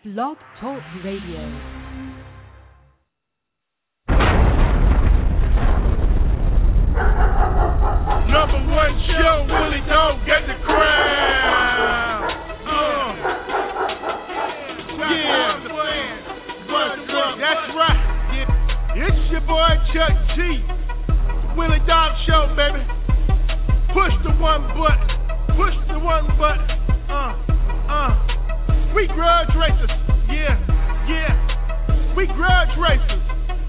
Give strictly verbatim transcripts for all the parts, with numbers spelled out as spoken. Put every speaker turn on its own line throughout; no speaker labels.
Blog Talk Radio.
Number one show, Willie Dog get the crown. Uh, yeah, what's up? That's right. Yeah. It's your boy Chuck G. Willie Dog Show, baby. Push the one button. Push the one button. Uh, uh. We grudge racers. Yeah, yeah. We grudge racers.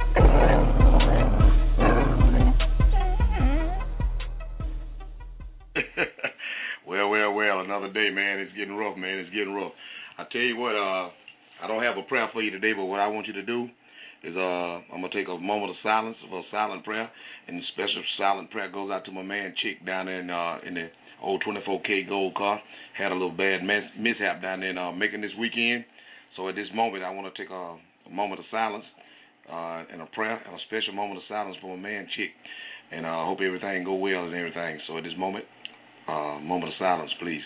well, well, well, another day, man. It's getting rough, man. It's getting rough. I tell you what, uh, I don't have a prayer for you today, but what I want you to do is uh, I'm going to take a moment of silence for a silent prayer, and the special silent prayer goes out to my man Chick down there in, uh, in the old twenty-four K gold car. Had a little bad mis- mishap down there in uh, Macon this weekend. So at this moment, I want to take a, a moment of silence uh, and a prayer and a special moment of silence for my man Chick. And I uh, hope everything go well and everything. So at this moment, uh, moment of silence, please.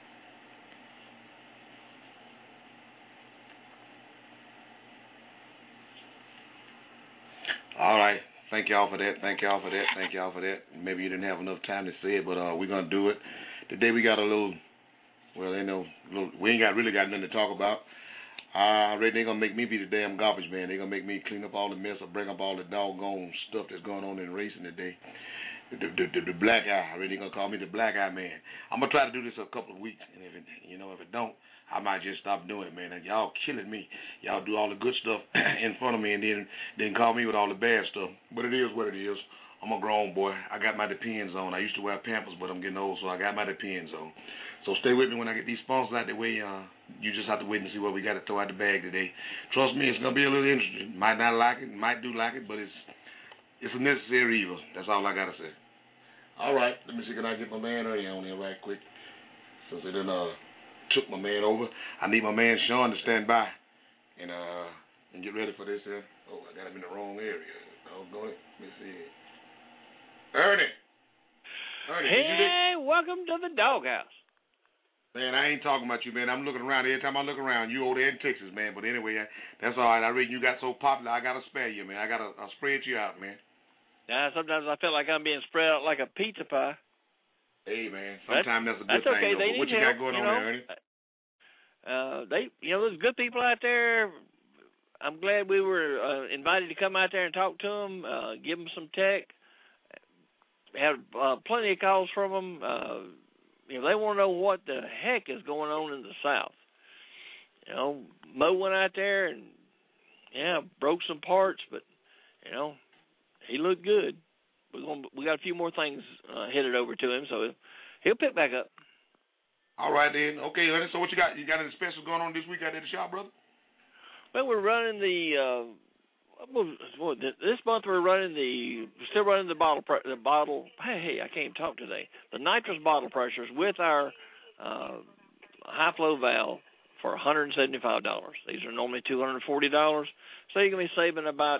All right. Thank y'all for that. Thank y'all for that. Thank y'all for that. Maybe you didn't have enough time to say it, but uh, we're going to do it. Today we got a little, well, you know, little, we ain't got really got nothing to talk about. Uh, they're going to make me be the damn garbage man. They're going to make me clean up all the mess or bring up all the doggone stuff that's going on in racing today. The, the, the, the black eye. They're going to call me the black eye man. I'm going to try to do this a couple of weeks, and if it, you know, if it don't, I might just stop doing it, man. Y'all killing me. Y'all do all the good stuff in front of me and then then call me with all the bad stuff. But it is what it is. I'm a grown boy. I got my Depends on. I used to wear Pampers, but I'm getting old, so I got my Depends on. So stay with me when I get these sponsors out the way. Uh, you just have to wait and see what we got to throw out the bag today. Trust me, it's going to be a little interesting. Might not like it, might do like it, but it's it's a necessary evil. That's all I got to say. All right, let me see, can I get my man Ernie on here right quick? Since they done uh, took my man over, I need my man Sean to stand by and uh and get ready for this here. Oh, I got him in the wrong area. Doggone it. Let me see. Ernie. Ernie,
hey, welcome to the doghouse.
Man, I ain't talking about you, man. I'm looking around. Every time I look around, you over there in Texas, man. But anyway, that's all right. I reckon you got so popular, I got to spare you, man. I got to I'll spread you out, man.
Now, sometimes I feel like I'm being spread out like a pizza pie.
Hey, man, sometimes that's, that's a good
that's okay.
thing.
They
what
need
you
help,
got going
you
on
know?
there, Ernie?
Uh, they, you know, there's good people out there. I'm glad we were uh, invited to come out there and talk to them, uh, give them some tech. Had uh, plenty of calls from them. Uh, you know, they want to know what the heck is going on in the South. You know, Mo went out there and, yeah, broke some parts, but, you know, he looked good. We're gonna, we got a few more things uh, headed over to him, so he'll pick back up.
All right, then. Okay, honey, so what you got? You got any specials going on this week out at the shop, brother?
Well, we're running the, uh, well, this month we're running the, still running the bottle, the bottle, hey, hey, I can't even talk today, the nitrous bottle pressures with our uh, high-flow valve for one hundred seventy-five dollars. These are normally two hundred forty dollars, so you're going to be saving about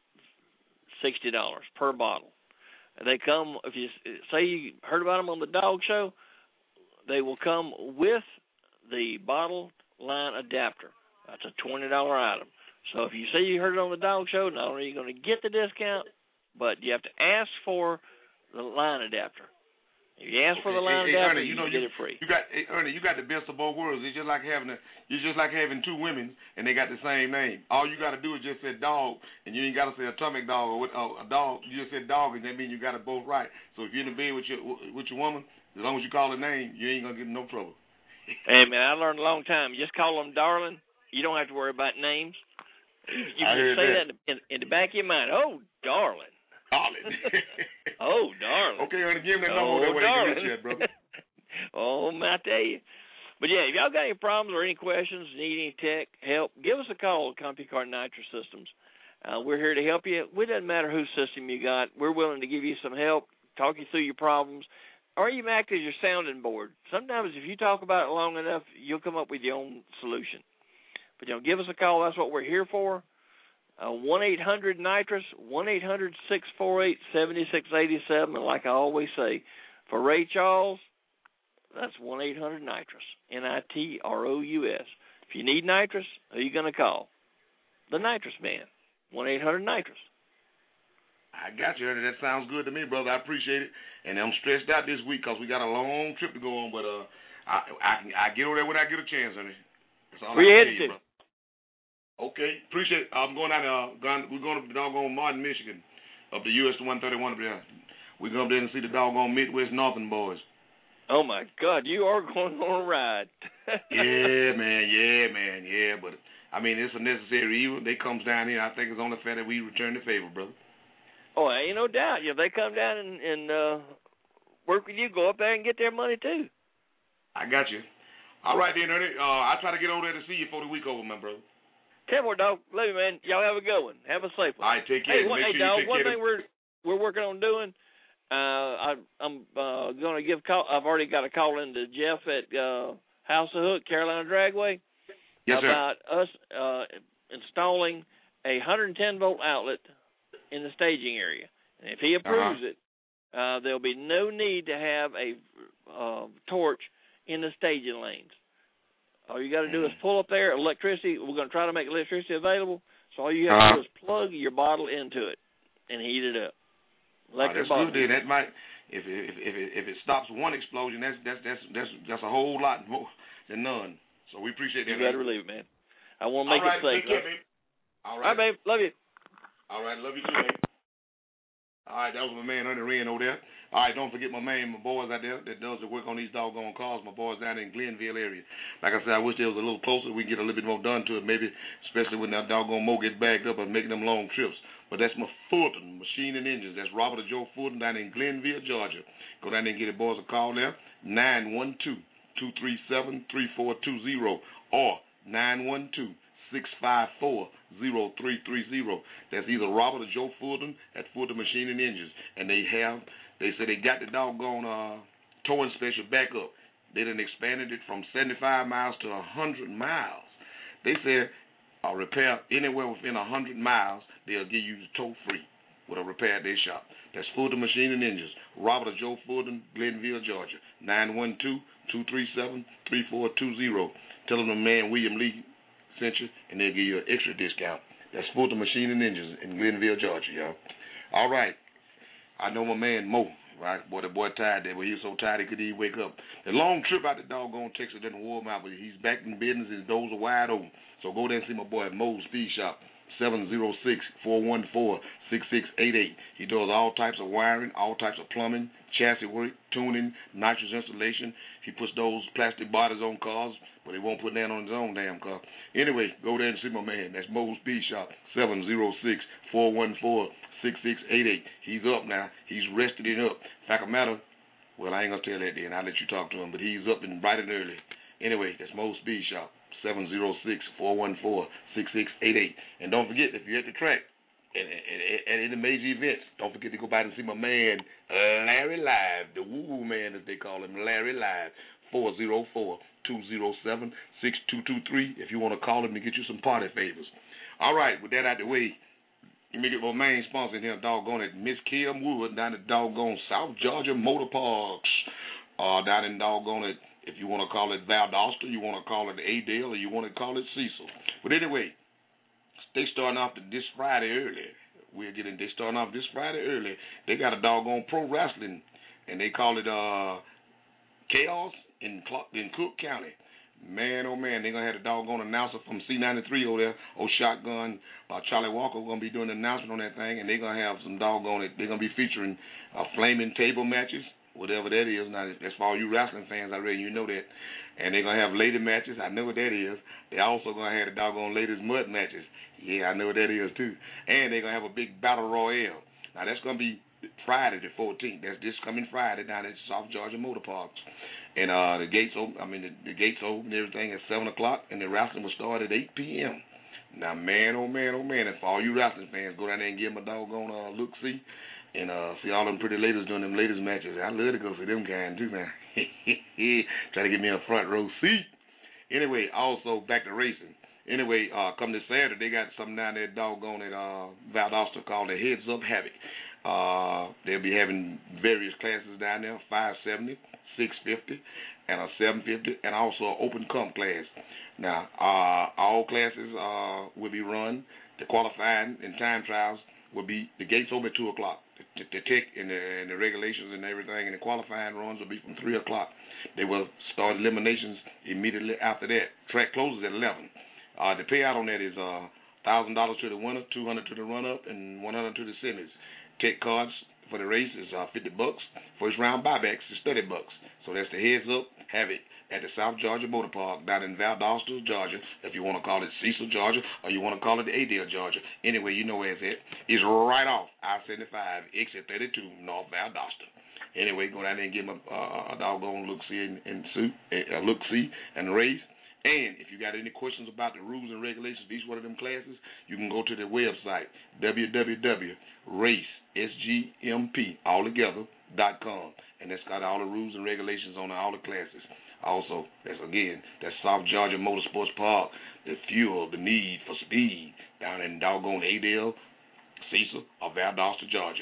sixty dollars per bottle. They come, if you say you heard about them on the dog show, they will come with the bottle line adapter. That's a twenty dollars item. So if you say you heard it on the dog show, not only are you going to get the discount, but you have to ask for the line adapter. If you ask
okay.
for the line
hey,
adapter,
hey, Ernie, you,
you
know,
get
you,
it free.
You got, hey, Ernie, you got the best of both worlds. It's just like having a, it's just like having two women and they got the same name. All you got to do is just say dog, and you ain't got to say atomic dog or uh, a dog. You just said dog, and that means you got it both right. So if you're in the bed with your with your woman, as long as you call her name, you ain't gonna get in no trouble.
Hey man, I learned a long time. Just call them darling. You don't have to worry about names. You, you
I
can
heard
say
that,
that in, in the back of your mind. Oh, darling.
Darling.
oh, darling.
Okay, Ernie, give me that
oh,
number that way
darling.
you can reach that, brother.
oh, I tell you. But yeah, if y'all got any problems or any questions, need any tech help, give us a call at CompuCard Nitrous Systems. Uh, we're here to help you. It doesn't matter whose system you got. We're willing to give you some help, talk you through your problems, or even act as your sounding board. Sometimes if you talk about it long enough, you'll come up with your own solution. But, you know, give us a call. That's what we're here for. Uh, one eight hundred nitrous, one eight hundred six four eight seven six eight seven. And like I always say, for Ray Charles, that's one eight hundred nitrous, N I T R O U S. If you need nitrous, who are you going to call? The Nitrous Man, one eight hundred nitrous.
I got you. That sounds good to me, brother. I appreciate it. And I'm stressed out this week because we got a long trip to go on, but uh, I I, can, I get over there when I get a chance, honey. That's all
Where
I
you
can
headed
tell you,
to?
brother. Okay, appreciate it. I'm going out. Uh, going, we're going to doggone Martin, Michigan, up to U S one thirty-one up there. We're going up there and see the doggone Midwest Northern boys.
Oh my God, you are going on a ride.
Yeah, man. Yeah, man. Yeah, but I mean, it's a necessary evil. They comes down here. I think it's only fair that we return the favor, brother.
Oh, ain't no doubt. If they come down and, and uh, work with you, go up there and get their money too.
I got you. All right, then, Ernie. Uh, I'll try to get over there to see you before the week over, my brother.
Ten more, dog. Love you, man. Y'all have a good one. Have a safe one.
All right, take care.
Hey, one,
Make
hey
sure
dog.
you take
One
care
thing
of...
we're we're working on doing. Uh, I, I'm uh, going to give call. I've already got a call in to Jeff at uh, House of Hook, Carolina Dragway,
yes,
about sir. us uh, installing a one hundred ten volt outlet in the staging area. And if he approves
uh-huh.
it, uh, there'll be no need to have a uh, torch in the staging lanes. All you got to do is pull up there. Electricity, we're going to try to make electricity available, so all you have
uh-huh.
to do is plug your bottle into it and heat it up.
Electric oh, that's bottle. Good, then. That might, if if if it, if it stops one explosion, that's that's that's that's that's a whole lot more than none. So we appreciate that.
You got to relieve it, man. I want to make
all right,
it safe.
Care, babe. All
All
right.
right, babe. Love you.
All right, love you too, babe. All right, that was my man Ernie Wren over there. All right, don't forget my man, my boys out there that does the work on these doggone cars, my boys down in Glenville area. Like I said, I wish they was a little closer. We can get a little bit more done to it, maybe, especially when that doggone mo gets bagged up and making them long trips. But that's my Fulton Machine and Engines. That's Robert and Joe Fulton down in Glenville, Georgia. Go down there and get the boys a call there, nine one two, two three seven, three four two zero or nine one two, six five four, zero three three zero. That's either Robert or Joe Fulton at Fulton Machine and Engines. And they have, they say they got the doggone uh, towing special back up. They done expanded it from seventy-five miles to one hundred miles. They said a repair anywhere within one hundred miles, they'll give you the tow free with a repair at their shop. That's Fulton Machine and Engines. Robert or Joe Fulton, Glenville, Georgia. nine one two, two three seven, three four two zero. Tell them the man William Lee sent you, and they'll give you an extra discount. That's Fulton Machine and Engines in Glenville, Georgia, y'all. All right. I know my man Mo, right? Boy, the boy tired there, but he was so tired he couldn't even wake up. The long trip out to doggone Texas didn't warm out, but he's back in business. His doors are wide open. So go there and see my boy at Mo's Speed Shop, seven zero six, four one four, six six eight eight. He does all types of wiring, all types of plumbing, chassis work, tuning, nitrous installation. He puts those plastic bodies on cars, but he won't put that on his own damn car. Anyway, go there and see my man. That's Mo's Speed Shop, seven zero six, four one four, six six eight eight. He's up now. He's rested it up. Fact of matter, well, I ain't going to tell that then. I'll let you talk to him, but he's up and bright and early. Anyway, that's Mo's Speed Shop, seven zero six, four one four, six six eight eight. And don't forget, if you're at the track and at any major events, don't forget to go by and see my man, Larry Live, the woo-woo man, as they call him, Larry Live, four zero four, two zero seven, six two two three, if you want to call him to get you some party favors. All right, with that out the way, let me get my main sponsor in here, doggone it, Miss Kim Wood, down at doggone South Georgia Motor Parks, uh, down in doggone it, if you want to call it Valdosta, you want to call it Adale, or you want to call it Cecil. But anyway, they starting off this Friday early. We're getting, they starting off this Friday early. They got a doggone pro wrestling, and they call it uh, Chaos in, in Cook County. Man, oh man, they're going to have a doggone announcer from C ninety-three over there, old Shotgun, uh, Charlie Walker, going to be doing the announcement on that thing, and they're going to have some doggone it. They're going to be featuring uh, flaming table matches, whatever that is. Now, that's for all you wrestling fans, I reckon you know that. And they're going to have lady matches. I know what that is. They're also going to have the doggone ladies mud matches. Yeah, I know what that is, too. And they're going to have a big battle royale. Now, that's going to be Friday the fourteenth. That's this coming Friday down at South Georgia Motor Parks. And uh, the gates open, I mean, the, the gates open and everything at seven o'clock, and the wrestling will start at eight p.m. Now, man, oh, man, oh, man, and for all you wrestling fans, go down there and give them a doggone uh, look-see. And uh, see all them pretty ladies doing them ladies matches. I love to go see them kind too, man. Try to get me a front row seat. Anyway, also back to racing. Anyway, uh, come this Saturday, they got something down there doggone at uh, Valdosta called the Heads Up Havoc. Uh, they'll be having various classes down there, five seventy, six fifty, and a seven fifty, and also an open comp class. Now, uh, all classes uh, will be run. The qualifying and time trials will be, the gates open at two o'clock. The, the tech and the, and the regulations and everything, and the qualifying runs will be from three o'clock. They will start eliminations immediately after that. Track closes at eleven. Uh, the payout on that is uh, one thousand dollars to the winner, two hundred dollars to the run-up, and one hundred dollars to the semis. Tech cards for the race is uh, fifty bucks. First round buybacks is thirty bucks. So that's the heads up. Have it at the South Georgia Motor Park down in Valdosta, Georgia, if you want to call it Cecil, Georgia, or you want to call it Adel, Georgia. Anyway, you know where it's at. It's right off I seventy-five, exit thirty-two, North Valdosta. Anyway, go down there and give them a, uh, a doggone look-see and, and suit, a look-see and race. And if you got any questions about the rules and regulations of each one of them classes, you can go to the website, w w w dot race s g m p all together dot com, and that's got all the rules and regulations on all the classes. Also, that's again, that's South Georgia Motorsports Park, the fuel, the need for speed, down in doggone Adel, Cecil, or Valdosta, Georgia.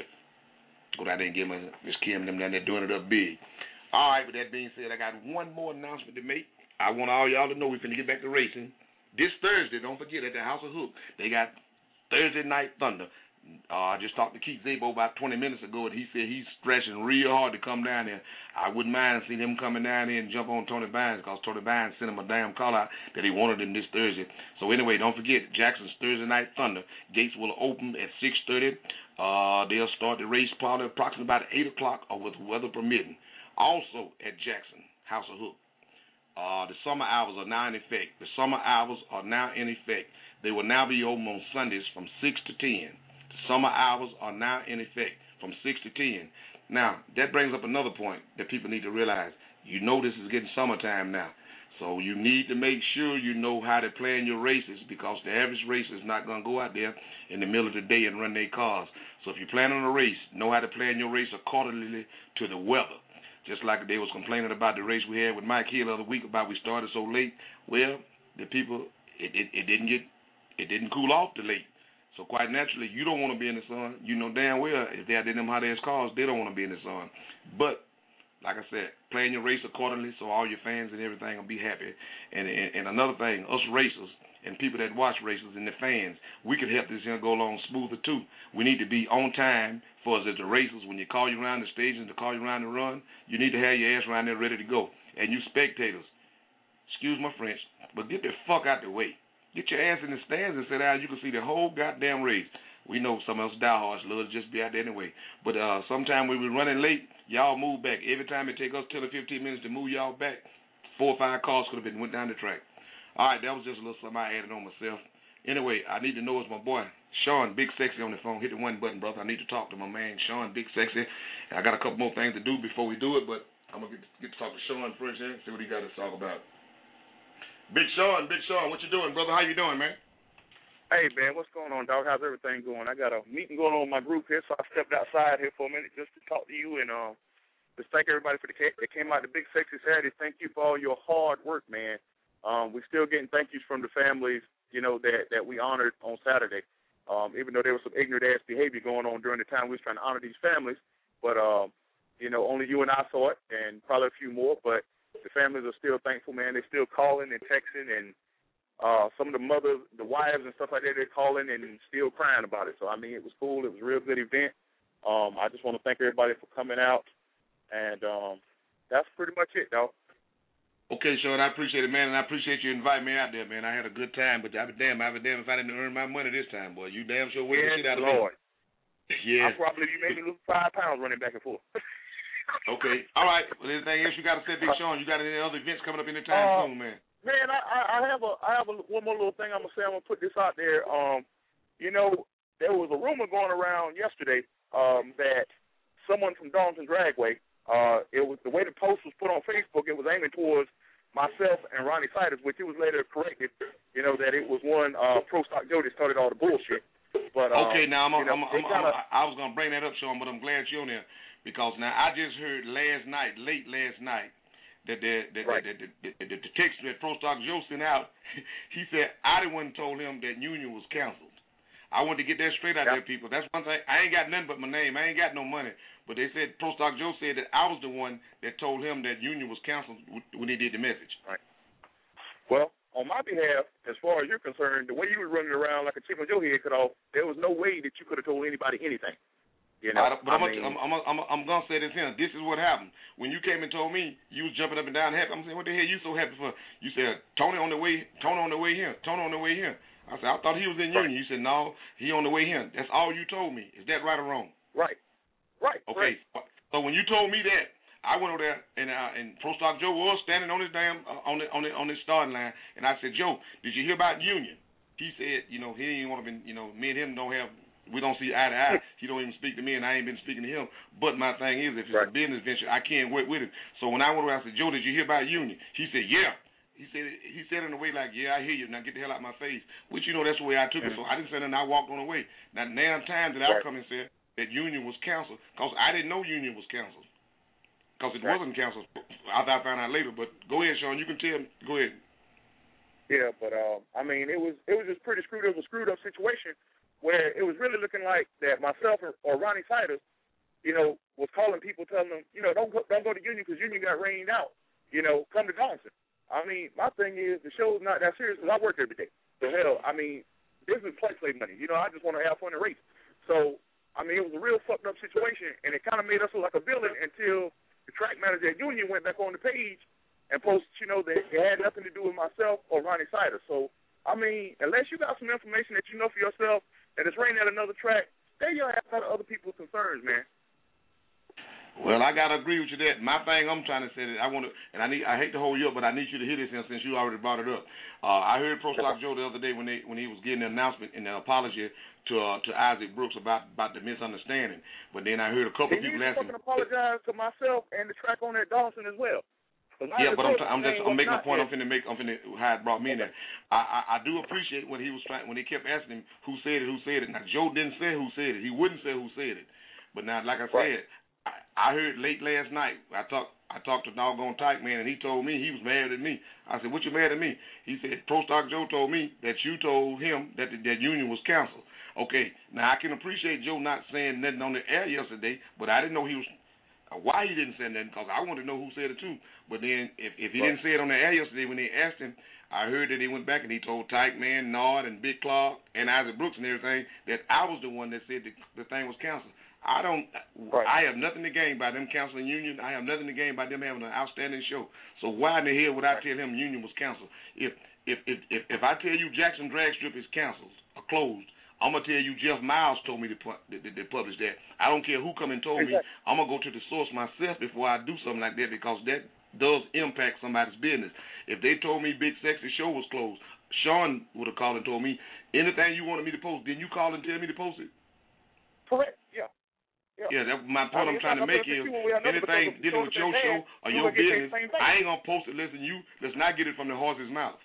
Go down there and give them Miss Kim and them down there doing it up big. All right, with that being said, I got one more announcement to make. I want all y'all to know we're finna get back to racing. This Thursday, don't forget, at the House of Hook, they got Thursday Night Thunder. Uh, I just talked to Keith Zabo about twenty minutes ago, and he said he's stretching real hard to come down there. I wouldn't mind seeing him coming down there and jump on Tony Bynes, because Tony Bynes sent him a damn call out that he wanted him this Thursday. So anyway, don't forget, Jackson's Thursday Night Thunder. Gates will open at six thirty. Uh, they'll start the race probably approximately about eight o'clock, or with weather permitting. Also at Jackson, House of Hook, uh, the summer hours are now in effect. The summer hours are now in effect. They will now be open on Sundays from six to ten. Summer hours are now in effect from six to ten. Now, that brings up another point that people need to realize. You know this is getting summertime now. So you need to make sure you know how to plan your races, because the average racer is not going to go out there in the middle of the day and run their cars. So if you plan on a race, know how to plan your race accordingly to the weather. Just like they was complaining about the race we had with Mike Hill the other week about we started so late. Well, the people, it, it, it didn't get, it didn't cool off too late. So quite naturally, you don't want to be in the sun. You know damn well if they're in them hot-ass cars, they don't want to be in the sun. But, like I said, plan your race accordingly so all your fans and everything will be happy. And, and, and another thing, us racers and people that watch races and the fans, we could help this here go along smoother too. We need to be on time for us as the racers. When you call you around the stations to call you around the run, you need to have your ass around there ready to go. And you spectators, excuse my French, but get the fuck out the way. Get your ass in the stands and sit down. You can see the whole goddamn race. We know some of us diehards love to just be out there anyway. But uh, sometime when we're running late, y'all move back. Every time it takes us ten or fifteen minutes to move y'all back, four or five cars could have been went down the track. All right, that was just a little something I added on myself. Anyway, I need to know it's my boy, Sean Big Sexy, on the phone. Hit the one button, brother. I need to talk to my man, Sean Big Sexy. And I got a couple more things to do before we do it, but I'm going to get to talk to Sean first here and see what he got to talk about. Big Sean, Big Sean, what you doing, brother? How you doing, man?
Hey, man, what's going on, dog? How's everything going? I got a meeting going on with my group here, so I stepped outside here for a minute just to talk to you and um, just thank everybody for the that came out to Big Sexy Saturday. Thank you for all your hard work, man. Um, we're still getting thank yous from the families, you know, that, that we honored on Saturday, um, even though there was some ignorant-ass behavior going on during the time we was trying to honor these families. But, um, you know, only you and I saw it, and probably a few more, but the families are still thankful, man. They're still calling and texting, and uh, some of the mothers, the wives and stuff like that, they're calling and still crying about it. So, I mean, it was cool. It was a real good event. Um, I just want to thank everybody for coming out, and um, that's pretty much it, dog.
Okay, Sean, I appreciate it, man, and I appreciate you inviting me out there, man. I had a good time, but I be damn, I be damn if I didn't earn my money this time, boy. You damn sure worked the shit out of
Lord.
me. Yeah.
I probably you made me lose five pounds running back and forth.
Okay. All right. Well, anything else you got to say, Big Sean? You got any other events coming up anytime
uh,
soon, man?
Man, I, I have a I have a, one more little thing I'm gonna say. I'm gonna put this out there. Um, you know, there was a rumor going around yesterday um, that someone from Darlington Dragway, uh, it was the way the post was put on Facebook. It was aiming towards myself and Ronnie Siders, which it was later corrected. You know that it was one uh, Pro Stock Joe that started all the bullshit. But um,
okay, now I'm, a,
you know,
I'm, a, I'm,
kinda,
I'm a, I was gonna bring that up, Sean, but I'm glad you're on there. Because now I just heard last night, late last night, that the the,
right.
the, the, the, the, the text that Pro Stock Joe sent out, he said I the one told him that Union was canceled. I want to get that straight out
yep.
there, people. That's one thing. I ain't got nothing but my name. I ain't got no money. But they said Pro Stock Joe said that I was the one that told him that Union was canceled when he did the message.
Right. Well, on my behalf, as far as you're concerned, the way you were running around like a chicken with your head cut off, there was no way that you could have told anybody anything. You know,
I, but
I
I'm,
mean,
I'm, I'm, I'm, I'm going to say this here. This is what happened. When you came and told me you was jumping up and down happy, I'm saying, what the hell you so happy for? You said, Tony on the way, Tony on the way here, Tony on the way here. I said, I thought he was in Union. You said, no, he on the way here. That's all you told me. Is that right or wrong?
Right. Right.
Okay. Right. So when you told me that, I went over there and uh, and Pro Stock Joe was standing on his damn uh, on the on the on the starting line, and I said, Joe, did you hear about Union? He said, you know, he ain't want to be, you know, me and him don't have. We don't see eye to eye. He don't even speak to me, and I ain't been speaking to him. But my thing is, if it's right. a business venture, I can't work with him. So when I went around, I said, Joe, did you hear about Union? He said, yeah. He said he said in a way like, yeah, I hear you. Now get the hell out of my face. Which, you know, that's the way I took mm-hmm. it. So I didn't say nothing. I walked on the way. Now, now times that right. I come and said that Union was canceled, because I didn't know Union was canceled. Because it right. wasn't canceled. I thought I found out later. But go ahead, Sean. You can tell me. Go ahead.
Yeah, but, uh, I mean, it was it was just pretty screwed up. It was a screwed up situation, where it was really looking like that myself or, or Ronnie Siders, you know, was calling people, telling them, you know, don't go, don't go to Union because Union got rained out. You know, come to Donaldson. I mean, my thing is the show's not that serious because I work every day. So, hell, I mean, this is play slave money. You know, I just want to have fun and race. So, I mean, it was a real fucked up situation, and it kind of made us look like a villain until the track manager at Union went back on the page and posted, you know, that it had nothing to do with myself or Ronnie Siders. So, I mean, unless you got some information that you know for yourself, and it's raining at another track, stay your ass out of other people's concerns, man.
Well, I gotta agree with you that. My thing I'm trying to say that I want to, and I need, I hate to hold you up, but I need you to hear this since you already brought it up. Uh, I heard Pro Stock Joe the other day when they when he was getting the announcement and the apology to uh, to Isaac Brooks about about the misunderstanding. But then I heard a couple
he
people
ask him.
He
apologize to myself and the track on at Dawson as well.
Yeah, but I'm, I'm just I'm making a point. I'm finna make I'm finna how it brought me in there. I, I I do appreciate when he was trying when they kept asking him who said it, who said it. Now Joe didn't say who said it. He wouldn't say who said it. But now, like I
right.
said, I, I heard late last night. I talked I talked to doggone Tyke Man, and he told me he was mad at me. I said, "What you mad at me?" He said, "Pro Stock Joe told me that you told him that the, that Union was canceled." Okay, now I can appreciate Joe not saying nothing on the air yesterday, but I didn't know he was. Why he didn't say nothing, because I wanted to know who said it too. But then if, if he right. didn't say it on the air yesterday when they asked him, I heard that he went back and he told Tyke Man, Nard, and Big Clark, and Isaac Brooks and everything that I was the one that said the, the thing was canceled. I don't. Right. I have nothing to gain by them canceling Union. I have nothing to gain by them having an outstanding show. So why in the hell would I tell him Union was canceled? If if if if, if I tell you Jackson Drag Strip is canceled or closed, I'm going to tell you Jeff Miles told me to, to, to, to publish that. I don't care who come and told exactly. me. I'm going to go to the source myself before I do something like that, because that does impact somebody's business. If they told me Big Sexy Show was closed, Sean would have called and told me, anything you wanted me to post, didn't you call and tell me to post it?
Correct, yeah. Yeah,
yeah that's my point I mean, I'm trying to make is anything dealing with your show or your business, I ain't going to post it less than you. Let's not get it from the horse's mouth.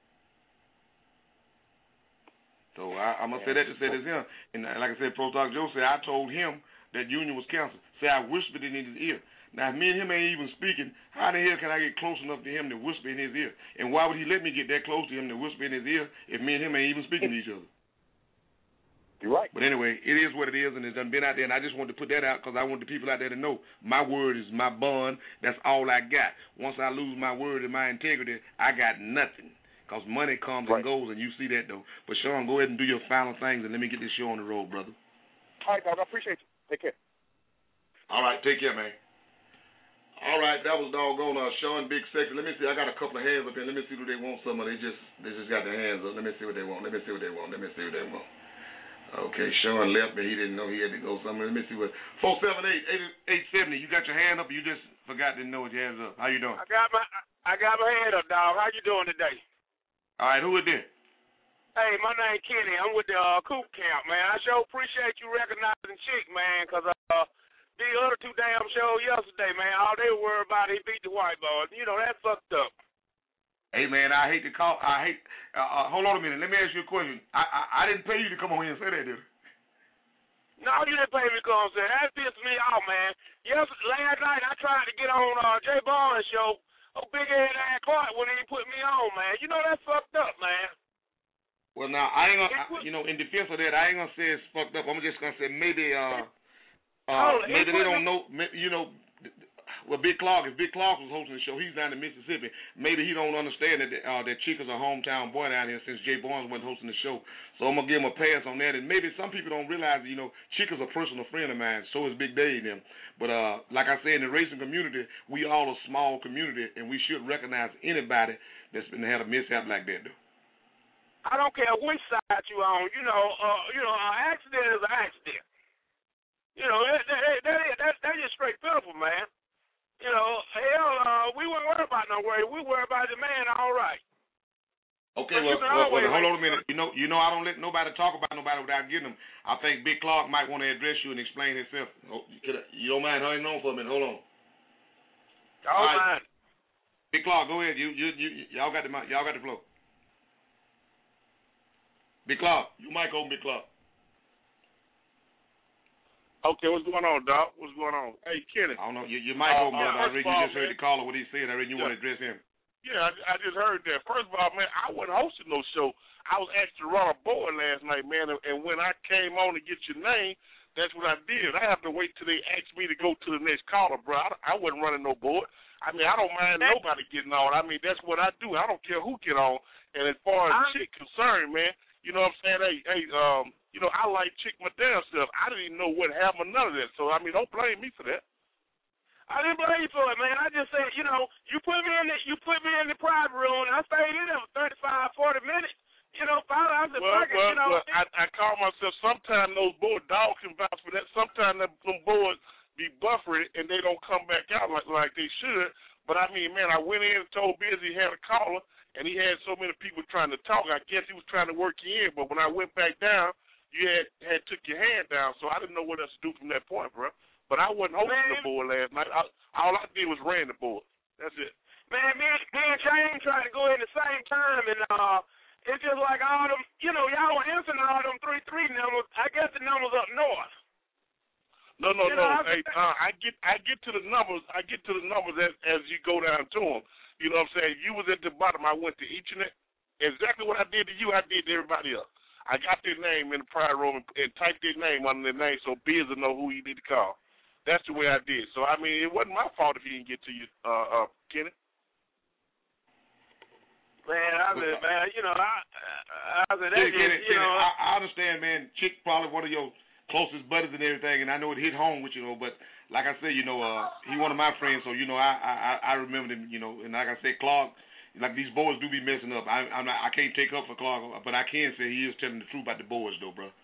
So I, I'm going to say that to say this here. And like I said, Pro Stock Joe said, I told him that Union was canceled. Say I whispered it in his ear. Now, if me and him ain't even speaking, how the hell can I get close enough to him to whisper in his ear? And why would he let me get that close to him to whisper in his ear if me and him ain't even speaking to each other?
You're right.
But anyway, it is what it is, and it's done been out there, and I just wanted to put that out because I want the people out there to know my word is my bond. That's all I got. Once I lose my word and my integrity, I got nothing. Because money comes right. and goes, and you see that, though. But, Sean, go ahead and do your final things, and let me get this show on the road, brother.
All right, dog. I appreciate you. Take care.
All right. Take care, man. All right. That was doggone uh, Sean Big Sexy. Let me see. I got a couple of hands up here. Let me see what they want. Some of they just they just got their hands up. Let me see what they want. Let me see what they want. Let me see what they want. Okay. Sean left me. He didn't know he had to go somewhere. Let me see what. four seven eight, eight seven zero. You got your hand up, or you just forgot to know what your hands up? How you doing?
I got my I got my hand up, dog. How you doing today?
All right, who is this?
Hey, my name Kenny. I'm with the uh, Coop Camp, man. I sure appreciate you recognizing Chick, man, because uh, the other two damn shows yesterday, man, all they were worried about, he beat the white boys. You know, that fucked up.
Hey, man, I hate to call. I hate. Uh, uh, hold on a minute. Let me ask you a question. I, I I didn't pay you to come on here and say that, did I?
No, you didn't pay me to come on and say that. That pissed me off, man. Yes, last night I tried to get on uh, Jay Barnes' show. Oh, big head ass Clark when he put me on, man. You know that's fucked up, man.
Well, now I ain't gonna, I, you know, in defense of that, I ain't gonna say it's fucked up. I'm just gonna say maybe, uh, uh, maybe they don't know. Maybe, you know, well, Big Clark, if Big Clark was hosting the show, he's down in Mississippi. Maybe he don't understand that uh, that Chick is a hometown boy down here since Jay Barnes wasn't hosting the show. So I'm gonna give him a pass on that. And maybe some people don't realize, you know, Chick is a personal friend of mine. So is Big Dave and them. But uh, like I said, in the racing community, we all a small community, and we should recognize anybody that's been had a mishap like that, though.
I don't care which side you on. You know, uh, you know, an accident is an accident. You know, that that that, that, that is straight pitiful, man. You know, hell, uh, we weren't worried about no way. We worried about the man, all right.
Okay, well, well, well, hold on a minute. You know, you know, I don't let nobody talk about nobody without getting them. I think Big Clark might want to address you and explain himself. You don't mind hanging on for a minute? Hold on.
All right.
Big Clark, go ahead. You, you, you, y'all got the, y'all got the floor. Big Clark, you mic open, Big Clark.
Okay, what's going on, Doc? What's going on? Hey, Kenny.
I don't know. You, your mic uh, open, brother. Uh, I read you all, just man. heard the caller what he said. I read you yeah. want to address him.
Yeah, I, I just heard that. First of all, man, I wasn't hosting no show. I was asked to run a board last night, man, and, and when I came on to get your name, that's what I did. I have to wait till they asked me to go to the next caller, bro. I, I wasn't running no board. I mean, I don't mind nobody getting on. I mean, that's what I do. I don't care who get on. And as far as Chick concerned, man, you know what I'm saying? Hey, hey, um, you know, I like Chick my damn stuff. I didn't even know what happened, none of that. So, I mean, don't blame me for that. I didn't blame you for it, man. I just said, you know, you put me in the, you put me in the private room, and I stayed in there for thirty-five, forty minutes. You know, finally, I said, well, fuck it, well, you know. Well, I, I call myself, sometimes those board dogs can vouch for that. Sometimes them boards be buffered, and they don't come back out like, like they should. But, I mean, man, I went in and told Biz he had a caller, and he had so many people trying to talk. I guess he was trying to work you in. But when I went back down, you had, had took your hand down, so I didn't know what else to do from that point, bro. But I wasn't hosting man. the board last night. I, all I did was ran the board. That's it. Man, me, me and Shane tried to go in the same time, and uh, it's just like all them, you know, y'all were answering all them three three numbers. I guess the numbers up north. No, no, you no. Know, hey, uh, I get, I get to the numbers. I get to the numbers as, as you go down to them. You know what I'm saying? You was at the bottom. I went to each and every, exactly what I did to you, I did to everybody else. I got their name in the private room and, and typed their name under their name so Biz will know who he need to call. That's the way I did. So, I mean, it wasn't my fault if he didn't get to you, uh, uh, Kenny. Man, I said, man, you know, I, I said, that
Kenny,
is, you
Kenny,
know.
I, I understand, man. Chick probably one of your closest buddies and everything, and I know it hit home with you, know, but like I said, you know, uh, he one of my friends, so, you know, I, I, I remember him, you know, and like I said, Clark, like these boys do be messing up. I, I'm not, I can't take up for Clark, but I can say he is telling the truth about the boys, though, bro.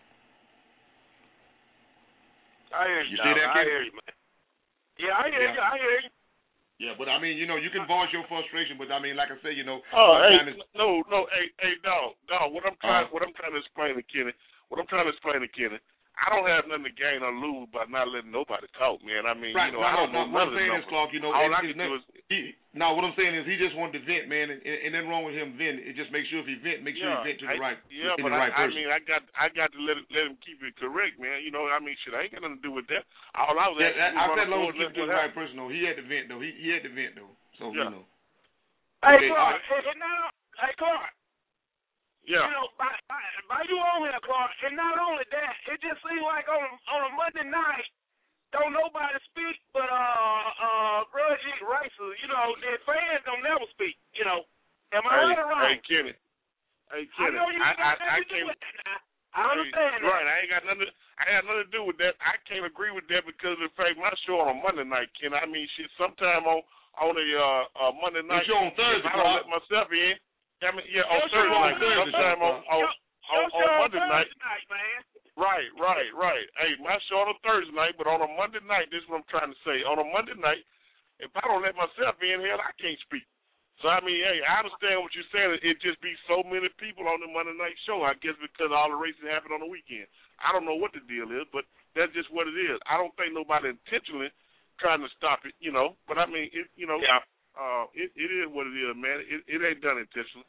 I hear you,
you see that,
I hear you, man. Yeah, I hear yeah. you, I hear you.
Yeah, but I mean, you know, you can voice your frustration, but I mean, like I said, you know.
Oh, hey, no, no, hey, hey, dog, dog. What I'm trying, uh, what I'm trying to explain to Kenny, what I'm trying to explain to Kenny, I don't have nothing to gain or lose by not letting nobody talk, man. I mean,
right,
you know,
no,
I don't
no,
know
no,
none
what I'm
of
saying
the
is, Clark, you know,
all
it,
I can do is.
He, no, what I'm saying is he just wanted to vent, man, and, and nothing wrong with him venting. It just make sure if he vent, make sure
yeah,
he vent to
I,
the right,
yeah,
in
but
the right
I,
person.
I mean, I got, I got to let, let him keep it correct, man. You know, I mean, shit, I ain't got nothing to do with that. All I was
yeah,
asking,
I said, long as
keep
it to the right person, though. He had to vent, though. He, he had to vent, though. So
yeah.
you know.
Hey,
okay,
Clark.
right.
Hey, now, hey, Clark. Yeah. You know, by, by, by you on here, Clark, and not only that, it just seems like on on a Monday night, don't nobody speak but uh uh Reggie Racers. You know, their fans don't never speak. You know, am I hey, right or wrong? Hey, Kenny. Hey, Kenny. I know you I, got I, nothing I, to do with that now. I understand hey, that. Right, I ain't got nothing. I ain't got nothing to do with that. I can't agree with that because of the fact my show on a Monday night, Kenny. I mean, shit. Sometime on on a uh, uh Monday night.
Your show on Thursday.
I don't let myself in. I mean, yeah, on Thursday night. Sometime on on, on, on Monday night. night, man. Right, right, right. Hey, my show on a Thursday night, but on a Monday night, this is what I'm trying to say. On a Monday night, if I don't let myself in here, I can't speak. So, I mean, hey, I understand what you're saying. It just be so many people on the Monday night show, I guess because all the races happen on the weekend. I don't know what the deal is, but that's just what it is. I don't think nobody intentionally trying to stop it, you know. But, I mean, it, you know, yeah. uh, it, it is what it is, man. It, it ain't done intentionally.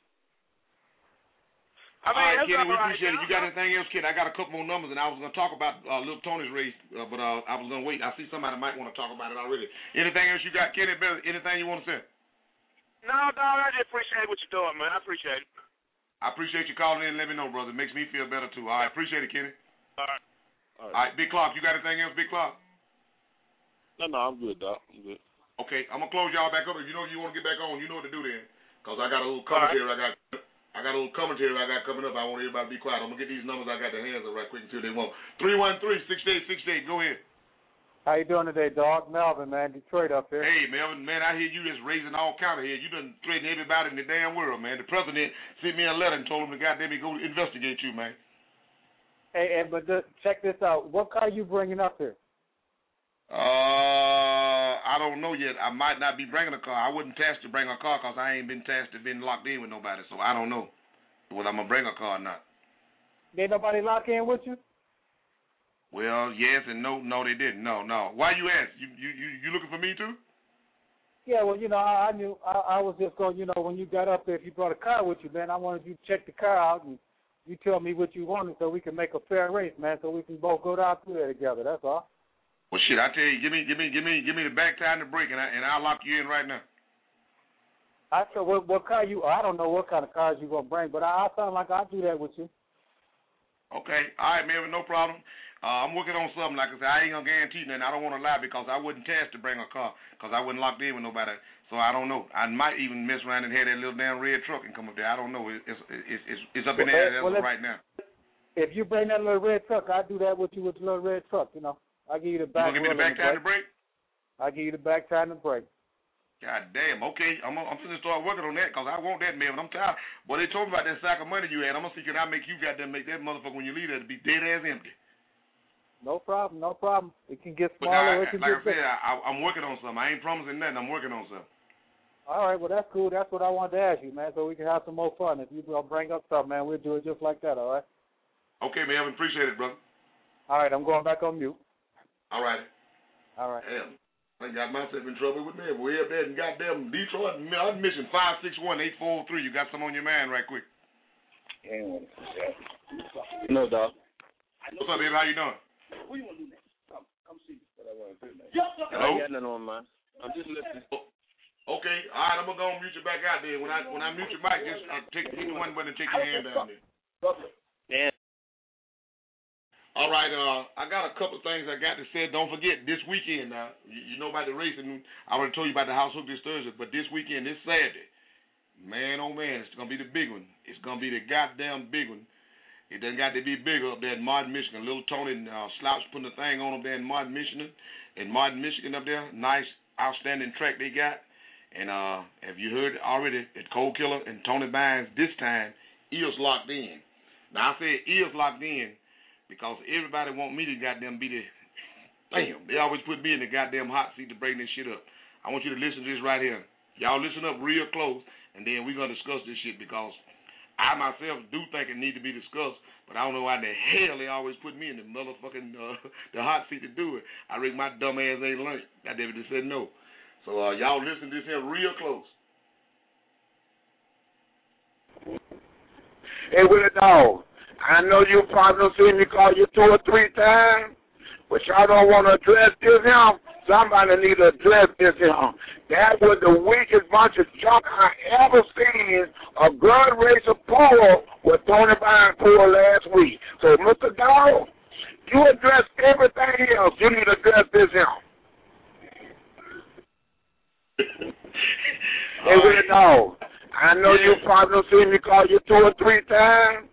I mean, all right, Kenny, we appreciate right, it. You got anything else, Kenny? I got a couple more numbers, and I was going to talk about uh, Little Tony's race, uh, but uh, I was going to wait. I see somebody might want to talk about it already. Anything else you got, Kenny? Anything you want to say?
No, dog, I just appreciate what you're doing, man. I appreciate it.
I appreciate you calling in and let me know, brother. It makes me feel better, too. All right, appreciate it, Kenny.
All right. All right,
all right Big Clark, you got anything else, Big Clark?
No, no, I'm good, dog. I'm good.
Okay, I'm gonna close y'all back up. If you know you want to get back on, you know what to do then. Cause I got a little commentary. Right. I got I got a little commentary I got coming up. I want everybody to be quiet. I'm gonna get these numbers. I got their hands up right quick until they won't. Three one three six eight six eight. Go ahead.
How you doing today, dog? Melvin, man, Detroit up here.
Hey, Melvin, man, I hear you just raising all kind of heads. You done threatened everybody in the damn world, man. The president sent me a letter and told him to goddamn me go investigate you, man.
Hey, and but the, check this out. What car you bringing up here?
Uh, I don't know yet. I might not be bringing a car. I wasn't tasked to bring a car because I ain't been tasked to been locked in with nobody, so I don't know whether I'm gonna bring a car or not.
Did nobody lock in with you?
Well, yes and no. No, they didn't. No, no. Why you ask? You you you, you looking for me too?
Yeah, well, you know, I, I knew I, I was just going. You know, when you got up there, if you brought a car with you, man, I wanted you to check the car out and you tell me what you wanted so we can make a fair race, man, so we can both go down through there together. That's all.
Well, shit, I tell you, give me, give me, give me, give me the back time to break, and I and I'll lock you in right now.
I said, what, what car you? I don't know what kind of cars you gonna bring, but I, I sound like I'll do that with you.
Okay, all right, man, no problem. Uh, I'm working on something. Like I said, I ain't gonna guarantee nothing. I don't want to lie because I wasn't tasked to bring a car because I wasn't locked in with nobody. So I don't know. I might even mess around and have that little damn red truck and come up there. I don't know. It's it's it's, it's up in
well,
there
well,
right now.
If you bring that little red truck, I'll do that with you with the little red truck. You know. I'll give you the back.
You gonna give me the back time to break?
I'll give you the back time to break.
God damn. Okay, I'm I'm gonna start working on that because I want that, man. I'm tired. Boy, they told me about that sack of money you had. I'm gonna see can I make you goddamn make that motherfucker when you leave there to be dead ass empty.
No problem, no problem. It can get smaller.
I,
it can
like
get
I said, I, I'm working on something. I ain't promising nothing. I'm working on something.
All right, well that's cool. That's what I wanted to ask you, man, so we can have some more fun. If you gonna bring up something, man, we'll do it just like that. All right.
Okay, man. I appreciate it, brother.
All right, I'm going back on mute.
All right.
All right.
Damn. I got myself in trouble with me. Way up there in goddamn Detroit, admission five six one eight four three. You got something on your mind right quick?
No, dog.
What's up, baby? How you doing?
What do you want to do next? Come, come see what I want to do next.
Hello?
I got nothing on mine. I'm just listening.
Okay. All right, I'm going to go and mute you back out there. When I when I mute your mic, just uh, take, hit the one button and take your hand down there.
Yeah.
All right, uh, I got a couple of things I got to say. Don't forget, this weekend now, you, you know about the racing. I already told you about the house hook this Thursday, but this weekend, this Saturday, man, oh man, it's going to be the big one. It's going to be the goddamn big one. It done got to be bigger up there in Martin, Michigan. Little Tony and uh, Slouch putting the thing on up there in Martin, Michigan. In Martin, Michigan up there, nice, outstanding track they got. And uh, have you heard already that Cold Killer and Tony Bynes this time is locked in. Now, I say is locked in because everybody want me to goddamn be the, damn, they always put me in the goddamn hot seat to bring this shit up. I want you to listen to this right here. Y'all listen up real close, and then we're going to discuss this shit because I myself do think it need to be discussed, but I don't know why the hell they always put me in the motherfucking uh, the hot seat to do it. I reckon my dumb ass ain't learned. Goddamn it, they said no. So uh, y'all listen to this here real close.
Hey, Willie Dog, I know you probably done seen me call you two or three times, but y'all don't want to address this here. Somebody need to address this here. That was the weakest bunch of junk I ever seen a blood racer pull with Tony Bynes pull last week. So, Mister Dog, you address everything else. You need to address this here. Hey, Willie Dog, I know
yeah.
you probably done seen me call you two or three times.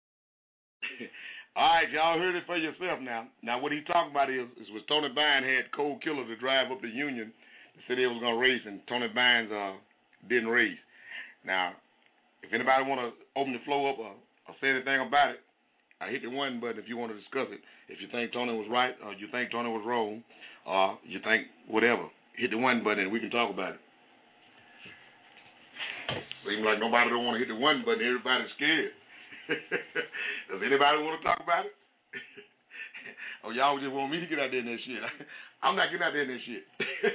All right, y'all heard it for yourself now. Now, what he talking about is, is was Tony Bynes had Cold Killer to drive up the Union. They said they was going to race, and Tony Bynes uh, didn't race. Now, if anybody want to open the floor up or, or say anything about it, I hit the one button if you want to discuss it. If you think Tony was right or you think Tony was wrong or you think whatever, hit the one button and we can talk about it. Seems like nobody don't want to hit the one button. Everybody's scared. Does anybody want to talk about it? Oh, y'all just want me to get out there in that shit. I'm not getting out there in that shit.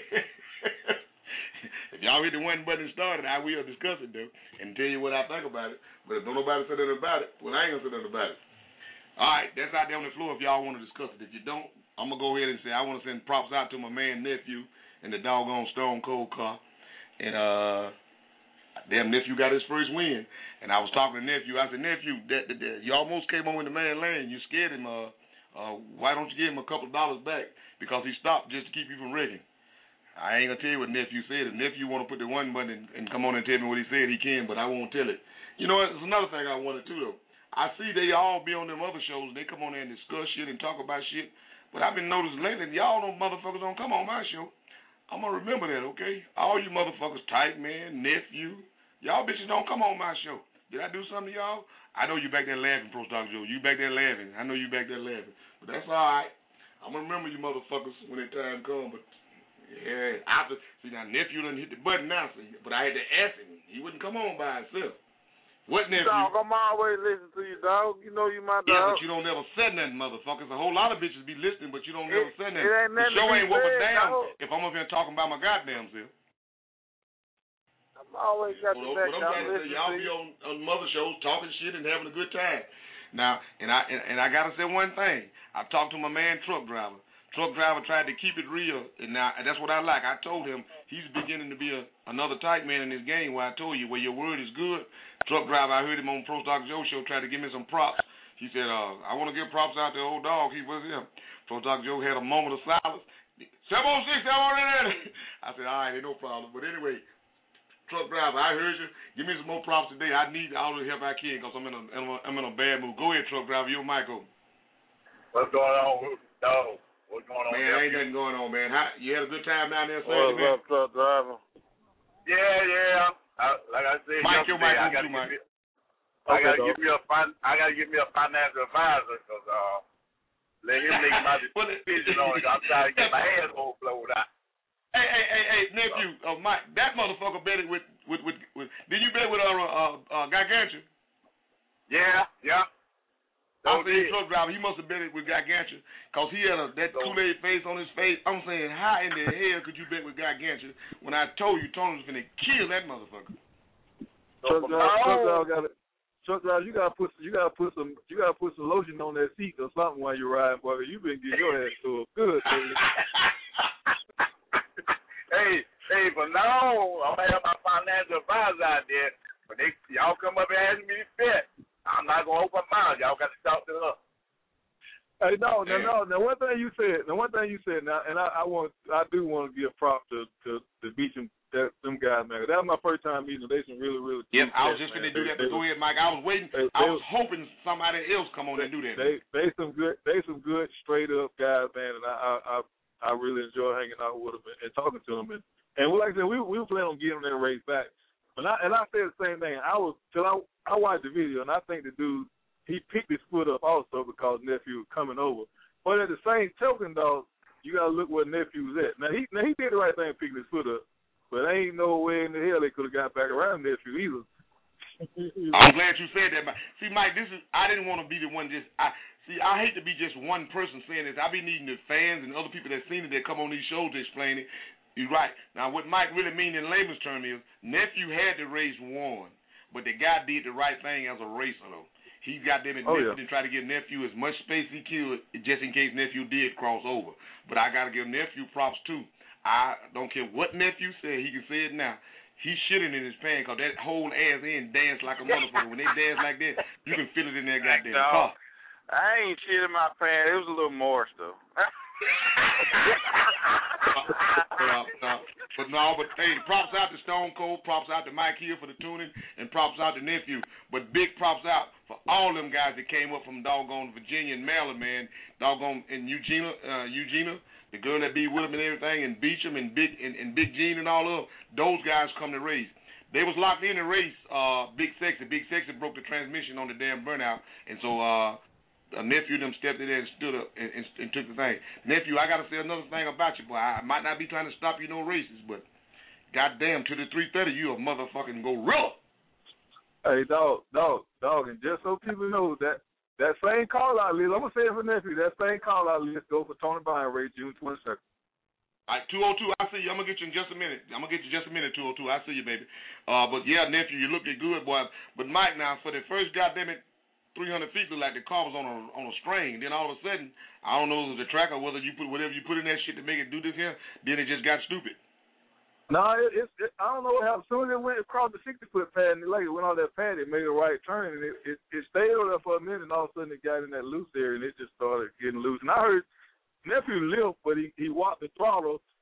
If y'all hit the one button and started, I will discuss it, though, and tell you what I think about it. But if don't nobody say nothing about it, well, I ain't going to say nothing about it. All right, that's out there on the floor if y'all want to discuss it. If you don't, I'm going to go ahead and say I want to send props out to my man, nephew, and the doggone Stone Cold car. And, uh, damn, nephew got his first win. And I was talking to nephew. I said, nephew, that, that, that, you almost came on in the man lane. You scared him. Uh, uh, why don't you give him a couple of dollars back? Because he stopped just to keep you from wrecking. I ain't gonna tell you what nephew said. If nephew want to put the one button and, and come on and tell me what he said, he can, but I won't tell it. You know, it's another thing I wanted to do, though. I see they all be on them other shows, and they come on there and discuss shit and talk about shit, but I've been noticing lately, y'all them motherfuckers don't come on my show. I'm gonna remember that, okay? All you motherfuckers, Type Man, Nephew, y'all bitches don't come on my show. Did I do something to y'all? I know you back there laughing, Pro Stock Joe. You back there laughing. I know you back there laughing. But that's all right. I'm going to remember you motherfuckers when that time comes. But, yeah, after, see, now, Nephew done hit the button now, see, but I had to ask him. He wouldn't come on by himself. What, Nephew?
Dog, I'm always listening to you, dog. You know you my dog.
Yeah, but you don't never say nothing, motherfuckers. A whole lot of bitches be listening, but you don't never
it,
say nothing.
It ain't
the show ain't what was damn
dog.
if I'm up here talking about my goddamn self.
I'm always got
well,
the back.
What I'm trying to say, y'all be on, on mother shows talking shit and having a good time. Now, and I and, and I gotta say one thing. I talked to my man, truck driver. Truck driver tried to keep it real, and now and that's what I like. I told him he's beginning to be a, another tight man in this game. Where I told you, where your word is good. Truck driver, I heard him on Pro Stock Joe show try to give me some props. He said, uh, I want to give props out to old dog. He was him. Pro Stock Joe had a moment of silence. seven oh six, seven oh eight. I said, all right, ain't no problem. But anyway, truck driver, I heard you. Give me some more props today. I need all the help I can because I'm in a I'm in a bad mood. Go ahead, truck driver. Your mic open.
What's going on, dog? What's going on?
Man, ain't nothing going on, man. How, you had a good time down there,
Saturday, man? What's up, truck driver?
Yeah, yeah. I, like I said,
Mike, your mic
I
open,
gotta
too, Mike.
Me, I okay, gotta dog. give me a fin- I gotta give me a financial advisor because uh, let him make my decision on it. I'm trying to get my asshole blowed out.
Hey, hey, hey, hey, nephew, uh, Mike, that motherfucker betted with, with, with, with did you bet with uh, uh, uh Gargantua?
Yeah, yeah.
I so said, truck driver, he must have betted with Gargantua because he had a, that so, Kool-Aid face on his face. I'm saying, how in the hell could you bet with Gargantua when I told you Tony was going to kill that motherfucker?
Truck driver, truck driver got it. Truck driver, you gotta put you gotta put some you gotta put some lotion on that seat or something while you're riding, boy. You been getting your ass to a good thing.
Hey, hey, but no, I'm gonna have my financial advisor out there. But they y'all come up and ask me to bet. I'm not gonna open my mouth. Y'all got to talk to her.
Hey, no, no, no. Now, one thing you said. Now, one thing you said. Now, and I, I want, I do want to give props to to the Beecham, that them guys, man. That was my first time meeting them. They some really, really.
Yep, I was just gonna do that. But go ahead, Mike. I was waiting. They, I was
they,
hoping somebody else come on
they,
and do that.
They, they some good, they some good, straight up guys, man. And I, I, I, I really enjoy hanging out with them and, and talking to them. And, and like I said, we we were planning on getting that race back. And I and I said the same thing. I was till I I watched the video, and I think the dude he picked his foot up also because nephew was coming over. But at the same token, though, you gotta look where nephew was at. Now he now he did the right thing picking his foot up, but ain't no way in the hell they could have got back around nephew either.
I'm glad you said that, Mike. See, Mike, this is I didn't want to be the one just I see. I hate to be just one person saying this. I be needing the fans and other people that seen it that come on these shows to explain it. You're right. Now, what Mike really mean in layman's term is nephew had the race won, but the guy did the right thing as a racer, though. He got them
oh,
nephew
yeah.
and try to give nephew as much space he could just in case nephew did cross over. But I got to give nephew props, too. I don't care what nephew said. He can say it now. He's shitting in his pants because that whole ass end danced like a motherfucker. When they dance like that, you can feel it in their goddamn
no,
car.
I ain't shitting my pants. It was a little Morris, though.
uh, uh, but no, but hey, props out to Stone Cold, props out to Mike Hill for the tuning, and props out to nephew. But big props out for all them guys that came up from doggone Virginia and Maryland, man. Doggone and Eugenia, uh, Eugenia, the girl that be with him and everything, and Beecham and Big and, and Big Gene and all of them. Those guys come to race. They was locked in the race. Uh, Big Sexy, Big Sexy broke the transmission on the damn burnout, and so. Uh, A nephew them stepped in there and stood up and, and, and took the thing. Nephew, I got to say another thing about you, boy. I might not be trying to stop you no races, but goddamn, to the three thirty, you a motherfucking gorilla.
Hey, dog, dog, dog, and just so people know that that same call-out list, I'm going to say it for nephew, that same call-out list go for Tony Bryan race June twenty-second.
All right, two oh two, I see you. I'm going to get you in just a minute. I'm going to get you just a minute, two oh two. I see you, baby. Uh, but, yeah, nephew, you looking good, boy. But, Mike, now, for the first goddamn it, three hundred feet looked like the car was on a on a string. Then all of a sudden, I don't know if it was the track or whether you put whatever you put in that shit to make it do this here. Then it just got stupid.
No, it, it, it, I don't know what happened. As soon as it went across the sixty foot pad and it, like it went on that pad, it made a right turn and it, it it stayed over there for a minute. And all of a sudden, it got in that loose area and it just started getting loose. And I heard nephew lift, but he he walked the throttle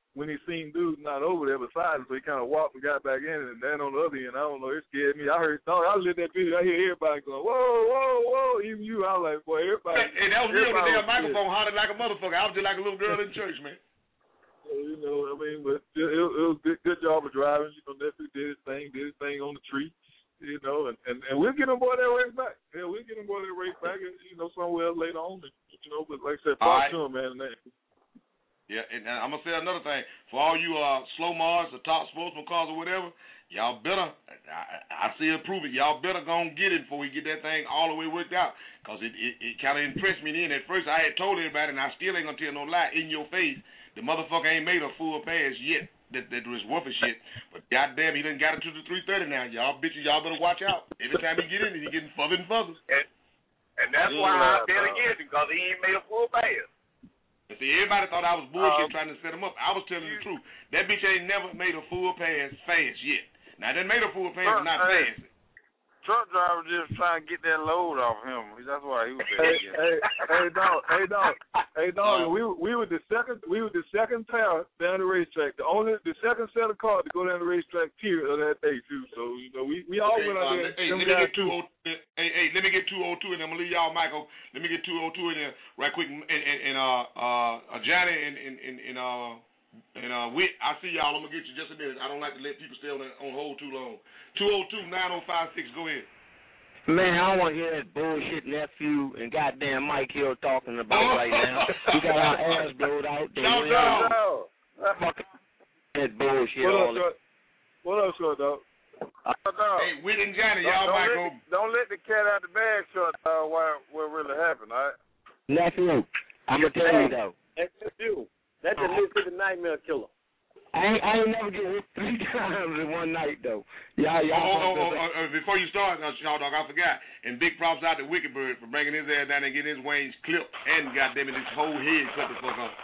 when he seen dudes not over there beside him, so he kind of walked and got back in, and then on the other end, I don't know, it scared me. I heard, no, I lit that video, I hear everybody going, whoa, whoa, whoa, even you. I was like, boy, everybody.
Hey, that was real. The damn microphone hollered like a motherfucker. I was just like a little girl in church, man.
So, you know, I mean, but it, it, it was a good, good job of driving. You know, nephew did his thing, did his thing on the tree, you know, and, and, and we'll get him boy that race back. Yeah, we'll get him boy that race back, you know, somewhere else later on. And, you know, but like I said, talk to him, man. And
yeah, and, and I'm going to say another thing. For all you uh, slow Mars, the top sportsman cars or whatever, y'all better, I, I see it prove it, y'all better go and get it before we get that thing all the way worked out. Because it, it, it kind of impressed me then. At first, I had told everybody, and I still ain't going to tell no lie in your face, the motherfucker ain't made a full pass yet. That, that was worth a shit. But goddamn, he done got it to the three thirty now. Y'all bitches, y'all better watch out. Every time he get in it, he getting further and further.
And, and that's yeah, why I bet against him, because he ain't made a full pass.
See, everybody thought I was bullshit um, trying to set him up. I was telling you the truth. That bitch ain't never made a full pass fast yet. Now, they made a full pass, but not
hey,
fast.
Truck driver just trying to get that load off him. That's why he was there.
Hey, hey, hey, dog, hey, dog, hey, dog. We we were the second, we were the second pair down the racetrack. The only, the second set of cars to go down the racetrack period of that day too. So you know, we we all
okay,
went out
uh,
there.
Hey, let me get two oh. Hey, hey, let me get two oh two, and I'm gonna leave y'all, Michael. Let me get two oh two in there right quick, and and, and uh uh Johnny and and and, and uh. And uh, Whit, I see y'all. I'm gonna get you just a minute. I don't like to let people stay on, on hold too long. two oh two, nine oh five six. Go ahead.
Man, I don't want to hear that bullshit nephew and goddamn Mike Hill talking about right now. We got our ass blowed out. They
no, no.
Fucking that bullshit.
What
all
up, short? What up, short dog?
Uh, dog.
Hey, Whit and Johnny,
don't,
y'all
don't
might
let
go.
The, don't let the cat out the bag, short dog. What what really happened, all right?
Nephew, I'm gonna tell you though.
That's you. That's the Mississippi Nightmare Killer.
I ain't, I ain't never get hit three times in one night though. Y'all, y'all.
Oh, oh, oh, oh, oh, before you start, uh, Shaw Dog, I forgot. And big props out to Wicked Bird for bringing his ass down and getting his wings clipped, and goddamn it, his whole head cut the fuck off.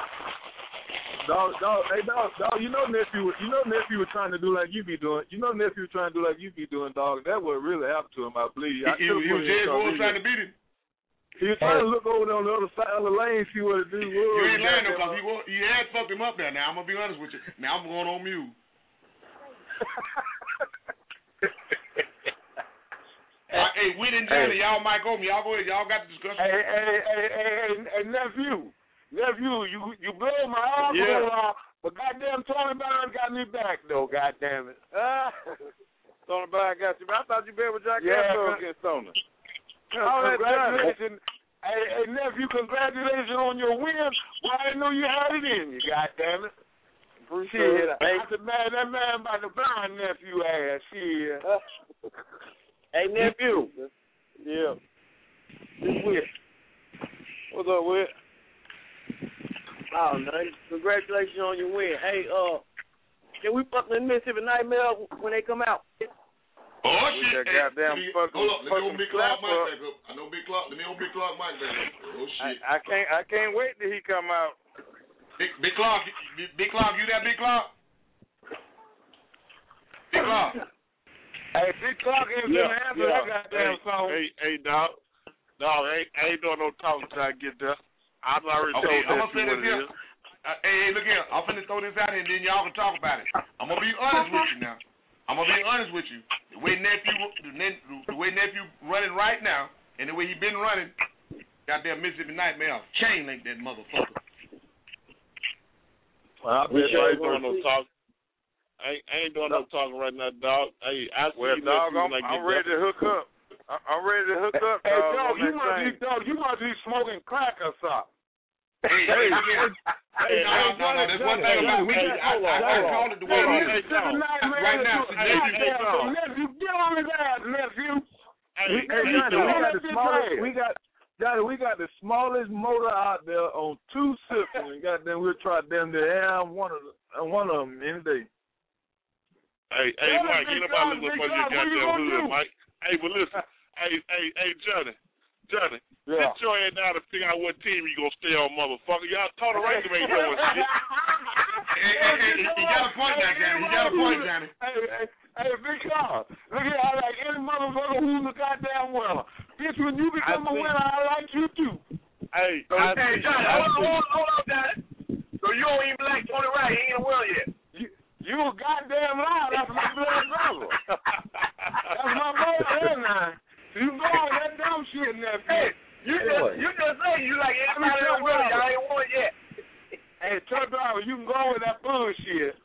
Dog, dog, hey, dog, dog. You know nephew, you know nephew was trying to do like you be doing. You know nephew was trying to do like you be doing, dog. That what really happened to him, I believe. I
he, he, he was dead for trying to beat him.
He was trying to look over there on the other side of the lane, see what it do.
You ain't lying though, because he, was, he had fucked him up there. Now, I'm going to be honest with you. Now, I'm going on mute. uh, hey, Whit and Johnny, hey. Y'all might go me. Y'all go ahead. Y'all got the discussion.
Hey, hey, hey, hey, hey, hey nephew. Nephew, you you blow my arm
yeah.
off, but goddamn Tony Brown got me back, though, goddamn it. Uh, Tony Brown got you back. I thought you bet with Jack
yeah,
Castro against Tony.
Oh,
congratulations. Hey, hey, nephew, congratulations on your win. Well, I didn't know you had it in you, goddamn it. Appreciate it. Hey. I said, man, that man about to blind nephew ass. Shit.
Hey, nephew.
Yeah. This Whit. What's up, Whit?
Oh, man. Congratulations on your win. Hey, uh, can we fuck the Mississippi Nightmare when they come out?
Oh, shit. Hey,
goddamn
me,
fucking,
hold up. Let me open Big Clark Mike
up.
back up. I know Big Clark. Let me open Big Clark Mike back up. Oh, shit.
I, I can't I can't wait till he come out.
Big, Big Clark. Big, Big Clark, you there, Big Clark? Big Clark.
Hey, Big Clark ain't
yeah,
gonna answer
yeah.
that goddamn
hey,
song.
Hey, hey, dog. Dog, I ain't, I ain't doing no talking until I get there. I've already
okay,
told
I'm
that
gonna say
what
this
it
here.
is.
Uh, hey, hey, look here. I'm finna throw this out and then y'all can talk about it. I'm gonna be honest with you now. I'm gonna be honest with you. The way nephew, the way nephew running right now, and the way he been running, goddamn Mississippi Nightmare, chain link that motherfucker.
Well, I, bet I ain't doing no talk. I ain't, I ain't doing no talking right now, dog. Hey, I see
well, dog, I'm,
like
I'm ready to hook up. I'm ready to hook up.
Hey,
dog,
dog, you must
thing.
be dog. You must be smoking crack or something.
Hey, hey, hey, no, no, no, there's one thing about me. I, I, I call it the way it is. Right now, see, nephew,
nephew, get on his ass, nephew.
Hey,
hey, Johnny, we got the smallest. We got Johnny. We got the smallest motor out there on two systems. And goddamn, we'll try them to have one of the, one of them any day.
Hey, hey, Mike, ain't nobody looking for your goddamn hood, Mike. Hey, but listen, hey, hey, hey, Johnny, Johnny.
Yeah.
Sit your head down and figure out what team you gonna stay on, motherfucker. Y'all Tony Ranger ain't doing shit.
Hey, hey, hey, he got a point now, Johnny. He got a point, Johnny.
Hey, hey, hey, Big Carl. Look at I like any motherfucker who's a goddamn winner. Bitch, when you become a winner, I like you too.
Hey,
so,
I
hey,
see,
Johnny,
I
hold on,
see.
hold on, hold on, Johnny. So you don't even like Tony Ray? He ain't a winner.
boy.
You just say you like everybody else really. Y'all ain't won yet.
Hey, truck driver, you can go with that bullshit.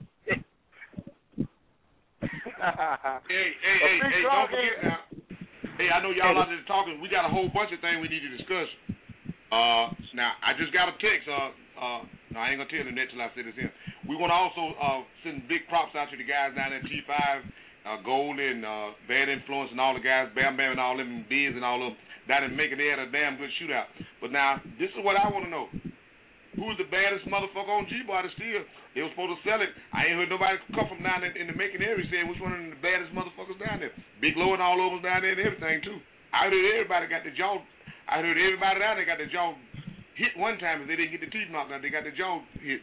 hey, hey, hey, hey, don't forget now. Hey, I know y'all out there talking. We got a whole bunch of things we need to discuss. Uh, now, I just got a text. Uh, uh, no, I ain't going to tell them that till I say this in. We want to also uh, send big props out to the guys down there at T five, uh, Gold and uh, Bad Influence and all the guys, Bam Bam and all them, Biz and all of them, down in Macon. They had a damn good shootout. But now, this is what I want to know. Who's the baddest motherfucker on G-Bar to steal? They were supposed to sell it. I ain't heard nobody come from down in, in the Macon area saying which one of the baddest motherfuckers down there. Big Low and all of them down there and everything, too. I heard everybody got the jaw. I heard everybody down there got the jaw hit one time if they didn't get the teeth knocked out. They got the jaw hit.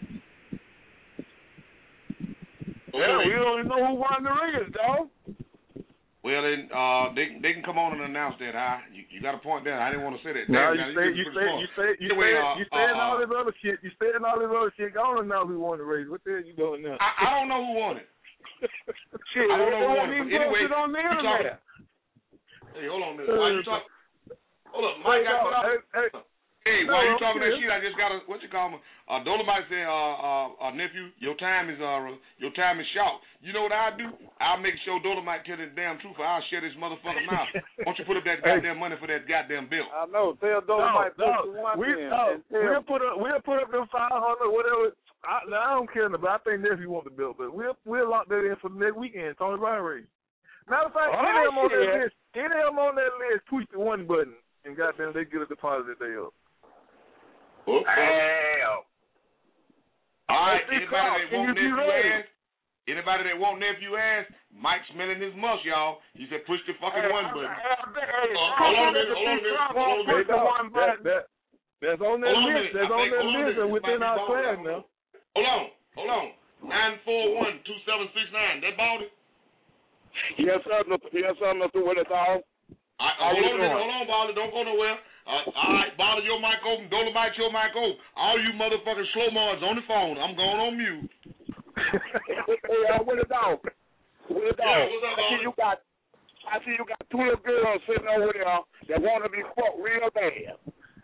Yeah, we don't even know who won the race, dog.
Well, then uh, they they can come on and announce that. I you, you got a point there. I didn't want to say that.
No,
Damn,
you say you say you say you say you saying all this other shit. You saying all this other shit. I don't know who won the race. What the hell you doing now?
I, I don't know who won it.
Shit,
I don't know who won it. But anyway,
on the internet.
Hey, hold on a minute. Why you talk? Hold up, Mike got put up. Hey, hey. Hey, while you talking that shit, I just got a what you call me? Uh, Dolomite said, uh, uh, uh, nephew, your time is uh, your time is short. You know what I do? I'll make sure Dolomite tell the damn truth, or I'll share this motherfucker mouth. Why don't you put up that goddamn money for that goddamn bill?
I know. Tell Dolomite no, no. We no, we'll put up we'll put up them five hundred whatever. I, now, I don't care, but I think nephew want the bill, but we'll we'll lock that in for the next weekend. Tony Brown race. Matter of fact, oh, any of them on that list, any of them on that list, push the one button, and goddamn, they get a deposit that day up.
Okay.
Hell.
All right, anybody that want nephew ass, anybody that want nephew ass, Mike's smelling his musk, y'all. He said push the fucking hey, one button. Hey,
hey,
uh, hold on a minute, hold on a minute, hold on a minute.
One button. That, that, that's on that list, that's on that list and within our class now.
Hold on, hold on. nine four one two seven six nine, that Baldy?
Yes, sir, yes, sir, Mister Willis, all.
All right, hold on a minute, hold on, Baldy, don't go nowhere. Uh, all right, Baldy, your mic open. Dolomite, your mic open. All you motherfucking slow mods on the phone. I'm going on mute.
Hey, uh, what is dog? What is dog?
Yeah, what's up,
I see you got. I see you got two little girls sitting over there that want to be fucked real bad.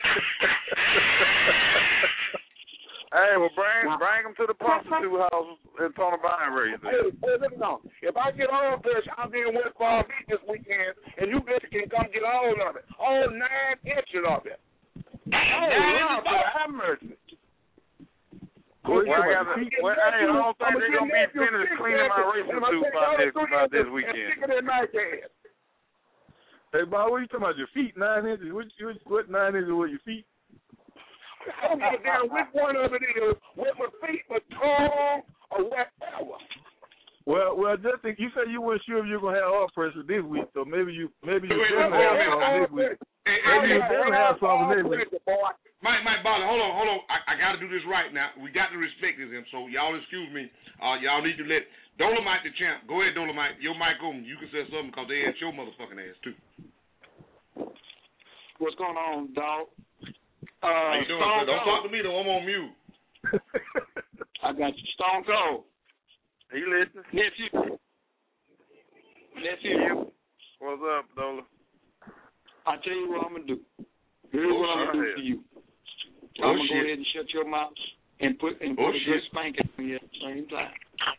Hey, well, bring bring them to the prostitute house in Tony Brown race.
Hey, hey, listen on. If I get all this, I'll be in West Palm Beach this weekend, and you bitches can come get all of it, all nine inches of it. Oh, Lord, have mercy.
Well, well, I gotta, well, hey, I don't think they're gonna be finished cleaning my racing suit by this by this weekend.
Hey, Bob, what are you talking about? Your feet, nine inches? What, what, what nine inches with your feet? I don't give a damn which one of it is, with my feet, my tongue, or whatever. Well, well, just think, you said you weren't sure if you were gonna have off pressure this week, so maybe you, maybe you definitely have something this week. Maybe you definitely have something this week.
Mike, Mike, Bobby, hold on, hold on. I, I got to do this right now. We got to respect him, so y'all excuse me. Uh, y'all need to let Dolomite the champ. Go ahead, Dolomite. Your mic open. You can say something because they had your motherfucking ass too.
What's going on, dog? Uh,
How you doing, sir? Don't talk to me, though. I'm on mute.
I got you. Stone Cold.
Are you listening?
Nephew. Nephew.
What's up, Dola?
I'll tell you what I'm going to do. Here's oh, what I'm going to do for you. Oh, I'm going to go ahead and shut your mouth and put, and
oh,
put a good spanking on you at the same time.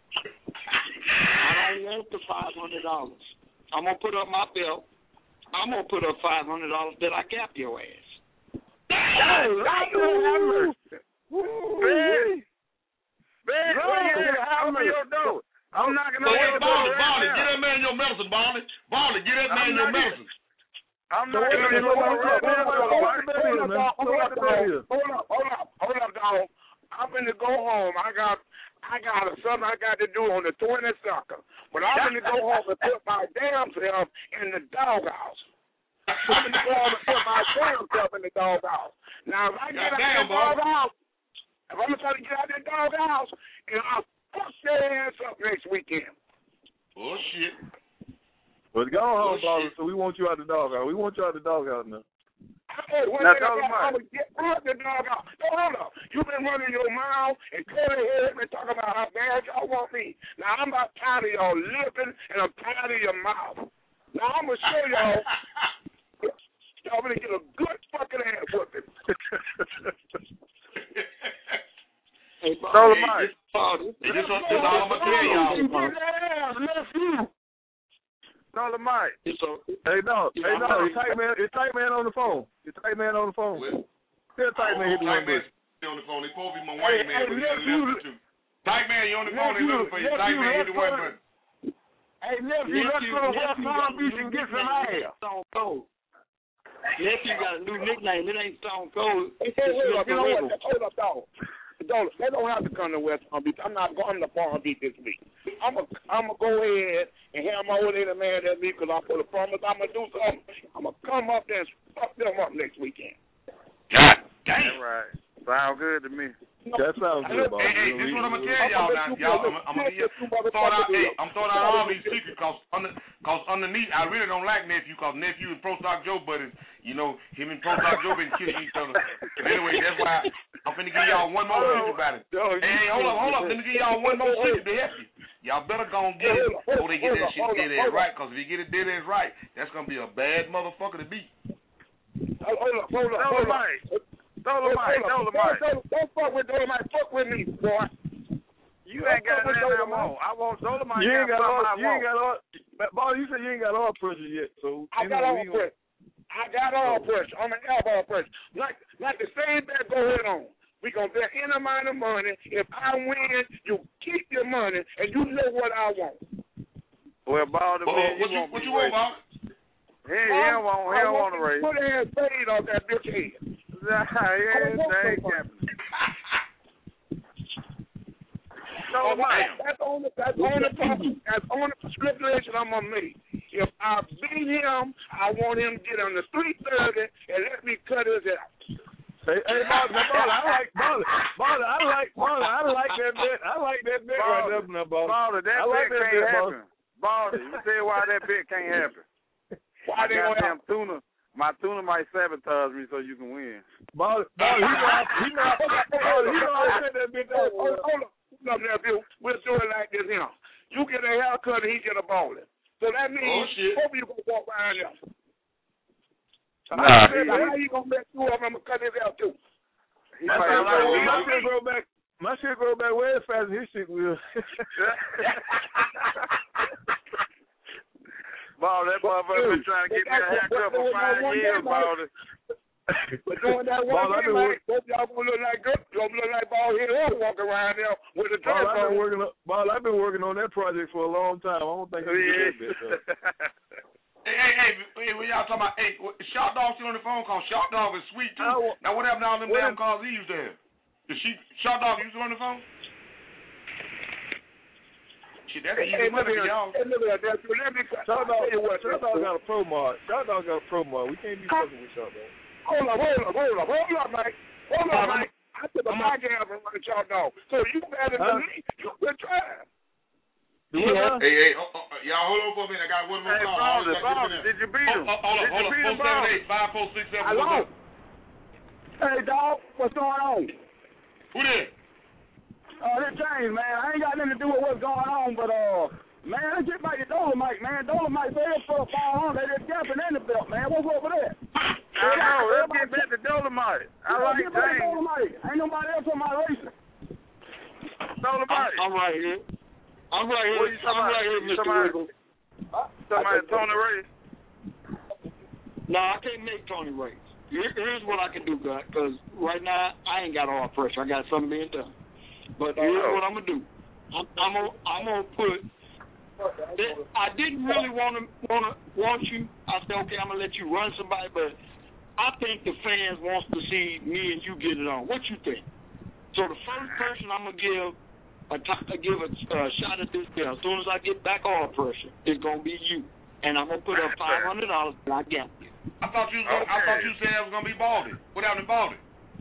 I don't want the five hundred dollars. I'm going to put up my belt. I'm going to put up five hundred dollars that I cap your ass.
Hey, Lord, man, man, I'm your door. I'm knocking on your door.
Barney, get that man your medicine, Barney. Barney, get that man your medicine.
I'm knocking on your door right now.
Hold up, hold up, hold up, hold up, dog. I'm finna go home. I got, I got something I got to do on the twenty-second. But I'm finna go home and put my damn self in the doghouse. I'm going to go home and put my damn self in the doghouse. Now, if I get out of the doghouse, if I'm going to try to get out of the doghouse, and I'll fuck your ass up next weekend.
Oh, shit.
Well, go home, oh, so we want you out of the doghouse. We want you out of the doghouse now.
Hey, wait a minute, I'm going to get out of the doghouse. No, hold up. You've been running your mouth and cutting head and talking about how bad y'all want me. Now, I'm about tired of y'all lipping, and I'm tired of your mouth. Now, I'm going to show y'all.
y'all gonna get a good fucking ass whooping.
Hey,
Dolomite.
This all I'm gonna tell y'all.
Dolomite.
It's a,
Hey, no,
Yeah,
hey,
I'm
no,
sorry.
it's tight man, it's tight man on the phone. It's tight man on the phone.
Well,
Tell tight man hit the one
Tight man
button.
on the phone. They supposed to be my
Hey,
white man,
hey,
but he got
nephew,
left too. Tight man, you on the phone? They
nephew,
looking for you. Tight
nephew,
man, hit the one
let's
button.
Hey, nephew, let's go to West Palm Beach and get some ass.
Stone Cold. Nephew got a new nickname. It ain't Stone Cold.
Hey,
It's
hey, hold up, you know
Riddle.
what? Hold up, dog. Don't, they don't have to come to West Palm Beach. I'm not going to Palm Beach this week. I'm going I'm to go ahead and have my old lady mad at me because I put a promise I'm going to do something. I'm going to come up there and fuck them up next weekend.
God damn.
All right. Sound good to me.
That sounds good, boss.
Hey, hey, this is what I'm gonna tell y'all now. Y'all, I'm, I'm gonna give you, throw out, hey, I'm throwing out all these secrets cause, under, cause underneath, I really don't like nephew cause nephew and Pro Stock Joe buddies. You know, him and Pro Stock Joe been killing each other. But anyway, that's why I'm finna give y'all one more secret about it. Hey, hey, hold up, hold up. Let me give y'all one more secret to help you. Y'all better go and get it so they get that shit dead ass right. Cause if you get it dead ass right, that's gonna be a bad motherfucker to beat.
Hold up, hold up, hold up. Dolomite, Dolomite. Don't, don't fuck with Dolomite. Fuck with me, boy. You ain't got nothing I want. I want Dolomite.
You ain't got all.
I
You ain't
want.
got all. But boss, you said you ain't got all pressure yet, so
I got all pressure. I got all pressure. I'm an elbow pressure. Like, like the same bet go ahead on. We gonna bet any amount of money. If I win, you keep your money, and you know what I want. Well, ball the man,
What you what you want, Bob?
He don't want. He don't want to raise. Put his fade off that bitch head. Nah, yeah, that ain't happening. So that's on the that's on the that's on the prescription I'm gonna make. If I beat him, I want him to get on the three thirty and let me cut his out.
Hey, hey, Baller, Baller, I like Baller, Baller, I like Baller, I like that bet. I like that bet right there, now, Baller.
Baller, that
I like
bet
that
can't
bet,
happen. Baller, you tell you why that bet can't happen. Why they gonna have tuna? My tuna might sabotage me so you can win.
Baller, Baller, he know, he know, Baller, he know I said that bet.
Hold on, hold on, nephew. We'll do it like this here. You get a haircut and he get a bowling. So that means
oh, shit.
both of you gonna walk around there.
Nah,
he, how you gonna make two of them and cut his hair too? He
my
might
shit
like
grow,
me.
my shit grow back. My shit grow back way faster than his shit will.
Ball, that motherfucker been trying to get me a haircut for five years, Ball. But doing that one
Ball,
thing, like, both y'all gonna look like good, gonna look like Ball here or walking around there with a dress
Ball, I've been
on.
working on, Ball, I've been working on that project for a long time. I don't think I can do that bit, though.
Hey, hey, hey, hey, when y'all talking about, hey, Shot Dog still on the phone call. Shot Dog is sweet too.
I,
now what happened to all them
what
damn
is,
calls he used to have? Is she Shot Dog you still on the phone? Shit, that's
Hey,
easy money for y'all.
Hey, look at that. Let me
Shot Dog,
tell you what.
Shot Dog got a pro mod. Shot Dog got a pro mod. We can't be fucking with Shot Dog.
Hold up, hold up, hold up, hold up, Mike. Hold up, Mike. I took a back out and run Shot Dog. So you better than me. You quit trying.
Yeah.
Hey, hey, oh, oh, y'all hold on for a minute. I got one more
Hey,
call.
Baldy, Baldy, did you beat him?
Oh, oh, hold
did
on, hold
you
on.
beat him,
four seven
Baldy?
eight, five four six seven.
Hello? Hey, dog, what's going on?
Who there?
Uh, this James, man. I ain't got nothing to do with what's going on, but, uh, man, let's get back to Dolomite, man. Dolomite fell for a ball on. They just jumping in the belt, man. What's up with that? I know. Let's get back to Dolomite. I like James. Dolomite. Ain't nobody else on my racing. Dolomite.
I'm, I'm right here. I'm right here.
What you
I'm right here, Mister
somebody,
Wiggle.
Somebody Tony Race?
No, I can't make Tony Race. Here, here's what I can do, guys, because right now I ain't got all pressure. I got something being done. But here's
oh.
what I'm gonna do. I'm, I'm gonna I'm gonna put. I didn't really want to want to want you. I said, okay, I'm gonna let you run somebody, but I think the fans wants to see me and you get it on. What you think? So the first person I'm gonna give a t- give a uh, shot at this deal. As soon as I get back all pressure, it's gonna be you, and I'm gonna put up five hundred dollars. And I got you.
I thought you. Okay. I thought you said it was gonna be Baldy. What happened to Baldy?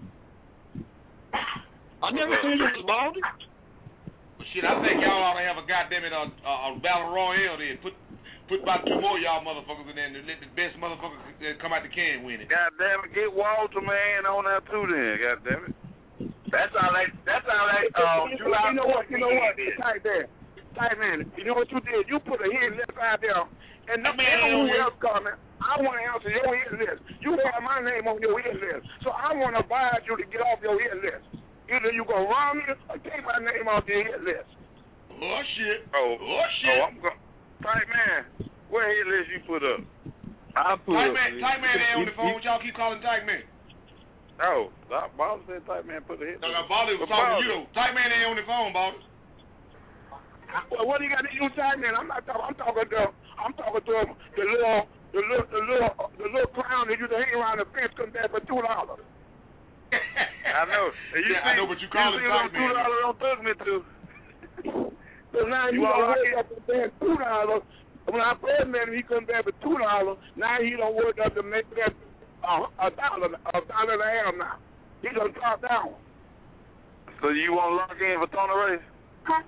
I never said it was Baldy.
Well, shit, I think y'all ought to have a goddamn it a, a, a battle royale then. Put put about two more y'all motherfuckers in there and let the best motherfuckers come out the can win it.
God damn it, get Walter man on there too then. God damn it. That's all they. That's all they. Um, you, you know what? You know what? Type there. Type man. You know what you did? You put a hit left out there, and no matter who else coming, I I want to answer your hit list. You have my name on your hit list. So I want to advise you to get off your hit list. Either you going to run me or take my name off your hit list.
Oh, shit.
Oh,
oh shit.
Oh, I'm going Tight man, what hit list you put up?
I put
Tight
up.
man, tight man ain't on the phone. What y'all keep calling tight man?
Oh, Baldy said tight man put a hit list.
No, no, Baldy was talking to you, though. Tight man ain't on the phone, Baldy.
Well, what do you got to use tight man? I'm not talking. I'm talking to. I'm talking to the little, the little, the little, the little clown that used to hang around the fence come back for two dollars.
I know. You
yeah,
see,
I know, but you call him tight man.
Two dollars don't took me to.
So now you, you don't work up to pay two dollars. When I first met him, he come back for two dollars. Now he don't work up to make that uh, a dollar, a dollar and a half now. He gonna drop down.
So you want to lock in for Tony Race?
Huh?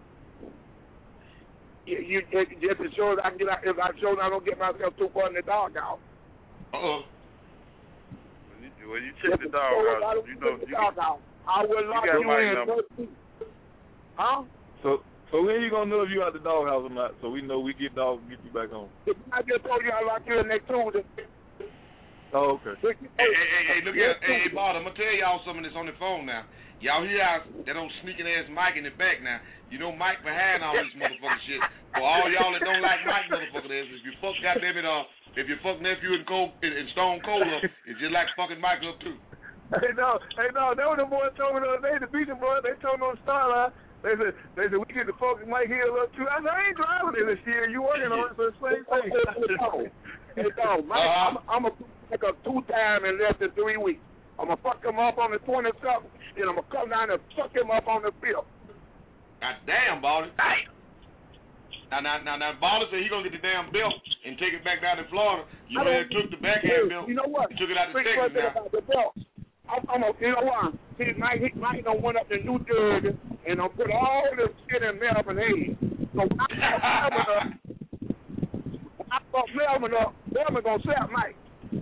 You, you just to show that I can get out. If I show that I don't get myself too far in the dog out.
Uh oh.
Well, you check the dog out. You know, you
dog out. I will lock you, you in. Huh?
So. So when you gonna know if you out the doghouse or not? So we know we get dog and get you back home.
I just told you I locked you in next Tuesday.
Oh, okay.
Hey, hey, hey, hey look at hey, hey, Bart, I'm gonna tell y'all something that's on the phone now. Y'all hear how that old sneaking ass Mike in the back now. You know Mike behind all this motherfucking shit. For all y'all that don't like Mike motherfucking ass, if you fuck goddamn it, uh, if you fuck nephew and Cole and, and Stone Cold up, it's just like fucking Mike up too.
Hey no, hey no, that was the boys told me the other day, the Beach Boys, they told me on Starline. They said, they said, we get the folks Mike Hill up too. I said, I ain't driving in this year. You working on it, so it's the same thing.
Hey, dog, Mike, uh-huh. I'm going to pick up two times in less than three weeks. I'm going to fuck him up on the twenty-something, and I'm going to come down and fuck him up on the fifth.
God damn, Baldy. Damn. Now, now, now, now, Baldy said he going to get the damn belt and take it back down to Florida. You went and took the backhand belt.
You know what?
And took it out to Texas now.
About the belt. I'm, I'm a, you know what? See, Mike, Mike done went up to New Jersey and done put all this shit in Melvin Hayes. So when I fuck Melvin up, when I fuck Melvin up, Melvin gonna slap Mike.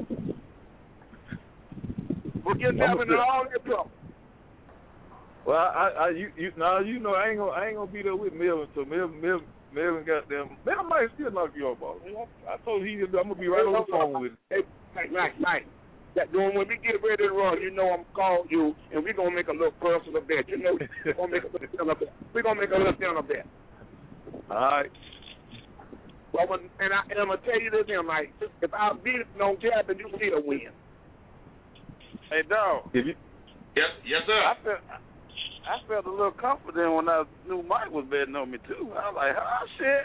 We'll get Melvin in all that trouble.
Well, I, I, you, you, now you know I ain't gonna, I ain't gonna be there with Melvin. So Melvin, Melvin, Melvin got them. Melvin might still knock you off, ball. I told you he, I'm gonna be right on the phone with him.
Hey, Mike, Mike, Mike. That when we get ready to run, you know I'm call you, and we're gonna make a little personal bet. You know, we're gonna make a little dinner bet. We're gonna make a little dinner bet.
All right.
Well, and, I, and I'm gonna tell you this, here, Mike. If I beat it on cap, and you still win.
Hey, dog.
If you,
yes, yes, sir.
I felt, I felt a little confident when I knew Mike was betting on me too. I was like, oh shit.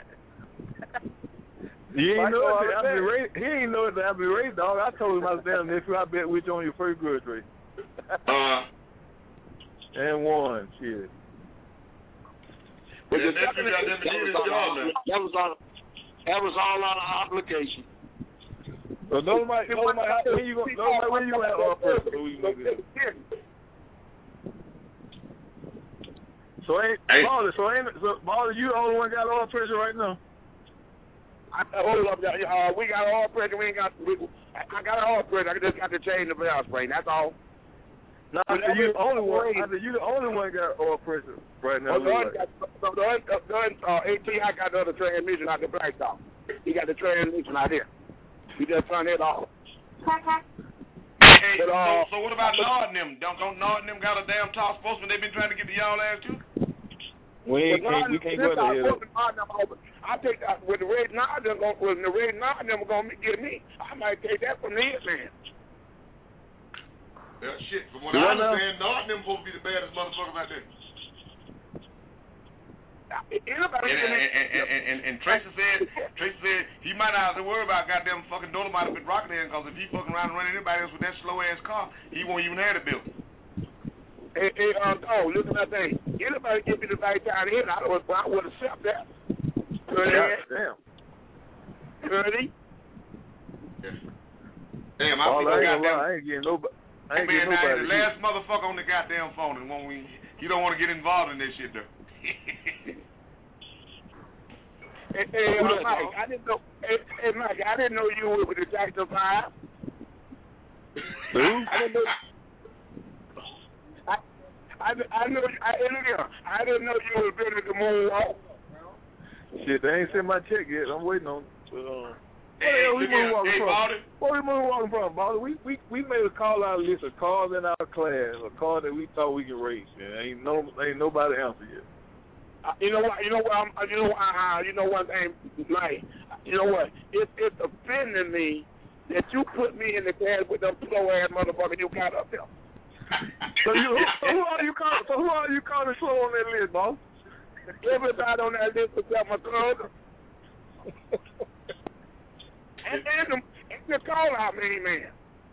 You ain't know it. I be raised, he ain't know it. I be raised, dog. I told him I was damn nephew. I bet with you on your first grudge race.
Uh.
And won. Shit.
But yeah, that, that, that, was all, that was all. That was all out of obligation.
So nobody, nobody, when you go, nobody, when you at all first, so we make it. So ain't hey. Baller, so ain't so Baller, you the only one got oil pressure right now.
I, hold up, uh, we got oil pressure. We ain't got. We, I got oil pressure. I just got to change the valve spring. That's all.
No, nah, so you the only one. I said you the only one got oil pressure right now.
Well, the, the, the, the uh, AT, I got the other transmission out the black stop. He got the transmission out here. We just turned it off.
Hey, but, uh, so, so what about Nard and them? Don't don't Nard and them got a damn top spokesman? They've been trying to get to y'all ass too.
We ain't can't, we can't go there.
I take that with the Red Nine. Them going with the Red Nine. Them gonna get me. I might take that from the hitman.
Yeah, shit. From what I understand, Nard and them supposed to be the baddest motherfuckers out there.
Anybody
and, and, and, and, and, and Tracy said, Tracy said he might not have to worry about goddamn fucking Dolomite up in Rockland, because if he fucking around and running anybody else with that slow ass car, he won't even have the bill.
Hey, hey, um, oh, listen to that thing. Anybody give me the right time in, I would, I would accept that. thirty
Damn.
thirty
Yeah. Damn, I
oh,
think I got them.
I ain't getting nobody. I ain't
hey, man,
getting nobody.
The last motherfucker on the goddamn phone, and when we, he don't want to get involved in this shit though.
Hey, hey uh, Mike, I didn't know. Hey, hey, Mike, I didn't know you were with the Jackson Five.
Who?
I didn't know. I, I, I know. I, I didn't know you were building the moonwalk.
Shit, they ain't sent my check yet. I'm waiting on. But, uh, Hey,
Hey,
we
look
move
here.
walking
Hey,
from?
Baldy.
Where we move walking from, Baldy? We we we made a call out list of cars in our class, a car that we thought we could race. Man, ain't no ain't nobody answer yet.
Uh, you know what? You know what? I'm, uh, you know what? Uh, you know one thing, Mike. You know what? It, it's offending me that you put me in the class with them slow ass motherfucker you got up there.
So you so who are you calling? So who are you calling slow on that list, boss?
Everybody on that list except my cousin. and and the, and the call out man, man.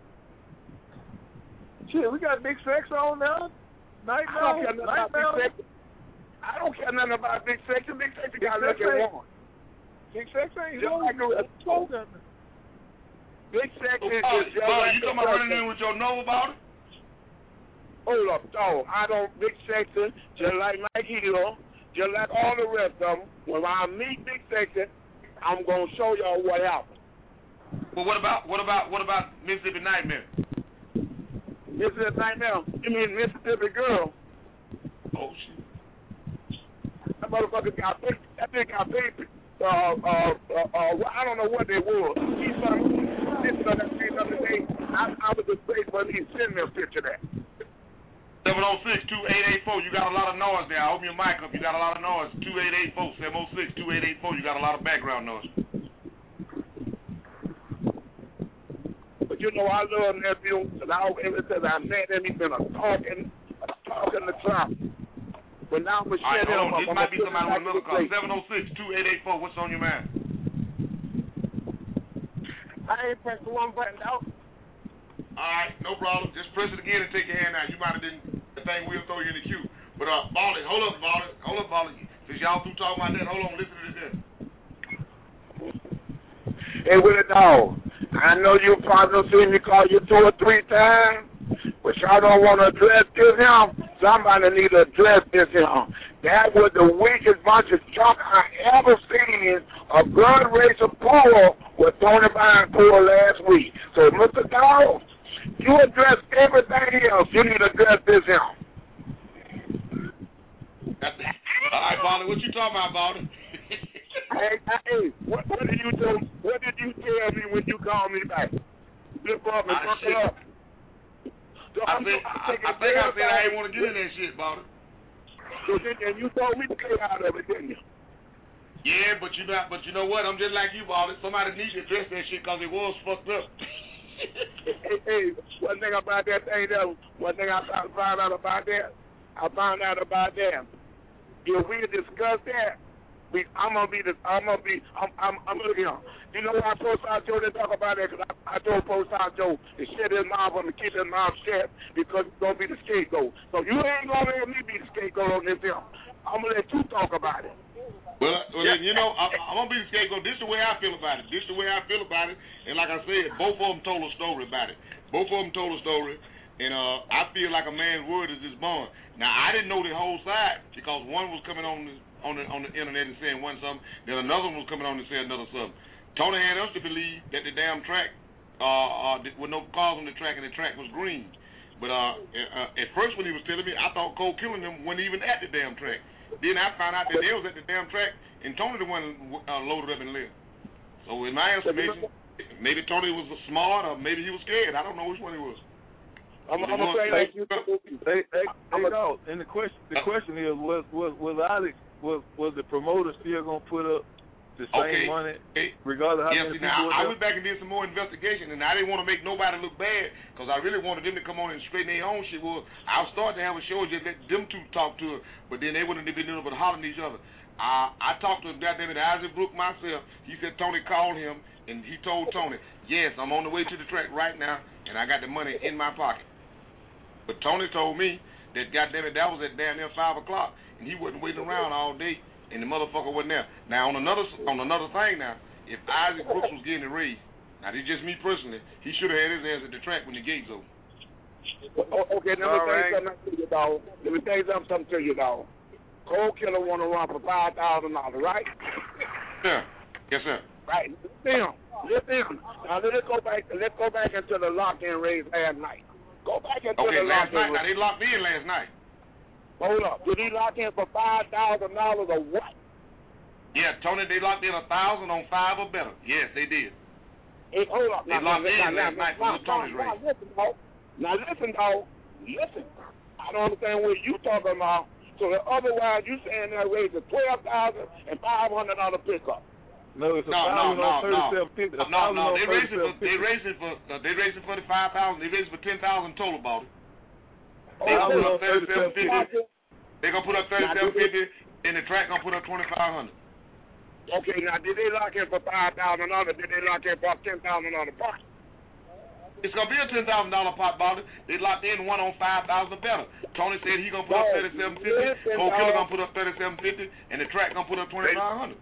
Shit, we got Big Sex on now. Night
I don't care
now.
nothing
Night
about Big
now.
Sex. I don't care nothing about Big Sex. Big Sex got
Big
look
Sex
at
ain't-
one.
Big Sex ain't
Just
slow.
like the-
Slow down there.
Big Sex
Oh,
is
Baldy,
just
Baldy,
like
you
the
talking about
first
running in
one.
with your nose about it?
Hold up, dog. I don't Big Sexton, just like Mike Hill, just like all the rest of them. When I meet Big Sexton, I'm gonna show y'all what happened.
Well, what about what about what about Mississippi Nightmare?
Mississippi Nightmare. You mean Mississippi Girl?
Oh shit.
That motherfucker got paid. That thing got paid. Uh, uh, uh, uh, I don't know what they were. He started listening to that thing the other day. I, I was just grateful for he sent me a picture of that.
seven oh six, two eight eight four, you got a lot of noise there. I open your mic up, you got a lot of noise. two eight eight four, seven oh six, two eight eight four, you got a lot of background noise.
But you know, I love nephew, and I ever since I met him, he's been a talking, a talking the Trump. But now I'm gonna
All right,
shut
hold
him
on.
up.
This
I'm
might
gonna
be
put him
somebody
back
with
in
another
his
call.
place.
seven oh six, two eight eight four, what's on your mind?
I ain't pressed the one button out.
All right, no problem. Just press it again and take your hand out. You might have didn't, the thing will throw you in the queue. But, uh, Baldy, hold up, Baldy. Hold up, Baldy. Since y'all through talking about that, hold on, listen to this.
Hey, with a dog. I know you probably seen me call you two or three times, but y'all don't want to address this him. Somebody need to address this him. That was the weakest bunch of junk I ever seen a blood racer pull with Tony Vine pull last week. So, Mister Dog, you address everything else. You need to address this him.
That's it. All right, Baldy, what you talking about, Baldy?
Hey, hey, what, what did you do? What did you tell me when you called me back? Flip up and
Ah,
fuck
shit.
it up. So
I,
I'm
said,
just
I,
taking
I think I said I
care
ain't want to get in that shit, Baldy.
So then, and you told me to stay out of it, didn't you?
Yeah, but you not. But you know what? I'm just like you, Baldy. Somebody needs to address that shit because it was fucked up.
hey, hey, one thing about that thing, though, one thing I found found out about that, I found out about that. If we discuss that, we, I'm gonna be the, I'm gonna be, I'm, I'm, I'm looking on. You know why Post Star Joe didn't talk about that? Because I, I told Post Star Joe to shut his mouth up and keep his mouth shut because he's gonna be the scapegoat. So you ain't gonna let me be the scapegoat on this film. I'm gonna let you talk about it.
Well, well then, you know, I, I'm gonna be the scapegoat. This is the way I feel about it. This is the way I feel about it. And like I said, both of them told a story about it. Both of them told a story, and uh, I feel like a man's word is his bond. Now, I didn't know the whole side because one was coming on the on the on the internet and saying one something, then another one was coming on and saying another something. Tony had us to believe that the damn track, uh, uh, with no cars on the track and the track was green. But uh, uh, at first when he was telling me, I thought Cole Killing them wasn't even at the damn track. Then I found out that they was at the damn track, and Tony the one uh, loaded up and left. So in my estimation, maybe Tony was smart or maybe he was scared. I don't know which one he was.
I'm, I'm gonna say
Hey,
that you.
hey, hey, hey, no. And the question, the question is, was was was Alex was was the promoter still gonna put up the same
Okay.
money,
Okay.
regardless of how
Yeah,
many
see,
people
now,
were
I
there?
went back and did some more investigation, and I didn't want to make nobody look bad because I really wanted them to come on and straighten their own shit. Well, I was starting to have a show just let them two talk to her, but then they wouldn't have been doing but hollering at each other. Uh, I talked to goddamn it, Isaac Brook myself. He said Tony called him, and he told Tony, yes, I'm on the way to the track right now, and I got the money in my pocket. But Tony told me that goddamn it, that was at damn near five o'clock, and he wasn't waiting around all day, and the motherfucker wasn't there. Now on another on another thing, now if Isaac Brooks was getting a raise, now this is just me personally, he should have had his ass at the track when the gates open.
Oh, okay, let me
All
tell
right.
you something to you, dog. Let me tell you something, something to you, dog. Cole Killer want to run for five thousand dollars, right?
Yeah. Yes, sir.
Right. Listen, listen. Now let's go back. Let's go back into the lock-in race last night. Go back into
Okay,
the
last
lock-in
night. Now
race.
they locked me in last night.
Hold up. Did he lock in for five thousand dollars or what?
Yeah, Tony, they locked in a thousand on five or better. Yes, they did.
Hey, hold up.
They
now,
locked in
now,
last
now,
night for
now,
Little Tony's
now,
race.
now, listen, dog. Now, listen, dog. Listen. I don't understand what you talking about. So that otherwise, you saying that race is twelve thousand and five hundred dollar pickup.
No, it's a
No, no,
thousand
no,
on
no.
thirty-seven fifty.
No, no, they racing for they racing for uh, they racing for the five thousand. They racing for ten thousand total about it. They gonna put up thirty-seven fifty. They gonna put up thirty-seven fifty, and the track gonna put up twenty five hundred.
Okay, now did they lock in for five thousand dollars? Did they lock in for ten thousand dollar pot?
It's gonna be a ten thousand dollar pot bottle. They locked in one on five thousand or better. Tony said he gonna put up thirty-seven fifty. Cole Killer gonna put up thirty-seven fifty, and the track gonna put up twenty five hundred.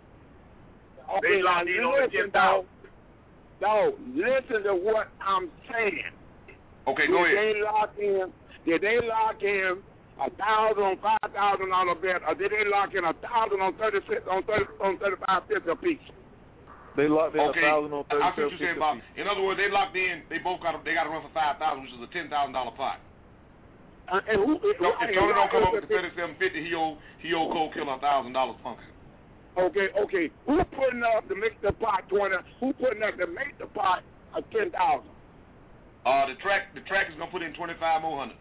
Okay, now listen, dog. Dog, listen to what I'm saying.
Okay, go
did
ahead.
They lock in, did they lock in a thousand on five thousand dollar bet, or did they lock in a thousand on thirty six on thirty on thirty five fifty a piece?
They locked in
okay.
a thousand on thirty
I see what you're saying about. In other words, they locked in. They both got. They got to run for five thousand, which is a ten thousand dollar pot.
Uh, and who?
So if Tony don't come up with the thirty-seven fifty, he owe he owe Cole Killer a thousand dollars funky.
Okay, okay. Who putting up to make the pot twenty? Who putting up to make the pot a ten thousand?
Uh, the track the track is gonna put in twenty five more hundred.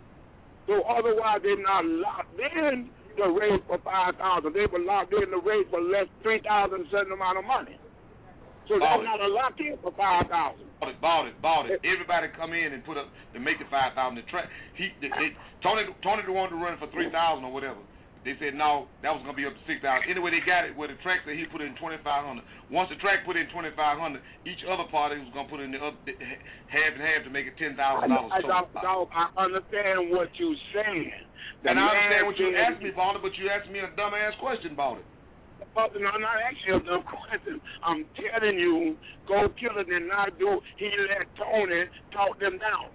So otherwise they're not locked in the race for five thousand. They were locked in the race for less three thousand certain amount of money. So they're not locked in for five thousand.
Bought it, bought it, bought it. Everybody come in and put up to make the five thousand. The track he they, they, Tony Tony the one to run for three thousand or whatever. They said no, that was gonna be up to six thousand. Anyway, they got it where the track said he put in twenty five hundred. Once the track put in twenty five hundred, each other party was gonna put in the up, half and half to make it ten thousand dollars total.
I, I understand what you're saying.
And I understand what you asked me about it, but you asked me a dumbass question about it.
But no, I'm not asking you a dumb question. I'm telling you, Go Killer did not do. He let Tony talk them down.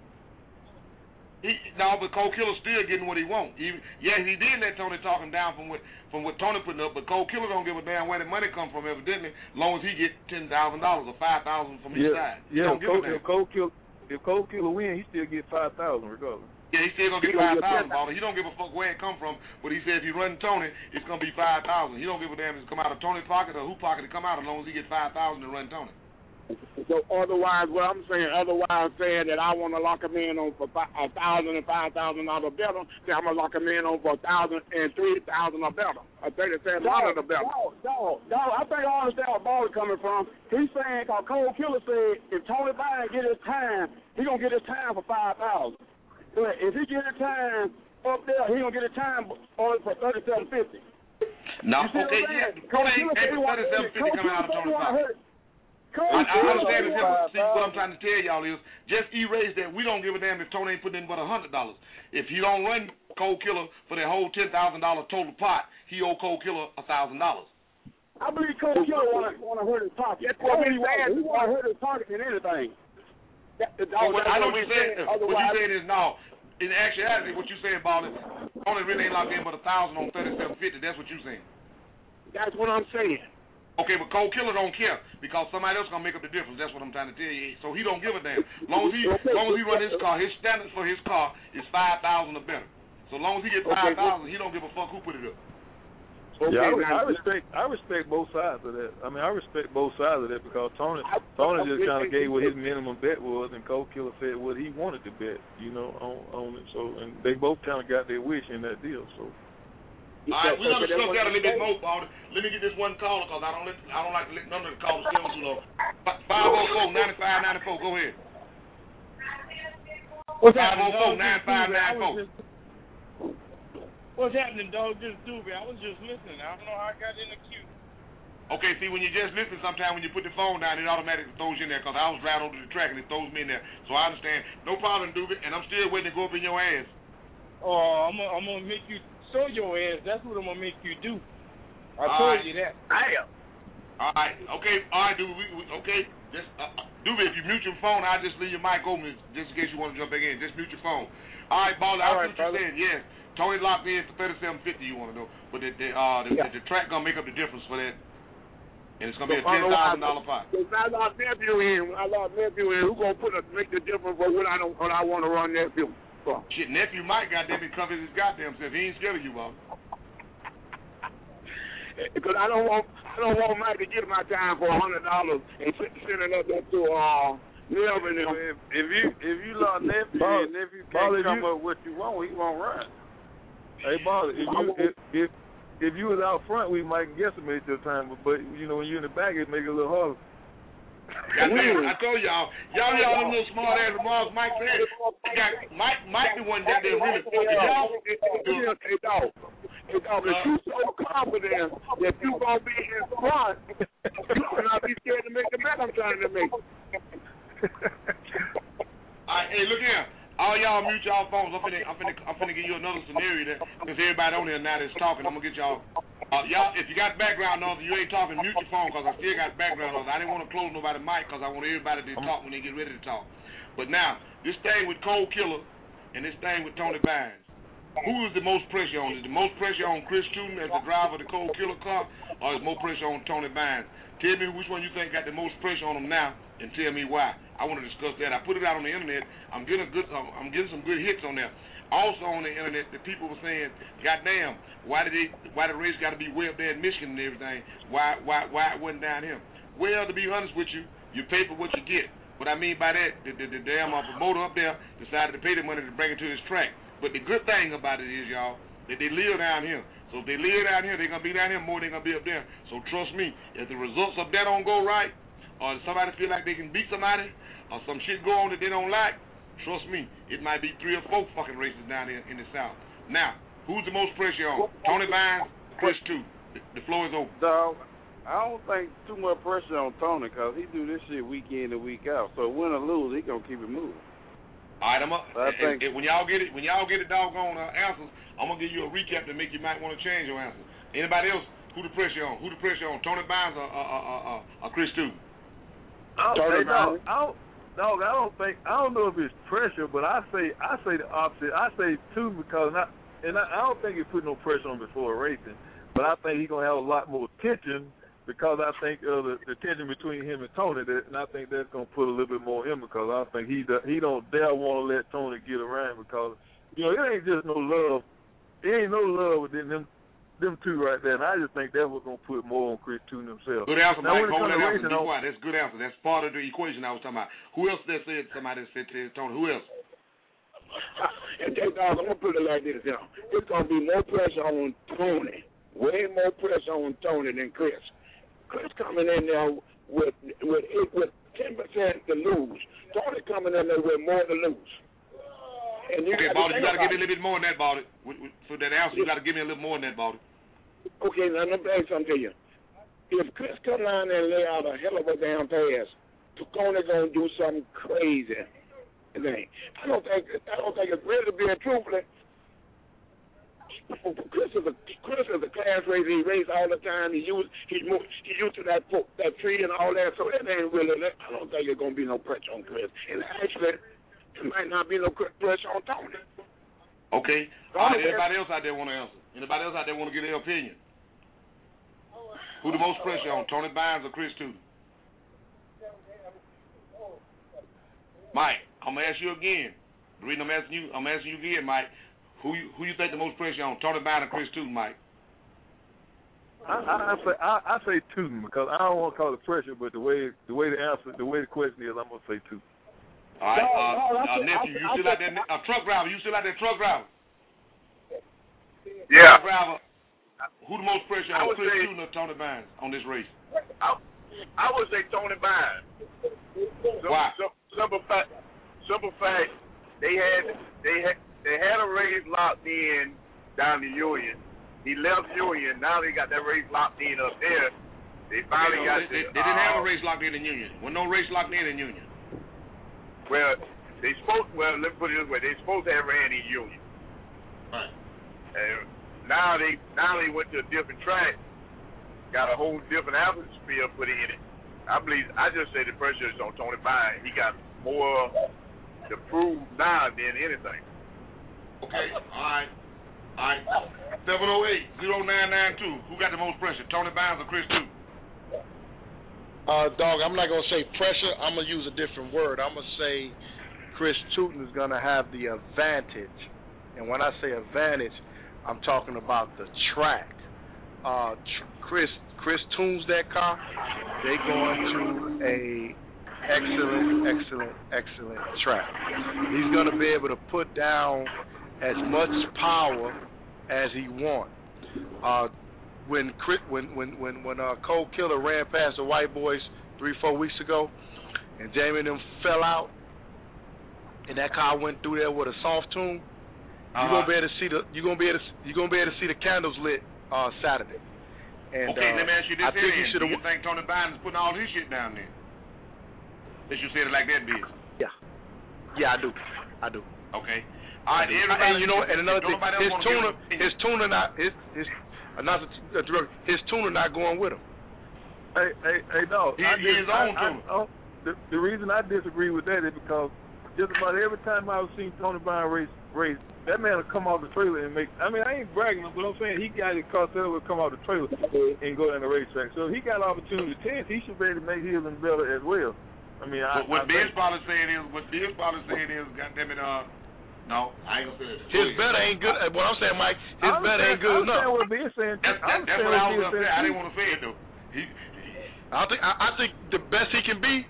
He, no, but Cole Killer's still getting what he wants. He, yeah, he did let Tony talk him down from what from what Tony putting up, but Cole Killer don't give a damn where the money come from, evidently, as long as he get ten thousand dollars or five thousand from each
yeah,
side.
Yeah,
if
Cole, if Cole Killer if Cole Killer win, he still get five thousand regardless.
Yeah, he still gonna get five thousand dollars. He don't give a fuck where it come from, but he said if he run Tony, it's gonna be five thousand. He don't give a damn if it come out of Tony's pocket or who pocket it come out, as long as he get five thousand to run Tony.
So otherwise, what I'm saying, otherwise saying that I want to lock him in on for a thousand and five thousand dollars better, then I'm gonna lock him in on for a thousand and three thousand or better, a thirty-seven dollars or better.
No, no, no. I think I understand where Ball is coming from. He's saying, cause Cole Killer said if Tony Biden get his time, he gonna get his time for five thousand. But if he get his time up there, he gonna get his time only for thirty-seven fifty.
No, okay, yeah. Cole ain't thirty-seven fifty coming out of Tony's pocket. I, I understand this. See, what I'm trying to tell y'all is just erase that. We don't give a damn if Tony ain't putting in but a hundred dollars. If he don't run Cole Killer for that whole ten thousand dollar total pot, he owe Cole Killer a thousand dollars.
I believe Cole Killer want to hurt his pocket. That's what he wants. He want to hurt his pocket than anything.
That, oh, well, I know what you're saying. What you're saying is no. In actuality, what you're saying about it, Tony really ain't locked in but a thousand on thirty-seven fifty. That's what you're saying.
That's what I'm saying.
Okay, but Cole Killer don't care because somebody else gonna make up the difference. That's what I'm trying to tell you. So he don't give a damn. Long as he, long as he run his car, his standards for his car is five thousand or better. So long as he gets five thousand, he don't give a fuck who put it up.
Okay, yeah, I, I respect. I respect both sides of that. I mean, I respect both sides of that because Tony, Tony just kind of gave what his minimum bet was, and Cole Killer said what he wanted to bet. You know, on on it. So, and they both kind of got their wish in that deal. So.
All right, we're gonna discuss that a little bit more, Paul. Let me get this one caller because I don't let, I don't like to let none of the callers stay on too long. Five oh four nine five nine four. Go ahead.
What's
five oh four nine five nine four.
What's happening, dog? This is Doobie. I was just listening. I don't know how I got in the queue.
Okay, see, when you just listen, sometimes when you put the phone down, it automatically throws you in there because I was driving over the track and it throws me in there. So I understand. No problem, Doobie, and I'm still waiting to go up in your ass.
Oh, I'm gonna, I'm gonna make you show your ass. That's what I'm gonna make you do. I
all
told
right.
you that.
Damn. All right. Okay. All right, Doobie. We, we, okay. Just uh, Doobie, if you mute your phone, I'll just leave your mic open just in case you want to jump back in. Just mute your phone. All right, Baller. I see what you're saying. Yes. Tony locked in for thirty-seven fifty. You want to know, but the the, uh, the, yeah. the the track gonna make up the difference for that, and it's gonna be a ten thousand dollar pot.
If I lock nephew in, I lock nephew in. Who gonna put a, make the difference for what I don't what I want to run nephew? For?
Shit, nephew Mike goddamn it covers his goddamn self. He ain't scared of you, Bob.
because I don't want I don't want Mike to get my time for a hundred dollars and send it up there to uh Melvin.
If, if you if you lost nephew
Ball,
and nephew can't
Ball,
come
you,
up with what you want, he won't run. Hey, Ball, if you if, if if you was out front, we might guesstimate your time, but, but you know when you're in the back, it make it a little harder.
I told y'all, y'all y'all them little smart ass remarks Mike said. Got, Mike Mike the one that they really fucking y'all.
Hey dog, hey dog, if you so confident that you gonna be in front, you gonna not be scared to make the bet I'm trying to make.
All right, hey, look here. All y'all mute y'all phones. I'm finna, I'm finna, I'm finna give you another scenario that, because everybody on here now that's talking, I'm gonna get y'all. Uh, y'all, if you got background noise, you ain't talking, mute your phone, because I still got background noise. I didn't want to close nobody's mic, because I want everybody to talk when they get ready to talk. But now, this thing with Cole Killer and this thing with Tony Bynes, who is the most pressure on? Is the most pressure on Chris Tootin as the driver of the Cole Killer car, or is more pressure on Tony Bynes? Tell me which one you think got the most pressure on him now, and tell me why. I want to discuss that. I put it out on the internet. I'm getting a good. I'm getting some good hits on there. Also on the internet, the people were saying, "Goddamn, why did they? Why the race got to be way up there in Michigan and everything? Why? Why? Why it wasn't down here?" Well, to be honest with you, you pay for what you get. What I mean by that, the, the, the damn uh, promoter up there decided to pay the money to bring it to this track. But the good thing about it is, y'all, that they live down here. So if they live down here, they're gonna be down here more than they're gonna be up there. So trust me, if the results up there don't go right, or if somebody feel like they can beat somebody, or some shit go on that they don't like, trust me, it might be three or four fucking races down there in the South. Now, who's the most pressure on? Tony Bynes, Chris Tootin. The, the floor is open.
Dog, I don't think too much pressure on Tony, because he do this shit week in and week out. So win or lose, he gonna keep it moving.
All right, I'm up.
I think,
and, and when y'all get it, when y'all get the doggone uh, answers, I'm gonna give you a recap to make you might want to change your answer. Anybody else? Who the pressure on? Who the pressure on? Tony Bynes or, or, or, or, or Chris Tootin?
I don't, hey, dog, I don't, dog, I don't think I don't know if it's pressure, but I say I say the opposite. I say Tootin because not, and I, I don't think he put no pressure on before racing, but I think he's gonna have a lot more tension. Because I think uh, the, the tension between him and Tony, that, and I think that's gonna put a little bit more in because I think he he don't dare want to let Tony get around because you know it ain't just no love, it ain't no love within them them two right there, and I just think that's what's gonna put more on Chris Tootin himself.
Good answer,
now,
Mike. Hold that answer.
Racing,
Be quiet. That's good answer. That's part of the equation I was talking about. Who else that said somebody that said, said Tony? Who else?
And Jay Dog, I'm gonna put it like this, you know, it's gonna be more pressure on Tony, way more pressure on Tony than Chris. Chris coming in there with with with ten percent to lose. Tony coming in there with more to lose. And you
okay,
got
Baldy, you got to give me a
it.
little bit more than that, Baldy. For that answer, you got to give me a little more than that, Baldy.
Okay, now let me say something to you. If Chris come down there and lay out a hell of a damn pass, Tony gonna do something crazy. I don't think I don't think it's really being truthful. Chris is a Chris is a class racer. He races all the time. He used he moved he used to that that tree and all that. So it ain't really. I don't think it's gonna be no pressure on Chris. And actually, it might not be no pressure on Tony.
Okay. All right. Anybody else out there want to answer? Anybody else out there want to give their opinion? Who the most pressure on, Tony Bynes or Chris Tootin? Mike, I'm gonna ask you again. The reason I'm asking you, I'm asking you again, Mike. Who you, who you think the most pressure on, Tony Bynes or Chris Tootin, Mike?
I, I, I say I, I say Tootin because I don't want to call it pressure, but the way the way the answer the way the question is, I'm gonna say Tootin.
All right, uh, uh, nephew, you still out there? A uh, truck driver, you still out there? Truck driver?
Yeah.
Truck driver. Who the most pressure on, Chris Tootin or Tony Bynes on this race?
I, I would say Tony Bynes.
Why?
Simple fact. Simple fact. They had they had. They had a race locked in down in Union. He left Union. Now they got that race locked in up there. They finally
okay,
got
they,
the,
they didn't
uh,
have a race locked in in Union. Well, no race locked in in Union.
Well, they supposed. Well, let me put it this way. They supposed to have ran in Union.
Right.
And now they now they went to a different track. Got a whole different atmosphere put in it. I believe. I just say the pressure is on Tony Bynes. He got more to prove now than anything.
Okay, all right. All right. seven oh eight, oh nine nine two. Who got the most pressure, Tony Bynes or Chris Tootin?
Uh, dog, I'm not going to say pressure. I'm going to use a different word. I'm going to say Chris Tootin is going to have the advantage. And when I say advantage, I'm talking about the track. uh, Chris Chris tunes that car, they going to a excellent, excellent, excellent track. He's going to be able to put down as much power as he wants. Uh, when Chris, when when when when uh, Cold Killer ran past the White Boys three four weeks ago, and Jamie and them fell out, and that car went through there with a soft tune, uh-huh. you're gonna be able to see the you're gonna be able to you're gonna be able to see the candles lit uh, Saturday. And,
okay,
uh,
let me ask you this:
I think
here,
you should
do you think Tony Biden's putting all his shit down there? That you said it like that, bitch.
Yeah, yeah, I do, I do.
Okay. All right, everybody.
And you know, and another thing, his tuner, his tuner not his his another his tuner not going with him.
Hey, hey, hey, dog.
He,
I
he his own tuner.
I, I, the, the reason I disagree with that is because just about every time I've seen Tony Biden race, race, that man will come off the trailer and make. I mean, I ain't bragging, but I'm saying he got it because that will come off the trailer and go down the racetrack. So if he got an opportunity to test, he should be able to make his and better as well. I mean, I.
What, what
I
Ben's probably saying is, what Ben's probably saying is, goddamn it, uh. No, I ain't gonna say that.
His better ain't good. What I'm saying, Mike, his better ain't good enough.
I understand what Ben's saying.
That's, that, that's what I was gonna say. I didn't want to say it though. He,
I think I, I think the best he can be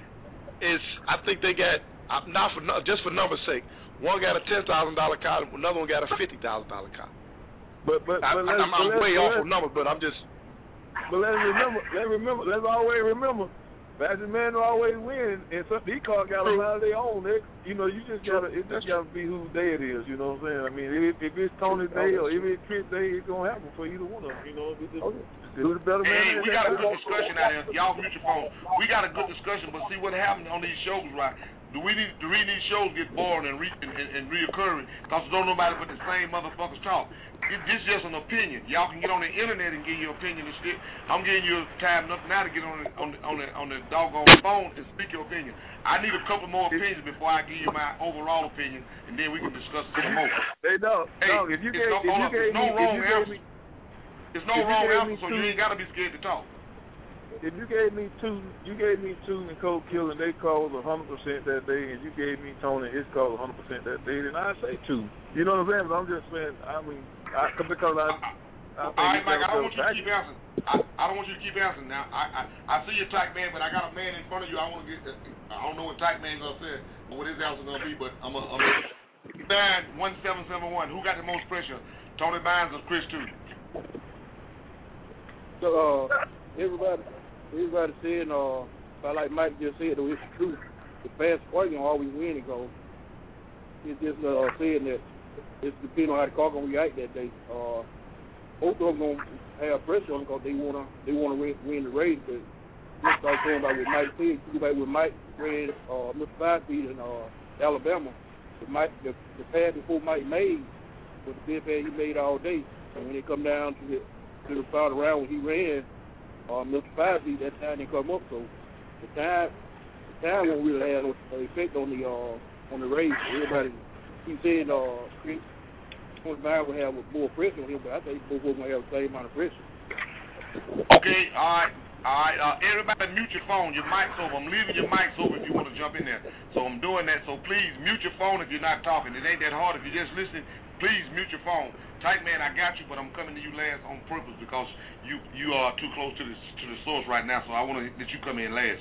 is I think they got uh, not for just for numbers' sake. One got a ten thousand dollar car, another one got a fifty thousand dollar car.
But but,
I,
but
I'm, I'm
but
way off
let's,
of numbers, but I'm just.
But let's remember, let's remember, let's always remember. Fastest man will always win, and some these cars got a mind of their own. They, you know, you just gotta, it just gotta be whose day it is. You know what I'm saying? I mean, if, if it's Tony's day or if it's Chris' day, it's gonna happen for either one of them. You know, it's just, do the better man.
Hey, we got a good discussion out here. Y'all mute your phone. We got a good discussion, but see what happened on these shows, right? Do we need do we these shows get boring and re and, and, and reoccurring because don't nobody but the same motherfuckers talk? It, this is just an opinion. Y'all can get on the internet and give your opinion and shit. I'm giving you time enough now to get on the on the on the, on the doggone phone and speak your opinion. I need a couple more opinions before I give you my overall opinion, and then we can discuss it some more.
Hey, dog,
hey,
dog, if you gave,
no,
if you gave
no
me,
wrong
if you
answer.
gave me,
There's no wrong answer, so you ain't got to be scared to talk.
If you gave me two, you gave me two and Cold Kill, and they called one hundred percent that day, and you gave me Tony, his call one hundred percent that day, then I'd say two. You know what I'm saying? But I'm just saying, I mean, I, because I, I think
all right, Mike, I don't want you to
back.
keep answering. I, I don't want you to keep answering. Now, I, I, I see your type man, but I got a man in front of you. I want to get. I don't know what type man's gonna say or what his answer gonna be, but I'm a. I'm a nine one seven seven one. Who got the most pressure? Tony Bynes or Chris Tootin?
So uh, everybody, everybody saying, uh, like Mike just said, though, it's true. The fast fighting always win. Because it's just uh, saying that it depends on how the car gonna react that day. Uh, both of them gonna have pressure on them because they wanna they wanna win, win the race. But just like saying about what Mike said, you go back with Mike ran uh, Mister Five Speed in uh, Alabama. The Mike the, the pad before Mike made was the best pad he made all day. And when they come down to the to the final round when he ran, uh, Mister Five Speed, that time didn't come up. So the time the time won't really have no effect on the uh, on the race. Everybody keep saying uh, Chris Tony Bynes will have more pressure on him, but I think both of them will have the same amount of pressure.
Okay, all right, all right. Uh, everybody mute your phone. Your mic's over. I'm leaving your mics over if you want to jump in there. So I'm doing that. So please mute your phone if you're not talking. It ain't that hard. If you're just listening, please mute your phone. Tight man, I got you, but I'm coming to you last on purpose because you you are too close to the to the source right now. So I want to let you come in last.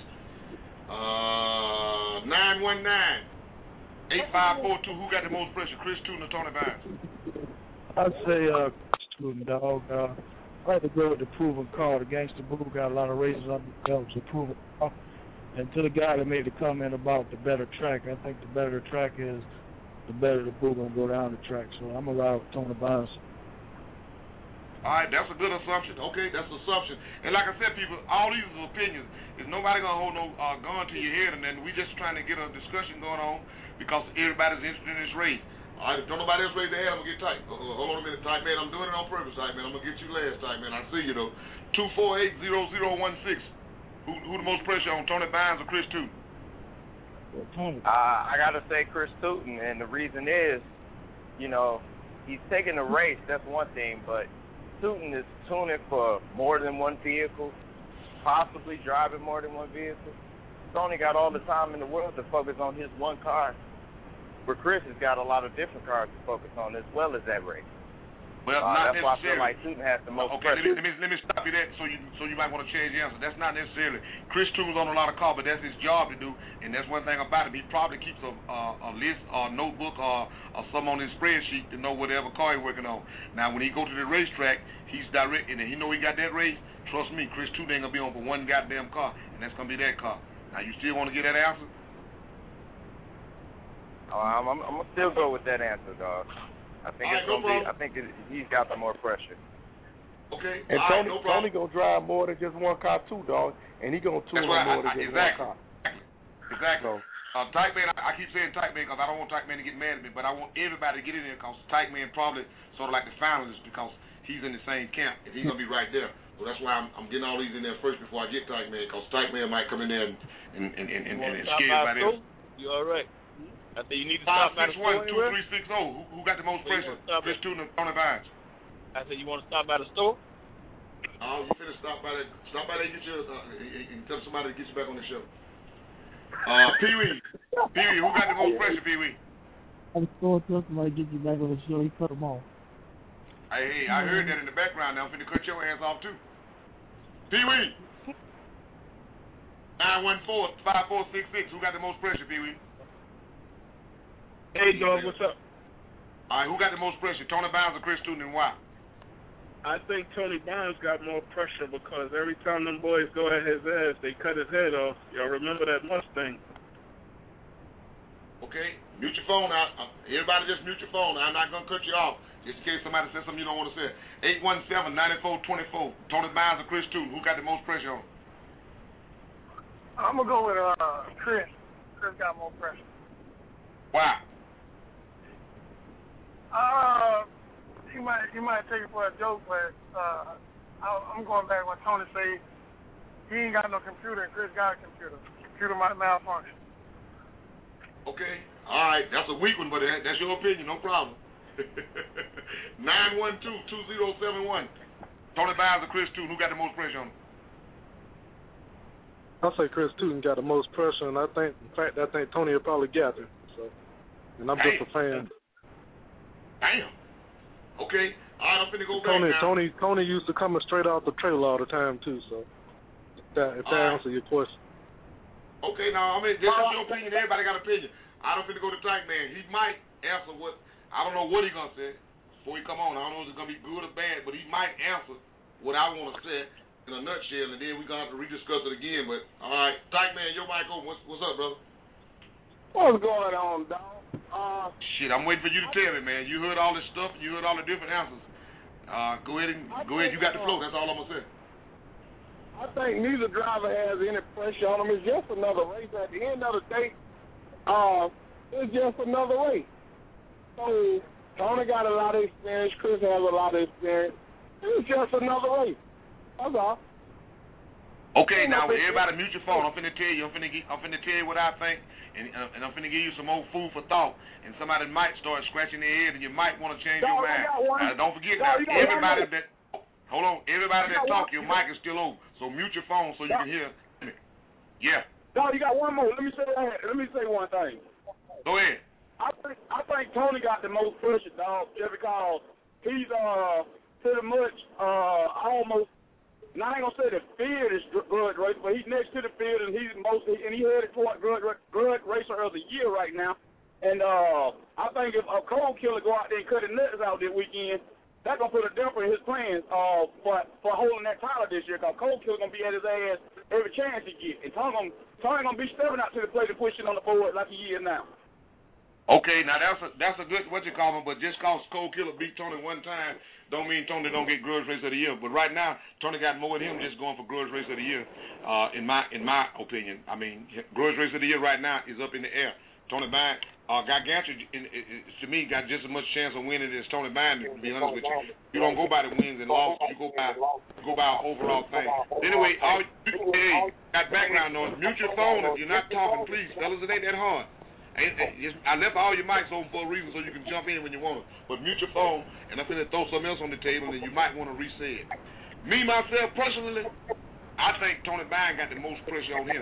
Uh, nine one nine eight five four two. Who got the most pressure? Chris Tootin or Tony Bynes?
I'd say uh, Chris Tootin, dog. Uh, I had to go with the proven car. The Gangster Boo got a lot of races under the belt. It's a proven car. And to the guy that made the comment about the better track, I think the better the track is, the better the Boo gonna go down the track. So I'm gonna ride with Tony Bynes.
All right, that's a good assumption. Okay, that's an assumption. And like I said, people, all these are opinions. There's nobody gonna hold no uh, gun to your head, and then we just trying to get a discussion going on because everybody's interested in this race. All right, if don't nobody else raise their hand, I'm going to get tight. Uh, hold on a minute, tight man. I'm doing it on purpose, tight man. I'm going to get you last, tight man. I see you, though. two four eight zero zero one six. Who, who the most pressure on, Tony Bynes or Chris Tootin?
Tony.
Uh, I got to say Chris Tootin, and the reason is, you know, he's taking the race. That's one thing, but Tootin is tuning for more than one vehicle, possibly driving more than one vehicle. Tony got all the time in the world to focus on his one car. Where Chris has got a lot of different cars to focus on as well as that race.
Well,
uh,
not
that's why I feel
necessarily.
like Tootin has the most
Okay, let
pressure.
me, let me let me stop you there. So you so you might want to change the answer. That's not necessarily. Chris Tootin's on a lot of calls, but that's his job to do, and that's one thing about him. He probably keeps a uh, a list or a notebook or or some on his spreadsheet to know whatever car he's working on. Now, when he go to the racetrack, he's direct, and he know he got that race. Trust me, Chris Tootin ain't gonna be on for one goddamn car, and that's gonna be that car. Now, you still want to get that answer?
Oh, I'm, I'm, I'm gonna still go with that answer, dog. I think
All
it's
right, no
gonna be.
problem.
I think it, he's got the more pressure.
Okay.
And
All
Tony,
right, no problem.
Tony gonna drive more than just one car too, dog. And he gonna tune
That's right.
more than
I, I,
just
exactly.
one car.
Exactly.
So,
Uh, Tyke Man, I, I keep saying Tyke Man because I don't want Tyke Man to get mad at me, but I want everybody to get in there because Tyke Man probably sort of like the finalist because he's in the same camp and he's gonna be right there. So that's why I'm, I'm getting all these in there first before I get Tyke Man because Tyke Man might come in there and and and and, and, and scare everybody else.
You all right? I think you need to
Five
stop by
six
the
one
store
two
anywhere.
three six zero. Who, who got the most
So you
pressure?
wanna stop
Chris
at-
Tootin and Tony Vines.
I said you want to stop by the store.
Oh, you finna stop by that. Stop by there and get your uh, and, and tell somebody to get you back on the show. Uh, Pee Wee, Pee Wee, who got the most pressure? Pee Wee.
I was going to somebody get you back on the show. He cut them off.
Hey, hey, I heard that in the background. Now I'm finna cut your ass off too. Pee Wee. Nine one four five four six six. Who got the most pressure? Pee Wee.
Hey, dog, what's up?
All right, who got the most pressure? Tony Vines or Chris Tootin, and why?
I think Tony Barnes got more pressure because every time them boys go at his ass, they cut his head off. Y'all remember that Mustang?
Okay, mute your phone out. Uh, everybody just mute your phone. I'm not gonna cut you off just in case somebody says something you don't want to say. Eight one seven nine four two four. Tony Vines or Chris Tootin, who got the most pressure on?
I'm gonna go with uh Chris. Chris got more pressure.
Why?
Uh, you might you might take it for a joke, but uh, I, I'm going back when Tony said he ain't got no computer and Chris got a computer. Computer might malfunction.
Okay, all right, that's a weak one, but that, that's your opinion, no problem. nine one two two zero seven one. Tony Vines or Chris Tootin, who got the most pressure on him?
I say Chris Tootin got the most pressure, and I think, in fact, I think Tony will probably got it. So, and I'm just a fan.
Damn. Okay. All right, I'm finna go
Tony,
back now.
Tony, Tony used to come straight off the trailer all the time too. So, if that, if that
All right.
answers your question.
Okay, now I mean, this is your opinion. Everybody got an opinion. I don't finna go to Tyke Man. He might answer what I don't know what he gonna say before he come on. I don't know if it's gonna be good or bad, but he might answer what I want to say in a nutshell, and then we gonna have to rediscuss it again. But all right, Tyke Man, your mic open. What's what's up, brother?
What's going on, dog? Uh,
Shit, I'm waiting for you to tell me, man. You heard all this stuff. You heard all the different answers. Uh, go ahead and go ahead. You got the flow. That's all I'm gonna say.
I think neither driver has any pressure on them. It's just another race. At the end of the day, uh, it's just another race. So Tony got a lot of experience. Chris has a lot of experience. It's just another race. That's all.
Okay, now everybody mute your phone. I'm finna tell you. I'm finna get, I'm finna tell you what I think, and uh, and I'm finna give you some more food for thought. And somebody might start scratching their head, and you might want to change
No,
your
I
mind.
got one.
Now, don't forget
No,
now,
you got
everybody
one.
that hold on, everybody
You
that
got
talk,
one.
your mic is still on. So mute your phone so you
No.
can hear. Yeah,
No, you got one more. Let me say let me say one thing.
go ahead.
I think I think Tony got the most pressure, dog, just because he's uh pretty much uh almost. Now I ain't gonna say the field is Grudge Racer, but he's next to the field, and he's most and he headed toward Grudge, Grudge Racer of the year right now. And uh, I think if a Cold Killer go out there and cut his nuts out this weekend, that's gonna put a damper in his plans uh for for holding that title this year. Cause Cold Killer gonna be at his ass every chance he get, and Tony gonna Tony gonna be stepping out to the plate and pushing on the board like he is now.
Okay, now that's a that's a good what you call him, but just cause Cold Killer beat Tony one time don't mean Tony don't get Grudge Racer of the Year. But right now, Tony got more than him just going for Grudge Racer of the Year. Uh, in my in my opinion, I mean Grudge Racer of the Year right now is up in the air. Tony Vine, uh, Gargantua, in, in, in, to me, got just as much chance of winning as Tony Vine. To be honest with you, you don't go by the wins and losses. You go by you go by an overall thing. Anyway, all you, hey, got background noise. Mute your phone if you're not talking, please, fellas. It ain't that hard. I left all your mics open for a reason so you can jump in when you want to. But mute your phone, and I'm going to throw something else on the table, and you might want to re-say it. Me, myself, personally, I think Tony Vine got the most pressure on him.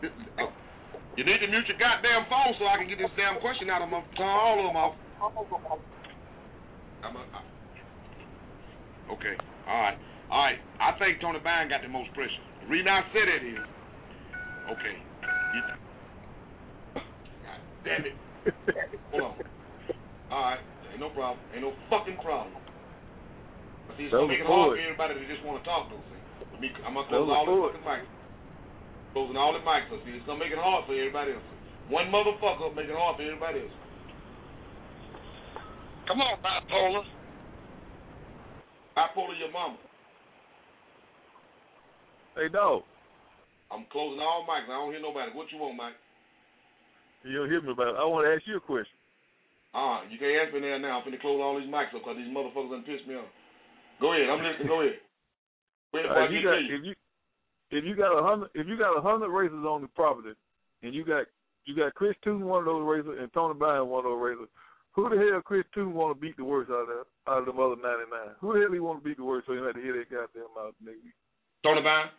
You need to mute your goddamn phone so I can get this damn question out of my turn all of them off. I'm a, I, Okay. All right. All right. I think Tony Byrne got the most pressure. The reason I said that is, okay. You, God damn it. Hold on. All right. Ain't no problem. Ain't no fucking problem. But see, it's going to make it hard for everybody that just want to talk, though. See? Me, I'm going to close all the fucking mics. Closing all the mics up. See, it's going to make it hard for everybody else. One motherfucker make it hard for everybody else.
Come on, bipolar.
Bipolar your mama.
Hey, dog.
I'm closing all mics. I don't hear nobody. What you want, Mike?
You don't hear me about it. I want to ask you a question.
Uh, you can't ask me there now. I'm finna close all these mics up because these motherfuckers done pissed me off. Go ahead. I'm listening. Go ahead. Wait,
uh, you got, if you if you got a hundred if you got a hundred racers on the property, and you got you got Chris Tootin one of those racers and Tony Byrne one of those racers, who the hell Chris Tootin want to beat the worst out of them, out of them other ninety-nine? Who the hell he want to beat the worst so he had to hear that goddamn mouth, nigga?
Tony Byrne?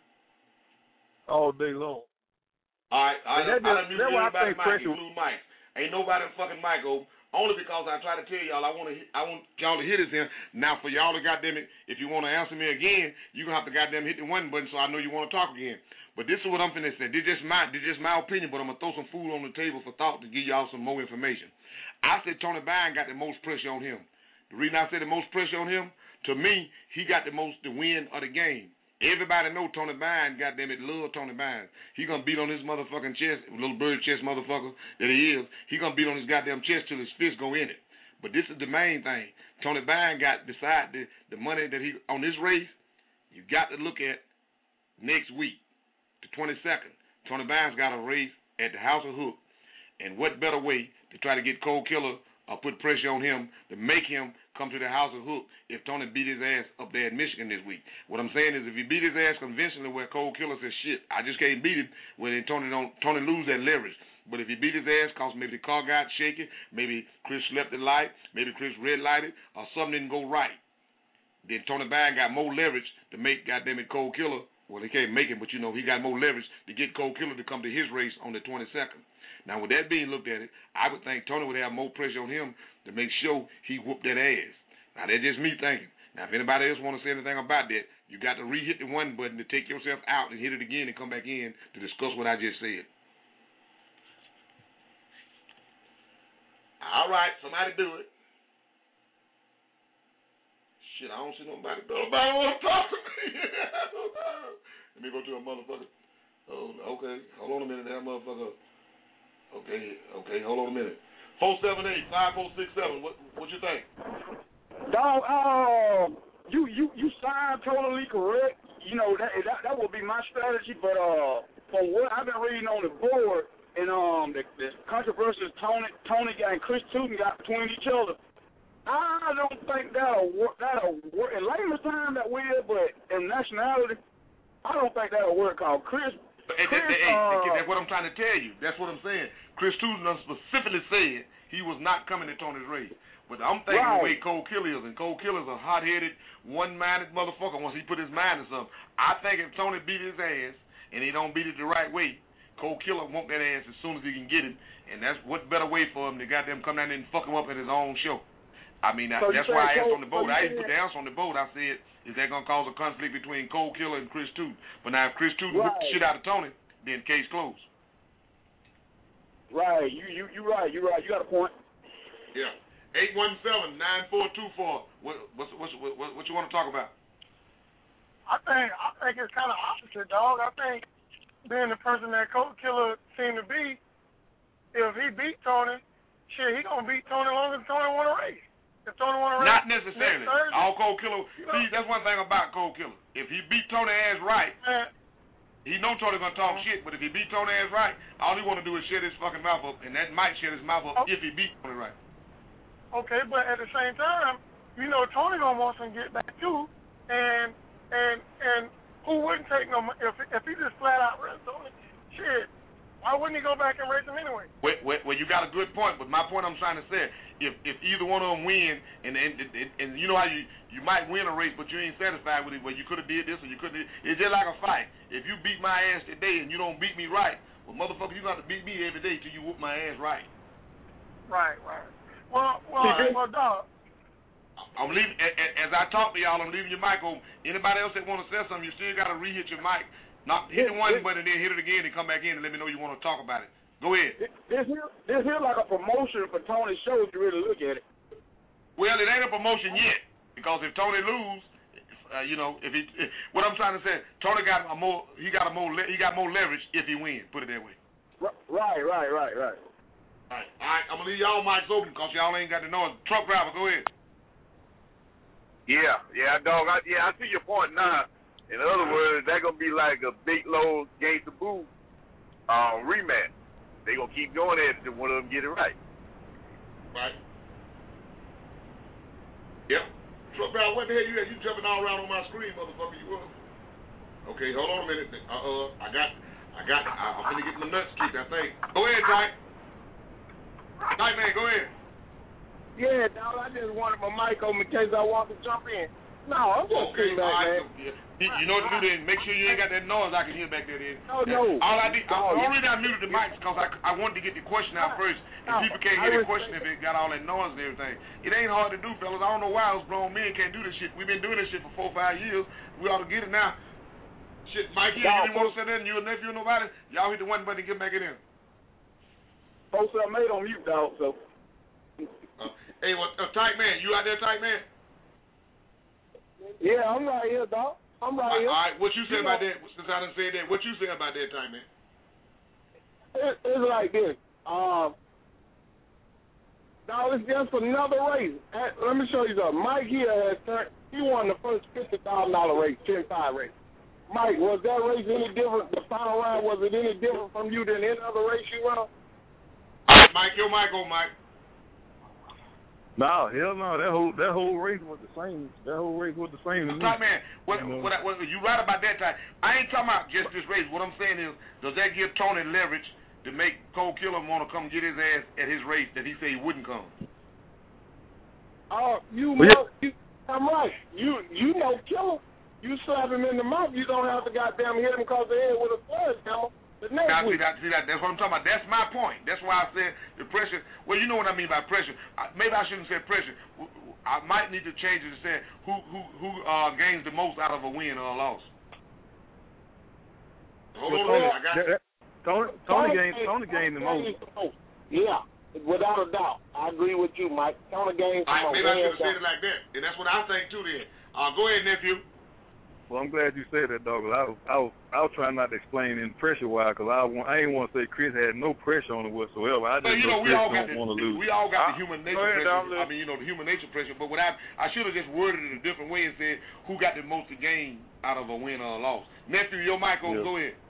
All day long.
All right. I,
that,
I, I
that's why I think pressure.
Mike. Ain't nobody fucking Mike over. Only because I try to tell y'all, I want to, I want y'all to hear this here. Now, for y'all to goddamn it, if you want to answer me again, you gonna have to goddamn hit the one button so I know you want to talk again. But this is what I'm finna say. This is just my, this is just my opinion. But I'm gonna throw some food on the table for thought to give y'all some more information. I said Tony Byrne got the most pressure on him. The reason I said the most pressure on him, to me, he got the most to win of the game. Everybody know Tony Byrne, goddamn it, love Tony Byrne. He gonna beat on his motherfucking chest, little bird chest motherfucker that he is. He gonna beat on his goddamn chest till his fist go in it. But this is the main thing. Tony Byrne got beside the, the money that he on this race. You got to look at next week, the twenty-second. Tony Byrne's got a race at the House of Hook, and what better way to try to get Cold Killer or put pressure on him to make him come to the House of Hook if Tony beat his ass up there in Michigan this week. What I'm saying is if he beat his ass convincingly where Cold Killer says, shit, I just can't beat him, when Tony don't Tony lose that leverage. But if he beat his ass because maybe the car got shaky, maybe Chris slept at light, maybe Chris red lighted, or something didn't go right, then Tony Byrne got more leverage to make goddamn it Cold Killer. Well, he can't make it, but you know, he got more leverage to get Cold Killer to come to his race on the twenty-second. Now, with that being looked at it, I would think Tony would have more pressure on him to make sure he whooped that ass. Now, that's just me thinking. Now, if anybody else want to say anything about that, you got to re-hit the one button to take yourself out and hit it again and come back in to discuss what I just said. All right, somebody do it. Shit, I don't see nobody. Nobody want to talk to me. Let me go to a motherfucker. Oh, okay. Hold on a minute, that motherfucker. Okay, okay, hold on a minute. four seven eight, five four six seven, what what you think?
Dog, uh, you, you, you sound totally correct. You know, that, that that would be my strategy, but uh, from what I've been reading on the board, and um, the, the controversies Tony, Tony and Chris Tootin got between each other, I don't think that'll work. That'll work. In layman's time, that will, but in nationality, I don't think that'll work. Cause Chris,
hey,
Chris
hey,
uh,
hey, that's what I'm trying to tell you. That's what I'm saying. Chris Tootin specifically said he was not coming to Tony's race. But I'm thinking right. the way Cold Killer is, and Cold Killer's a hot-headed, one-minded motherfucker once he put his mind to something. I think if Tony beat his ass, and he don't beat it the right way, Cold Killer want that ass as soon as he can get it, and that's what better way for him to goddamn come down there and fuck him up at his own show. I mean, so that's why I asked Cold, on the boat. So I didn't put the answer on the boat. I said, is that going to cause a conflict between Cold Killer and Chris Tootin? But now if Chris Tootin right. whooped the shit out of Tony, then case closed.
Right, you you you right, you right, you got a point.
Yeah, eight one seven nine four two four. What what's what's what what you want to talk about?
I think I think it's kind of opposite, dog. I think being the person that Cold Killer seemed to be, if he beat Tony, shit, he gonna beat Tony as long as Tony want to race. If Tony want to race,
not necessarily. All Cold Killer. You know, see, that's one thing about Cold Killer. If he beat Tony ass right. Man, he know Tony gonna talk mm-hmm. shit, but if he beat Tony ass right, all he want to do is shut his fucking mouth up, and that might shut his mouth up okay. if he beat Tony right.
Okay, but at the same time, you know Tony gonna want some get back too, and and and who wouldn't take no if if he just flat out race Tony? Shit, why wouldn't he go back and race him anyway?
Well, well, well, you got a good point, but my point I'm trying to say, if if either one of them win, and and and, and you know how you you might win a race, but you ain't satisfied with it. Well, you could have did this or you could have. It's just like a fight. If you beat my ass today and you don't beat me right, well, motherfucker, you got to beat me every day till you whoop my ass right.
Right, right. Well, well, well, dog.
I'm leaving, as I talk to y'all, I'm leaving your mic open. Anybody else that want to say something, you still got to re-hit your mic. Not hit the one button, then hit it again, and come back in and let me know you want to talk about it. Go ahead.
This here, this here like a promotion for Tony's show if you really look at it.
Well, it ain't a promotion yet, because if Tony lose, uh, you know, if he, if, what I'm trying to say, Tony got a more, he got a more, he got more leverage if he wins. Put it that way.
Right, right, right, right.
All right, all right. I'm gonna leave y'all mics open because y'all ain't got the noise. Truck driver, go ahead.
Yeah, yeah, dog. I, yeah, I see your point now. In other words, that's gonna be like a Big Low Gangsta Boo uh, rematch. They gonna keep going at it until one of them get it right.
Right. Yep. Truck driver, what the hell you at? You jumping all around on my screen, motherfucker. You was. Okay, hold on a minute. Uh, uh I got, I got. I, I'm gonna get my nuts kicked. I think. Go ahead, Tyke. Tyke, man, go ahead.
Yeah, dog, I just wanted my mic open in case I want to jump in. No, I'm just
okay,
sitting back,
right.
man.
Yeah. You know what to do then. Make sure you ain't got that noise I can hear back there then.
No, no.
All I did,
no,
the only reason I muted the mics because I, I wanted to get the question out first. And
no,
people can't hear the question if it got all that noise and everything. It ain't hard to do, fellas. I don't know why us grown men can't do this shit. We've been doing this shit for four or five years. We ought to get it now. Shit, Mikey, you didn't want to say that, and you a nephew or nobody, y'all hit the one button and get back in there.
Folks I made on mute, dog, so.
Uh, hey, what, uh, Tyke man, you out there, Tyke man?
Yeah, I'm right here, dog. I'm right
all,
here.
All right, what you say
you
about
know,
that? Since I done said that, what you say about that, Tyke man?
It, it's like this. Um, now it's just another race. Let me show you something. Mike here has turned. He won the first fifty thousand dollar race, ten five race. Mike, was that race any different? The final round, was it any different from you than any other race you won?
Mike, your mic on, Mike.
No, hell no. That whole that whole race was the same. That whole race was the same.
Tyke man, what, you know? what, what, you right about that, Tyke. I ain't talking about just this race. What I'm saying is, does that give Tony leverage to make Cold Killer want to come get his ass at his race that he said he wouldn't come?
Oh, uh, you
well,
know, you, I'm right. You you know Killer. You slap him in the mouth, you don't have to goddamn hit him across the head with a sledgehammer.
Now, see that, see that, that's what I'm talking about. That's my point. That's why I said the pressure. Well, you know what I mean by pressure. I, maybe I shouldn't say pressure. I might need to change it to say who who who uh, gains the most out of a win or a loss. Hold on a minute. I got
that, Tony, Tony, gained, Tony gained the most.
Yeah, without a doubt. I agree with you, Mike. Tony gained the
most. Maybe I should have said it like that. And that's what I think, too, then. Uh, go ahead, nephew.
Well, I'm glad you said that, dog. I was, I was, I was trying not to explain in pressure wise, because I, I ain't want to say Chris had no pressure on it whatsoever. I just
but, you know,
know
we
Chris
all got
don't
the,
want to lose.
We all got
I,
the human nature
ahead,
pressure. I mean, you know, the human nature pressure. But what I, I should have just worded it a different way and said who got the most to gain out of a win or a loss. Nephew, your mic on. Yeah. Go ahead.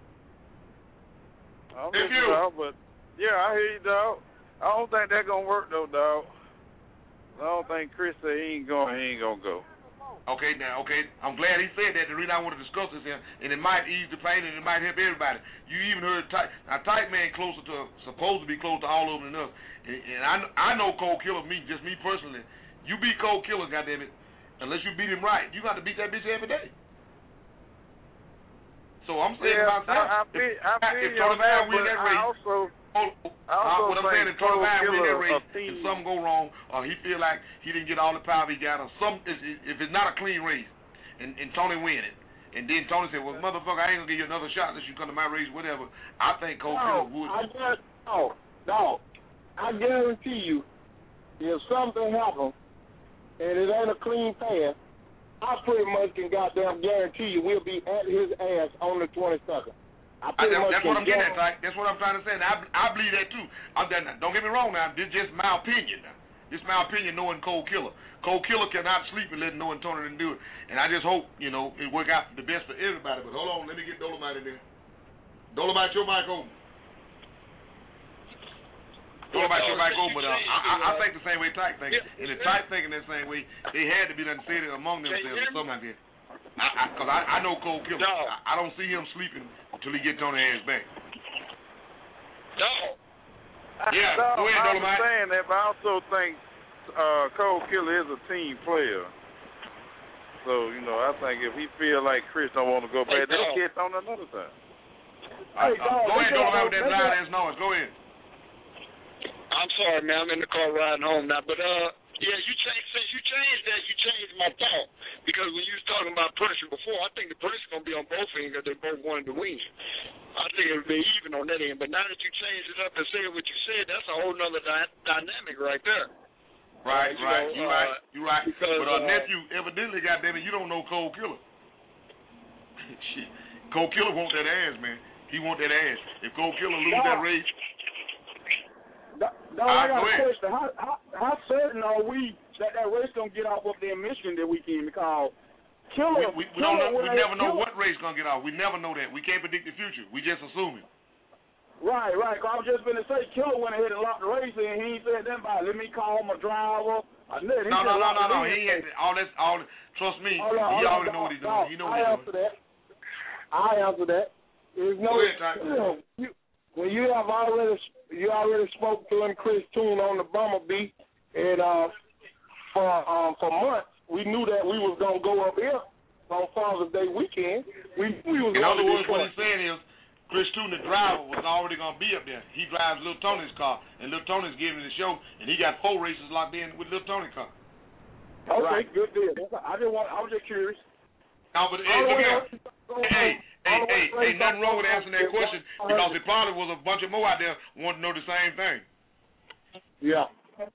I'm
Nephew.
Dog, but yeah, I hear you, dog. I don't think that's gonna work though, dog. I don't think Chris said he ain't going. He ain't gonna go.
Okay, now, okay. I'm glad he said that. The reason I want to discuss this here, and it might ease the pain, and it might help everybody. You even heard Tyke. Now, Tyke man closer to, supposed to be close to all of them than us. And, and I, I know Cold Killer, me, just me personally. You beat Cold Killer, goddammit, unless you beat him right. You got to beat that bitch every day. So I'm saying
yeah,
about that.
I, I feel, I feel
if Tony Brown win that race,
I also,
oh,
I also
uh, what I'm saying, if Tony Brown win that race,
if
something go wrong, or he feel like he didn't get all the power he got, or some, if it's not a clean race, and, and Tony win it, and then Tony said, well, motherfucker, I ain't gonna give you another shot unless you come to my race, whatever. I think Cold Killer would.
I just, no, no, I guarantee you, if something happens and it ain't a clean pass, I pretty much can goddamn guarantee you we'll be at his ass on the twenty-second. I pretty
I,
much
that's
can
what I'm getting at, Tyke. That's what I'm trying to say. And I, I believe that too. I'm, don't get me wrong now. This is just my opinion now. This is my opinion knowing Cold Killer. Cold Killer cannot sleep and let knowing Tony didn't do it. And I just hope, you know, it work out the best for everybody. But hold on, let me get Dolomite in there. Dolomite, your mic open. Dolomite, your mic open. But uh, I, I, I think the same way Tyke thinks. And if Tyke thinking that same way, they had to be done said it among themselves or something like that. Because I, I, I, I know Cold Killer. I, I don't see him sleeping until he gets on the ass back.
No.
Yeah,
no,
go ahead,
I
Dolomite.
I understand that, but I also think uh, Cold Killer is a team player. So, you know, I think if he feel like Chris don't want to go back, they'll get on another time.
Hey, uh, go ahead, Dolomite, with that loud ass noise. Go ahead.
I'm sorry, man. I'm in the car riding home now. But uh, Yeah, you changed. Since you changed that, you changed my thought. Because when you was talking about pressure before, I think the pressure gonna be on both ends because they both wanted to win. I think it would be even on that end. But now that you changed it up and said what you said, that's a whole nother dy- dynamic right there.
Right,
uh, you
right,
know,
you
uh,
right, you right.
Because,
but uh,
uh,
nephew, evidently, goddamn it, you don't know Cold Killer. Shit, Cold Killer want that ass, man. He want that ass. If Cold Killer lose
no.
that race.
No, I got a question. How, how how certain are we that that race gonna get off up there in Michigan that weekend? Because Killer,
we, we, we
Killer,
don't know, we never know
Killer,
what race gonna get off. We never know that. We can't predict the future. We just assuming.
Right, right. Cause I was just gonna say Killer went ahead and locked the race in. He ain't said nothing about it. Let me call my driver. I know,
no, no, no, no, no. He ain't all that's all. Trust me,
hold on,
he
hold
already
on,
know what he's
no,
doing. He know what
I
he's
answer
doing.
that. I answer that. There's no,
Go ahead, Ty.
you know, you, when you have already you already spoke to him, Chris Toon, on the Bumblebee, and uh, for um, for months we knew that we was gonna go up here on Father's Day weekend. We knew we was.
In other words,
what
what he's saying is, Chris Toon, the driver, was already gonna be up there. He drives Lil Tony's car, and Lil Tony's giving the show, and he got four races locked in with Lil Tony's car.
Okay,
right.
Good deal. I just want. I was just curious.
No, but hey, look here. Hey, hey, hey, ain't nothing wrong with answering that question because it probably was a bunch of more out there wanting to know the same thing.
Yeah.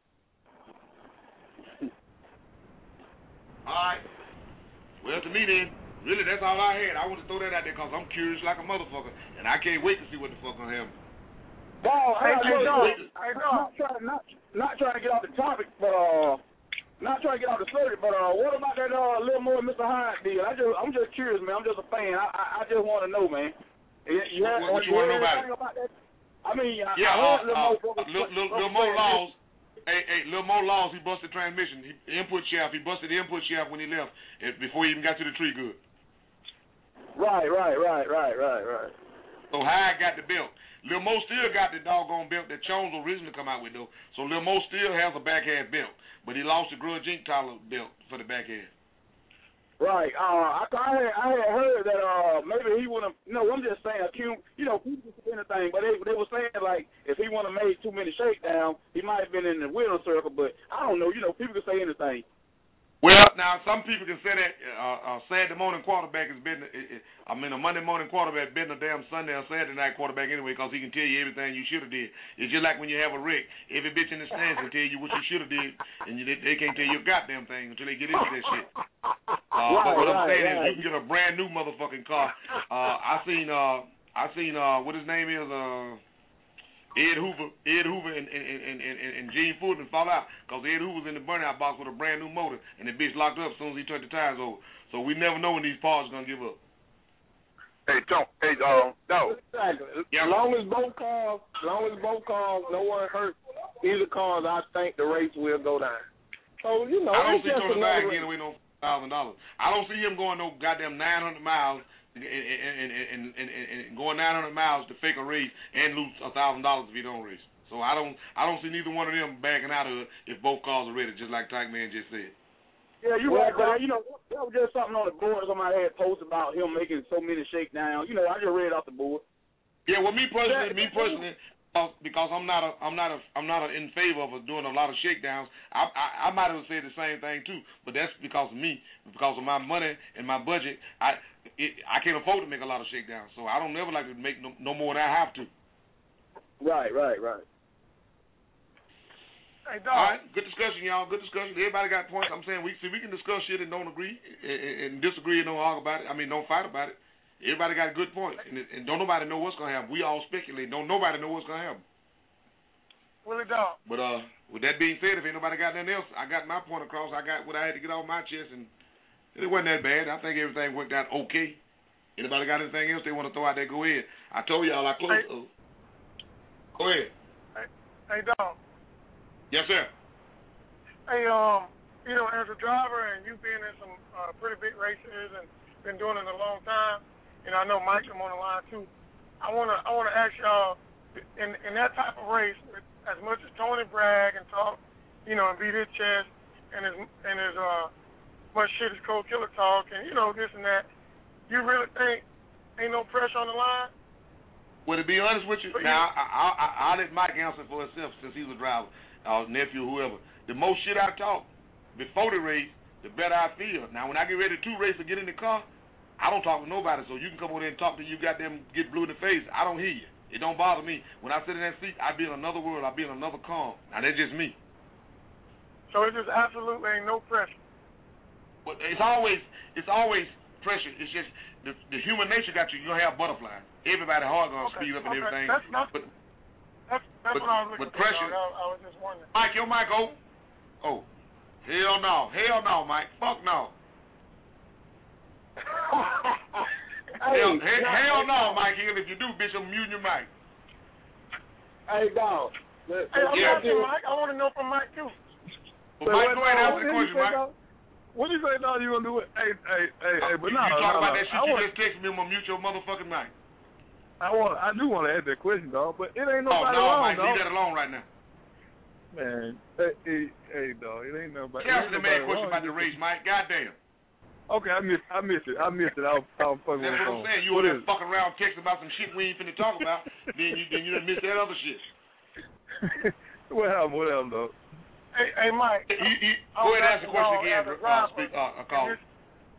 All right. Well, to me then, really, that's all I had. I want to throw that out there because I'm curious like a motherfucker, and I can't wait to see what the fuck gonna happen.
Ball,
Hey,
hey,
dog.
look,
Hey,
not,
dog.
trying, not, not trying to get off the topic, but uh, not trying to get off the subject, but uh, what about that uh, little more Mister Hyde deal? I just, I'm just curious, man. I'm just a fan. I, I, I just want to know, man. You, you
What,
have,
what, what you
you
want to know about
anything
it?
about that? I mean, I,
Yeah,
I
uh,
heard Lil
uh,
Mo
uh, Lil, Lil, Lil Mo Laws. Hey, hey, Lil Mo Laws, he busted transmission. He input shaft. He busted the input shaft when he left, eh, before he even got to the tree good.
Right, right, right, right, right, right.
So Hyde got the belt. Lil Mo still got the doggone belt that Jones originally come out with, though. So Lil Mo still has a back half belt, but he lost the Grudge Incorporated title belt for the back half.
Right. Uh, I, I had I had heard that uh maybe he would have. No, I'm just saying. You know, people can say anything, but they they were saying like if he would have made too many shakedowns, he might have been in the winner's circle. But I don't know. You know, people can say anything.
Well, now some people can say that uh, uh, Saturday morning quarterback has been, uh, I mean, a Monday morning quarterback been a damn Sunday or Saturday night quarterback anyway, because he can tell you everything you should have did. It's just like when you have a wreck, every bitch in the stands can tell you what you should have did, and you, they, they can't tell you a goddamn thing until they get into that shit. Uh,
right,
but what
right,
I'm saying
right.
is, you can get a brand new motherfucking car. Uh, I seen, uh, I seen, uh, what his name is, uh. Ed Hoover, Ed Hoover, and and and and, and Gene Fulton fall out because Ed Hoover's in the burnout box with a brand new motor, and the bitch locked up as soon as he turned the tires over. So we never know when these parts are gonna give up.
Hey, don't, hey, uh, no.
Exactly.
Yeah.
As long as both cars, as long as both cars, no one hurt either cars, I think the race will go down. So you know,
I don't
it's
see
just
Tony
another
Bag getting away no thousand dollars. I don't see him going no goddamn nine hundred miles. And, and, and, and, and, and going nine hundred miles to fake a race and lose a thousand dollars if he don't race. So I don't, I don't see neither one of them backing out of it if both cars are ready, just like Tyke Man just said.
Yeah, you're right, but you know, that was just something on the board. Somebody had posted about him making so many shakedowns. You know, I just read off the board.
Yeah, well, me personally, me personally, uh, because I'm not a, I'm not a, I'm not a, in favor of doing a lot of shakedowns. I, I, I might have said the same thing too, but that's because of me, because of my money and my budget. I, it, I can't afford to make a lot of shakedowns, so I don't never like to make no, no more than I have to.
Right, right, right.
Hey,
All right, good discussion, y'all. Good discussion. Everybody got points. I'm saying we see we can discuss shit and don't agree and, and disagree and don't argue about it. I mean, don't fight about it. Everybody got good points, and, and don't nobody know what's gonna happen. We all speculate. Don't nobody know what's gonna happen.
Willie Dog.
But uh, with that being said, if ain't nobody got nothing else, I got my point across. I got what I had to get off my chest, and it wasn't that bad. I think everything worked out okay. Anybody got anything else they want to throw out there? Go ahead. I told y'all I closed.
Hey.
Uh, go ahead.
Hey, hey, Dog.
Yes, sir.
Hey, um, you know, as a driver and you being in some uh, pretty big races and been doing it a long time, and I know Mike, I'm on the line too. I wanna, I wanna ask y'all, in in that type of race, as much as Tony brag and talk, you know, and beat his chest, and as and as uh much shit as Cold Killer talk, and you know this and that, you really think ain't no pressure on the line?
Well, to be honest with you, now I, I, I, I'll let Mike answer for himself since he was driving. or nephew, whoever, the more shit I talk before the race, the better I feel. Now, when I get ready to race or get in the car, I don't talk to nobody, so you can come over there and talk to you, goddamn, get blue in the face. I don't hear you. It don't bother me. When I sit in that seat, I be in another world. I be in another calm. Now, that's just me.
So it just absolutely ain't no pressure.
But it's always, it's always pressure. It's just the, the human nature got you. You're going to have butterflies. Everybody hard going to
Okay,
speed up and
okay.
everything.
That's, that's,
but,
that's, that's
but,
what I was looking
but
for.
pressure.
I, I was just wondering.
Mike, your mic open? Oh. Hell no. Hell no, Mike. Fuck no.
Hey,
hell,
nah,
hell
hey,
no,
dog.
Mike. Hill. If you do, bitch, I'm muting your mic.
Hey, dog. Let,
Hey, I'm
Yeah.
asking Mike. I want to know from Mike, too.
Well, Mike, go ahead and answer the
What
question,
did you say,
Mike.
dog? What did you say, dog? You gonna do it? Hey, hey, hey, hey, but
you,
no,
you
no,
talk
no,
about
no.
that shit
I
you
want,
just texted me, I'm going to mute your motherfucking mic.
I want, I do want to ask that question, dog. But it ain't
Oh,
nobody
no,
wrong,
Mike,
dog.
leave that alone right now.
Man, hey, hey, hey, dog. It ain't nobody.
Answer
ain't
the man
nobody
question
wrong.
about the race, Mike. Goddamn.
Okay, I missed, I missed it. I missed it. I was, I was fucking
That's
with
what I'm
the phone.
saying. You
What
over there
is it?
fucking around texting about some shit we ain't finna talk about, then you then you done missed that other shit.
What happened? What happened, dog?
Hey, hey, Mike.
He, he,
I
go
was
ahead and ask the
asking
question
y'all
again,
as a
uh,
driver,
speak, uh, uh,
in
call.
this,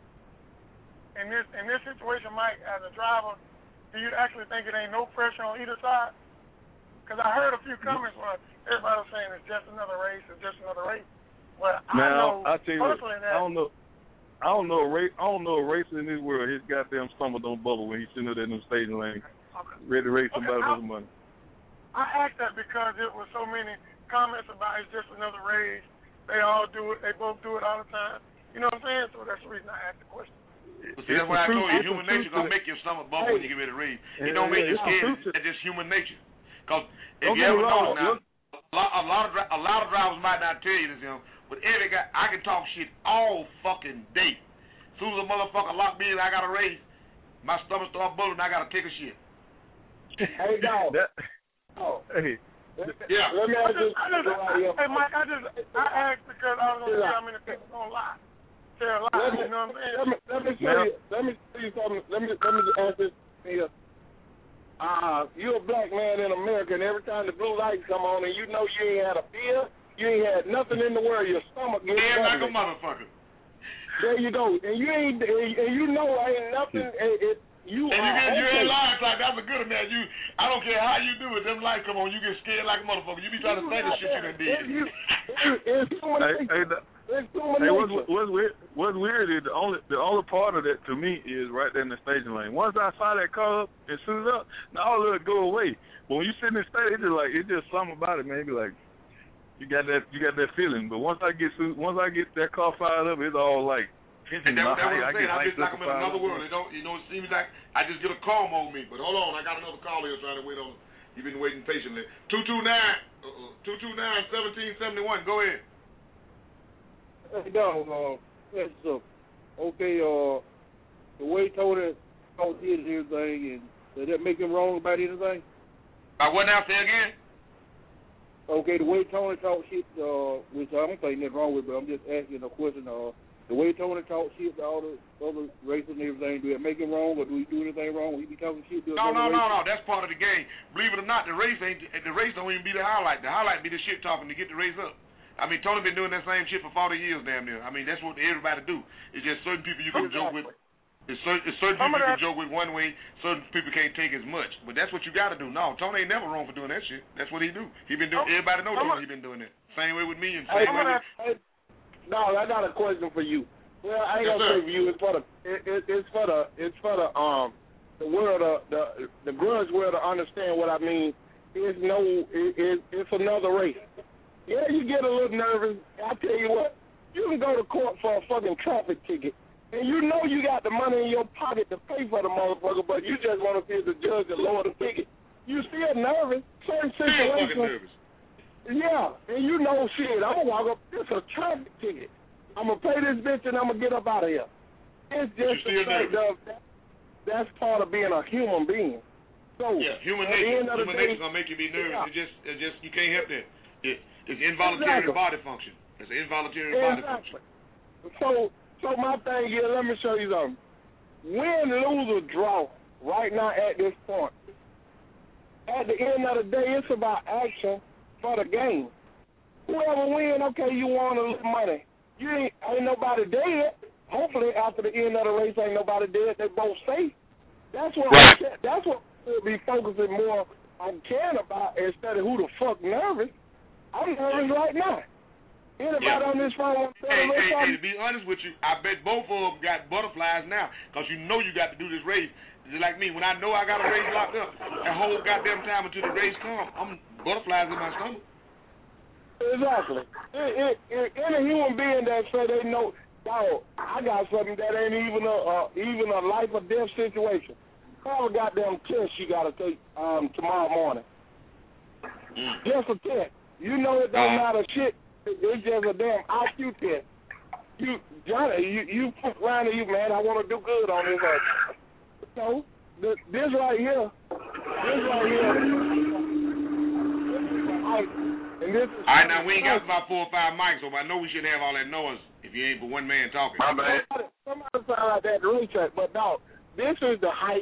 in this in this situation, Mike, as a driver, do you actually think it ain't no pressure on either side? Because I heard a few comments where everybody was saying it's just another race, it's just another race. But I
Man,
know
I tell you what,
personally
I
that
don't know. I don't know a race. I don't know a racer in this world. His goddamn stomach don't bubble when he's sitting there in the staging lane, ready to race somebody
Okay,
for some money.
I asked that because it was so many comments about it's just another race. They all do it. They both do it all the time. You know what I'm saying? So that's the reason I asked the question.
But see, that's what I
It's
told
true-
you.
it's
Human
true
nature
to
gonna
it.
make your stomach bubble
Hey.
when you get ready to read. It
Yeah,
don't make
yeah,
you
it's
scared.
true to-
That's just human nature. Because if
Don't
you
get
ever
me wrong,
notice now,
look-
a lot, a lot of dri- a lot of drivers might not tell you this, you know, but every guy, I can talk shit all fucking day. As soon as a motherfucker lock me in, I got to race. My stomach start bubbling. I got to take a shit.
Hey, dog.
That,
Oh.
hey,
Yeah.
Let me
I
ask
just,
you
I just,
right here.
hey, Mike, I just, I asked because I was going to see how many people going to lie. Tell
Let
lies,
me,
you know what I'm saying?
let me let me show
Now-
you. Let me show you something. Let me let me ask this here. Uh, you're a black man in America, and every time the blue lights come on, and you know you ain't had a beer, you ain't had nothing in the world, your stomach gets
Man, like a
bubbly.
motherfucker.
There you go, and you ain't, and you know ain't nothing. It, it, you
And you
are
get you
okay.
ain't lying, it's like that's a good man. You, I don't care how you do it. Them lights come on, you get scared like a motherfucker. You be trying to think of shit you done did.
It's, you- it's, it's human
hey,
nature.
hey, the-
It's human
hey, what's,
nature.
what's weird? What's weird is the only the only part of that to me is right there in the staging lane. Once I fire that car up and shoot it up, now all of it go away. But when you sit in the stage, it's just like it's just something about it, man. It be like you got that you got that feeling. But once I get once I get that car fired up, it's all like.
And that, that's what I'm
I
saying.
get
I
hyped
just like
up
I'm in
and fired
another
up.
world. It don't, you know, it seems like I just get a calm on me. But hold on, I got another call here trying to wait on. You've been waiting patiently. Two two nine, two two nine seventeen seventy one. Go ahead.
Hey, dog, uh, that's, uh, okay, uh, the way Tony talked did everything, and did that make him wrong about anything?
I what now? Say again.
Okay, the way Tony talked shit, uh, which I don't think nothing wrong with, but I'm just asking a question, uh, the way Tony talked shit to all the other races and everything, do it make him wrong, or do he do anything wrong when he be talking shit to
No,
other
no, no,
races?
no. That's part of the game. Believe it or not, the race ain't the race don't even be the highlight. The highlight be the shit talking to get the race up. I mean, Tony been doing that same shit for forty years, damn near. I mean, that's what everybody do. It's just certain people you can joke with. It's certain, it's certain people you can joke with one way. Certain people can't take as much. But that's what you got to do. No, Tony ain't never wrong for doing that shit. That's what he do. He been doing. Everybody know Tony. He been doing that. Same way with me and
Hey,
same way with.
hey, no, I got a question for you. Well, I ain't
Yes,
gonna
sir.
say for you. It's for the. It, it, it's for the. It's for the. Um, the world. Uh, the the grudge world to understand what I mean. It's no. It, it, it's another race. Yeah, you get a little nervous. I tell you what. You can go to court for a fucking traffic ticket, and you know you got the money in your pocket to pay for the motherfucker, but you just want to see the judge to lower the ticket. You still nervous. Certain
Still fucking
situations.
nervous.
Yeah, and you know shit. I'm gonna walk up. This is a traffic ticket. I'm gonna pay this bitch and I'm gonna get up out of here. It's just the fact of that, that's part of being a human being. So
Yeah, human
at the
nature.
end of the
Human
day,
nature gonna make you be nervous.
Yeah.
It just, it just, you can't help that. It, it's involuntary
Exactly.
body function. It's an involuntary body function.
Exactly. So, so my thing is, let me show you something. Win, lose, or draw right now at this point. At the end of the day, it's about action for the game. whoever win, okay, you won a little money. You ain't ain't nobody dead. Hopefully, after the end of the race, ain't nobody dead. They both safe. That's what right. I, that's what we'll be focusing more on caring about instead of who the fuck nervous. I'm nervous right now. Anybody yeah. on this phone?
Hey, hey, hey, to be honest with you, I bet both of them got butterflies now because you know you got to do this race. Just like me, when I know I got a race locked up, the whole goddamn time until the race comes, I'm butterflies in my stomach.
Exactly. It, it, it, any human being that say they know, dog, I got something that ain't even a uh, even a life or death situation. Call a goddamn test you got to take um, tomorrow morning. Mm. Just a test. You know it don't uh, matter shit. It's just a damn I Q test. You, Johnny, you, you put around to you, man. I want to do good on this earth. So, the, this right here, this right here, I, and this is...
All right, now, we ain't got about four or five mics, so I know we shouldn't have all that noise if you ain't but one man talking.
My bad. Somebody sound like that at the racetrack, but no, this is the hype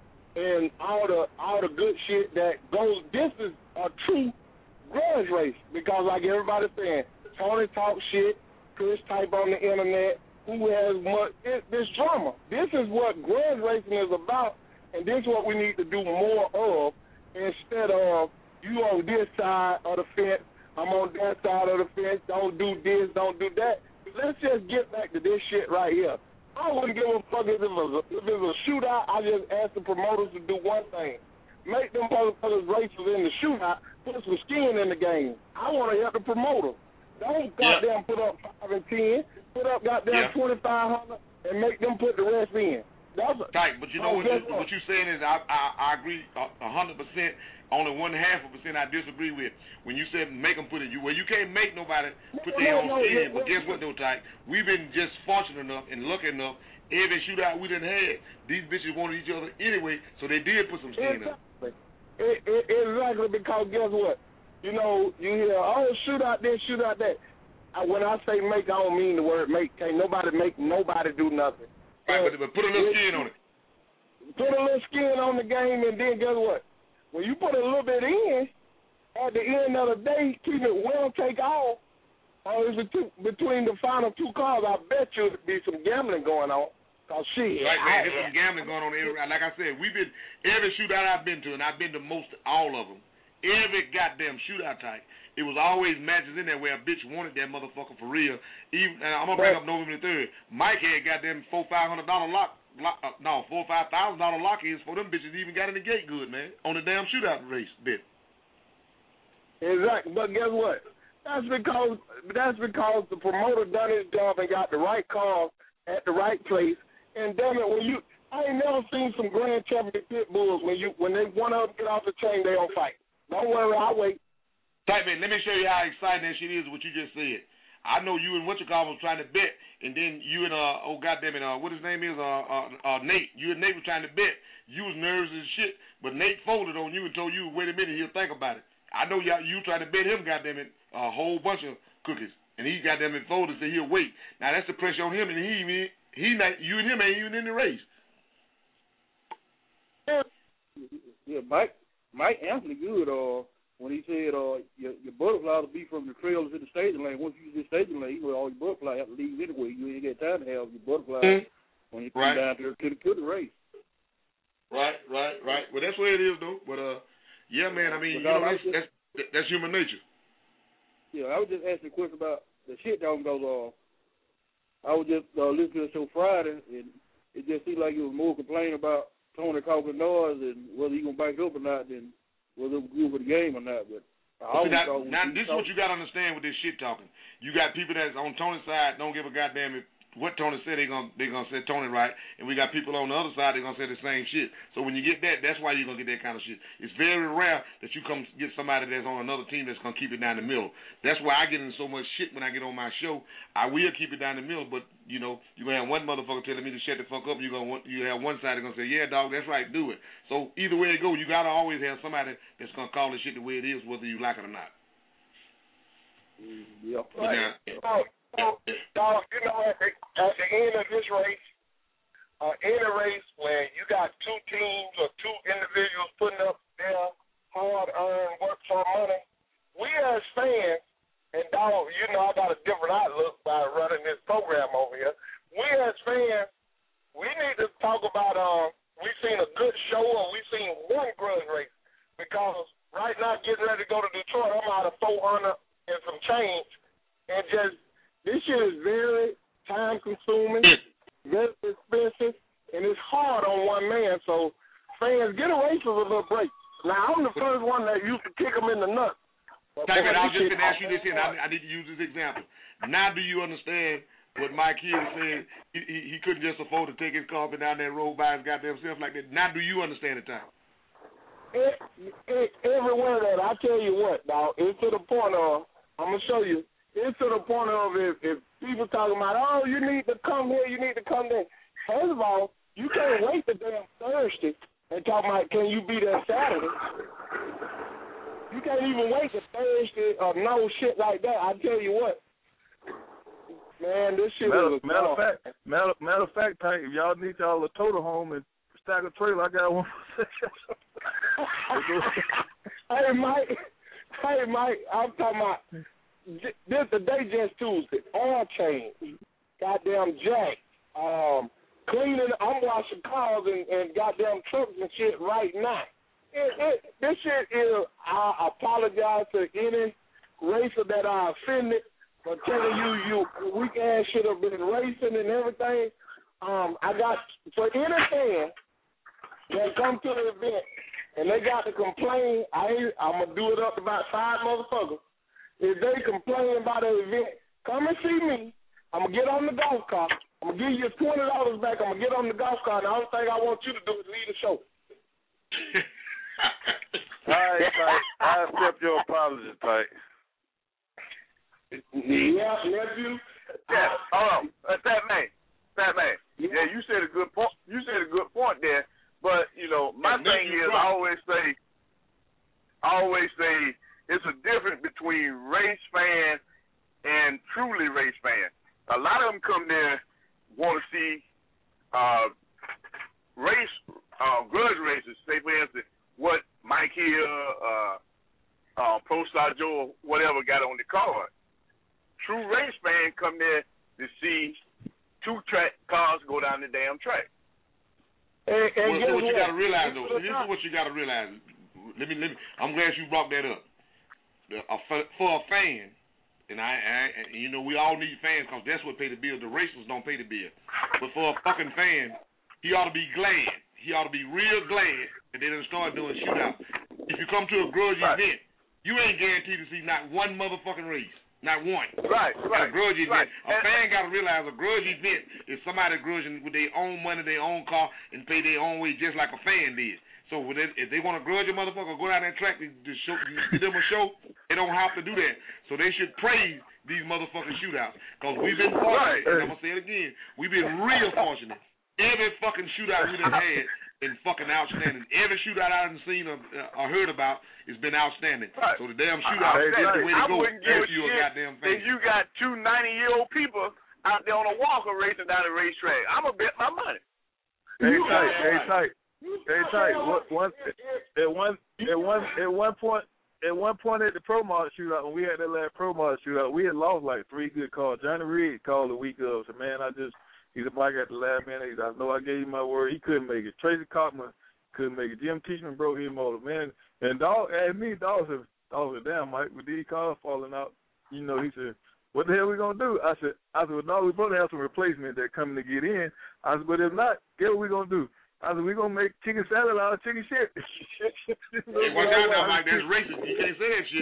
and all the all the good shit that goes. This is a true grudge race because, like everybody's saying, Tony talk shit, Chris type on the internet, who has much, it, this drama. This is what grudge racing is about, and this is what we need to do more of instead of you on this side of the fence, I'm on that side of the fence, don't do this, don't do that. Let's just get back to this shit right here. I wouldn't give a fuck if it was a, if it was a shootout. I just asked the promoters to do one thing. Make them motherfuckers races in the shootout, put some skin in the game. I want to help the promoter. Don't goddamn yeah. put up five and ten, put up goddamn yeah. twenty-five hundred and make them put the rest in. That's a,
tight, but you know what, you, what you're saying is I I, I agree a hundred percent. Only one half a percent I disagree with. When you said make them put it, you well you can't make nobody put their own skin. But guess what though, tight? We've been just fortunate enough and lucky enough. Every shootout we done had, these bitches wanted each other anyway, so they did put some skin
exactly. up. It, it, exactly, because guess what? You know, you hear, oh, shoot out this, shoot out that. When I say make, I don't mean the word make. Can't nobody make nobody do nothing.
Right, but, but put a little it, skin on it.
Put a little skin on the game, and then guess what? When you put a little bit in, at the end of the day, keep it well, take off. Or is it two, between the final two cars? I bet you there'd be some gambling going on. Cause shit,
right, man, there's some gambling going on. Every, like I said, we've been every shootout I've been to, and I've been to most all of them. Every goddamn shootout type, it was always matches in there where a bitch wanted that motherfucker for real. Even and I'm gonna bring right. up November the third. Mike had goddamn four five hundred dollar lock. Lock, uh, no, four or five thousand dollar lock is for them bitches even got in the gate good, man, on the damn shootout race bit.
Exactly, but guess what? That's because that's because the promoter done his job and got the right call at the right place. And damn it, when you I ain't never seen some grand champion pit bulls when you when they one of them get off the chain, they don't fight. Don't worry, I'll wait.
Type man, let me show you how exciting that shit is. What you just said. I know you and what you call was trying to bet, and then you and uh oh goddamn it uh what his name is uh uh, uh Nate. You and Nate were trying to bet. You was nervous as shit, but Nate folded on you and told you wait a minute, he'll think about it. I know y'all you trying to bet him goddamn it a whole bunch of cookies, and he goddamn it folded and said he'll wait. Now that's the pressure on him, and he he not you and him ain't even in the race.
Yeah, Mike Mike Anthony good uh. When he said, uh, your, your butterfly will be from the trailers in the staging lane. Once you use the staging lane, you know, all your butterfly have to leave anyway. You ain't got time to have your butterfly mm-hmm. when you come
right.
down to, to, the, to the race.
Right, right, right. Well, that's where it is, though. But, uh, yeah, man, I mean, you know, that's, just, that's, that's human nature.
Yeah, I was just asking a question about the shit down goes off. I was just uh, listening to the show Friday, and it just seemed like it was more complaining about Tony talking noise and whether he going to back up or not than whether it was good for the game or not. But I
See, now, now this is what you got to understand with this shit talking. You got people that's on Tony's side don't give a goddamn if what Tony said, they gonna they gonna say Tony right, and we got people on the other side they gonna say the same shit. So when you get that, that's why you're gonna get that kind of shit. It's very rare that you come get somebody that's on another team that's gonna keep it down the middle. That's why I get in so much shit when I get on my show. I will keep it down the middle, but you know you're gonna have one motherfucker telling me to shut the fuck up. You gonna want, you have one side that's gonna say, yeah, dog, that's right, do it. So either way it go, you gotta always have somebody that's gonna call the shit the way it is, whether you like it or not.
Yeah. Right. Now, So, so, you know, at the, at the end of this race, uh, in a race where you got two teams or two individuals putting up their hard-earned work for money, we as fans, and this program over here. We as fans, we need to talk about um we seen a good show or we seen one grudge race, because right now getting ready to go to Detroit, I'm out of four hundred and some change, and just this shit is very time consuming, very expensive, and it's hard on one man. So fans, get away from a little break. Now I'm the first one that used to kick them in the nuts.
Type it, I was just going to ask you this, and I, I need to use this example. Now, do you understand what Mike Hill said? He, he, he couldn't just afford to take his car down that road by his goddamn self like that. Now, do you understand the time?
It, it, everywhere that I tell you what, dog, it's to the point of, I'm going to show you, it's to the point of if, if people talking about, oh, you need to come here, you need to come there. First of all, you can't wait the damn Thursday and talk about, can you be there Saturday? You can't even wait to Thursday or no shit like that. I tell you what, man, this shit
matter,
is a
matter of fact, matter, matter of fact, Tank, if y'all need y'all a total home and stack a trailer, I got one.
Hey, Mike. Hey, Mike. I'm talking about this. The day just Tuesday. Oil change. Goddamn jack. Um, cleaning. I'm washing cars and, and goddamn trucks and shit right now. It, it, this shit is, I apologize to any racer that I offended for telling you you weak ass should have been racing and everything. Um, I got, for any fan that come to the event and they got to complain, I, I'm going to do it up to about five motherfuckers. If they complain about the event, come and see me. I'm going to get on the golf cart. I'm going to give you twenty dollars back. I'm going to get on the golf cart, and the only thing I want you to do is leave the show.
All right, Mike. I accept your apology, Mike.
Yeah, nephew.
Yeah, hold on. Uh, Fat Man. Fat Man. Yeah. yeah, you said a good point. You said a good point there. But, you know, my yeah, thing is I always say, I always say it's a difference between race fan and truly race fan. A lot of them come there, want to see uh, race, uh, grudge races. Say, for instance, what Mike here, uh, uh, Pro Star Joe, whatever got on the card. True race fan come there to see two track cars go down the damn track.
And, and well, so what you got to realize, though, this is what you got to realize. Let me, let me. I'm glad you brought that up. For a fan, and I, I, you know, we all need fans because that's what pay the bill. The racers don't pay the bill. But for a fucking fan, he ought to be glad. He ought to be real glad that they done start doing shootouts. If you come to a grudge right. event, you ain't guaranteed to see not one motherfucking race. Not one.
Right, right.
A grudge event.
Right.
A fan got to realize a grudge event is somebody grudging with their own money, their own car, and pay their own way just like a fan did. So when they, if they want to grudge a motherfucker, go down that track to, to show, give them a show, they don't have to do that. So they should praise these motherfucking shootouts. Because we've been fortunate, and I'm going to say it again, we've been real fortunate. Every fucking shootout we done had been fucking outstanding. Every shootout I done seen or, or heard about has been outstanding. Right. So the damn shootout is the way to go if you a goddamn fan.
If you got two ninety-year-old people out there on a walker racing down the racetrack, I'm going to bet my money.
Hey, tight, hey, tight. Hey, tight. One, at one, at one, at one point, at one point at the Pro Mod shootout, when we had that last Pro Mod shootout, we had lost like three good calls. Johnny Reed called the week of. So man, I just. He's a Mike at the last minute. I know I gave him my word. He couldn't make it. Tracy Cockman couldn't make it. Jim Teachman broke his motor, man. And dog, and me, dog said, dog said, damn, Mike, with these cars falling out, you know, he said, what the hell we gonna do? I said, I said, well, no, we both have some replacement that coming to get in. I said, but if not, guess what we gonna do? I said, we gonna make chicken salad out of chicken shit.
Hey, watch out now, Mike. That's racist. You can't say that shit.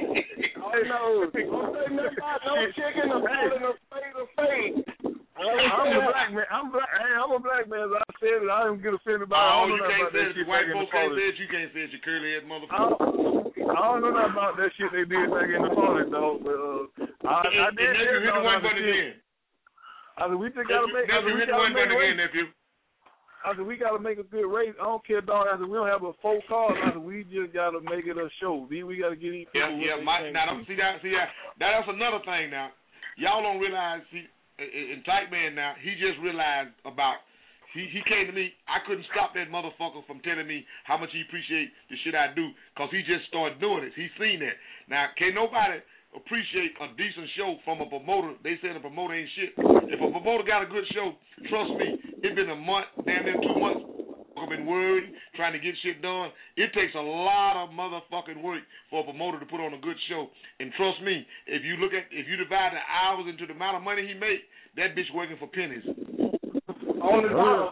I know. Don't say nothing about no chicken or salad or fade or fade.
I'm a black man. I'm black. Hey, I'm a black man. As I said it, I don't get offended by.
Oh, you can't say it. White folks can't say it. You can't say it. You curly head motherfucker.
I don't know nothing about that shit they did back in the forties, dog. But uh, I, I did.
Nephew, hit the one button again.
I said we just gotta make.
Nephew, hit the one button again, nephew.
I said we gotta make a good race. I don't care, dog. I said we don't have a full car. I said we just gotta make it a show. We, we gotta get these people.
Yeah, yeah. My, now, don't, see that. See that. That's another thing. Now, y'all don't realize. See. In Tight Man now, he just realized about, he, he came to me, I couldn't stop that motherfucker from telling me how much he appreciate the shit I do, because he just started doing it. He's seen that. Now, can't nobody appreciate a decent show from a promoter. They said a promoter ain't shit. If a promoter got a good show, trust me, it's been a month, damn near two months. I've been worried, trying to get shit done. It takes a lot of motherfucking work for a promoter to put on a good show. And trust me, if you look at, if you divide the hours into the amount of money he make, that bitch working for pennies.
On the dollar.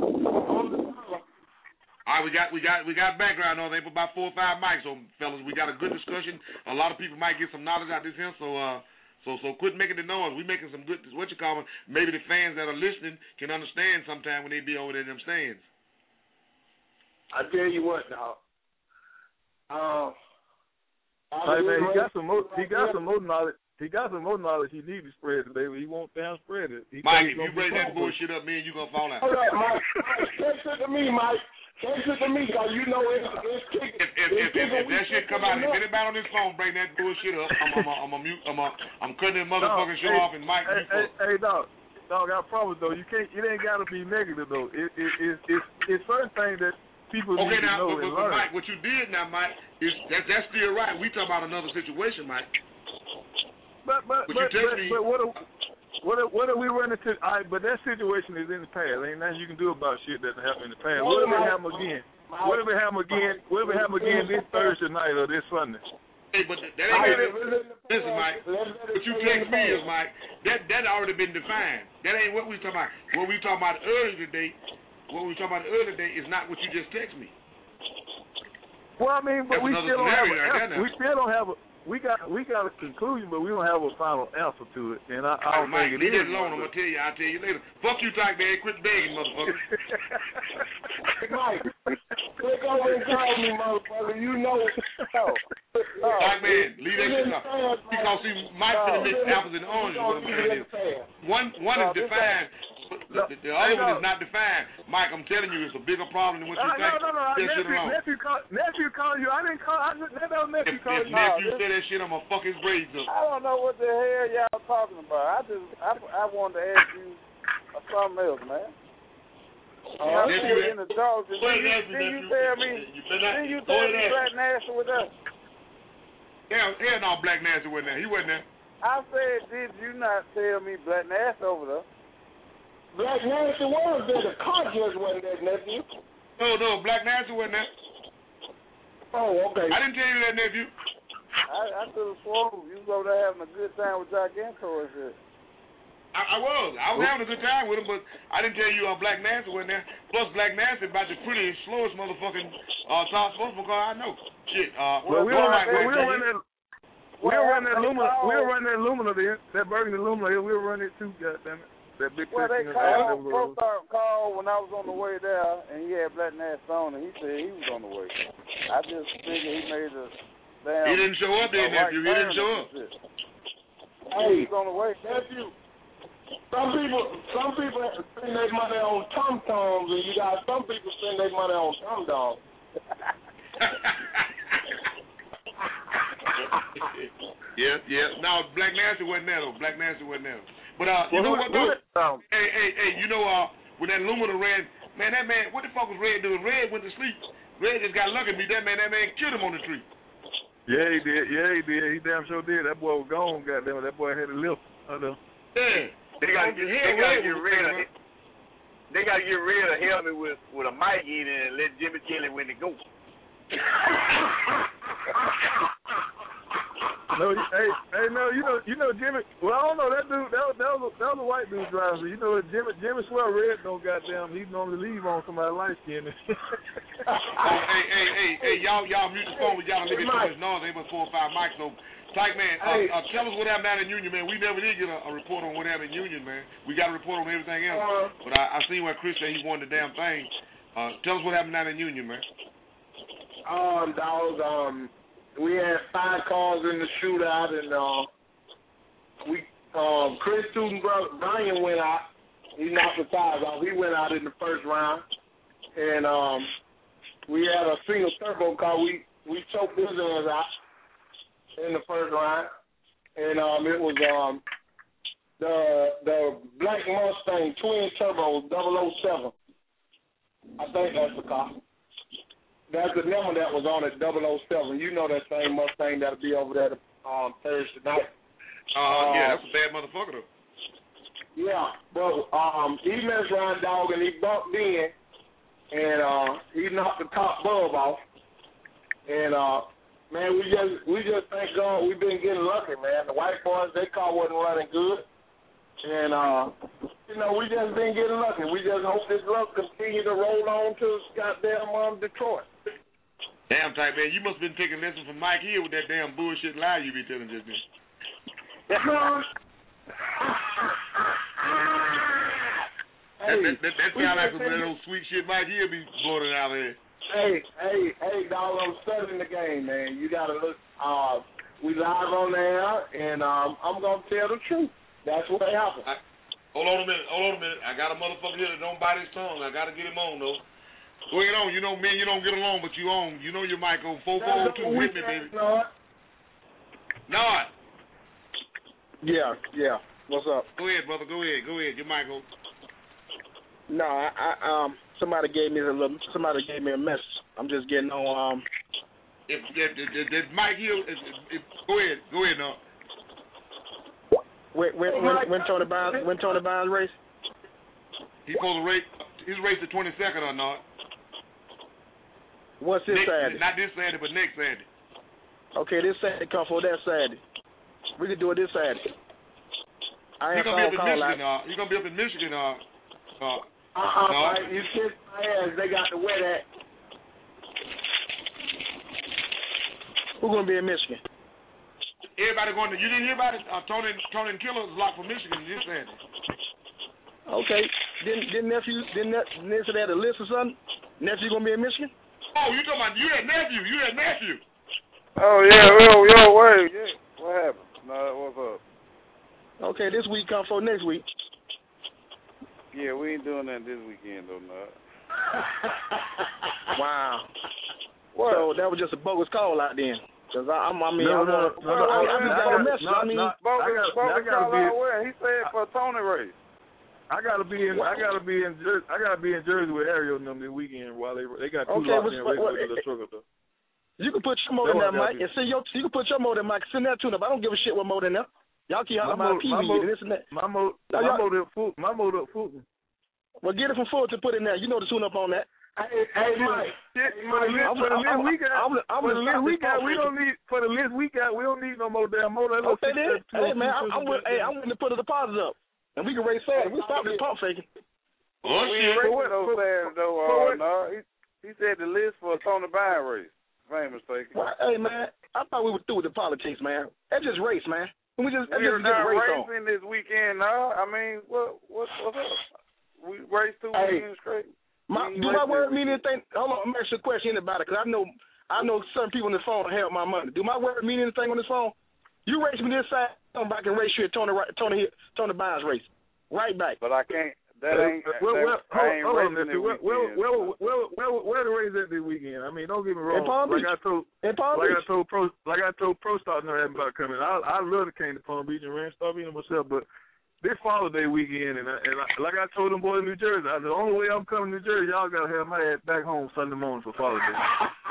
All right, we got we got we got background on there for about four or five mics, so fellas, we got a good discussion. A lot of people might get some knowledge out of this here, so uh, so so quit making the noise. We making some good, what you call it? Maybe the fans that are listening can understand sometime when they be over there in them stands.
I tell you what, dog. Um,
hey man, he got some more. He got some more knowledge. He got some more knowledge he needs to spread today, but he won't damn spread it. He
Mike, if you bring that bullshit up, man, you gonna fall out.
All right, Mike. Text it to me, Mike. Text it to me, cause you know it's it's kicking.
If if, if, if, if that shit come out, if anybody on this phone bring that bullshit up, I'm I'm a, I'm a mute. I'm a, I'm cutting that motherfucking show
hey,
off, and Mike,
hey,
you
hey, hey, dog. Dog, I promise though, you can't. It ain't gotta be negative though. It it it it's it's certain things that people
okay,
need
now,
to know
but,
and
but,
learn.
Mike, what you did now, Mike, is that that's still right. We talk about another situation, Mike.
But but
but,
but,
you
but,
me,
but what are, what are, what are we running to? All right, but that situation is in the past. Ain't nothing you can do about shit that happened in the past. What if it happen again? What if it happen again? What if it happen again this Thursday night or this Sunday?
Hey, but that ain't gonna, listen, Mike. What you text me is, Mike, that that already been defined. That ain't what we talking about. What we talking about earlier today, what we talking about earlier today is not what you just text me.
Well, I mean, but
That's
we still don't have a,
right
we still don't have a. We got we got a conclusion, but we don't have a final answer to it, and I, I don't
Mike,
think it
leave
is.
that alone. I'm gonna tell you. I'll tell you later. Fuck you, Tyke Man. Quit begging, motherfucker.
Mike, click over and call me, motherfucker. You know it. Oh.
Tyke Man, leave that shit alone. Because see, Mike finna mix apples and oranges. What I'm saying is, one one is defined. The, the, the other one is not defined. Mike, I'm telling you, it's a bigger problem than what you
uh,
think.
No, no, no.
That
Nephew,
shit alone.
nephew, call, nephew called you. I didn't call. I didn't, that was nephew
If,
called
if
you.
nephew
No,
say that shit, I'm gonna fuck his braids up.
I don't know what the hell y'all talking about. I just I I wanted to ask you something else, man. Uh, I'm
nephew,
in the dogs. Did you,
nephew,
did you
nephew,
tell me?
You better not,
Did you tell me Black Nasty was there?
Hell, hell no, Black Nasty wasn't there. He wasn't there.
I said, did you not tell me Black Nasty over there?
Black Nasty was there. The car just wasn't there, nephew.
No, no, Black Nasty wasn't there.
Oh, okay.
I didn't tell you that, nephew.
I, I could have sworn you was over there having a good time with Jack Genco and shit.
I, I was. I was having a good time with him, but I didn't tell you uh, Black Nasty wasn't there. Plus, Black Nasty about the prettiest, slowest motherfucking uh, top sportsman car I know. Shit. Uh,
well, we
well,
were
right,
we
right,
were running that. We were running that Lumina. We were running that Lumina there. That Burgundy Lumina. We were running it too. Goddamn it. That big
well, they
thing
called, first I called when I was on the way there, and he had Black Nasty on, and he said he was on the way. I just figured he made a damn...
He didn't show up there, nephew. He didn't show up.
Hey, he was on the way.
Nephew, some people, some people spend their money on tom-toms, and you got some people spend their money on tom-doms.
yeah, yeah. No, Black Nasty wasn't there, though. Black Nasty wasn't there. But, uh, you
well,
know what, though?
Um,
hey, hey, hey, you know, uh, when that Lumina ran, man, that man, what the fuck was Red doing? Red went to sleep. Red just got lucky me. That man, that man killed him on the tree.
Yeah, he did. Yeah, he did. He damn sure did. That boy was gone, goddamn. That boy had a lift. Uh,
yeah.
They gotta get, they gotta get rid of it. They gotta get rid of Helmet with with a mic in it and let Jimmy kill it when they go.
No, hey, hey, no, you know, you know, Jimmy. Well, I don't know that dude. That was that was a, that was a white dude driving. You know, Jimmy, Jimmy swear Red don't goddamn. He normally leave on somebody light skinned.
hey, hey, hey, hey, hey, y'all, y'all mute the phone with y'all making too much noise. They about four or five mics. So, Tyke Man, uh, hey. uh, tell us what happened down in Union, man. We never did get a, a report on what happened in Union, man. We got a report on everything else. Uh, but I, I seen where Chris said he won the damn thing. Uh, tell us what happened down in Union, man.
Um, dog, um. We had five cars in the shootout, and uh, we um, Chris Tootin brother Brian went out. He knocked the tires off. He went out in the first round, and um, we had a single turbo car. We we choked his ass out in the first round, and um, it was um, the the Black Mustang twin turbo double oh seven. I think that's the car. That's the number that was on it, double oh seven. You know that same Mustang that'll be over there um, Thursday night.
Uh, uh, yeah, that's a bad motherfucker though.
Yeah, but um, he messed around, dog, and he bumped in, and uh, he knocked the top bulb off. And uh, man, we just we just thank God we've been getting lucky, man. The white boys, their car wasn't running good, and uh, you know we just been getting lucky. We just hope this luck continue to roll on to goddamn um, Detroit.
Damn tight, man. You must have been taking lessons from Mike Hill with that damn bullshit lie you be telling just then. That, that, that, that sound like some of that old sweet shit Mike Hill be blowing out there.
Hey, hey, hey, dog, I'm studying the game, man. You got to look. Uh, we live on there, and um, I'm going to tell the truth. That's what happened.
I, hold on a minute. Hold on a minute. I got a motherfucker here that don't bite his tongue. I got to get him on, though. Go ahead on. You know, man, you don't get along, but you on. You know your mic on. four four two. Hit me, baby.
Nod.
Nod.
Yeah, yeah. What's up?
Go ahead, brother. Go ahead. Go ahead. Your mic on.
No, I, I um somebody gave me a little somebody gave me a message. I'm just getting on um
if if, if, if, if Mike Hill if, if, if, go ahead, go ahead now.
When when when, when Tony Bynes when Tony Bynes race?
He's supposed to race he's raced the twenty second or not.
What's this
next,
Saturday?
Not this Saturday, but next Saturday.
Okay, this Saturday come for that Saturday. We can do it this Saturday. I
He's gonna be up in Michigan,
uh,
He's gonna be up in Michigan, uh uh
Uh-uh,
no.
right, you kiss my ass. They got to wear that.
Who's going to be in Michigan?
Everybody going to, you didn't hear about it? Uh, Tony, Tony and Killer is locked for Michigan this Saturday.
Okay. Didn't, didn't nephew, didn't nephew have a list or something? Nephew going to be in Michigan?
Oh, you talking about, you that nephew, you that nephew.
Oh, yeah, yo, yo, wait, yeah. What happened? No, what's up?
Okay, this week come for next week.
Yeah, we ain't doing that this weekend, though, no.
Wow.
What?
So that was just a bogus call out then. Cause I, I'm, I mean,
no,
I,
no,
want,
no,
I, I, I just got a message. I mean,
bogus, bogus call out where? He said for Tony race.
I gotta be in. I gotta be in. Jer- I gotta be in Jersey with Ariel and them this weekend while they they got two
okay,
locked
but,
in
but,
races with the truck up there.
You can put your motor in there, Mike, and send your. You can put your motor in, Mike. Send that to them. I don't give a shit what motor in there. Y'all keep hollering about P V and this and that.
My motor, my motor up Fulton. My motor up Fulton.
Well, get it from Fulton to put in there. You know the tune up on that.
Hey, hey, Mike.
For the list we got, for the list we got, we don't need. For the list we got, we don't need no more damn motor.
Okay, then. Hey, man, I'm, I'm with. Hey, I'm willing to put a deposit up, and we can race Saturday. We stop this pump faking.
Oh, we ain't racing no Saturday though. Uh, no, he, he said the list for a Tony Bynes race. Famous faking.
Well, hey, man, I thought we were through with the politics, man. That's just race, man. We just,
We're
just
not
race
racing
on.
this weekend, no. I mean, what, what, what's up? We raced two
hey,
weekends straight.
My, do my word mean anything? Hold on, I'm asking a question about it because I know, I know certain people on the phone help my money. Do my word mean anything on this phone? You race me this side, come back and race you at Tony Tony Tony Bynes race, right back.
But I can't. That ain't.
Well, well,
that, I ain't
hold on,
racing this
well,
weekend.
well, well, well, well, where the race at this weekend? I mean, don't get me wrong.
In Palm Beach.
Like I told,
in Palm
like
Beach.
I told Pro, like I told Pro Star no about coming. I I love to came to Palm Beach and ran Star Beach myself, but this holiday weekend and I, and I, like I told them boys in New Jersey, I, the only way I'm coming to New Jersey, y'all gotta have my ass back home Sunday morning for Father's Day.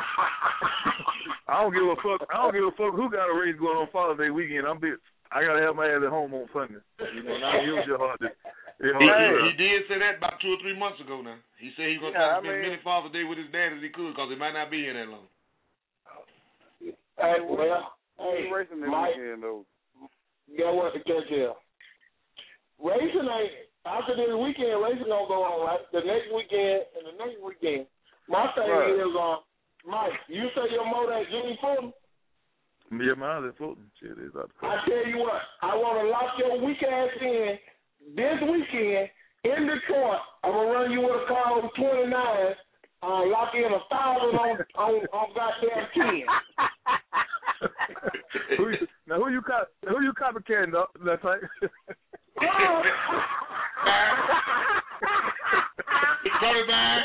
I don't give a fuck. I don't give a fuck who got a race going on Father's Day weekend. I'm bitch. I gotta have my ass at home on Sunday. You know, now use your heart. To, you know,
he,
hey.
he did say that about two or three months ago. Now he said he was gonna
yeah,
try to spend
I mean,
many Father's Day with his dad as he could because he might not be here that long.
Hey, well, hey,
racing this
Mike,
weekend though.
Get what to catch here. Racing ain't after this weekend. Racing gonna go on right. The next weekend and the next weekend. My thing
right.
is, uh, Mike, you say your motor at Jimmy Fulton.
Yeah, mine is Fulton. Shit is up.
I tell you what, I want to lock your weak ass in this weekend in Detroit. I'm gonna run you with a car over twenty-nine. Uh, lock in a thousand on on on goddamn ten.
who you, now who you cop? Who you copycatting? That's right.
Tony Bynes.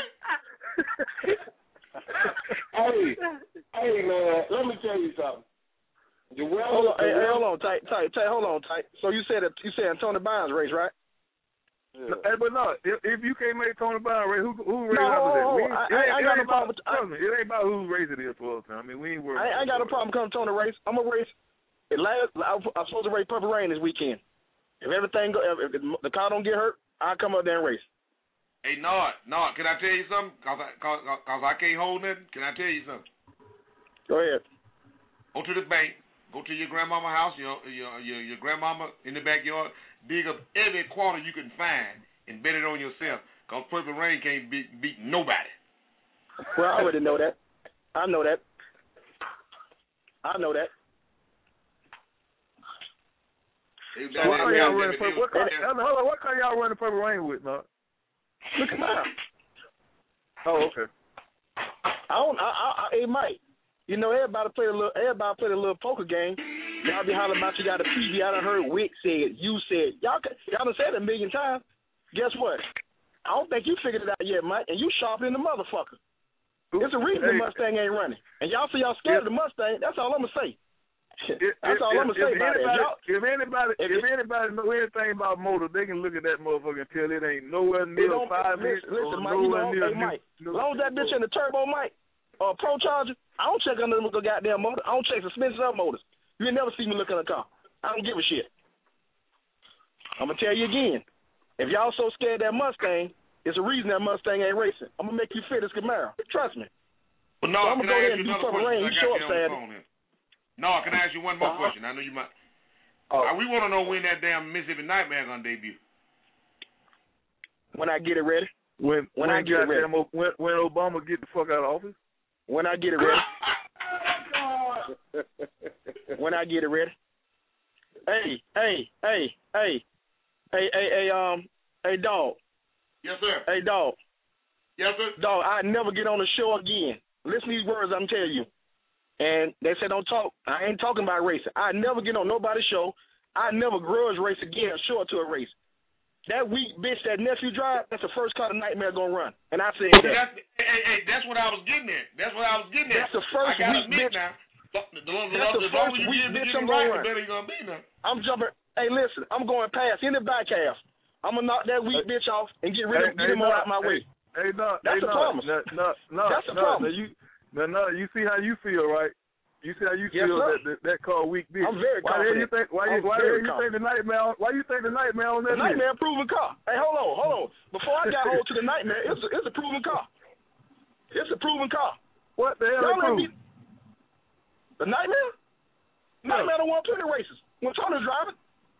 Hey, hey, man, let me tell you something. Well,
hold on, hey, hey, hold on, tight, tight, tight, hold on, tight. So you said you said Tony Bynes race, right?
Yeah. No, hey, but no, if, if you can't make Tony Bynes race, who who race
no,
after that?
Oh,
We,
I,
it,
I, I
it
got
ain't
a problem.
About,
With, I,
me, it ain't about who race it is for us. I mean, we ain't worried.
I, I got a problem coming Tony race. I'm gonna race. It last, I'm supposed to race Purple Rain this weekend. If everything go, if the car don't get hurt, I'll come up there and race.
Hey, Nard, Nard, can I tell you something? Cause I, cause, cause I can't hold nothing. Can I tell you something?
Go ahead.
Go to the bank. Go to your grandmama house, your your your, your grandmama in the backyard. Dig up every quarter you can find and bet it on yourself. Cause Purple Rain can't beat beat nobody.
Well, I already know that. I know that. I know that.
So what car y'all running Purple? What car, hold on, what car y'all running Purple Rain with, Nard?
Look at mine.
Oh, okay.
I don't. I, I, I, it might. You know, everybody play a little. Everybody play a little poker game. Y'all be hollering about you got a P V. I done heard Wick said. You said. Y'all. Y'all done said it a million times. Guess what? I don't think you figured it out yet, Mike. And you sharper than the motherfucker. There's a reason the Mustang ain't running. And y'all see y'all scared of the Mustang. That's all I'm gonna say. That's
if,
all I'm gonna say
if
about
anybody,
it.
If anybody, if, if anybody know anything about motor, they can look at that motherfucker and tell it ain't nowhere near five minutes.
Listen,
or
Mike, you know,
near
hey, Mike,
new,
as long as that bitch in the turbo, Mike, or uh, Pro Charger, I don't check under the goddamn motor. I don't check suspensions or motors. You ain't never see me look in a car. I don't give a shit. I'm gonna tell you again. If y'all so scared of that Mustang, it's a reason that Mustang ain't racing. I'm gonna make you fit as Camaro. Trust me.
But no,
so I'm
can
gonna go
I
ahead
ask
and
you
do
another
Purple
question?
Rain.
I
You
got
show
you
up,
on the
sad.
phone here. No, can I ask you one more
Uh-huh.
question? I know you might.
Oh.
Uh, we want to know when that damn Mississippi Nightmare gonna debut.
When I get it ready.
When
when,
when
I get it ready.
When, when Obama get the fuck out of office.
When I get it ready. When I get it ready. Hey, hey, hey, hey, hey, hey, hey, um, hey, dog.
Yes, sir.
Hey, dog.
Yes, sir.
Dog, I never get on the show again. Listen to these words I'm telling you. And they say don't talk. I ain't talking about racing. I never get on nobody's show. I never grudge race again or show up to a race. That weak bitch, that nephew drive, that's the first car the Nightmare gonna run. And I said that.
That's, hey, hey, that's what I was getting at. That's what I was getting at.
That's the first
I gotta
weak
admit
bitch.
now. The, the, the,
That's the,
the
first
longer you
weak
get,
bitch
you
I'm
get right,
gonna
the
run.
better you gonna be now.
I'm jumping. Hey, listen, I'm going past any back half. I'm gonna knock that weak
hey,
bitch off and get rid of
hey,
get him
hey,
on
no,
out my
hey,
way.
Hey, no,
That's
hey,
a
no,
promise.
No, no, no,
That's a
no,
promise.
No, you, no, no, you see how you feel, right? You see how you
Yes,
feel
sir.
that, that that called weak bitch.
I'm very
why
confident.
You think, why
I'm
you why
very
you
confident.
think the Nightmare? Why you think the Nightmare on that?
The Nightmare proven car. Hey, hold on, hold on. Before I got hold to the Nightmare, it's a, it's a proven car. It's a proven car.
What the hell
Y'all
they
let
prove?
me- The Nightmare?
No.
Nightmare don't want plenty races. When Tony's driving.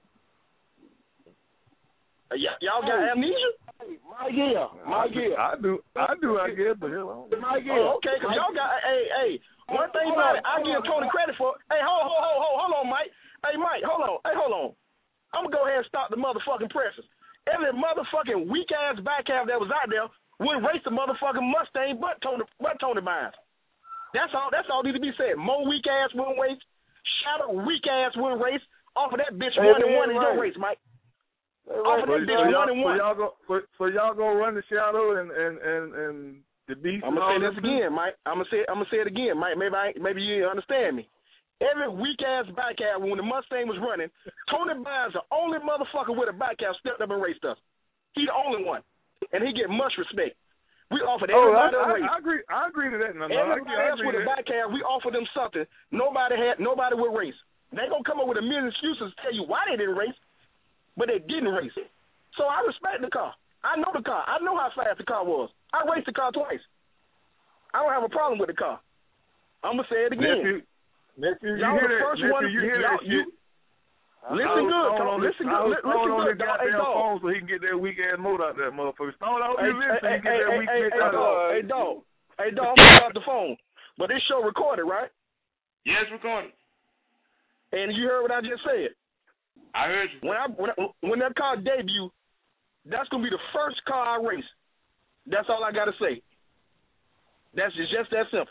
Uh, y- y'all got
Hey.
amnesia?
My gear, my gear.
I do, I do, I guess, but hell, I don't.
My gear.
Oh, okay, because y'all got, hey, hey, one thing
Hold
about
on,
it, I
hold
give
on,
Tony
hold on.
credit for, hey, hold, hold, hold, hold, hold on, Mike. Hey, Mike, hold on, hey, hold on. I'm going to go ahead and stop the motherfucking presses. Every motherfucking weak-ass back half that was out there wouldn't race the motherfucking Mustang but Tony, but Tony Bynes. That's all, that's all need to be said. Mo weak-ass wouldn't race. Shadow weak-ass wouldn't race. Off of that bitch
Hey,
one and
man,
one is your
right.
race, Mike.
Hey,
Off of
so,
that bitch
so
one
y'all,
and
so
one.
y'all go, so, so y'all go run the Shadow and and and, and the Beast.
I'm
and
gonna
all
say this
them
again, Mike. I'm gonna say I'm gonna say it again, Mike. Maybe I, maybe you didn't understand me. Every weak ass back half when the Mustang was running, Tony Bynes, the only motherfucker with a back half, stepped up and raced us. He the only one, and he get much respect. We offered
Oh,
everybody
I,
a
I,
race.
I agree. I agree to that. No, no,
Everybody
I, I
else
agree
with a
to that.
back half, we offered them something. Nobody had, nobody would race. They gonna come up with a million excuses to tell you why they didn't race, but they didn't race. So I respect the car. I know the car. I know how fast the car was. I raced the car twice. I don't have a problem with the car. I'm gonna say it again.
Nephew, nephew, you
Y'all
hear
the
that?
first
Nephew,
one.
you hear
y'all,
that
you,
shit?
listen
I was
good.
throwing
Talk,
on
listen
this,
good.
I was
Li-
throwing
listen
on
good,
this
dog. Hey,
goddamn
dog.
phone so he can get that weak ass motor out that motherfucker. Stone, I hope
Hey,
you listen.
hey,
You get
hey,
that
hey,
weak
hey,
bitch
hey,
out of
dog.
it.
Hey, dog. Hey, dog. I'm gonna get off the phone. But this show recorded, right?
Yes, recorded.
And you heard what I just said.
I heard you.
When I when, I, when that car debut, that's gonna be the first car I race. That's all I gotta say. That's just, just that simple.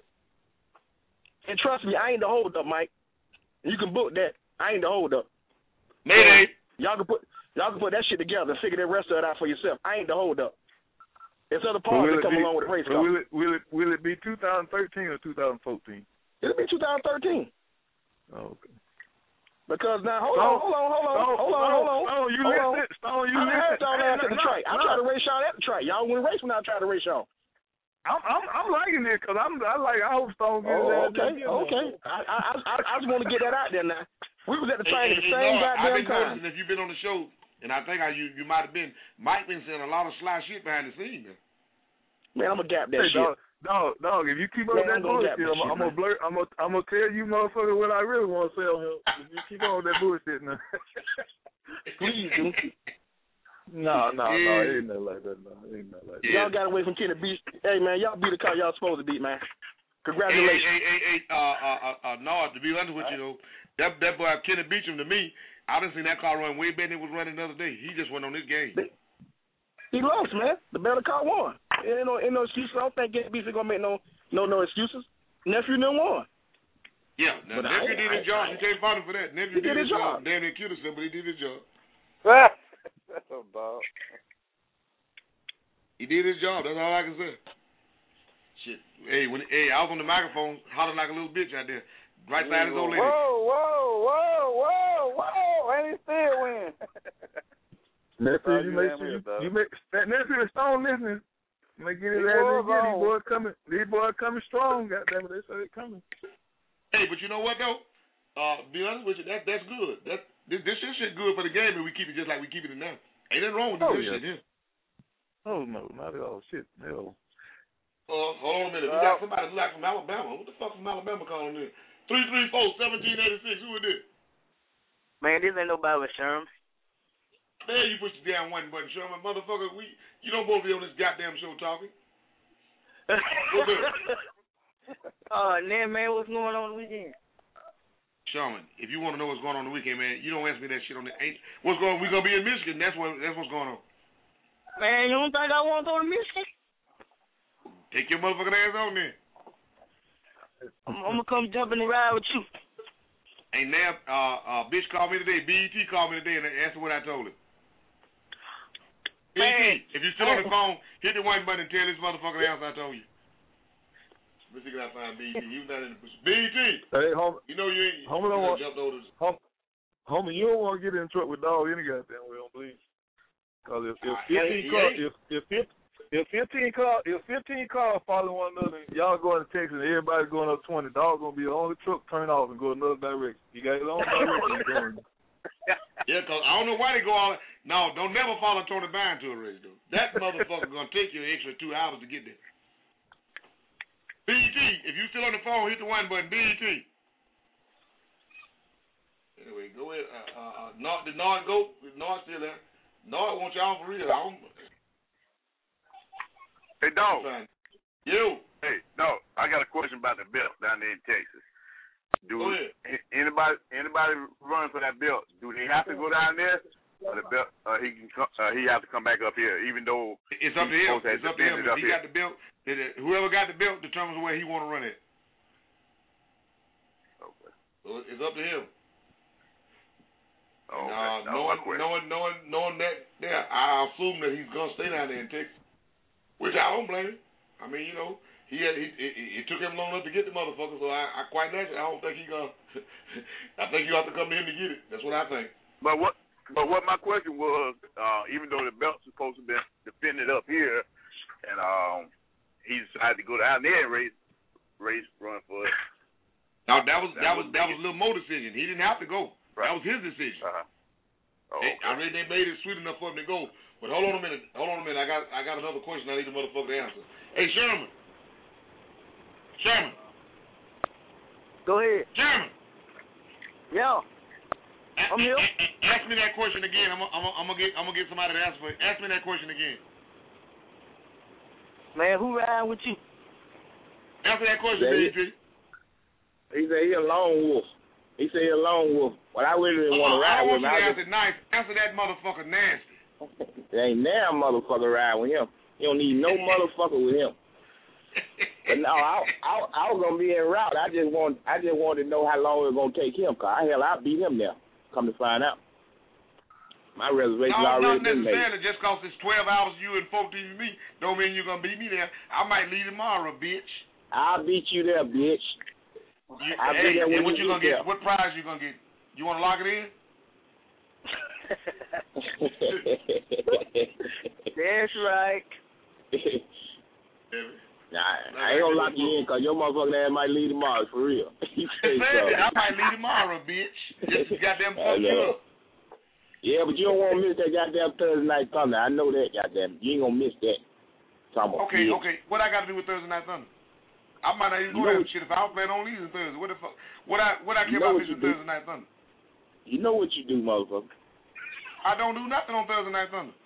And trust me, I ain't the hold up, Mike. You can book that. I ain't the hold up.
Mayday.
So, y'all can put y'all can put that shit together and figure the rest of it out for yourself. I ain't the hold up. There's other
So
parts
will
that
it
come
be,
along with the race
so
car.
will it will it will it be two thousand thirteen or two thousand fourteen?
It'll be two thousand thirteen.
Oh, okay.
Because now, hold
Stone,
on, hold on, hold on,
Stone,
hold on, hold on.
Stone, you
hold
listen.
on.
Stone, you
I
listen.
had y'all
Hey,
ass at the
no,
track. I
no.
tried to race y'all at the track. Y'all wouldn't race when I tried to race y'all.
I'm I'm I'm liking it because I'm I like I hope Stone gets
Oh,
that.
okay, okay. I I I, I just want to get that out there now. We was at the train
Hey,
at the
hey,
same
Lord, I've
goddamn
been
time.
noticing if you've been on the show, and I think I, you you might have been, Mike been saying a lot of sly shit behind the scenes. Man,
man I'm gonna gap that
hey,
shit.
Dog, dog, dog, if you keep up
man,
that bullshit, I'm, I'm gonna blur, I'm gonna I'm gonna tell you, motherfucker, what I really want to say on him. If you keep on that bullshit now.
Please do.
No, no, no, it ain't nothing like that. No, it ain't nothing like that.
Y'all got away from Kenny Beach. Hey man, y'all beat the car y'all supposed to beat, man. Congratulations.
Hey, hey, hey, hey, uh, uh, uh, uh, no, to be honest with you though, that that boy Kenny Beecham to me, I done seen that car run way better than it was running the other day. He just went on this game.
He lost, man. The better car won. Ain't no, ain't no excuses. I don't think Kenny Beecham gonna make no, no, no excuses. Nephew didn't won.
Yeah, now,
But
nephew
I-
did his
I-
job.
I-
You can't fault him for that. Nephew
He did his job.
Damn near cute himself, but he did his job.
oh, dog.
He did his job. That's all I can say. Shit. Hey, when hey, I was on the microphone hollering like a little bitch out there, right side his old lady.
Whoa, whoa, whoa, whoa, whoa, and he still win.
Nephew, you
you
make
damn
sure you,
is, dog.
you make that nephew is Stone listening. Make get his
These
ass in
boys
get
on.
these boys coming. These boys coming strong. Goddamn it, they say they coming.
Hey, but you know what though? Uh, be honest with you, that that's good. That this this shit, shit good for the game, and we keep it just like we keep it now. Ain't nothing wrong with
Oh,
this
yeah.
shit here.
Oh no, not at all. Shit, hell.
Uh, hold on a minute. We got somebody like from Alabama. What the fuck from Alabama calling in? Three three four seventeen eighty six. Who is this?
Man, this ain't nobody but Sherman.
Man, you push the damn one button, Sherman, motherfucker. We you don't supposed to be on this goddamn show talking. What's up?
Oh, man, man, what's going on the weekend?
Sherman, if you want to know what's going on the weekend, man, you don't ask me that shit on the ain't what's going. We gonna be in Michigan. That's what that's what's going on.
Man, you don't think I want to go to Michigan?
Take your motherfucking ass on there.
I'm, I'm gonna come jump in the ride with you.
Ain't now, uh, uh, bitch called me today. B E T called me today, and answer what I told him. B E T, if you're still on the phone, hit the one button and tell this motherfucker the answer I told you. Let's see if I find B E T. He was not in the B E T.
Hey, homie.
You know you ain't.
Homie, don't want.
Jumped over.
Hom- homie, you don't want to get in trouble with dog any goddamn way, don't believe. Cause if if fifteen cars, if if if fifteen cars, if fifteen cars follow one another, y'all going to Texas, and everybody going up twenty. Dog gonna be the only truck turn off and go another direction. You got his own direction.
Yeah, cause I don't know why they go all. No, don't never follow Tony Bine to a race, though. That motherfucker gonna take you an extra two hours to get there. B E T, if you still on the phone, hit the one button. B E T. Anyway, go ahead. Uh, uh, uh, Nord, did Nord go? Is Nord still there? Nord want y'all for real. I don't.
Hey, dog.
You.
Hey, dog. I got a question about the belt down there in Texas. Do
Go ahead.
anybody anybody run for that belt? Do they have to go down there, or the belt? Uh, he can come, uh, he have to come back up here, even though
It's up to him.
supposed to have
It's up to him.
defended
If
up
he
here.
got the belt, then it- whoever got the belt determines where he want to run it.
Okay.
So it's up to him.
Oh,
And,
okay.
uh,
No,
knowing,
my question.
knowing, knowing, knowing that, there, I assume that he's gonna stay down there in Texas, which I don't blame him. I mean, you know, he had, he, it, it took him long enough to get the motherfucker, so I, I quite naturally, I don't think he gonna. I think you have to come to him to get it. That's what I think.
But what? But what my question was, uh, even though the belt's supposed to be defended up here, and um, he decided to go down there and race, race, run for it.
Now that was that,
That
was
was
that was Lil Mo decision. He didn't have to go.
Right.
That was his decision.
Uh-huh. Oh,
They, I mean, they made it sweet enough for him to go. But hold on a minute. Hold on a minute. I got I got another question. I need the motherfucker to answer. Hey, Sherman. Sherman.
Go ahead.
Sherman.
Yeah. I'm here.
Ask me that question again. I'm I'm I'm gonna get I'm gonna get somebody to answer for it. Ask me that question again.
Man, who riding with you?
Answer that question,
Yeah,
B G.
He said he a lone wolf. He said he a lone wolf. But I really didn't want to
I
ride
don't want
with
you
him.
to
I
answer nice. Answer that motherfucker nasty.
just, ain't now motherfucker ride with him. You don't need no motherfucker with him. But no, I, I I was gonna be en route. I just want I just wanted to know how long it was gonna take him. Cause I hell I beat him now. Come to find out, my reservation
No,
already
not
been made.
necessarily. Just cause it's twelve hours you and fourteen me, don't mean you're gonna beat me there. I might leave tomorrow, bitch.
I'll beat you there, bitch.
You,
I'll
hey,
be there when
and what
you
you gonna
get
get? What prize you gonna get? You wanna lock it in?
That's right.
Now
I ain't gonna lock you in because your motherfucking ass might leave tomorrow, for real. You say so.
I might leave tomorrow, bitch. Just goddamn fuck you up.
Yeah, but you don't want to miss that goddamn Thursday Night Thunder. I know that, goddamn. You ain't gonna miss that.
Okay,
bitch.
okay. What I got to do with Thursday Night Thunder? I might not even go that shit if I was playing on these Thursday. What the fuck? What I what I care about missing Thursday Night Thunder?
You know what you do, motherfucker.
I don't do nothing on Thursday Night Thunder.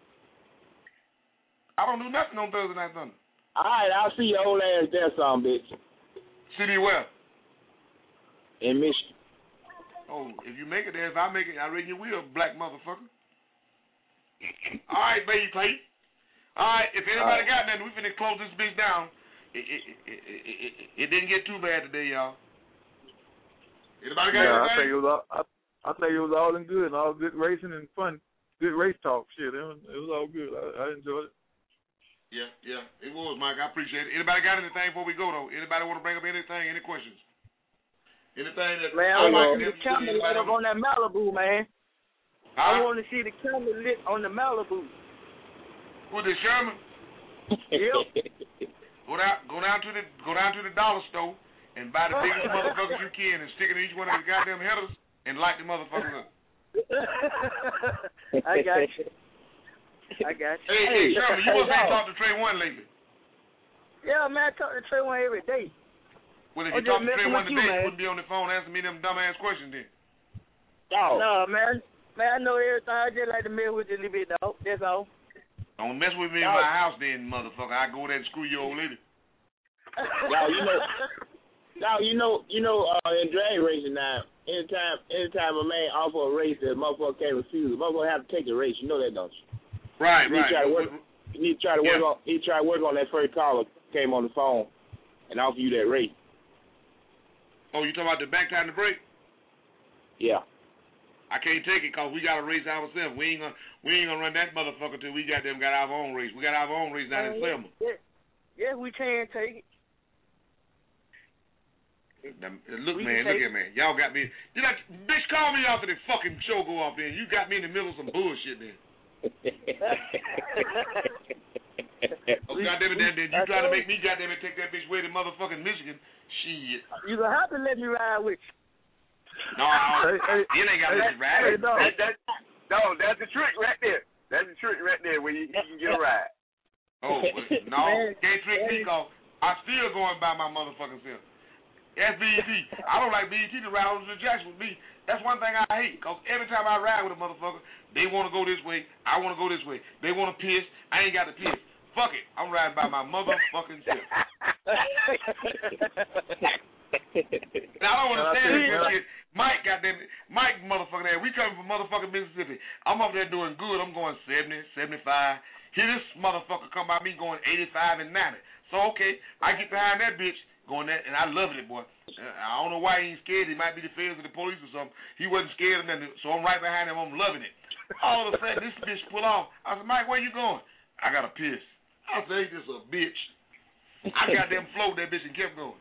I don't do nothing on Thursday Night Thunder.
All right, I'll see your old ass there, some bitch.
See me where?
In Michigan.
Oh, if you make it there, if I make it, I read your wheel, black motherfucker. All right, baby plate. All right, if anybody got nothing, we finna close this bitch down. It, it, it, it, it, it didn't get too bad today, y'all. Anybody got
yeah,
anything?
I think it was all, I, I think it was all in good and all good racing and fun, good race talk. Shit, it was, it was all good. I, I enjoyed it.
Yeah, yeah, it was, Mike. I appreciate it. Anybody got anything before we go though? Anybody want to bring up anything? Any questions? Anything that
man, I want to see the camera lit up on that Malibu, man.
Huh?
I want to see the camera lit on the Malibu.
Who the Sherman?
Yep.
Go down, go down to the, go down to the dollar store and buy the biggest motherfuckers you can and stick it in each one of the goddamn headers and light the motherfuckers up.
I got you. I got you.
Hey, hey, Sherman, you must have talked to Trey One lately.
Yeah, man, I talk to Trey One every day.
Well, if you talk to Trey One today, you wouldn't be on the phone answering me them dumb ass questions then.
Oh. No, man. Man, I know everything. I just like to mess with you a little bit, dog. That's all.
Don't mess with me in my house then, motherfucker. I go there and screw your old lady.
Now, you know, now, you know, you know, uh, in drag racing now, anytime, anytime a man offer a race that a motherfucker can't refuse, a motherfucker have to take the race. You know that, don't you?
Right,
you need
right.
To try to work, you need to try to work
yeah.
on. He try to work on that first caller came on the phone and offer you that race.
Oh, you talking about the back time to break?
Yeah.
I can't take it because we got to race ourselves. We ain't gonna we ain't gonna run that motherfucker till we got them got our own race. We got our own race down in Selma.
Yeah, yeah, we can take it.
Now, look,
we
man, look at me. Y'all got me. Did I, bitch, call me after the fucking show go off then. You got me in the middle of some bullshit then. Oh, goddamn it, then you try to make me goddamn it take that bitch way to motherfucking Michigan. Shit.
You gonna have to let me ride with you.
No, I
hey, hey,
you ain't got to let me ride.
Hey, no.
That, that, no, that's the trick right there. That's the trick right there where you, you can get a ride.
Oh, no, can't trick me because I'm still going by my motherfucking self. That's B E T. I don't like B E T to ride on the Jackson with me. That's one thing I hate because every time I ride with a motherfucker, they want to go this way, I want to go this way. They want to piss, I ain't got to piss. Fuck it, I'm riding by my motherfucking self. Now, I don't understand this shit. Mike, goddamn it, Mike, motherfucking ass. We coming from motherfucking Mississippi. I'm up there doing good. I'm going seventy, seventy-five. Here this motherfucker come by me going eighty-five and ninety. So okay, I get behind that bitch going there, and I loving it, boy. I don't know why he ain't scared. He might be the feds or the police or something. He wasn't scared of nothing. So I'm right behind him. I'm loving it. All of a sudden, this bitch pull off. I said, Mike, where you going? I got to piss. I said, ain't this a bitch? I got them float that bitch and kept going.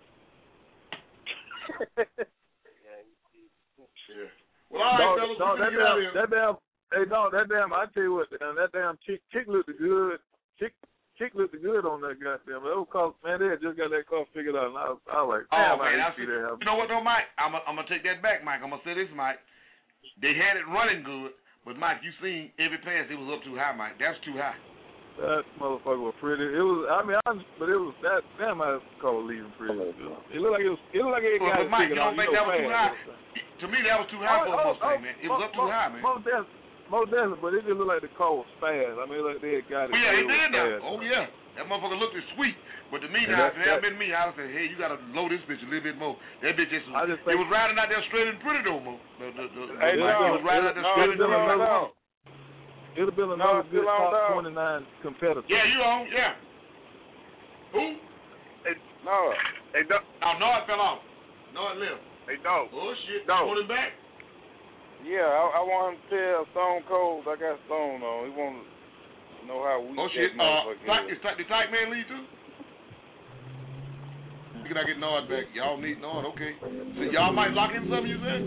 Yeah. Well, all right, fellas,
no, that,
get out
damn,
here.
that damn, hey, no, that damn, I tell you what, damn, that damn chick, chick looked good. Chick, chick looked good on that goddamn. That was called, man, they had just got that car figured out, and I was, I was like, damn,
Oh, man,
I
I
see
see.
that.
You know what, though, Mike? I'm going to take that back, Mike. I'm going to say this, Mike. They had it running good, but, Mike, you seen every pass, it was up too high, Mike. That's too high.
That motherfucker was pretty. It was, I mean, I, but it was that damn. I called leaving pretty. It looked like it was. It looked like it
Well,
got
but Mike,
figured
you don't
out.
think
You
that
know,
was too
fast,
high? To me, that was too high
oh,
for a
oh,
Mustang,
oh,
man. It was up too
most,
high, man.
Most definitely, most definitely, but it just looked like the car was fast. I mean, like they had got it.
Well, yeah,
it
he did
was
now.
fast.
Oh, yeah. That motherfucker looked sweet. But to me,
And
now,
that-
if it had
that-
been me, I would say, hey, you got to load this bitch a little bit more. That bitch just,
I just
it
think-
was riding out there straight and pretty, though, Mo. The, the, the,
Hey,
Mike,
no,
it was riding out there
no,
straight and
no,
pretty.
no, no. It'd have been another
No,
good
still on
top
down.
twenty-nine competitor.
Yeah, you on, yeah. Who?
Hey, no, hey, no,
Oh, no, it fell off. No, it left.
hey, no.
Oh, shit.
No.
Put him back.
Yeah, I, I want him to tell Stone Cold I got Stone on. He want to know how weak
Oh,
that
shit. Uh,
motherfucker
Tyke,
is.
is Tyke, did Tyke Man lead too? Can I get Nord back? Y'all need Nord, okay. So y'all might lock in something you said?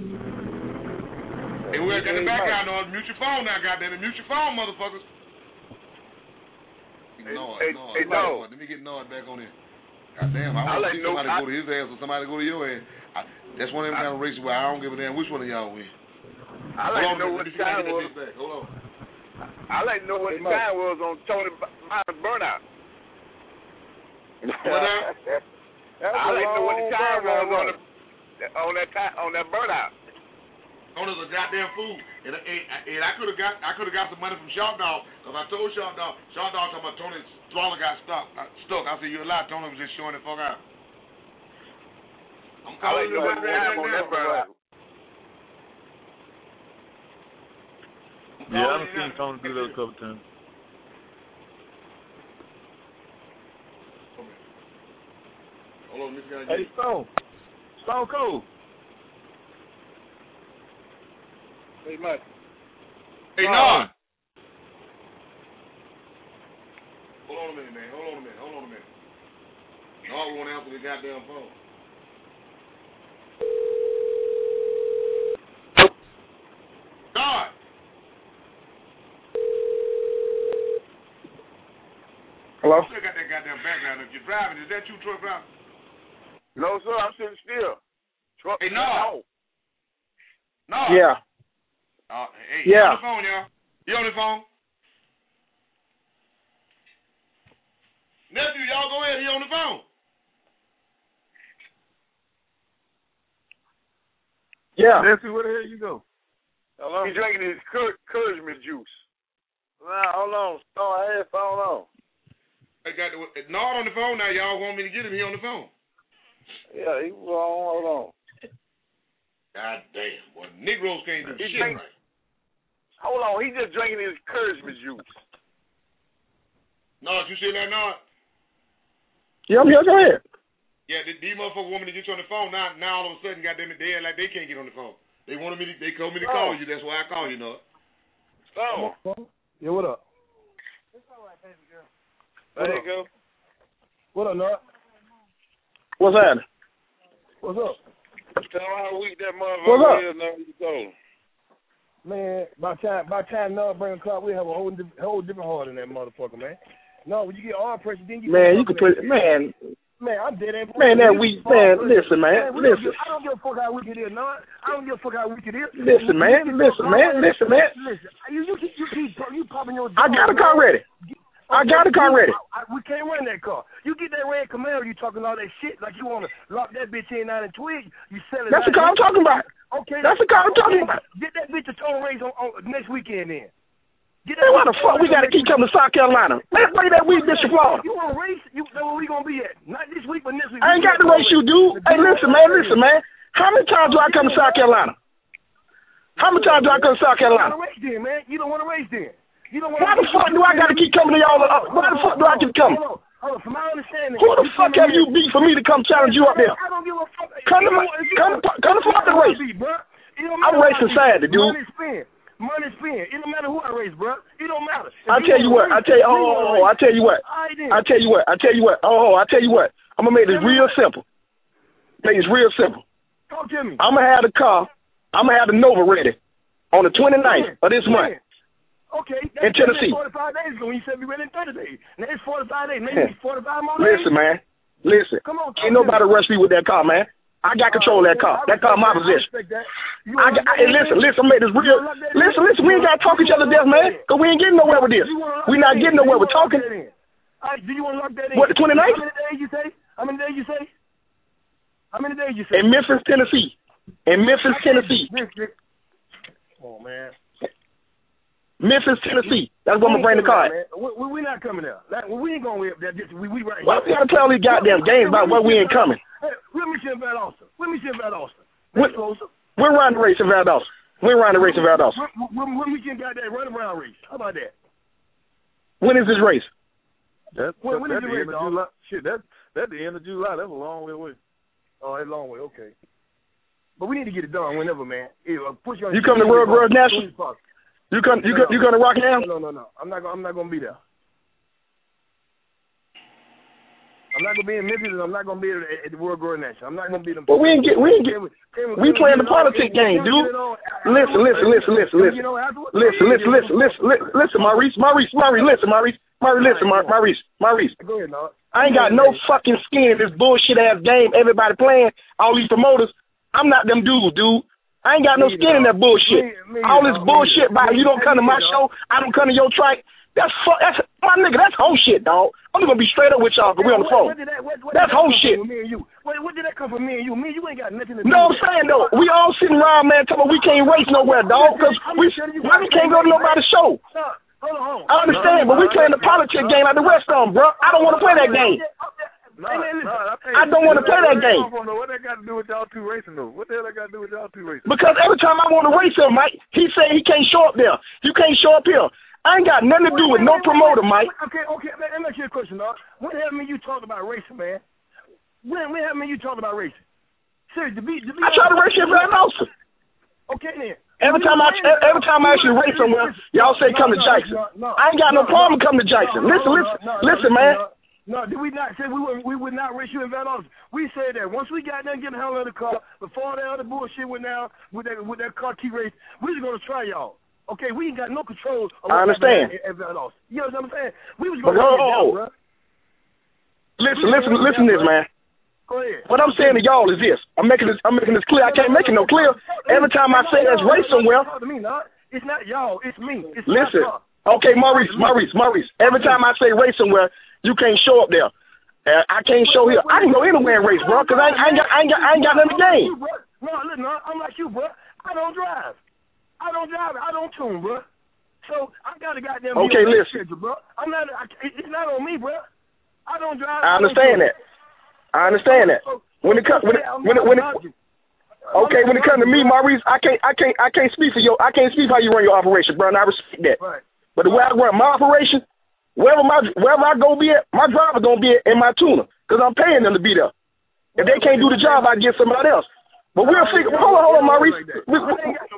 Hey, we gotta get the background on. Mute your phone now, goddamn it. Mute your phone, motherfuckers. Nord,
hey,
Nord,
hey,
Nord.
no.
Let me get Nord back on here. God damn, I
I
want to
like
see
no,
somebody
I,
go to his ass or somebody go to your ass. I, that's one of them I, kind of races where I don't give a damn which one of y'all win.
I like
Hold
to know
on,
what the time was.
back. Hold on.
I like to know what the time was on Tony Bynes' burnout.
What now?
I like to know what the time was on the on that time, on that burnout.
On the goddamn food, and, and, and I could have got I could have got some money from Sharp Dog because I told Sharp Dog Sharp Dog talking about Tony Thriller got stuck. I, stuck. I said you a lie. Tony was just showing the fuck out. I'm calling you right now.
On that burnout.
Yeah, I've seen Tony do that a couple times.
Hold on, this guy.
Hey, Stone. Stone Cold.
Hey, Mike.
Hey, Nod. Hold on a minute, man. Hold on a minute. Hold on a minute. Nod won't answer the goddamn phone. Nod.
Hello?
You still got that goddamn background. If you're driving, is that you, truck driver?
No, sir. I'm sitting still. Truck.
Hey, Nod. Nod.
Yeah.
Uh, hey,
yeah.
You on the phone, y'all? You on the phone? Nephew, y'all go ahead. He on the phone.
Yeah.
Nephew, where the hell you go?
Hello? He's drinking his encouragement juice. Nah, hold on. Oh, I had phone on.
I got the, Nod on the phone now. Y'all want me to get him? He on the phone.
Yeah, he was on. Hold on.
God damn. Boy, Negroes can't do
he
shit
drink,
right.
Hold on. He just drinking his encouragement juice.
Nod, you see that, Nod?
Yeah, I'm here. Go ahead.
Yeah, these motherfuckers want me to get you on the phone. Now, now all of a sudden, goddamn it, they act like they can't get on the phone. They wanted me to, they told me to
oh.
call you. That's why I call you, Nod.
Oh.
Yeah, what up?
There you go.
What up, Nod?
What's happening?
What's up?
Tell him how weak that
What's
motherfucker
up?
is. Now you go.
Man, by time by time Nod bring a car, we have a whole di- whole different heart in that motherfucker, man. No, when you get arm pressure, then you
Man, you can put man.
Man, I'm dead ass.
Man, that weak man. Listen, man.
man
Listen.
I don't give a fuck how weak it is, Nod. I don't give a fuck how weak it is.
Listen, man. Listen, man. Listen, man.
Listen, you you keep you keep you popping your.
I got a car ready. I got a car ready.
I, I, we can't run that car. You get that red Camaro, you talking all that shit like you want to lock that bitch in out and twig. You sell it.
That's the car I'm talking about.
Okay.
That's the car I'm talking about.
Get that bitch a total raise on, on next weekend then. Get
that. Hey, why the fuck we got to keep coming to South Carolina? Let's play that week, Bishop Florida.
You want to race? You know where we gonna be at? Not this week, but next week.
I ain't got to race you, dude. Hey, listen, man. Listen, man. How many times do I come to South Carolina? How many times do I come to South Carolina?
You don't want to race then, man. You don't want to race then. You don't want
Why the fuck do I got to keep coming to y'all? Uh, why the fuck do I keep coming?
Hold on, hold on. From my understanding,
who the fuck have you beat for me to come challenge you up there?
I don't give a fuck.
Come to my, come, come to Florida race. I'm racing Saturday, dude.
Money spin, money spin. It don't matter who I race, bro. It don't matter.
I tell you what. I tell you. Oh, I tell you what. I tell you what. I tell you what. Oh, I tell you what. I'm gonna make this real simple. Make this real simple.
Talk to me.
I'm gonna have the car. I'm gonna have the Nova ready on the twenty-ninth of this month.
Okay,
in Tennessee.
forty-five days ago when you said we ready in thirty days. Now it's forty-five days. Maybe it's forty-five more days.
Listen, man. Listen.
Come on,
ain't nobody rush me with that car, man. I got control of that car. That car my possession. I got, hey, listen, listen, make this real. Listen, listen, we ain't got to talk each other to death, man, because we ain't getting nowhere with this. We not getting nowhere with talking.
All right, do you want to lock that in?
What, the twenty-ninth?
How many days you say? How many days you say? How many days you say?
In Memphis, Tennessee. In Memphis, Tennessee.
Oh, man.
Memphis, Tennessee. That's where I'm going to bring the car at.
We, we, we not coming there. Like, we ain't going to there. We, we right here.
Why we got to play all these goddamn games about where we ain't coming?
Hey, we'll meet you in Valdosta. We'll meet you in Valdosta.
We're, we're running the race in Valdosta. We're running the race in Valdosta.
When, when we can got that run around race. How about that?
When is this race?
That's,
when,
that's
when is
the
the race,
end of July. Shit, that's, that's the end of July. That's a long way away.
Oh, that's a long way. Okay. But we need to get it done whenever, man. Hey, uh, push your
you come to World Girls National? You come, you
no,
come, you going to Rocky Mountain?
No, no, no, no. I'm not, I'm not going to be there. I'm not going to be in Memphis, and I'm not going to be at the World Girls National. I'm not going to be them.
But we ain't get, we ain't get. We playing the politic game, dude. Listen, listen, listen, listen, listen, listen, listen, listen, listen, listen, Maurice, Maurice, Maurice, listen, Maurice. Maurice, listen, Mar- Maurice, Maurice.
Go ahead, Lord.
I ain't got no fucking skin in this bullshit ass game. Everybody playing, all these promoters. I'm not them dudes, dude. I ain't got no skin in that bullshit. All this bullshit about you don't come to my show, I don't come to your track. That's fu- that's my nigga. That's whole shit, dog. I'm just gonna be straight up with y'all because we on the phone. That's whole shit.
Me and you. Wait, what did that come from? Me and you. Me and you ain't got nothing to do.
No, I'm saying though, we all sitting around, man, talking about we can't race nowhere, dog, because we why we can't go to nobody's show.
Hold on, hold on.
I understand, but we playing the politics game like the rest of them, bro. I don't want to play that game.
No, no, I,
I don't want to play that game.
What that got to do with y'all two racing, though? What the hell that got to do with y'all two racing?
Because every time I want to race him, Mike, he say he can't show up there. You can't show up here. I ain't got nothing to do with no promoter, Mike.
Okay, okay. Let me ask you a question, dog. When the hell me you talked about racing, man? When when the hell me you talked about racing? Seriously, to be, to be
I try to race you very often.
Okay, then.
Every time I every time I actually race somewhere, y'all say come to Jackson. I ain't got no problem coming to Jackson. Listen, listen, listen, man.
No, did we not say we would we would not race you in Van Austin? We said that once we got there and get the hell out of the car, before that other bullshit went down with that with that car key race, we was gonna try y'all. Okay, we ain't got no control of
I understand.
At Van Austin. You know what I'm saying? We was
But
gonna
oh,
get down,
oh.
bro.
Listen, listen, listen to this, man.
Go ahead.
What I'm saying to y'all is this. I'm making this I'm making this clear. I can't make it no clear. Every time I say let's race somewhere.
It's not y'all, it's me. It's
listen. Okay, Maurice, Maurice, Maurice. Every time I say race somewhere, you can't show up there. Uh, I can't show here. I can go anywhere and race, bro, because I, I, ain't got, I, ain't got, I ain't got nothing to gain.
No, listen, I'm like you, bro. I don't drive. I don't drive. I don't tune, bro. So I got to goddamn.
Okay, listen.
Schedule, bro. I'm not. I, it's not on me, bro. I don't drive.
I understand that. I understand that. When it comes, when it, when it, when it, okay, when it comes to me, Maurice, I can't, I can't, I can't speak for your, I can't speak for how you run your operation, bro. And I respect that.
Right.
But the way I run my operation. Wherever my wherever I go be at, my driver gonna be at in my tuner, cause I'm paying them to be there. If they can't do the job, I get somebody else. But we'll figure. Hold on, hold on, Maurice. We, we,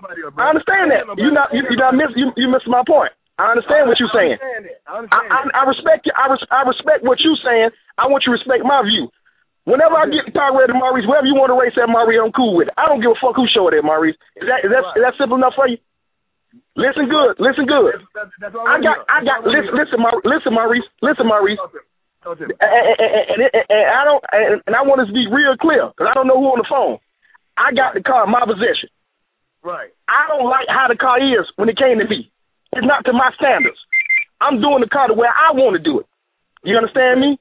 I understand that. You not you, you not miss you you missed my point. I understand what you're saying. I, I, I respect you. I, res, I respect what you're saying. I want you to respect my view. Whenever I get the car ready, Maurice, wherever you want to race at, Maurice, I'm cool with it. I don't give a fuck who show it at, Maurice. Is that is that is that simple enough for you? Listen good, listen good.
That's, that's, that's
I got, I got. Listen, listen, Mar- listen, Maurice, listen, Maurice. And, and, and, and, and I don't, and, and I want us to be real clear, because I don't know who on the phone. I got the car in my possession.
Right.
I don't like how the car is when it came to me. It's not to my standards. I'm doing the car the way I want to do it. You understand me?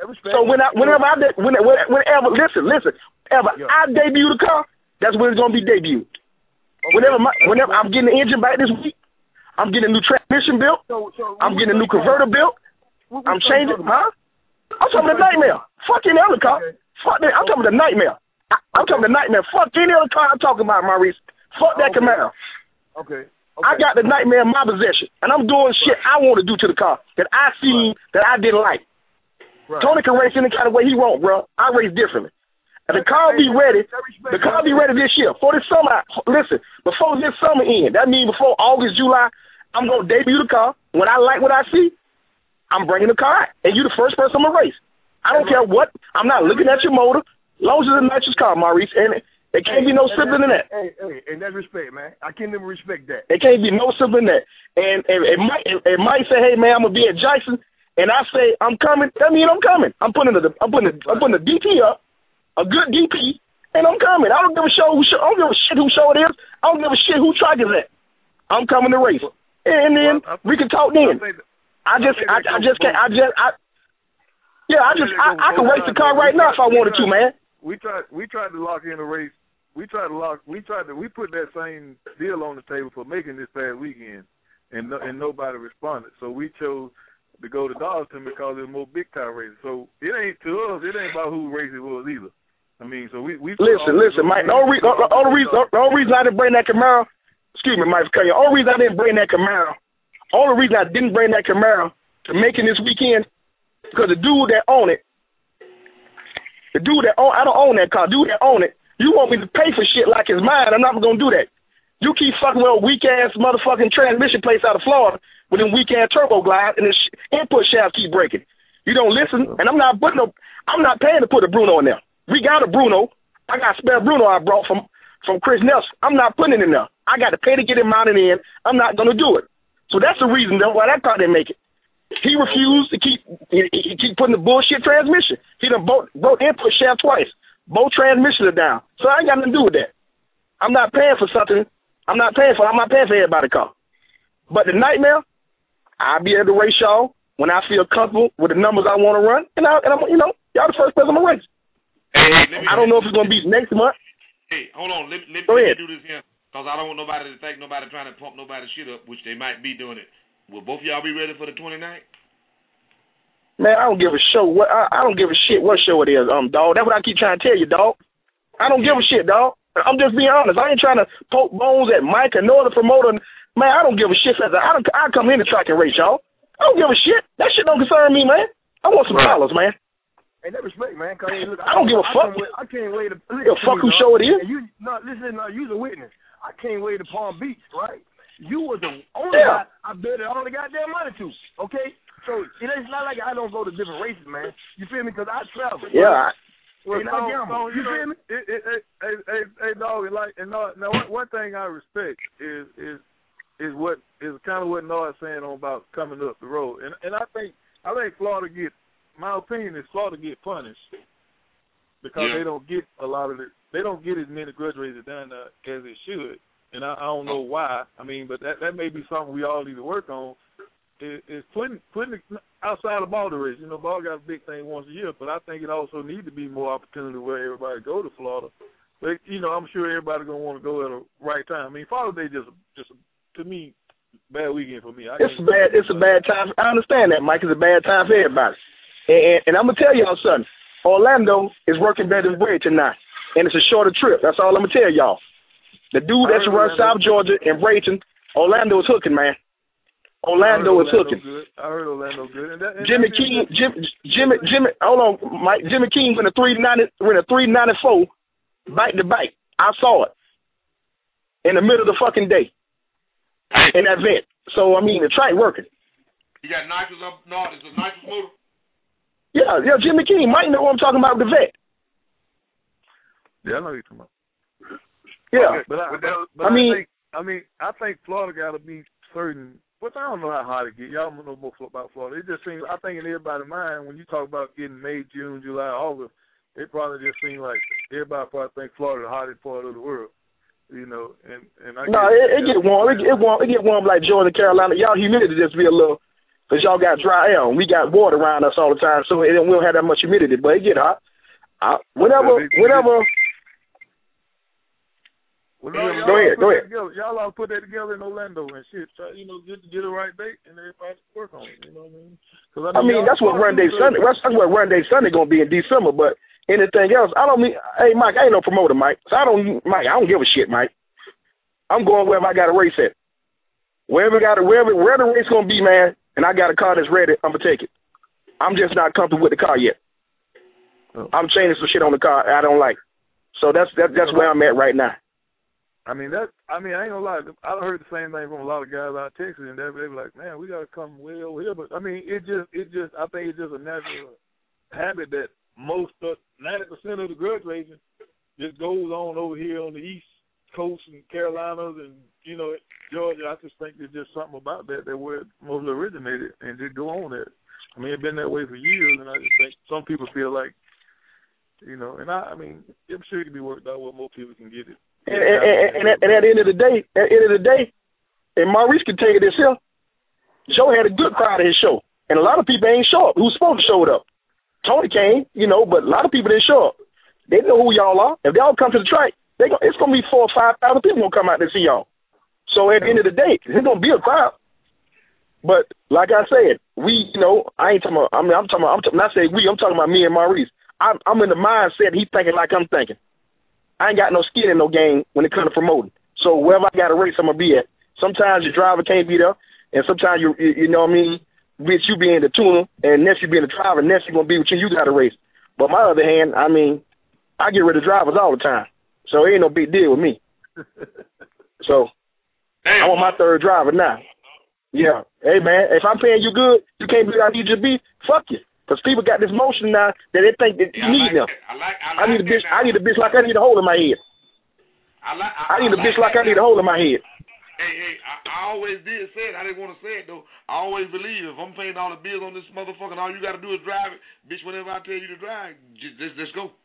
So when I, whenever I, de- when, whenever, listen, listen, whenever yeah. I debut the car, that's when it's gonna be debuted. Whenever my, whenever I'm getting the engine back this week, I'm getting a new transmission built.
So, so
I'm getting a new converter built.
What,
I'm changing, huh? I'm talking about the nightmare. Fuck any other car. Okay. Fuck that. I'm talking about the nightmare. I, I'm talking about the nightmare. Fuck any other car I'm talking about, Maurice. Fuck that
okay.
Camaro.
Okay. okay.
I got the nightmare in my possession, and I'm doing shit I want to do to the car that I seen right. that I didn't like. Right. Tony can race any kind of way he want, bro. I race differently. And the car be ready. The car be ready this year. For this summer, listen, before this summer end, that means before August, July, I'm going to debut the car. When I like what I see, I'm bringing the car out. And you the first person I'm going to race. I don't care what. I'm not looking at your motor. As long as it's a nitrous car, Maurice. And it can't
hey,
be no simpler than that.
Hey, hey, and that's respect, man. I can't even respect that.
It can't be no simpler than that. And it, it might it, it might say, hey, man, I'm going to be at Jackson. And I say, I'm coming. That means I'm coming. I'm putting the, I'm putting the, I'm putting the D P up, a good D P, and I'm coming. I don't give a show who show, I don't give a shit who show it is. I don't give a shit who track is at. I'm coming to race, and then well, we can talk then. I just, I, I just can't. I just, I, yeah, I just, I, I can race the car right now if I wanted to, man.
We tried, we tried to lock in a race. We tried to lock. We tried to. We put that same deal on the table for making this past weekend, and no, and nobody responded. So we chose to go to Darlington because there's more big time races. So it ain't to us. It ain't about who race it was either. I mean, so we we
listen, listen, Mike. The only, the, the, only reason, the only reason I didn't bring that Camaro, excuse me, Mike, the only reason I didn't bring that Camaro, only reason I didn't bring that Camaro to making this weekend, because the dude that own it, the dude that own, I don't own that car. Dude that own it, you want me to pay for shit like it's mine? I'm not gonna do that. You keep fucking with a weak ass motherfucking transmission place out of Florida with them weak ass turbo glide and the sh- input shafts keep breaking. You don't listen, and I'm not putting no, I'm not paying to put a Bruno in there. We got a Bruno. I got a spare Bruno I brought from from Chris Nelson. I'm not putting it in there. I got to pay to get it mounted in. I'm not gonna do it. So that's the reason though why that car didn't make it. He refused to keep he, he keep putting the bullshit transmission. He done broke, broke input shaft twice. Both transmissions are down. So I ain't got nothing to do with that. I'm not paying for something. I'm not paying for I'm not paying for everybody's car. But the nightmare, I'll be able to race y'all when I feel comfortable with the numbers I want to run. And, I, and I'm, you know, y'all the first person I'm going to race.
Hey, hey,
I don't know if it's going to be next month.
Hey, hold on. Let, let,
Go
let
ahead.
me do this here. Because I don't want nobody to think nobody trying to pump nobody's shit up, which they might be doing it. Will both of y'all be ready for the twenty-ninth?
Man, I don't give a show what I, I don't give a shit what show it is, um, dog. That's what I keep trying to tell you, dog. I don't give a shit, dog. I'm just being honest. I ain't trying to poke bones at Mike or no other promoter. Man, I don't give a shit. I don't. I come in to track and race, y'all. I don't give a shit. That shit don't concern me, man. I want some dollars, man.
Hey, that respect, man. Cause, hey, look,
I don't give a
I
fuck.
Can't wait, I can't wait to
Yo, fuck who show it is.
You, no, listen, no, you's a witness. I can't wait to Palm Beach, right? You was the only
Yeah.
guy I bet all the goddamn money to. Okay, so it ain't not like I don't go to different races, man. You feel me? Because I travel.
Yeah.
Well,
and
so,
I gamble.
so,
You
you know,
feel me?
It, it, it, hey, hey, hey, dog, and like, and now, now one, one thing I respect is is is what is kind of what Noah's saying on about coming up the road, and and I think I think Florida get, my opinion is Florida get punished because
Yeah.
they don't get a lot of it. They don't get as many grudge races done uh, as they should, and I, I don't know why. I mean, but that that may be something we all need to work on. Is, is putting putting it outside of ball race. You know, ball got a big thing once a year, but I think it also need to be more opportunity where everybody go to Florida. But you know, I'm sure everybody gonna want to go at the right time. I mean, Father's Day just just to me bad weekend for me. I
It's a bad. It's a bad time. I understand that, Mike. It's a bad time for everybody. And, and, and I'm gonna tell y'all something. Orlando is working better than Bradenton now, and it's a shorter trip. That's all I'm gonna tell y'all. The dude that should run South Georgia and Bradenton, Orlando is hooking, man. Orlando is hooking.
Good. I heard Orlando good. And that, and
Jimmy King, Jim, Jimmy, Jimmy, hold on, Mike. Jimmy King went a three ninety, went a three ninety four, bike to bike. I saw it in the middle of the fucking day in that vent. So I mean, the track working.
You got nitrous up north. It's a nitrous motor.
Yeah, yeah. Jimmy King might know what I'm talking about with the vet.
Yeah, I know you're talking about.
Yeah,
okay, but I, but, but
I mean,
I think, I mean, I think Florida got to be certain. But I don't know how hard it get. Y'all don't know more about Florida. It just seems, I think in everybody's mind, when you talk about getting May, June, July, August, it probably just seems like everybody probably think Florida the hottest part of the world. You know, and and I
no, it, it get warm. It, it warm. It get warm like Georgia, Carolina. Y'all humidity just be a little, cause y'all got dry air. And we got water around us all the time, so it, we don't have that much humidity. But it get hot. I, whenever, whenever.
Well, no,
go ahead, go ahead.
Together. Y'all all put that together in Orlando and shit. Try, you know, get get the right date and everybody work on it. You know what I mean? Cause I,
I mean, that's what Run Day Sunday. That's, that's what Run Day Sunday gonna be in December. But anything else, I don't mean. Hey, Mike, I ain't no promoter, Mike. So I don't, Mike. I don't give a shit, Mike. I'm going wherever I got a race at. Wherever got a wherever where the race gonna be, man. And I got a car that's ready. I'm gonna take it. I'm just not comfortable with the car yet. Oh. I'm changing some shit on the car I don't like. So that's that, that's where I'm at right now.
I mean that. I mean I ain't gonna lie. I heard the same thing from a lot of guys out of Texas, and they they were like, "Man, we gotta come way over here." But I mean, it just, it just. I think it's just a natural habit that most of ninety percent of the grudge racing just goes on over here on the East Coast and Carolinas and you know Georgia. I just think there's just something about that that where it mostly originated and just go on there. I mean, it's been that way for years, and I just think some people feel like, you know, and I, I mean, I'm sure it can be worked out where more people can get it.
And, and, and, and, at, and at the end of the day, at the end of the day, and Maurice can tell you this here, Joe had a good crowd at his show. And a lot of people ain't show up who was supposed to show up. Tony came, you know, but a lot of people didn't show up. They know who y'all are. If they all come to the track, they go, it's going to be four or five thousand people going to come out to see y'all. So at the end of the day, there's going to be a crowd. But like I said, we, you know, I ain't talking about, I mean, I'm talking about, I'm talking, when I say we, I'm talking about me and Maurice. I'm, I'm in the mindset he's thinking like I'm thinking. I ain't got no skin in no game when it comes to promoting. So wherever I got a race, I'm going to be at. Sometimes your driver can't be there, and sometimes, you you, you know what I mean, with you being the tuner and nephew being the driver, nephew going to be with you, you got a race. But my other hand, I mean, I get rid of drivers all the time. So it ain't no big deal with me. So I want my third driver now. Yeah. Hey, man, if I'm paying you good, you can't be where I need you to be, fuck you. Because people got this motion now that they think that you
yeah,
need
like
them.
I, like, I, like
I need a bitch.
Now.
I need a bitch like I need a hole in my head.
I, like,
I
I,
need
I
a bitch
like,
like I need a hole in my head.
Hey, hey, I, I always did say it. I didn't want to say it, though. I always believe if I'm paying all the bills on this motherfucker and all you got to do is drive it, bitch, whenever I tell you to drive, just, just, just go.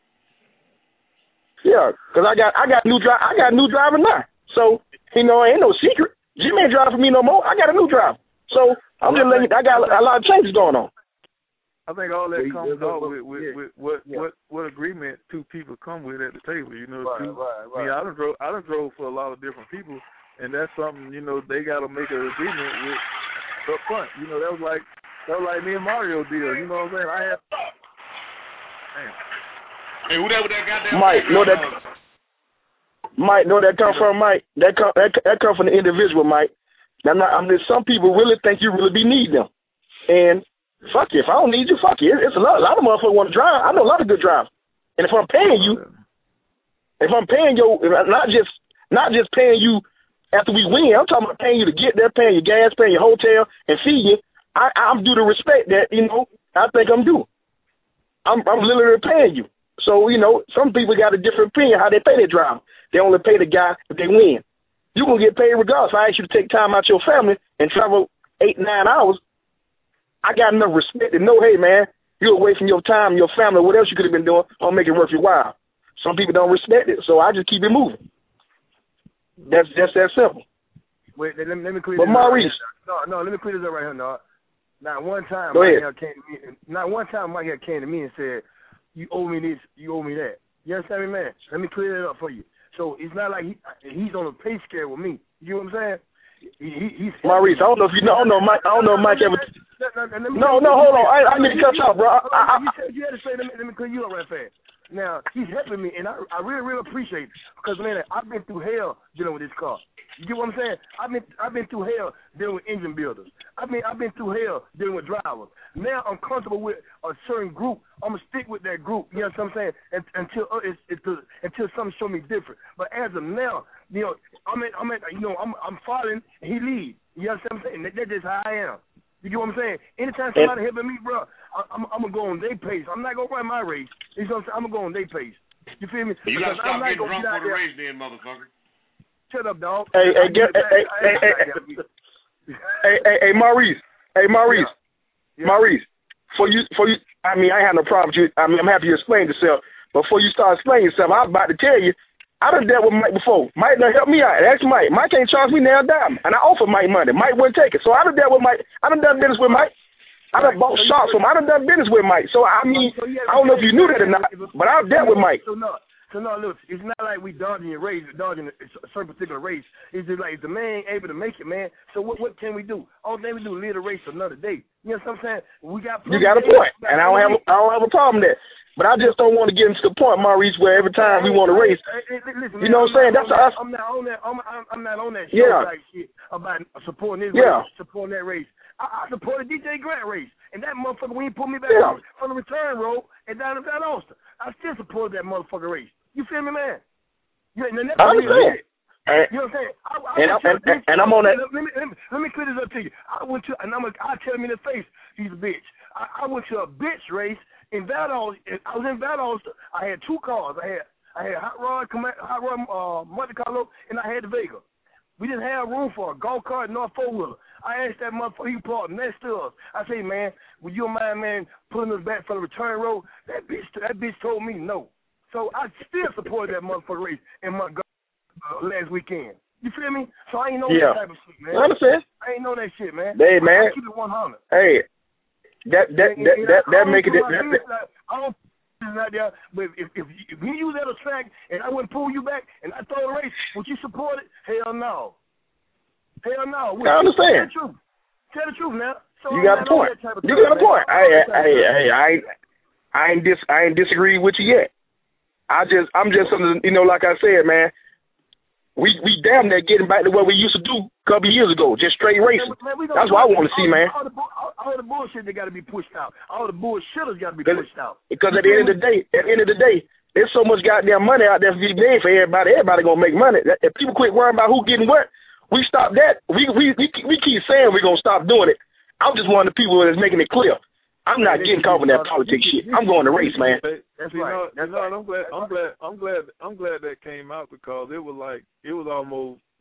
Yeah, because I got I got new dri- I got a new driver now. So, you know, ain't no secret. Jimmy ain't driving for me no more. I got a new driver. So, I'm just letting you, I got a lot of changes going on.
I think all that
Yeah,
comes
yeah,
out
but-
with, with,
yeah.
with what,
Yeah.
what what agreement two people come with at the table. You know,
Right,
two,
right,
I mean,
right.
I done drove I done drove for a lot of different people, and that's something, you know, they got to make an agreement with up front. You know, that was like that was like me and Mario deal. You know what I'm saying? I had. Damn.
Hey, who that with that goddamn?
Mike, know that. Mike, know that come from Mike. That come that, that come from the individual, Mike. Now, now, I mean, some people really think you really be needing them, and fuck you. If I don't need you, fuck you. It's a lot. A lot of motherfuckers want to drive. I know a lot of good drivers, and if I'm paying you, if I'm paying you, not just not just paying you after we win, I'm talking about paying you to get there, paying your gas, paying your hotel, and feed you. I, I'm due the respect that, you know, I think I'm due. I'm, I'm literally paying you. So, you know, some people got a different opinion how they pay their driver. They only pay the guy if they win. You're going to get paid regardless. If I ask you to take time out your family and travel eight, nine hours, I got enough respect to know, hey, man, you're away from your time, your family, what else you could have been doing, I'll make it worth your while. Some people don't respect it, so I just keep it moving. That's just that simple.
Wait, let me, let me clear
But
this
Maurice.
up. No, no, let me clear this up right here, no. Not one time
Go
Mike
ahead.
Hill came to me, not one time Mike Hill came to me and said, you owe me this, you owe me that. You understand me, man? Let me clear it up for you. So it's not like he, he's on a pay scale with me. You know what I'm saying? He, he, he's
Maurice, I don't know if you know, I don't know Mike, I don't know if Mike ever. No, no, hold on. I, I need to cut you off, bro. I, I,
you said you had to say, let me, let me clear you up right fast. Now, he's helping me, and I, I really, really appreciate it. Because, man, I've been through hell dealing with this car. You get what I'm saying? I've been I've been through hell dealing with engine builders. I mean, I've been through hell dealing with drivers. Now I'm comfortable with a certain group. I'm going to stick with that group, you know what I'm saying, and, until uh, it's, it's, uh, until something show me different. But as of now, you know, I'm at, I'm at, you know, I'm I'm following, and he leads. You know what I'm saying? That, that's just how I am. You get what I'm saying? Anytime somebody helping me, bro, I, I'm, I'm going to go on their pace. I'm not going to run my race. You know what I'm saying? I'm going to go on their pace. You feel me?
You got to stop getting drunk for the
there.
race then, motherfucker.
Shut up, dog.
Hey, hey, get, hey, hey, hey, hey, hey, hey, hey, Maurice. Hey, Maurice.
Yeah.
Maurice. For you, for you. I mean, I ain't had no problem with you. I mean, I'm happy you explained yourself. But before you start explaining yourself, I was about to tell you, I done dealt with Mike before. Mike done helped me out. That's Mike. Mike can't charge me now a dime. And I offered Mike money. Mike wouldn't take it. So I done dealt with Mike. I done done business with Mike. I done bought shots from him. I done done business with Mike. So, I mean, I don't know if you knew that or not, but I've dealt with Mike.
So, no. So, no, look, it's not like we dodging your race, dodging a certain particular race. It's just like, if the man ain't able to make it, man, so what what can we do? All thing we do is live the race another day. You know what I'm saying? We got
You got a point, and I don't have a, I don't have a problem with that. But I just don't want to get into the point, Maurice, where every time we want to race,
hey, hey, listen,
you know what I'm saying? That's
us.
us.
I'm not on that. I'm, I'm not on that show
Yeah.
like shit about supporting this
Yeah.
race, supporting that race. I, I supported D J Grant race, and that motherfucker when he pulled me back
Yeah.
from the return road and down in Valdosta, I still supported that motherfucker race. You feel me, man? You, and
I understand. And,
You know what I'm saying? I, I
and,
went to
and,
a bitch-
and I'm on that.
Let me, let me, let me clear this up to you. I went to, and I'm a, I tell him in the face, he's a bitch. I, I went to a bitch race in Valdosta. I was in Valdosta. I had two cars. I had I had Hot Rod, Hot Rod uh, Monte Carlo, and I had the Vega. We didn't have room for a golf cart nor a four-wheeler. I asked that motherfucker, he parked next to us. I say, man, would you mind, man, pulling us back from the return road? That bitch, that bitch told me no. So I still supported that motherfucker race in Montgomery uh, last weekend. You feel me? So I ain't know
Yeah.
that type of shit, man.
I understand.
I ain't know that shit, man.
Hey, man.
I keep it one hundred.
Hey, that that
And-
that
and
that,
I-
that
I
make it.
don't
That,
put my
that,
business out- I don't put my business out there, but if if you, if you use that as track and I wouldn't pull you back and I throw the race, would you support it? Hell no. Hell no. Would
I
you?
understand.
Tell the truth. Tell the truth now. So
you
I'm
got a
not on
point.
that type of
You
stuff,
got a
man.
point.
I'm
Hey,
not on that type
hey,
of stuff.
hey, I ain't, I ain't dis, I ain't disagree with you yet. I just, I'm just, you know, like I said, man. We we damn near getting back to what we used to do a couple of years ago, just straight racing.
Man, we gonna
That's
do
what I
it.
want to see,
all,
man.
All the, bu- all, all the bullshit that got to be pushed out. All the bullshitters got to be
Because-
pushed out.
Because at the end of the day, at the end of the day, there's so much goddamn money out there to be made for everybody. Everybody gonna make money. If people quit worrying about who getting what, we stop that. We we we, we keep saying we're gonna stop doing it. I'm just one of the people that's making it clear. I'm not getting caught in that politics shit. I'm going to race, man.
That's
you
right.
know,
That's
you know,
right.
I'm glad, I'm glad, I'm glad, I'm glad that came out because it was like it was almost,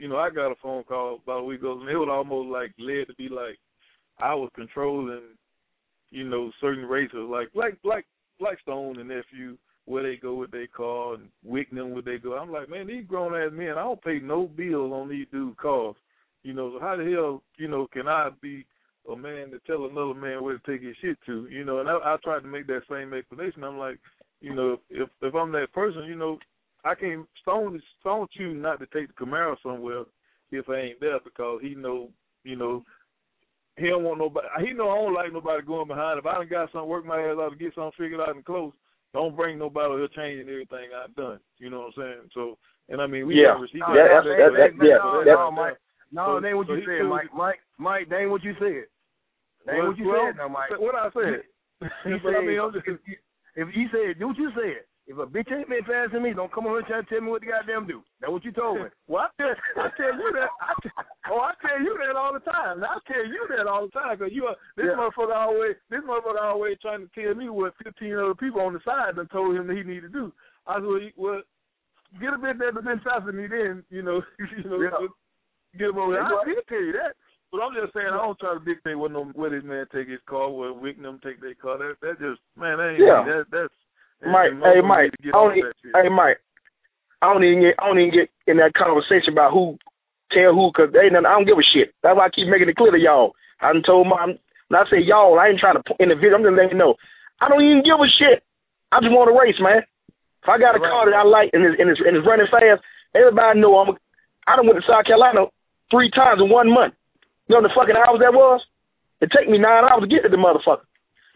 you know, I got a phone call about a week ago, and it was almost like led to be like I was controlling, you know, certain racers, like like like like Stone and Nephew, where they go with their car, and Wicknam where they go. I'm like, man, these grown ass men, I don't pay no bills on these dudes' cars. You know, so how the hell, you know, can I be a man to tell another man where to take his shit to? You know, and I, I tried to make that same explanation. I'm like, you know, if if I'm that person, you know, I can't Stone Stone choose not to take the Camaro somewhere if I ain't there because he know, you know, he don't want nobody. He know I don't like nobody going behind. If I done got something, work my ass out to get something figured out and close, don't bring nobody here changing everything I've done. You know what I'm saying? So, and I mean, we
yeah,
got,
yeah, that's, that, that, that, yeah,
no,
that's,
no,
Mike. No, that ain't what
so
you said, Mike. Mike, Mike, that ain't what you said. That ain't
well,
what you
well,
said, no, Mike.
What I said?
You said, I mean, just, if, if you said, do what you said. If a bitch ain't been faster than me, don't come over here trying to tell me what to goddamn do. That's what you told me.
Well, I tell, I tell you that. I tell, oh, I tell you that all the time. I tell you that all the time because you are this yeah. motherfucker always. This motherfucker always trying to tell me what fifteen other people on the side done told him that he needed to do. I said, well, get a bitch that's been faster than me, then you know, you know, yeah. get him over there. I can tell you that. But I'm just saying, I don't try to dictate what no where this man take his car, where Wicknam take their car. That that just man, that ain't
yeah.
that that's.
Mike, hey Mike, I don't even, hey Mike, I don't even get, I don't even get in that conversation about who tell who, cause they, I don't give a shit. That's why I keep making it clear to y'all. I done told my, when I say y'all, I ain't trying to in the video. I'm just letting you know. I don't even give a shit. I just want to race, man. If I got a car that I like and it's, and it's, and it's running fast, everybody know I'm. A, I done went to South Carolina three times in one month. You know how many fucking hours that was? It take me nine hours to get to the motherfucker.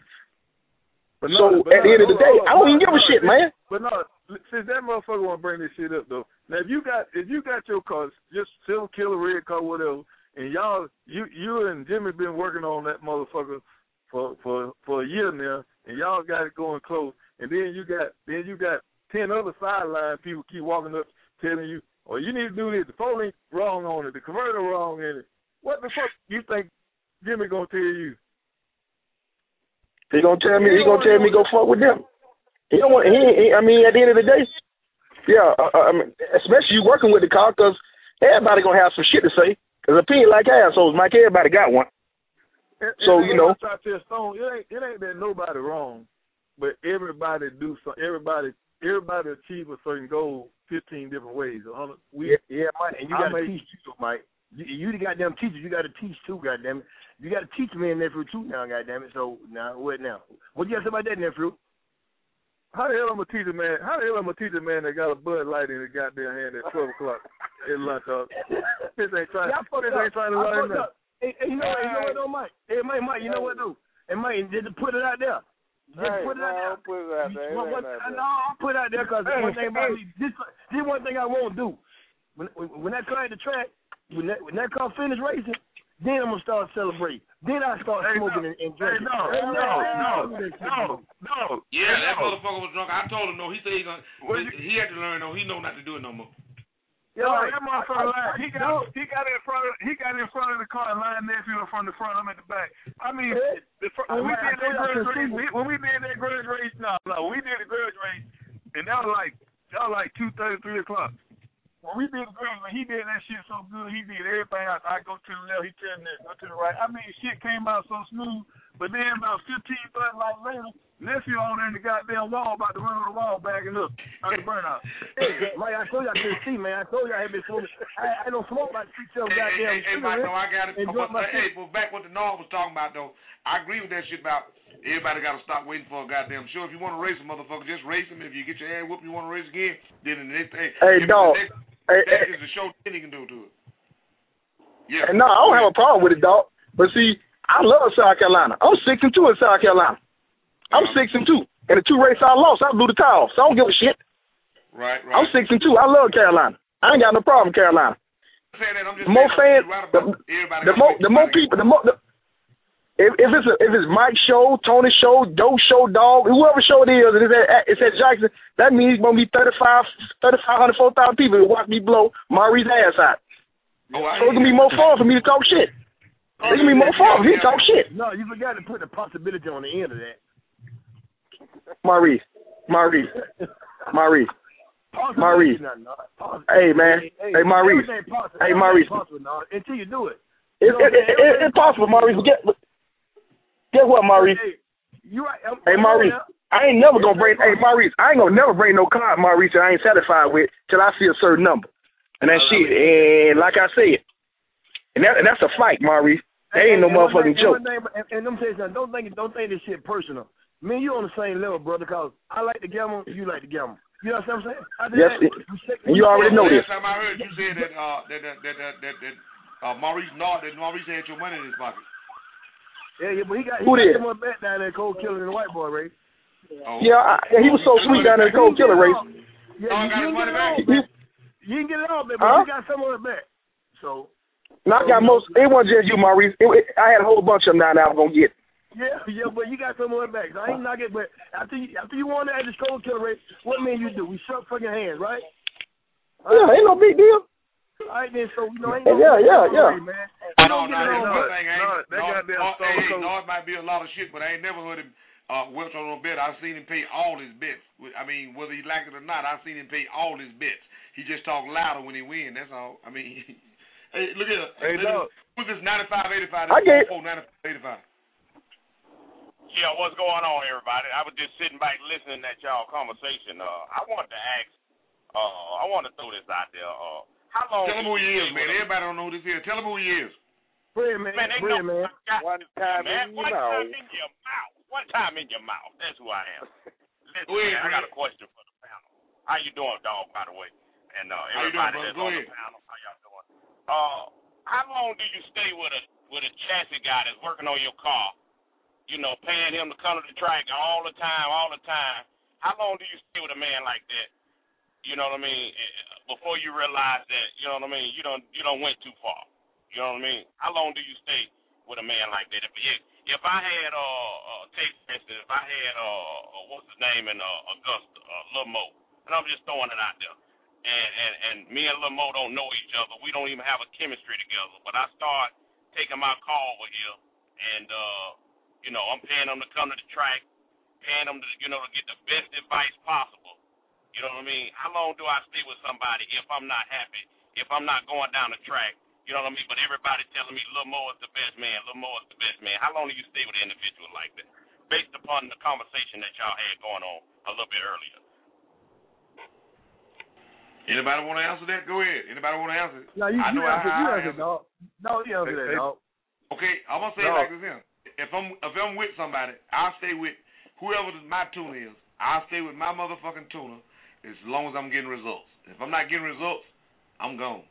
But no, so, but at no, the end of the day, on, I don't even give a shit, man.
But no, since that motherfucker want to bring this shit up, though, now if you got if you got your car, just silver killer, red car, whatever, and y'all, you you and Jimmy been working on that motherfucker for for for a year now, and y'all got it going close, and then you got then you got ten other sideline people keep walking up telling you, oh, you need to do this, the phone ain't wrong on it, the converter wrong in it. What the fuck you think Jimmy gonna tell you?
He gonna tell me. He gonna tell me go fuck with them. He don't want. He, he. I mean, at the end of the day, yeah. Uh, I mean, especially you working with the car, cause everybody gonna have some shit to say. Cause opinion like assholes, Mike. Everybody got one.
It,
so
it,
you know.
I tell Stone, it ain't. It ain't that nobody wrong, but everybody do some. Everybody. Everybody achieve a certain goal fifteen different ways. We,
yeah, yeah, Mike. And you
I
gotta
make,
teach too, Mike. You, you the goddamn teacher. You gotta teach too, goddamn it. You got to teach me in Nephew too now, goddammit. So now, what now? What you got to say about that, Nephew?
How the hell I'm a teacher, man? How the hell I'm a teacher, man, that got a Bud Light in his goddamn hand at twelve o'clock at lunch? Uh, this ain't trying.
Yeah,
this ain't trying to learn nothing.
Hey, hey, you know what? You know what, though, Mike? Hey, Mike, Mike, you know what, though? Hey, Mike, just put it out there. Just
hey,
put it out there.
Put it out there.
One, one, I know I'll put it out there because hey, one thing about hey. me, this, this one thing I won't do. When when, when that car at the track, when that when that car finish racing, then I'm gonna start celebrating. Then I start
hey,
smoking
no.
and, and drinking.
Hey, no,
hey,
no, no, no, no. Yeah,
hey,
that
no.
motherfucker was drunk. I told him no. He said he gonna. Well, he had to learn though. He know not to do it no more.
Yo, right. That motherfucker lied. He got he got in front of he got in front of the car and lying Nephew in front of the front. I'm at the back. I mean, the, when we did that grudge race, we, when we did that grudge race, no, no, we did the grudge race, and that was like that was like two thirty, three o'clock. When we did the grudge race, he did that shit so good. He did everything. I, I go to the left, he turned this, go to the right. I mean, shit came out so smooth. But then about fifteen, thirty like later, Nephew on there in the goddamn wall about to run on the wall bagging up out the burnout.
Hey, Mike, I told you I couldn't see, man. I told you I had been smoking. I, I don't smoke about six, seven
hey,
goddamn
Hey, hey, Mike, no, I got it. But, but, hey, but back what the Norm was talking about, though, I agree with that shit about everybody got to stop waiting for a goddamn show. If you want to race a motherfucker, just race him. If you get your ass whooped, you want to race again, then the next thing.
Hey, dog.
Hey, that hey, is the show then he can do to it. Yeah.
No, I don't have a problem with it, dog. But see, I love South Carolina. I'm six and two in South Carolina. I'm yeah. six and two. And the two races I lost, I blew the towel. So I don't give a shit.
Right, right.
I'm six and two. I love Carolina. I ain't got no problem with Carolina.
I'm saying that, I'm just
the more fans,
right
the, the more, the more people, the more. The, if, if it's a, if it's Mike's show, Tony's show, Doe show, dog, whoever show it is, and it's at, it's at Jackson, that means it's gonna be thirty-five, thirty-five hundred, four thousand people to watch me blow Maurice's ass out. Oh, so it's gonna be more fun for me to talk shit. Oh, it's gonna be more fun for me to talk shit.
No, you forgot to put the possibility on the end of that.
Maurice, Maurice, Maurice. Maurice. Hey, man. Hey, hey Maurice. Hey, Maurice.
Until you do it.
It's it, it, it, it, possible, Maurice. But guess, guess what, Maurice?
Hey, you right. I'm,
hey, Maurice. I ain't never gonna bring. Hey, Maurice. I ain't gonna never bring no card, Maurice, that I ain't satisfied with till I see a certain number. And that shit. And like I said, and that and that's a fight, Maurice. That ain't no motherfucking joke.
And, and them say something. Don't think don't think this shit personal. Me and you on the same level, brother. Cause I like to gamble, you like to gamble. You know what I'm saying? I
yes. It, and you already know this.
Last time I heard you say that uh that that that that, that, that uh, Maurice Nord that Maurice had your money in his pocket.
Yeah, yeah, but he got he
Who
got
did?
some more bet down there, Cold Killer in the white boy race.
Oh.
Yeah, I, yeah, he was so sweet down there in the Cold Killer race.
Yeah, you, you,
money
all, you can get it all, man, but
huh?
you got some on the back. So.
No, I got most. It wasn't just you, Maurice. It, it, I had a whole bunch of them down there I was gonna get.
Yeah, yeah, but you got some on the back. So I ain't not get. But after you, after you won that this Cold Killer race, what man you do? We shook fucking hands, right?
Yeah, ain't no big deal.
All right, then. So you know, ain't
no
yeah,
yeah, yeah.
Way, man.
No, no, no, no, thing ain't.
No, that
no,
goddamn
no,
Stone
hey,
Cold.
no, it might be a lot of shit, but I ain't never heard him uh, welch on no bet. I've seen him pay all his bets. I mean, whether he liked it or not, I've seen him pay all his bets. He just talk louder when he win. That's all. I mean. Hey, look at
Hey,
no. Who's this ninety-five eighty-five?
I get
ninety-five eighty-five.
Yeah, what's going on, everybody? I was just sitting back listening at y'all conversation. Uh, I wanted to ask, uh, I want to throw this out there. Uh, how long?
Tell him who he is, man. Everybody don't know who this is. Tell him who he is.
Brilliant, man.
Man, they
Brilliant,
know
man.
One time man, in your
one
mouth.
time
in your mouth. One time in your mouth. That's who I am. Listen,
Go ahead,
man, I got
man.
a question for the panel. How you doing, dog, by the way? And uh,
How you
everybody
doing,
that's
Go
on
ahead.
the panel, how y'all doing? Uh, how long do you stay with a with a chassis guy that's working on your car? You know, paying him to come to the track all the time, all the time. How long do you stay with a man like that? You know what I mean? Before you realize that, you know what I mean, you don't you don't went too far. You know what I mean? How long do you stay with a man like that? If if, if I had uh, uh take for instance, if I had uh what's his name in uh, Augusta, uh, Lil Mo, and I'm just throwing it out there. And, and and me and Lil Mo don't know each other. We don't even have a chemistry together. But I start taking my car over here, and uh, you know, I'm paying them to come to the track, paying them to, you know, to get the best advice possible. You know what I mean? How long do I stay with somebody if I'm not happy? If I'm not going down the track? You know what I mean? But everybody telling me Lil Mo is the best man. Lil Mo is the best man. How long do you stay with an individual like that? Based upon the conversation that y'all had going on a little bit earlier.
Anybody want to answer that? Go ahead. Anybody want to answer?
No, you,
I
you
know
answer,
I,
you
I
answer, dog. No, you answer that, dog.
Okay, I'm gonna say it
No.
like this here. If I'm if I'm with somebody, I'll stay with whoever my tuna is. I'll stay with my motherfucking tuna as long as I'm getting results. If I'm not getting results, I'm gone.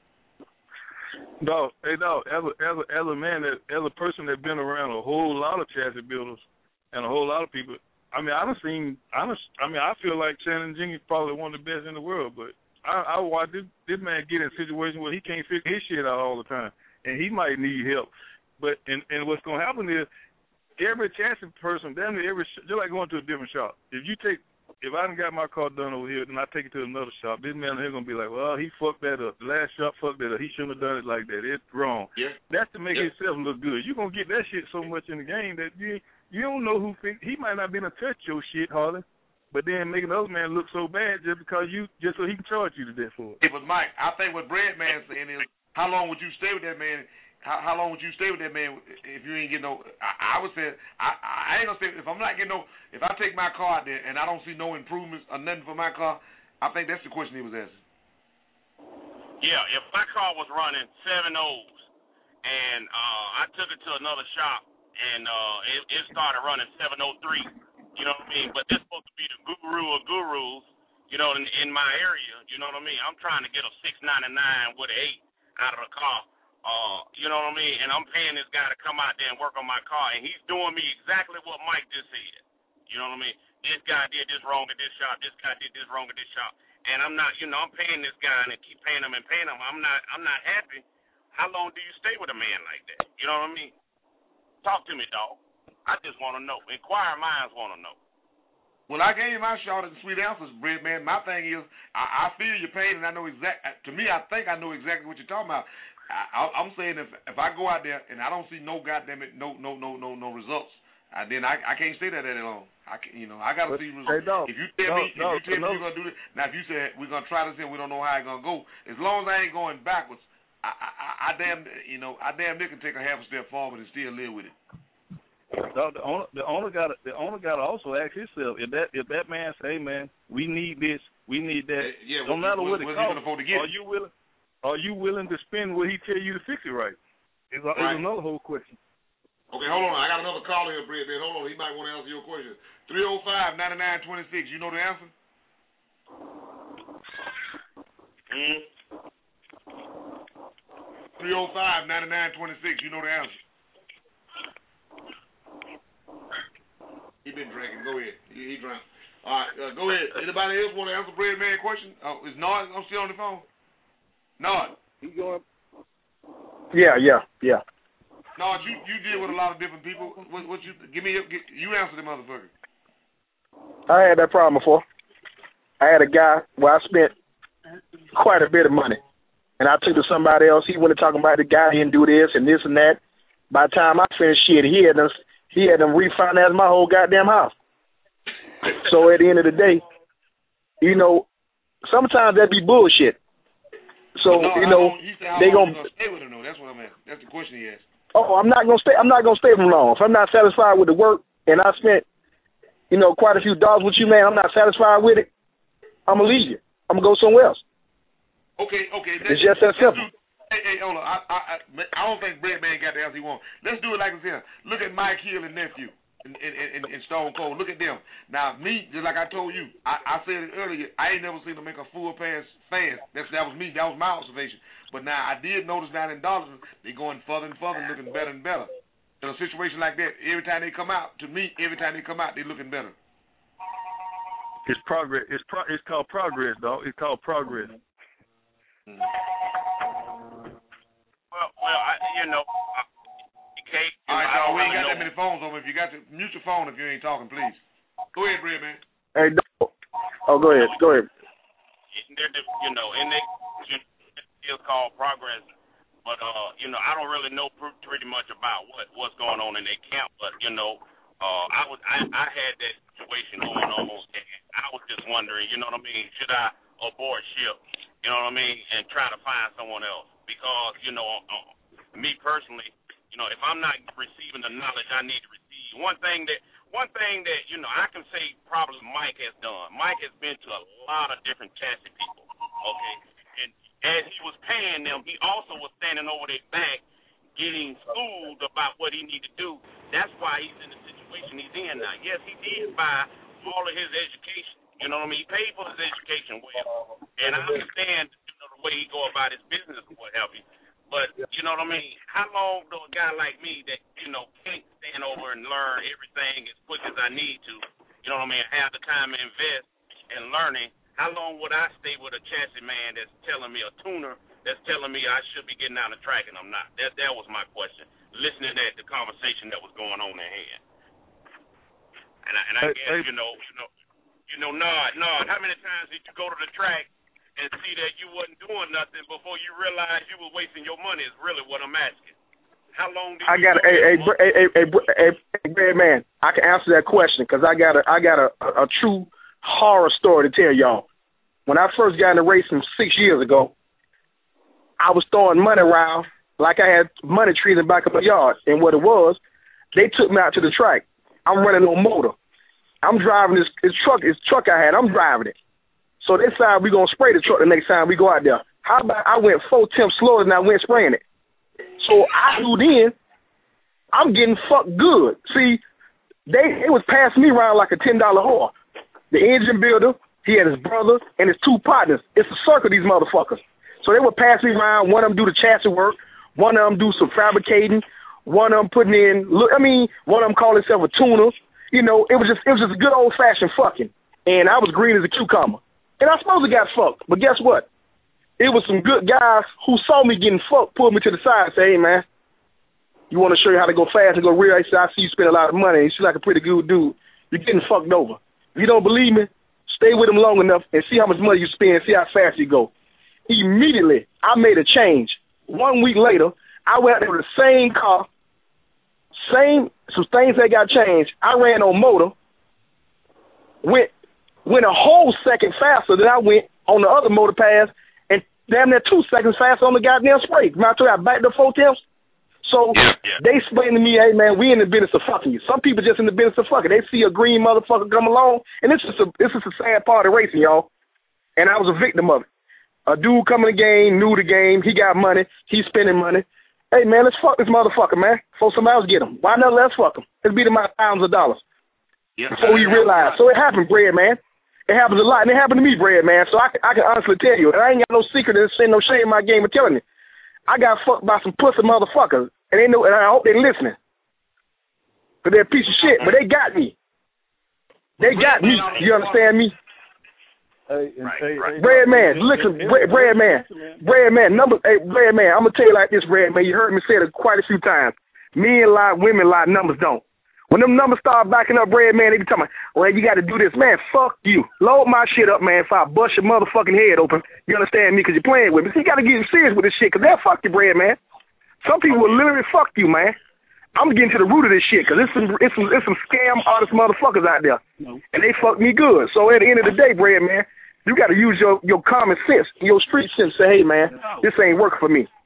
No, hey, no. As a as a as a man that as a person that's been around a whole lot of chassis builders and a whole lot of people. I mean, I done seen. I done, I mean, I feel like Shannon Jenkins probably one of the best in the world, but I, I watch this this man get in a situation where he can't figure his shit out all the time, and he might need help. But and, and what's gonna happen is every chassis person, damn near every just like going to a different shop. If you take, if I done got my car done over here, then I take it to another shop. This man here gonna be like, well, he fucked that up. The last shop fucked that up. He shouldn't have done it like that. It's wrong.
Yeah.
That's to make
Yeah.
himself look good. You are gonna get that shit so much in the game that you you don't know who think, he might not be able to touch your shit, Harley. But then making the other man look so bad just because you, just so he can charge you to death for it.
Hey, but Mike, I think what Breadman's saying is, how long would you stay with that man? How, how long would you stay with that man if you ain't getting no? I, I would say, I, I ain't gonna say if I'm not getting no. If I take my car out there and I don't see no improvements or nothing for my car, I think that's the question he was asking.
Yeah, if my car was running seven O's and uh, I took it to another shop and uh, it, it started running seven oh three. You know what I mean? But this supposed to be the guru of gurus, you know, in, in my area. You know what I mean? I'm trying to get a six ninety-nine with an eight out of the car. Uh, you know what I mean? And I'm paying this guy to come out there and work on my car, and he's doing me exactly what Mike just said. You know what I mean? This guy did this wrong at this shop. This guy did this wrong at this shop. And I'm not, you know, I'm paying this guy and I keep paying him and paying him. I'm not, I'm not happy. How long do you stay with a man like that? You know what I mean? Talk to me, dog. I just want to know. Inquiring minds want to know.
Well, I gave you my shot at the sweet answers, Bread Man. My thing is, I, I feel your pain, and I know exact. To me, I think I know exactly what you're talking about. I, I, I'm saying if if I go out there and I don't see no goddamn it, no no no no no results, I then I I can't stay there that long. I can, you know, I gotta
but,
see.
Hey, dog,
if you tell
dog,
me,
dog,
if you tell
dog,
me you're gonna do this, now if you said we're gonna try this and we don't know how it's gonna go, as long as I ain't going backwards, I I, I, I damn, you know, I damn near can take a half a step forward and still live with it.
Dog, the owner, the owner got the owner got to also ask himself if that if that man say, hey man, we need this, we need that.
Yeah,
no
what,
matter
what,
what it
what
costs,
afford to get?
are you willing? Are you willing to spend what he tell you to fix it right? Is
right.
another whole question.
Okay, hold on. I got another caller here, Brett. Man, hold on. He might want to answer your question. three oh five, ninety-nine twenty-six. You know the answer?
Mm.
three oh five, ninety-nine twenty-six. You know the answer? He been drinking. Go ahead. He, he drank. All right, uh, go ahead. Anybody else want to answer Brett Man question? Oh, is Nod? I'm still on the phone. Nod.
He going.
Yeah, yeah, yeah.
Nod, you you deal with a lot of different people. What, what you give me? Your, you answer the motherfucker.
I had that problem before. I had a guy where I spent quite a bit of money, and I took to somebody else. He went to talking about the guy didn't do this and this and that. By the time I finished shit, he had them. He had them refinance my whole goddamn house. So at the end of the day, you know, sometimes that be bullshit. So
no,
you know, they gonna,
gonna stay with him though. That's what I'm at. That's the question he asked.
Oh, I'm not gonna stay. I'm not gonna stay for long. If I'm not satisfied with the work, and I spent, you know, quite a few dollars with you, man, I'm not satisfied with it. I'm gonna leave you. I'm gonna go somewhere else.
Okay, okay.
It's just that simple.
Hey, hey, hold on. I, I, I, I don't think Bread Man got the answer he wants. Let's do it like this here. Look at Mike Hill and nephew and, and, and, and Stone Cold. Look at them. Now, me, just like I told you, I, I said it earlier, I ain't never seen them make a full pass fan. That's, that was me. That was my observation. But now, I did notice down in Dallas, they going further and further, looking better and better. In a situation like that, every time they come out, to me, every time they come out, they looking better.
It's progress. It's pro, It's called progress, dog. It's called progress.
Mm.
Well, well, I, you know, uh, Kate.
All right, y'all. We ain't got
know.
that many phones over. If you got to mute your phone if you ain't talking, please. Go ahead, Bread Man.
Hey, no. Oh, go ahead. Go ahead.
They're, you know, and they it's called progress. But uh, you know, I don't really know pretty much about what what's going on in their camp. But you know, uh, I was I, I had that situation going on, and I was just wondering, you know what I mean? Should I abort ship? You know what I mean? And try to find someone else. Because, you know, uh, me personally, you know, if I'm not receiving the knowledge I need to receive, one thing that, one thing that, you know, I can say probably Mike has done. Mike has been to a lot of different chassis people, okay? And as he was paying them, he also was standing over their back getting schooled about what he needed to do. That's why he's in the situation he's in now. Yes, he did buy all of his education. You know what I mean? He paid for his education well. And I understand, you know, the way he go about his business or what have you. But, you know what I mean? How long do a guy like me that, you know, can't stand over and learn everything as quick as I need to, you know what I mean, have the time to invest in learning, how long would I stay with a chassis man that's telling me, a tuner, that's telling me I should be getting down the track and I'm not? That that was my question, listening to the conversation that was going on in hand. And I, and I
hey,
guess,
hey.
you know, you know, you know, Nod, Nod, how many times did you go to the track and see that you wasn't doing nothing before you realized you was wasting your money is really what I'm asking. How long did
I
you
got a, a, a, a, a, a, a, a man, I can answer that question because I got a I got a, a, a true horror story to tell y'all. When I first got in the racing six years ago, I was throwing money around like I had money trees in the back of my yard. And what it was, they took me out to the track. I'm running on motor. I'm driving this, this truck, this truck I had, I'm driving it. So they decided we're going to spray the truck the next time we go out there. How about I went four tenths slower than I went spraying it? So I knew then I'm getting fucked good. See, they it was passing me around like a ten dollar whore. The engine builder, he had his brother and his two partners. It's a circle, these motherfuckers. So they would pass me around. One of them do the chassis work. One of them do some fabricating. One of them putting in, look, I mean, one of them called himself a tuner. You know, it was just it was just good old fashioned fucking. And I was green as a cucumber. And I supposed to got fucked. But guess what? It was some good guys who saw me getting fucked, pulled me to the side and said, hey, man, you want to show you how to go fast and go real? I said, I see you spend a lot of money. You seem like a pretty good dude. You're getting fucked over. If you don't believe me, stay with him long enough and see how much money you spend, see how fast you go. Immediately, I made a change. One week later, I went out there with the same car, Same, some things that got changed. I ran on motor, went went a whole second faster than I went on the other motor pass, and damn near two seconds faster on the goddamn spray. Remember I backed up four temps? So
yeah, yeah.
they explain to me, hey man, we in the business of fucking you. Some people just in the business of fucking. They see a green motherfucker come along, and it's just a this is a sad part of racing, y'all. And I was a victim of it. A dude coming to the game, knew the game, he got money, he's spending money. Hey man, let's fuck this motherfucker, man. Before somebody else get him. Why not let's fuck him? Let's beat him out thousands of dollars.
Yeah,
before we realize. So it happened, Bread, man. It happens a lot, and it happened to me, Bread, man. So I, I can honestly tell you, and I ain't got no secret and no shame in my game of telling you. I got fucked by some pussy motherfuckers, and they know, and I hope they're listening. But they're a piece of shit, but they got me. They got me. You understand me?
Hey, and,
right,
hey,
right.
hey,
Bread man,
and,
listen,
and,
bread,
and,
bread man, bread man, number, hey, bread man. I'm gonna tell you like this, bread man. You heard me say it quite a few times. Men lie, women lie, numbers don't. When them numbers start backing up, bread man, they be talking, well, you got to do this, man. Fuck you. Load my shit up, man. If I bust your motherfucking head open, you understand me? Because you're playing with me. So you got to get serious with this shit, because they'll fuck you, bread man. Some people will literally fuck you, man. I'm getting to the root of this shit, because it's some, it's some, it's some scam artist motherfuckers out there, no. And they fuck me good. So at the end of the day, bread man, you got to use your, your common sense, your street sense. Say, hey, man, this ain't working for me.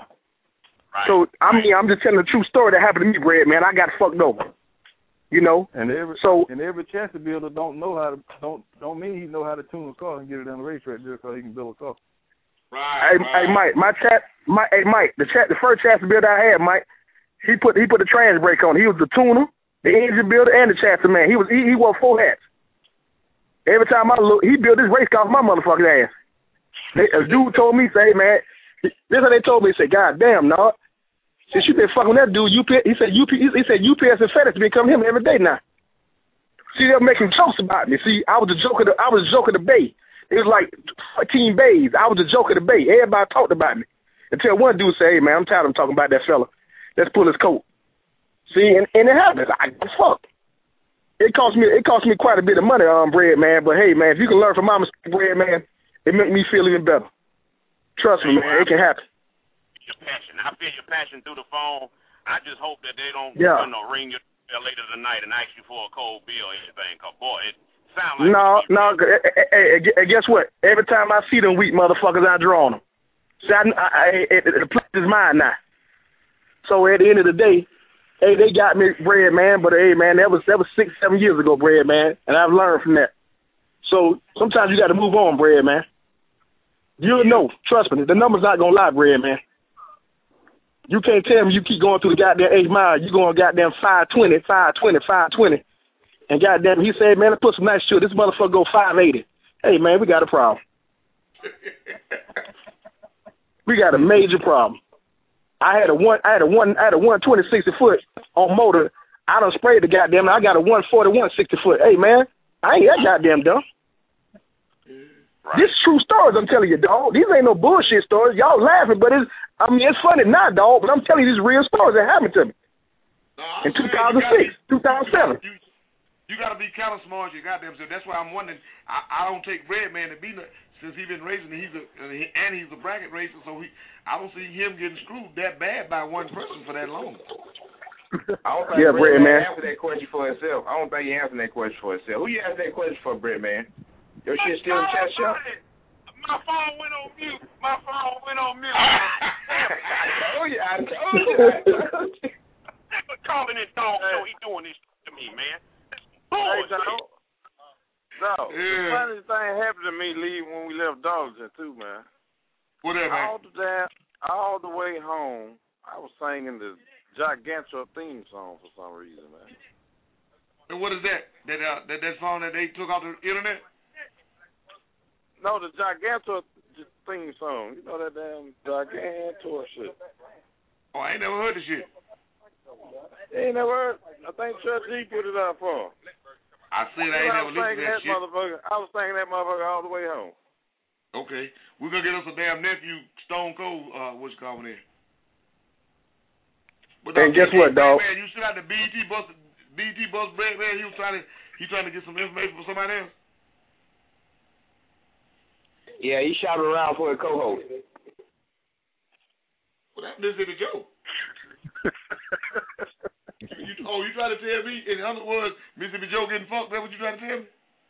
Right. So I mean, I'm just telling the true story that happened to me, bread man. I got fucked over. You know,
and every
so
and every chassis builder don't know how to don't don't mean he know how to tune a car and get it on the racetrack just because he can build a car.
Right.
Hey,
right.
hey Mike, my chat, my hey Mike, the chat, the first chassis builder I had, Mike, he put he put the trans brake on. He was the tuner, the engine builder, and the chassis man. He was he, he wore four hats. Every time I look, he built this race car for my motherfucking ass. They, a dude told me, say, hey, man, this is what they told me. He said, God damn, no. Since you been fucking with that dude, U P S, he said U P S, he said U P S and FedEx been coming him every day now. See, they're making jokes about me. See, I was the joke of the I was the joke of the bay. It was like fourteen bays. I was the joke of the bay. Everybody talked about me. Until one dude said, hey man, I'm tired of talking about that fella. Let's pull his coat. See, and, and it happens. I fuck. It cost me it cost me quite a bit of money, um, bread man. But hey man, if you can learn from my mistake, bread man, it make me feel even better. Trust me, man, it can happen.
Your passion. I feel your passion through the phone. I just hope that they don't
yeah.
you know, ring your bell later tonight and ask you for a cold bill or anything. Cause boy, it sounds like
no, no. Hey, hey, hey, guess what? Every time I see them weak motherfuckers, I draw on them. See, I, I, I, it, the place is mine now. So at the end of the day, hey, they got me, bread man. But hey, man, that was that was six, seven years ago, bread man, and I've learned from that. So sometimes you got to move on, bread man. You'll know. Trust me, the number's not gonna lie, bread man. You can't tell me you keep going through the goddamn eight mile. You going goddamn five twenty, five twenty, five twenty. And goddamn, he said, man, let's put some nice shit. This motherfucker go five eighty. Hey, man, we got a problem. We got a major problem. I had a one, I had a one, I had a one twenty sixty foot on motor. I done sprayed the goddamn. I got a one forty one sixty foot. Hey, man, I ain't that goddamn dumb. Right. This true stories I'm telling you, dog. These ain't no bullshit stories. Y'all laughing, but it's, I mean, it's funny now, dog, but I'm telling you these real stories that happened to me.
No,
in two thousand six, two thousand seven.
You, you got to be kind of smart, you goddamn. So that's why I'm wondering. I, I don't take Bread Man to be no, since he's been racing. He's a and he's a bracket racer, so he, I don't see him getting screwed that bad by one person for that long.
I don't think
yeah,
Bread
Man
answered that question for himself. I don't think he answered that question for himself. Who you asked that question for, Bread Man? Your shit still in chat shop?
My phone went on mute. My phone went on mute.
oh yeah, I told you. I told you.
Calling this dog show, he doing this to me, man.
Hey, dog. No,
yeah.
The funniest thing happened to me leaving when we left Dodgers too, man.
What that, man?
All the damn, all the way home, I was singing the Gigantor theme song for some reason, man.
And what is that? That uh, that that song that they took off the internet?
No, the Gigantor theme song. You know that damn Gigantor shit.
Oh, I ain't never heard the shit.
You ain't never heard? I think Chuck G put it up for him.
I said I ain't never listened to that, that shit.
I was singing that motherfucker all the way home.
Okay. We're going to get us a damn nephew, Stone Cold, uh, what's it called there. But
and guess what, dog?
Man, you still got the B E T bus, B E T bus bread, man. He was trying to, he trying to get some information from somebody else.
Yeah, he shot around for a co-host.
Well, that this is a joke. You, oh, you trying to tell me, in other words, Mississippi Joe getting fucked? That's what you trying to tell me?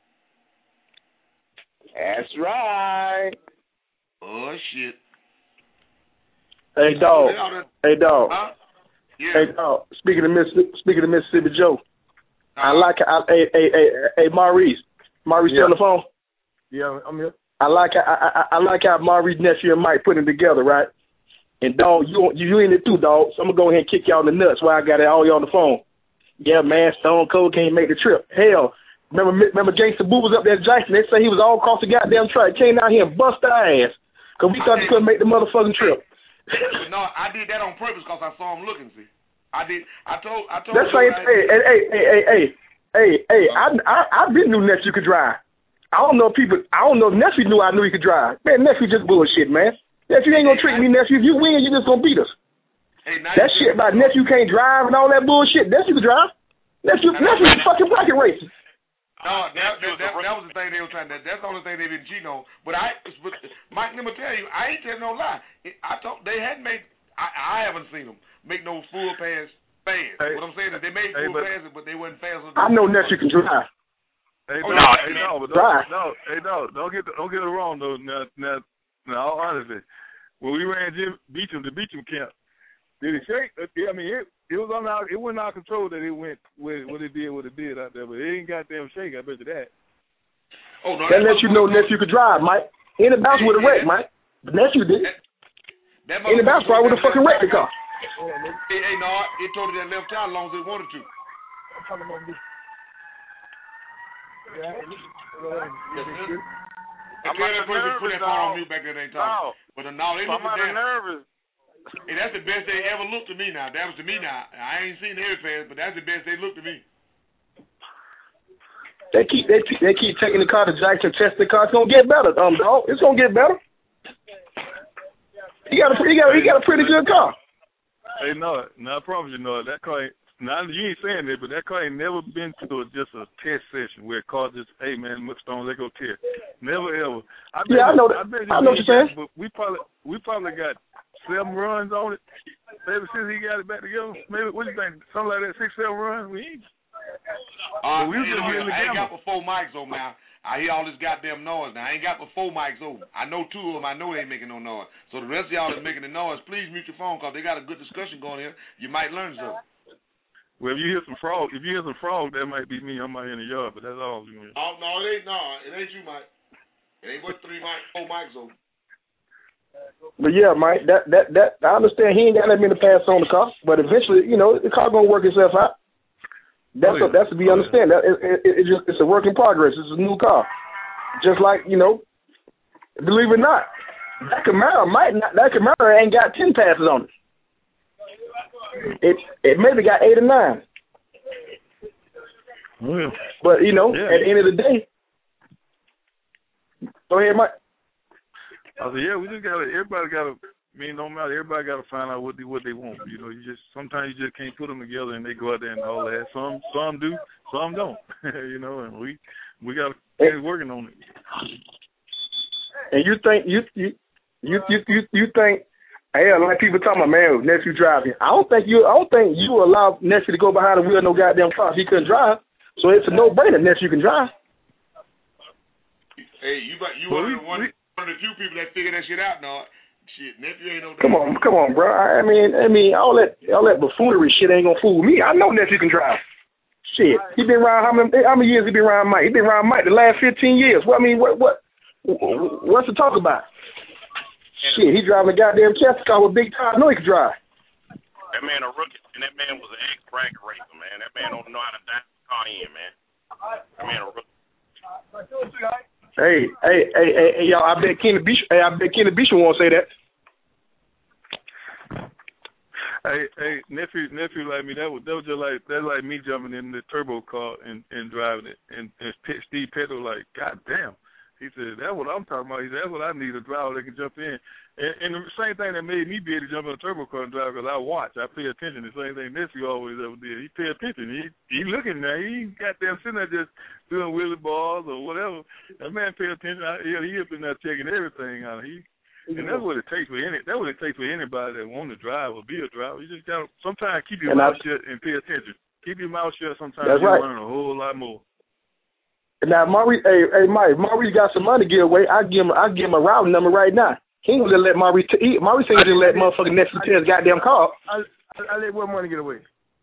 That's right.
Oh, shit.
Hey, dog. Hey, dog.
Huh? Yeah.
Hey, dog. Speaking of Mississippi, speaking of Mississippi Joe, uh, I like. I, hey, hey, hey, hey, Maurice. Maurice, yeah. You on the phone?
Yeah, I'm here.
I like. I, I, I like how Maurice nephew and Mike putting it together, right? And dog, you you in it too, dog. So I'm gonna go ahead and kick y'all in the nuts while I got it all y'all on the phone. Yeah, man, Stone Cold can't make the trip. Hell, remember remember Gangsta Boo was up there at Jackson. They say he was all across the goddamn track. Came out here and bust our ass because we thought he couldn't make the motherfucking trip.
No, I did that on purpose because I saw him looking. See, I did. I told. I told.
That's like, hey, hey, hey, hey, hey, hey, hey, hey. I I I been knew nephew could drive. I don't know if people. I don't know if nephew knew I knew he could drive. Man, nephew just bullshit, man. Nephew ain't gonna trick me, nephew. If you win, you just gonna beat us.
Hey,
that shit about nephew can't drive and all that bullshit. Nephew can drive. Nephew, nephew's fucking bracket racing.
No, that, that, that, that was the thing they were trying to. That's the only thing they've been cheating on. But I, but Mike, let me tell you, I ain't telling no lie. I told they hadn't made. I, I haven't seen them make no full pass fast. Hey, what I'm saying is they made hey, full but, passes, but they wasn't fast.
I know nephew can drive.
Hey,
oh,
no,
no,
hey, no, but don't, no, hey, no, don't get don't get it wrong though. Now, now, now, all honestly, when we ran Jim Beecham to Beecham camp, did it shake? I mean, it it was on our, it wasn't our control that it went with what it did, what it did out there, but it ain't goddamn shake. I bet you that.
Oh no,
that lets you know nephew could drive, Mike. Ain't about with a wreck, Mike. The nephew did.
That, that
Ain't about probably with a fucking wreck the car.
Hey, hey, no, it told it that left out as long as it wanted to. I'm talking about this. Yeah, I'm that person put that phone on mute back there. They ain't talking. No. But uh, no, they look
at nervous.
Hey, that's the best they ever looked to me. Now that was to me. Now I ain't seen every pass, but that's the best they looked to me.
They keep they keep, they keep taking the car to Jackson, test the car. It's gonna get better, um, dog. It's gonna get better. He got a he got he got a pretty good car.
Hey, no, no, I promise you, no, that car ain't. Now, you ain't saying that, but that car ain't never been to a, just a test session where a car just, hey, man, Stone, let's go test. Never, ever. I
yeah, I know that.
I,
I know what you're saying.
But we probably, we probably got seven runs on it ever since he got it back together. Maybe, what do you think, something like that, six, seven runs? We ain't.
Uh, we was just know, I ain't got but four mics on now. I hear all this goddamn noise now. I ain't got but four mics over. I know two of them. I know they ain't making no noise. So the rest of y'all is making the noise. Please mute your phone because they got a good discussion going here. You might learn something.
Well, if you hear some frog, if you hear some frog, that might be me. I'm out in the yard, but that's all.
Oh no, it ain't. No, it ain't you, Mike. It ain't but three mics, four mics over.
But yeah, Mike, that that that I understand he ain't got that many pass on the car, but eventually, you know, the car gonna work itself out. That's oh, yeah. a, that's to be oh, understand. Yeah. That it, it, it just it's a work in progress. It's a new car, just like you know. Believe it or not, that Camaro might not. That Camaro ain't got ten passes on it. It it maybe got eight or nine.
Oh, yeah.
But you know,
yeah.
at the end of the day, go ahead, Mike.
I said, yeah, we just gotta. Everybody gotta. I mean, no matter. Everybody gotta find out what they what they want. You know, you just sometimes you just can't put them together and they go out there and all that. Some some do, some don't. You know, and we we gotta keep working on it.
And you think you you you you you, you think. Hell, like people talking about, man, nephew driving. I don't think you. I don't think you allow nephew to go behind the wheel of no goddamn car if he couldn't drive. So it's a no-brainer. Nephew can drive.
Hey, you you well, one, we, one, we, one of the few people that figure that shit out. No, shit, nephew ain't no.
Come on, come on, bro. I mean, I mean, all that all that buffoonery shit ain't gonna fool me. I know nephew can drive. Shit, he been around how many how many years? He been around Mike. He been around Mike the last fifteen years. What I mean, what what what's to talk about? Shit, he driving a goddamn Chester car with big tires. I know he can drive.
That man a rookie, and that man was an ex-bracket racer, man. That man don't know how to dial the car in, man. That man a rookie.
Hey, hey, hey, hey, hey, y'all! I bet Kenny Beach. Hey, I bet Kenny Beach won't say that.
Hey, hey, nephew, nephew like me. That was that was just like that's like me jumping in the turbo car and, and driving it, and, and Steve Petro like, God damn. He said, that's what I'm talking about. He said, that's what I need, a driver that can jump in. And, and the same thing that made me be able to jump in a turbo car and drive because I watch. I pay attention. The same thing nephew always ever did. He pay attention. He he looking now. He ain't got them sitting there just doing wheelie balls or whatever. That man pay attention. I, he, he up in there checking everything out. He And that's what it takes for any. That's what it takes for anybody that want to drive or be a driver. You just gotta sometimes keep your
And
mouth
I,
shut and pay attention. Keep your mouth shut. Sometimes
that's
you're
right.
learning a whole lot more.
Now, Maurice, hey, hey, Mike, Maurice got some money to give away. I give him, I give him a routing number right now. He ain't gonna let Maurice. T- he, Maurice ain't gonna let motherfucking nephew tell his goddamn car.
I, I, I let what money get away?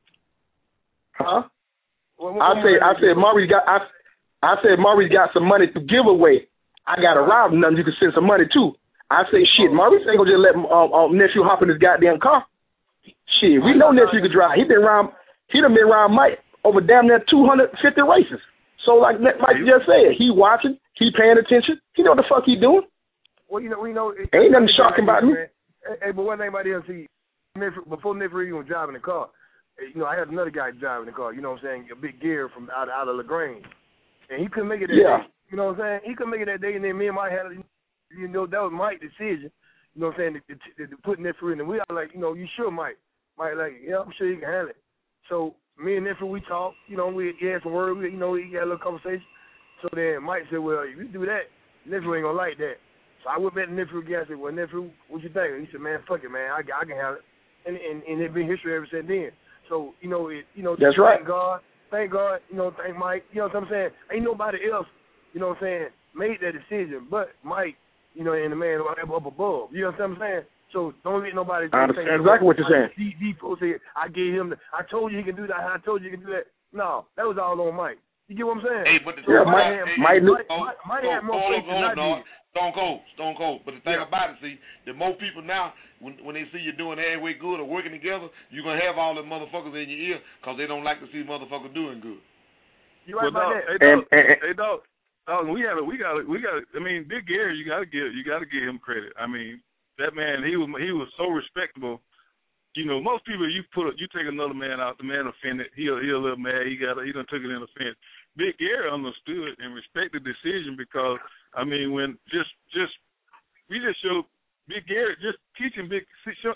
Huh?
What, what
I said, I said, Maurice got. I, I said, Maurice got some money to give away. I got a routing number you can send some money to. I say, shit, Maurice ain't gonna just let um, um, nephew hop in his goddamn car. Shit, we know nephew can drive. He been around. He done been around Mike over damn near two hundred fifty races. So like Mike just said, he watching, he paying attention. He know what the fuck he doing.
Well, you know, we know. It,
ain't nothing shocking about me.
Hey, but one thing about him, see, before nephew even was driving the car, you know, I had another guy driving the car. You know what I'm saying? A big gear from out out of LaGrange, and he couldn't make it that
yeah.
day. You know what I'm saying? He couldn't make it that day, and then me and Mike had, you know, that was Mike's decision. You know what I'm saying? To, to, to put nephew in, and we are like, you know, you sure, Mike? Mike like, yeah, I'm sure he can handle it. So me and nephew, we talked. You know, we he had some words. We, you know, we had a little conversation. So then Mike said, well, if you do that, nephew ain't gonna like that. So I went back to nephew again. I said, well, nephew, what you think? He said, man, fuck it, man. I, I can handle it. And and and it's been history ever since then. So you know, it, you know,
that's
thank
right.
God, thank God. You know, thank Mike. You know what I'm saying? Ain't nobody else. You know what I'm saying? Made that decision, but Mike. You know, and the man up above. You know what I'm saying? So don't let nobody.
I understand exactly what you're saying.
D, D, D, I gave him. The, I told you he can do that. I told you he can do that. No, that was all on Mike. You get what I'm saying?
Hey, but the
so
yeah,
Mike,
hey,
Mike,
Mike,
Mike, Mike, Mike
oh,
had more
oh,
faith
oh,
than I
no,
did.
Stone Cold, Stone Cold. But the thing
yeah.
about it, see, the more people now, when when they see you doing halfway good or working together, you're gonna have all the motherfuckers in your ear because they don't like to see motherfuckers doing good.
You right
well,
about
dog,
that?
Hey, dog, and, and, hey, dog. Oh, we got to, we got to, we got to. I mean, Big Gary, you got to give, you got to give him credit. I mean, that man, he was, he was so respectable. You know, most people, you put, a, you take another man out, the man offended, he'll, he'll a little mad. He got, he done took it in offense. Big Gary understood and respected the decision because, I mean, when just, just, we just showed Big Gary just teaching Big,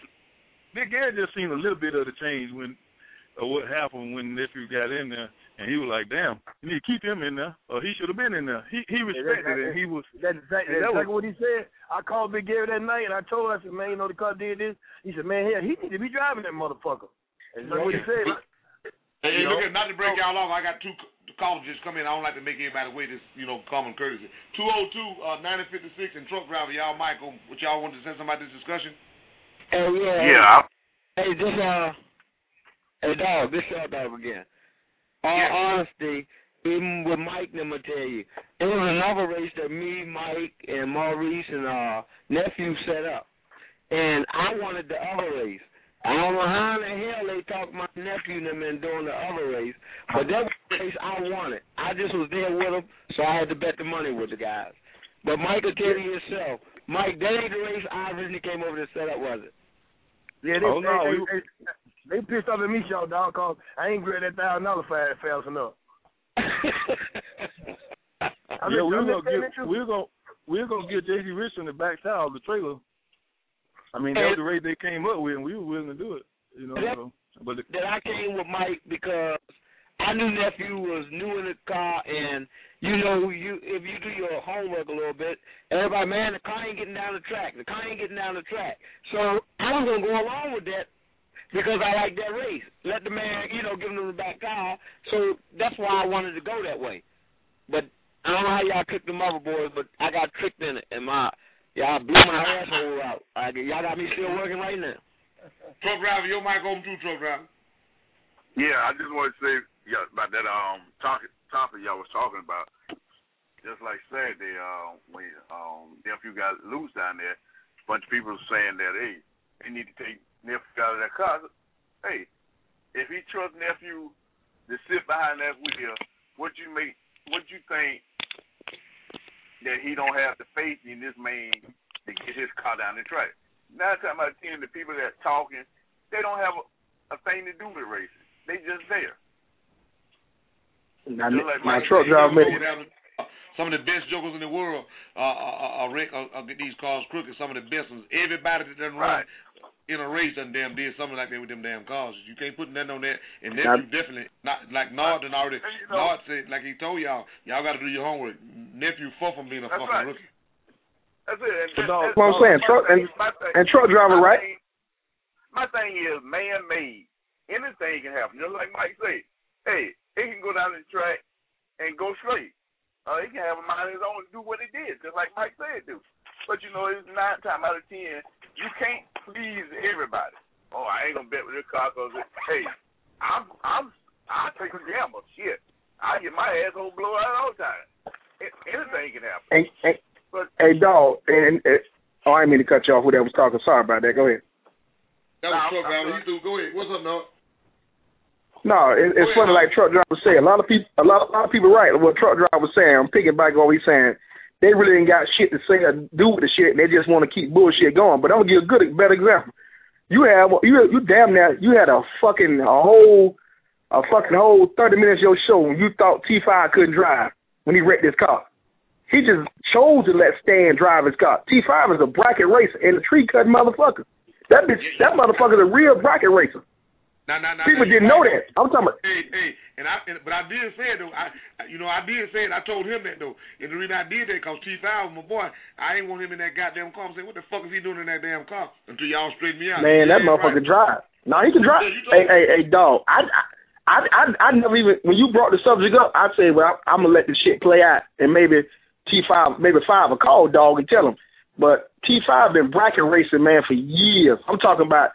Big Gary just seen a little bit of the change when, or what happened when nephew got in there. And he was like, damn, you need to keep him in there, or he should have been in there. He he respected it, and he was.
That's exactly, that's exactly what he said. I called Big Gary that night, and I told him, I said, man, you know, the car did this. He said, man, hell, he need to be driving that motherfucker. And that's what he said.
Hey, hey look, at, not to break y'all off, I got two callers just come in. I don't like to make everybody wait this, you know, common courtesy. two oh two, ninety fifty-six, and truck driver, y'all, Michael, what y'all want to say something about this discussion?
Hey, yeah.
Yeah.
Hey, this, uh, hey, dog, this your dog again. All
yeah.
honesty, even with Mike, I'm going to tell you, it was another race that me, Mike, and Maurice and uh, nephew set up. And I wanted the other race. I don't know how in the hell they talked my nephew and them in doing the other race, but that was the race I wanted. I just was there with them, so I had to bet the money with the guys. But Mike will tell you yourself, Mike, that ain't the race I originally came over to set up, was it?
Yeah, they,
oh, no,
they,
we...
they, they pissed off at me, y'all, dog, because I ain't grabbed that thousand dollar fast fast enough.
yeah, we were gonna get, we were gonna we were gonna get J C Rich in the back tile of the trailer. I mean, that was the rate they came up with, and we were willing to do it. You know,
that,
so, but it,
that I came with Mike because I knew nephew was new in the car, and you know, you if you do your homework a little bit, everybody, man, the car ain't getting down the track. The car ain't getting down the track. So I was gonna go along with that. Because I like that race. Let the man, you know, give him the back car. So that's why I wanted to go that way. But I don't know how y'all tricked the mother boys, but I got tricked in it. And my, y'all blew my asshole out. I, y'all got me still working right now.
Truck driver, your mic open too, truck driver.
Yeah, I just wanted to say yeah, about that um topic, topic y'all was talking about. Just like Saturday, uh, when um, nephew got loose down there, a bunch of people were saying that, hey, they need to take nephew out of that car. Hey, if he trusts nephew to sit behind that wheel, what you make? What you think that he don't have the faith in this man to get his car down the track? Nine times out of ten, the people that talking, they don't have a, a thing to do with racing. They just there.
Now,
just like
my
Mike
truck driver made
some of the best jokers in the world uh, are, are, are, are get these cars crooked. Some of the best ones. Everybody that doesn't run in a race done damn did something like that with them damn cars. You can't put nothing on that. And nephew definitely not like Nard done already. You know, Nard said like he told y'all, y'all got to do your homework. Nephew far from being a fucking
right.
rookie.
That's it. And
that's, that's what I'm saying. Truck and, and truck driver, right?
Thing, my thing is man-made. Anything can happen. Just like Mike said. Hey, he can go down the track and go straight. Uh, he can have a mind of his own and do what he did, just like Mike said do. But you know, it's nine times out of ten, you can't please everybody. Oh, I ain't gonna bet with this car because hey, I'm I'm I take a gamble. Shit, I get my asshole blown out all the time. Anything can happen.
Hey, hey,
but,
hey dog, and, and oh, I didn't mean to cut you off. Whoever was talking, sorry about that. Go ahead.
That was truck driver. You do. Go ahead. What's up, no?
No, it, it's funny, like truck driver say. A lot of people, a lot, a lot of people, right? What truck driver was saying, I'm picking back on what he's saying. They really ain't got shit to say or do with the shit. And they just want to keep bullshit going. But I'm gonna give a good, better example. You have, you, you damn near, you had a fucking a whole, a fucking whole thirty minutes of your show when you thought T five couldn't drive when he wrecked his car. He just chose to let Stan drive his car. T five is a bracket racer and a tree cutting motherfucker. That bitch, that motherfucker's a real bracket racer.
Nah, nah, nah,
People
nah,
didn't know that. I'm talking about.
Hey, hey, and I, and, but I did say it though. I, you know, I did say it. I told him that though. And the reason I did that, cause T five was my boy. I ain't want him in that goddamn car. I'm saying, what the fuck is he doing in that damn car? Until y'all straighten me out.
Man, that motherfucker right. drive. No, he can drive. Yeah, hey, hey, hey, dog. I, I, I, I never even when you brought the subject up, I said, well, I, I'm gonna let the shit play out, and maybe T five, maybe five will call dog and tell him. But T five been bracket racing, man, for years. I'm talking about.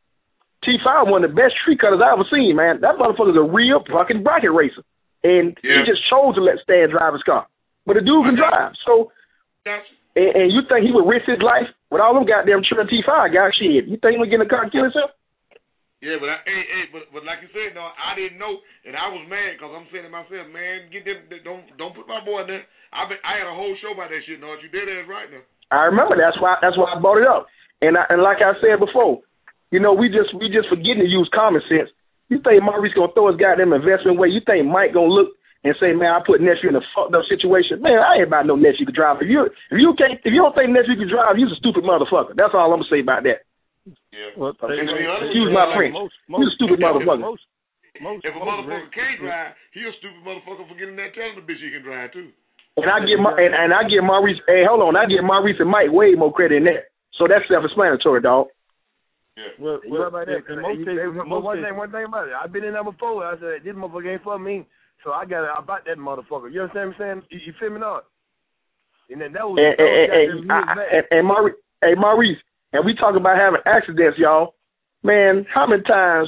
T five one of the best tree cutters I ever seen, man. That motherfucker's a real fucking bracket racer. And yeah. he just chose to let Stan drive his car. But the dude can drive. So, and, and you think he would risk his life with all them goddamn trim T five guys? Shit. You think he would get in the car and kill himself?
Yeah, but I, hey, hey, but, but like you said, no, I didn't know, and I was mad because I'm saying to myself, man, get them, don't don't put my boy in there. I been, I had a whole show about that shit, no, you did that right now.
I remember that's why that's why I brought it up. And I, and like I said before, you know, we just we just forgetting to use common sense. You think Maurice gonna throw his goddamn investment away? You think Mike gonna look and say, man, I put nephew in a fucked up situation? Man, I ain't about no nephew can drive. If you if you can't if you don't think nephew can drive, you's a stupid motherfucker. That's all I'm gonna say about that.
Yeah.
Well, excuse my French. You a stupid motherfucker.
Most, most, if a motherfucker can't drive, he a stupid motherfucker for getting that telling the bitch he can drive too.
And I give my and, and I give Maurice. Hey, hold on, I give Maurice and Mike way more credit than that. So that's self-explanatory, dog.
Yeah. Well, well, about that? In most cases, most one thing, one thing about it, I've been in there before. I said this motherfucker ain't for me, so I got to about that motherfucker. You understand what I'm saying? You, you feel me not? And then that was,
and,
that was
and, and, I, and, and Maurice, hey Maurice, and we talk about having accidents, y'all. Man, how many times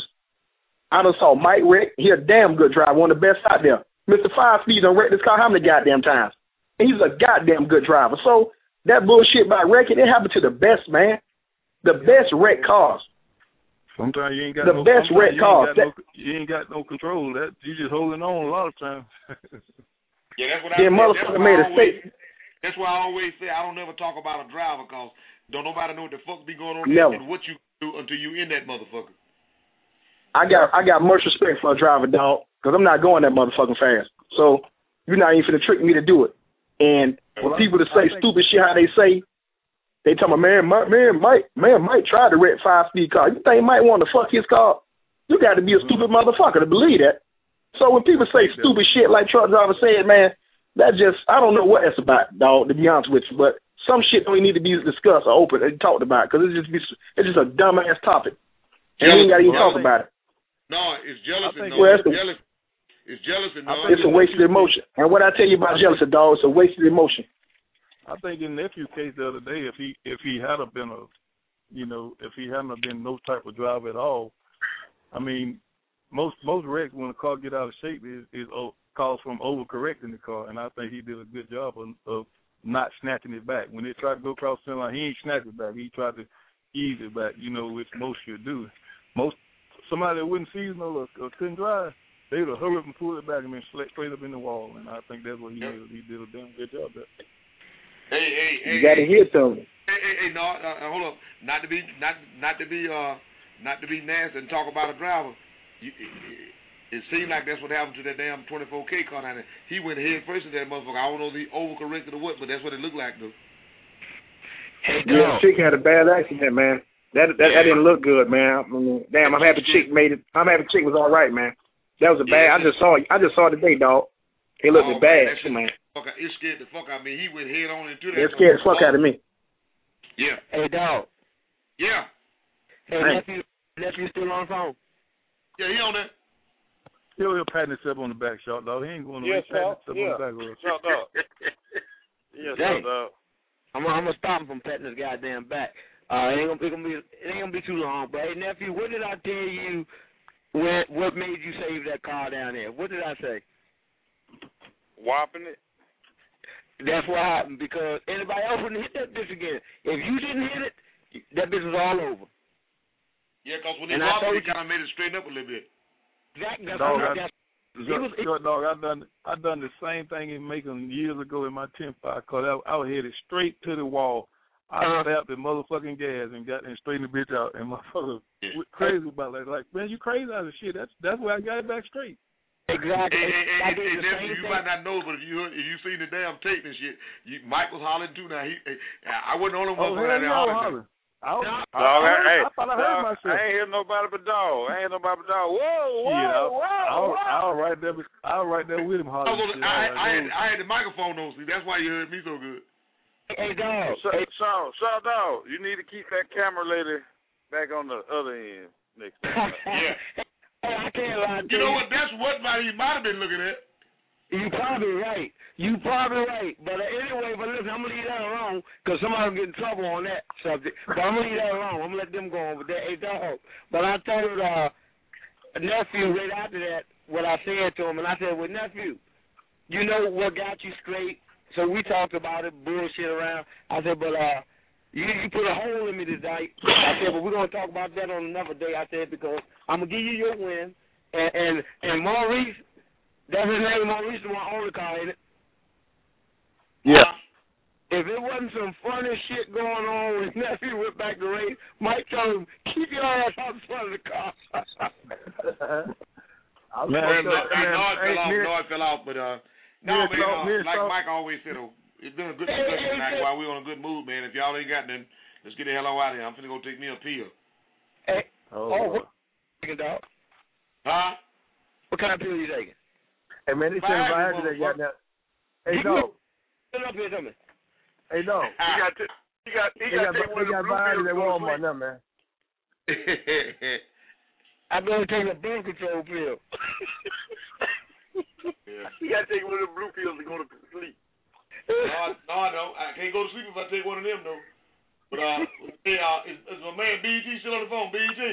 I done saw Mike wreck? He a damn good driver, one of the best out there. Mister Five Speed done wrecked this car how many goddamn times? And he's a goddamn good driver. So that bullshit about wrecking, it happened to the best, man. The best wreck cars.
Sometimes you ain't got
the
no,
best wreck cars.
You, no, you ain't got no control. That you just holding on a lot of times.
Yeah, that's what I
yeah, motherfucker made a mistake.
That's why I always say I don't never talk about a driver because don't nobody know what the fuck be going on
Never.
and what you do until you in that motherfucker.
I got I got much respect for a driver, dog, because I'm not going that motherfucking fast. So you're not even finna trick me to do it. And for people to say stupid shit how they say. They tell me, man, my, man, Mike, man, Mike tried to wreck five speed car. You think Mike want to fuck his car? You got to be a stupid motherfucker to believe that. So when people say stupid shit like truck driver said, man, that just I don't know what that's about, dog. To be honest with you, but some shit don't need to be discussed or open and talked about because it's just be, it's just a dumbass topic, and we ain't got to even talk about it.
No, it's jealousy. No,
well,
it's jealousy. It's jealousy. No,
it's a wasted emotion. And what I tell you about jealousy, dog, it's a wasted emotion.
I think in nephew's case the other day, if he if he had been a, you know, if he hadn't been no type of driver at all, I mean, most most wrecks when the car get out of shape is is calls from overcorrecting the car, and I think he did a good job of, of not snatching it back. When they tried to go across the line, he ain't snatched it back. He tried to ease it back, you know, which most should do. Most somebody that wasn't seasonal or, or couldn't drive, they would have hurried up and pulled it back and then straight up in the wall, and I think that's what he did. He did a damn good job there.
Hey, hey, hey,
you got to hear something.
Hey, hey, hey, no, uh, hold up. Not to be, not, not to be, uh, not to be nasty and talk about a driver. You, it, it seemed like that's what happened to that damn twenty-four K car down there. He went head first in that motherfucker. I don't know if he overcorrected or what, but that's what it looked like, though.
Hey, yeah, chick had a bad accident, man. That that, that didn't look good, man. I mean, damn, I'm happy chick made it. I'm happy chick was all right, man. That was a bad. I just saw it. I just saw it today, dog. It looked
oh,
bad,
man.
man.
It scared the fuck out of me. He went head on into that.
It scared the fuck out of me.
Yeah.
Hey, dog.
Yeah.
Hey,
Hey.
nephew, nephew still on the phone?
Yeah, he on there.
He'll, he'll pat himself on the back, short dog. He ain't going to
Yes,
pat himself
sir. Yeah.
on the back. With
Shut up. Yes,
Dang.
sir, dog.
I'm, I'm gonna stop him from patting his goddamn back. Uh, it ain't gonna, it gonna be, it ain't gonna be too long. But hey, nephew, what did I tell you? What what made you save that car down there? What did I say?
Whopping it.
That's what happened because anybody else wouldn't hit that bitch again. If you didn't hit it, that bitch was all over.
Yeah, because when he
And I
walked,
told
he kind of made it straighten up a little bit.
Exactly. That's
Dog,
what
I-
that's, he
Short,
was,
short dog, I done I done the same thing in Macon years ago in my ten five car. I, I was headed straight to the wall. I
Uh-huh.
slapped the motherfucking gas and got and straightened the bitch out. And motherfucker
Yeah.
went crazy about it. Like, man, you crazy out of shit. That's that's where I got it back straight.
Exactly.
Hey, hey, hey,
I
hey,
did
hey,
the
nephew,
same
you
thing.
might not know, but if you heard, if you seen the damn tape and shit, you, Mike was hollering too. Now he, hey, I wasn't the only
Oh,
one
hell
out there
yeah, I was
hollering.
hollering. I, was,
Dog,
I, I,
I,
heard,
hey,
I thought I heard
dog,
myself.
I ain't hear nobody but dog. I ain't hear nobody but dog. Whoa, whoa,
Shit, I,
whoa,
I, was,
whoa.
I was right there. with- I was right there with him
I,
hollering.
was on,
shit.
I,
I,
I,
was
had,
like,
I had the microphone on, see, that's why you heard me so good.
Hey, dog.
So,
Hey,
so, so, dog, you need to keep that camera lady back on the other end next time.
Yeah.
hey, I can't lie to
You know what? That's what might, he might have been looking at.
You probably right. You probably right. But uh, anyway, but listen, I'm gonna leave that alone because somebody will get in trouble on that subject. But I'm gonna leave that alone. I'm gonna let them go on with that. Hey, dog. But I told uh, nephew right after that what I said to him, and I said, "Well, nephew, you know what got you straight?" So we talked about it, bullshit around. I said, "But uh, you you put a hole in me tonight." I said, "But we're gonna talk about that on another day." I said because I'm gonna give you your win, and and, and Maurice. That's his name, Maurice, the one only car, ain't it?
yeah.
If it wasn't some funny shit going on when nephew went back to race, Mike told him, keep your ass out front of the car.
I was
Man,
fucked
man,
up.
man,
Man,
no, it
hey,
fell off.
me-
No, it fell off. But uh, no,
me and
man,
Saul-
uh,
me and
like
Saul-
Mike always said, oh, it's been a good
Hey,
discussion
hey,
tonight
hey.
while we on a good mood, man. If y'all ain't got nothing, let's get the hell out of here. I'm finna go take me a pill.
Hey,
Oh,
oh,
Lord.
what taking, dog?
Huh?
What kind of pill you taking?
Hey man, they said
Viagra,
Viagra that got that. Hey
You-
dog.
Get up here to me.
Hey dog.
He got to, he got, he
They
got
got
to take one
they
of the
got
blue
Viagra
pills
at
to go to
Walmart
sleep.
now, man.
I'm going to take a birth control pill.
Yeah.
He got to take one of the blue pills to go to sleep.
No, no, I don't. I can't go to sleep if I take one of them, though. But, uh, hey, uh, is, is my man B G still on the phone? B G?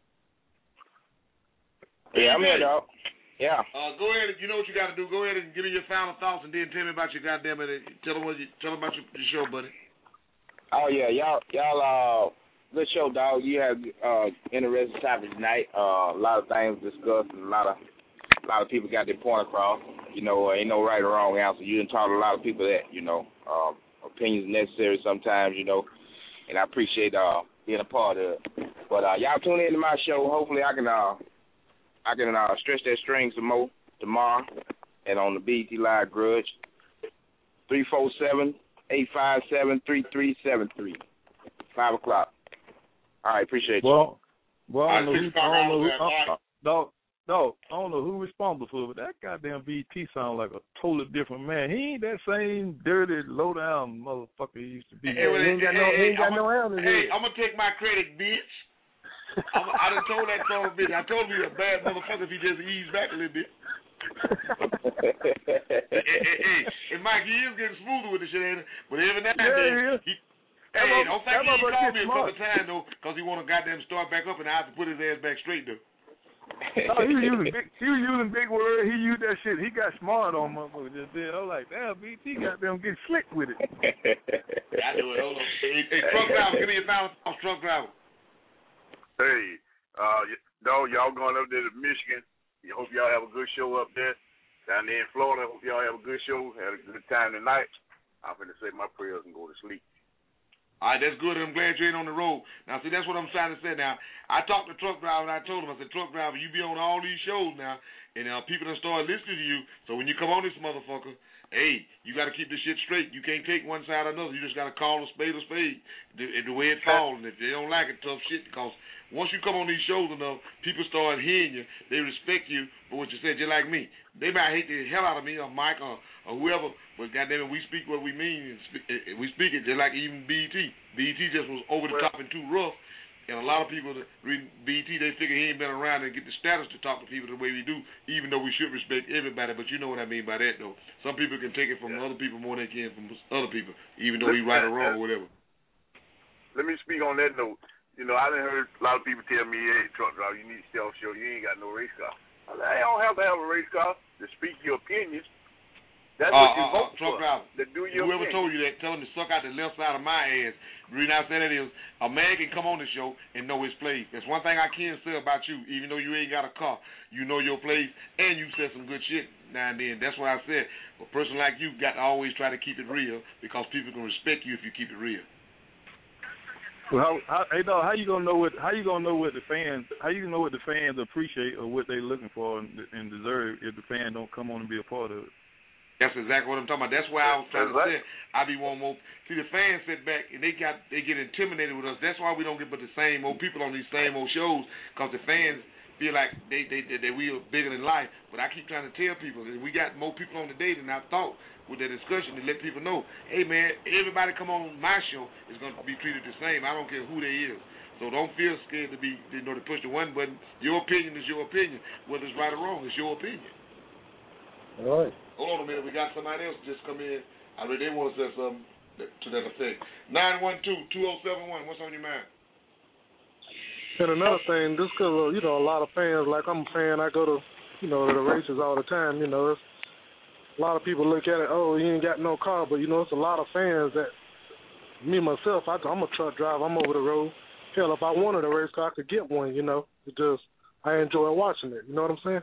Yeah, I'm here, dog. Yeah.
Uh, go ahead. You know what you got to do. Go ahead and give me your final thoughts, and then tell me about your goddamn it. Tell them what you tell them about your, your show, buddy.
Oh yeah, y'all, y'all, uh, good show, dog. You have uh interesting topics tonight. Uh, a lot of things discussed, and a lot of, a lot of people got their point across. You know, uh, ain't no right or wrong answer. You done taught a lot of people that. You know, um, opinions necessary sometimes. You know, and I appreciate uh being a part of it. But uh, y'all tune in to my show. Hopefully, I can uh. I can uh, stretch that string some more tomorrow and on the B E T Live Grudge. three four seven, eight five seven, three three seven three. five o'clock. All right, appreciate you.
Well, well, I don't know
All right,
who,
six
I don't know who,
o'clock, all right.
uh, dog, dog, I don't know who responsible for it, but that goddamn B T sound like a totally different man. He ain't that same dirty, low down motherfucker he used to be.
Hey, well,
He ain't got
hey,
no- he
hey,
ain't got
I'm
no
a-
hair in his
Hey,
head.
I'm gonna take my credit, bitch. I'm, I done told that son of a bitch. I told him he was a bad motherfucker if he just eased back a little bit. hey, hey, hey, hey, hey, Mike, he is getting smoother with the shit, ain't he? But every now and
Yeah,
then,
he is.
he,
That
hey,
mother-
don't think
that
he ain't
motherfucker
called
get
me a
smart.
couple times, though, because he want to goddamn start back up, and I have to put his ass back straight, though.
No, he was using big, he was using big words. He used that shit. He got smart on motherfuckers just then. I was like, damn, B T got them get slick with it.
I do it. Hold on. Hey, hey, truck driver, give me your balance off, truck driver.
Hey, uh, y- dog, y'all going up there to Michigan. I hope y'all have a good show up there. Down there in Florida, hope y'all have a good show. Had a good time tonight. I'm going to say my prayers and go to sleep.
All right, that's good. I'm glad you ain't on the road. Now, see, that's what I'm trying to say now. I talked to truck driver, and I told him, I said, truck driver, you be on all these shows now, and uh, people done start listening to you. So when you come on this motherfucker, hey, you got to keep this shit straight. You can't take one side or another. You just got to call a spade a spade the, the way it falls. And if they don't like it, tough shit, because once you come on these shows enough, people start hearing you. They respect you for what you said, just like me. They might hate the hell out of me or Mike or, or whoever, but goddamn it, we speak what we mean. And spe- we speak it just like even B E T. B E T just was over the top and too rough. And a lot of people that read B E T, they figure he ain't been around and get the status to talk to people the way we do, even though we should respect everybody. But you know what I mean by that, though. Some people can take it from yeah. other people more than they can from other people, even though he right or wrong or whatever.
Let me speak on that note. You know, I done heard a lot of people tell me, hey, truck driver, you need to stay off show. You ain't got no race car. I said, I don't have to have a race car to speak your opinion. That's
uh,
what you
uh,
vote
uh, truck
for.
driver.
To do your
Whoever
opinion.
told you that, tell him to suck out the left side of my ass. The reason I say that is, a man can come on the show and know his place. That's one thing I can say about you. Even though you ain't got a car, you know your place, and you said some good shit now and then. That's why I said, a person like you got to always try to keep it real, because people can respect you if you keep it real.
Well, how, how, hey dog, how you gonna know what? How you gonna know what the fans? How you gonna know what the fans appreciate or what they looking for and, and deserve if the fans don't come on and be a part of it?
That's exactly what I'm talking about. That's why I was trying to say I be one more. See, the fans sit back and they got they get intimidated with us. That's why we don't get but the same old people on these same old shows, because the fans feel like they they they, they we are bigger than life. But I keep trying to tell people that we got more people on today than I thought. With the discussion to let people know, hey man, everybody come on my show is going to be treated the same. I don't care who they is. So don't feel scared to be, you know, to push the one button. Your opinion is your opinion. Whether it's right or wrong, it's your opinion.
All right.
Hold on a minute. We got somebody else just come in. I mean, they want to say something to that effect. nine one two, two oh seven one. What's on your mind?
And another thing, just because, uh, you know, a lot of fans, like I'm a fan, I go to, you know, to the races all the time, you know, it's, a lot of people look at it, oh, he ain't got no car, but, you know, it's a lot of fans that, me, myself, I, I'm a truck driver, I'm over the road. Hell, if I wanted a race car, I could get one, you know. It just, I enjoy watching it, you know what I'm saying?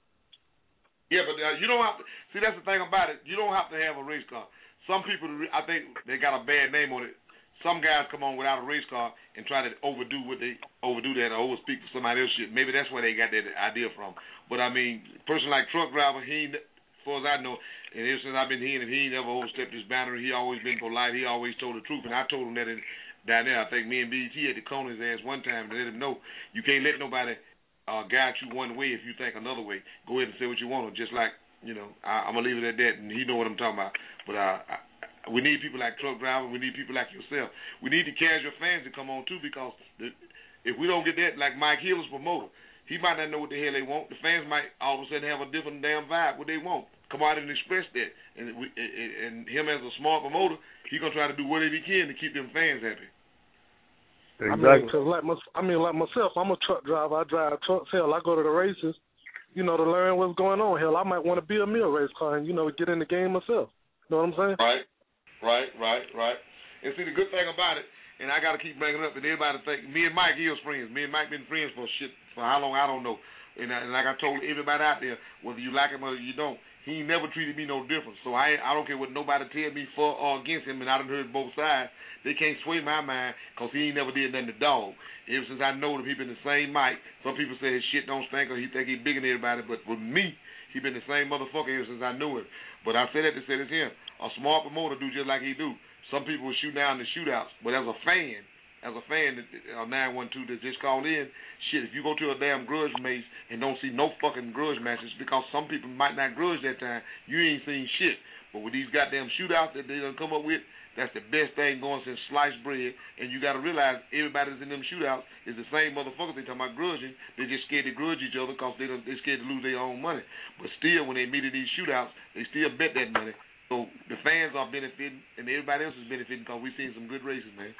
Yeah, but uh, you don't have to, see, that's the thing about it, you don't have to have a race car. Some people, I think they got a bad name on it. Some guys come on without a race car and try to overdo what they, overdo that or overspeak for somebody else shit. Maybe that's where they got that idea from. But, I mean, a person like truck driver, he as far as I know, and ever since I've been hearing him, he ain't never overstepped his boundary. He always been polite. He always told the truth, and I told him that in, down there. I think me and B E T had to cone his ass one time to let him know you can't let nobody uh, guide you one way if you think another way. Go ahead and say what you want, just like, you know, I, I'm going to leave it at that, and he know what I'm talking about. But uh, I, we need people like truck drivers. We need people like yourself. We need the casual fans to come on, too, because the, if we don't get that, like Mike Hill is promoter, he might not know what the hell they want. The fans might all of a sudden have a different damn vibe, what they want. Come out and express that. And we, and him as a smart promoter, he going to try to do whatever he can to keep them fans happy.
Exactly. I mean, cause like my, I mean, like myself, I'm a truck driver. I drive trucks. Hell, I go to the races, you know, to learn what's going on. Hell, I might want to build me a race car and, you know, get in the game myself. You know what I'm saying?
Right, right, right, right. And see, the good thing about it, and I got to keep bringing it up, and everybody think, me and Mike Hill's friends. Me and Mike been friends for shit, for how long, I don't know. And, I, and like I told everybody out there, whether you like him or you don't, he never treated me no different. So I I don't care what nobody tell me for or against him, and I done heard both sides. They can't sway my mind because he ain't never did nothing to dog. Ever since I know that he been the same Mike, some people say his shit don't stink or he think he bigger than everybody, but with me, he been the same motherfucker ever since I knew him. But I say that to say this here, a smart promoter do just like he do. Some people will shoot down the shootouts, but as a fan, as a fan, uh, nine one two that just called in, shit, if you go to a damn grudge match and don't see no fucking grudge matches because some people might not grudge that time, you ain't seen shit. But with these goddamn shootouts that they done come up with, that's the best thing going since sliced bread. And you got to realize everybody that's in them shootouts is the same motherfuckers they talking about grudging. They just scared to grudge each other because they done, they scared to lose their own money. But still, when they meet at these shootouts, they still bet that money. So the fans are benefiting and everybody else is benefiting because we've seen some good races, man.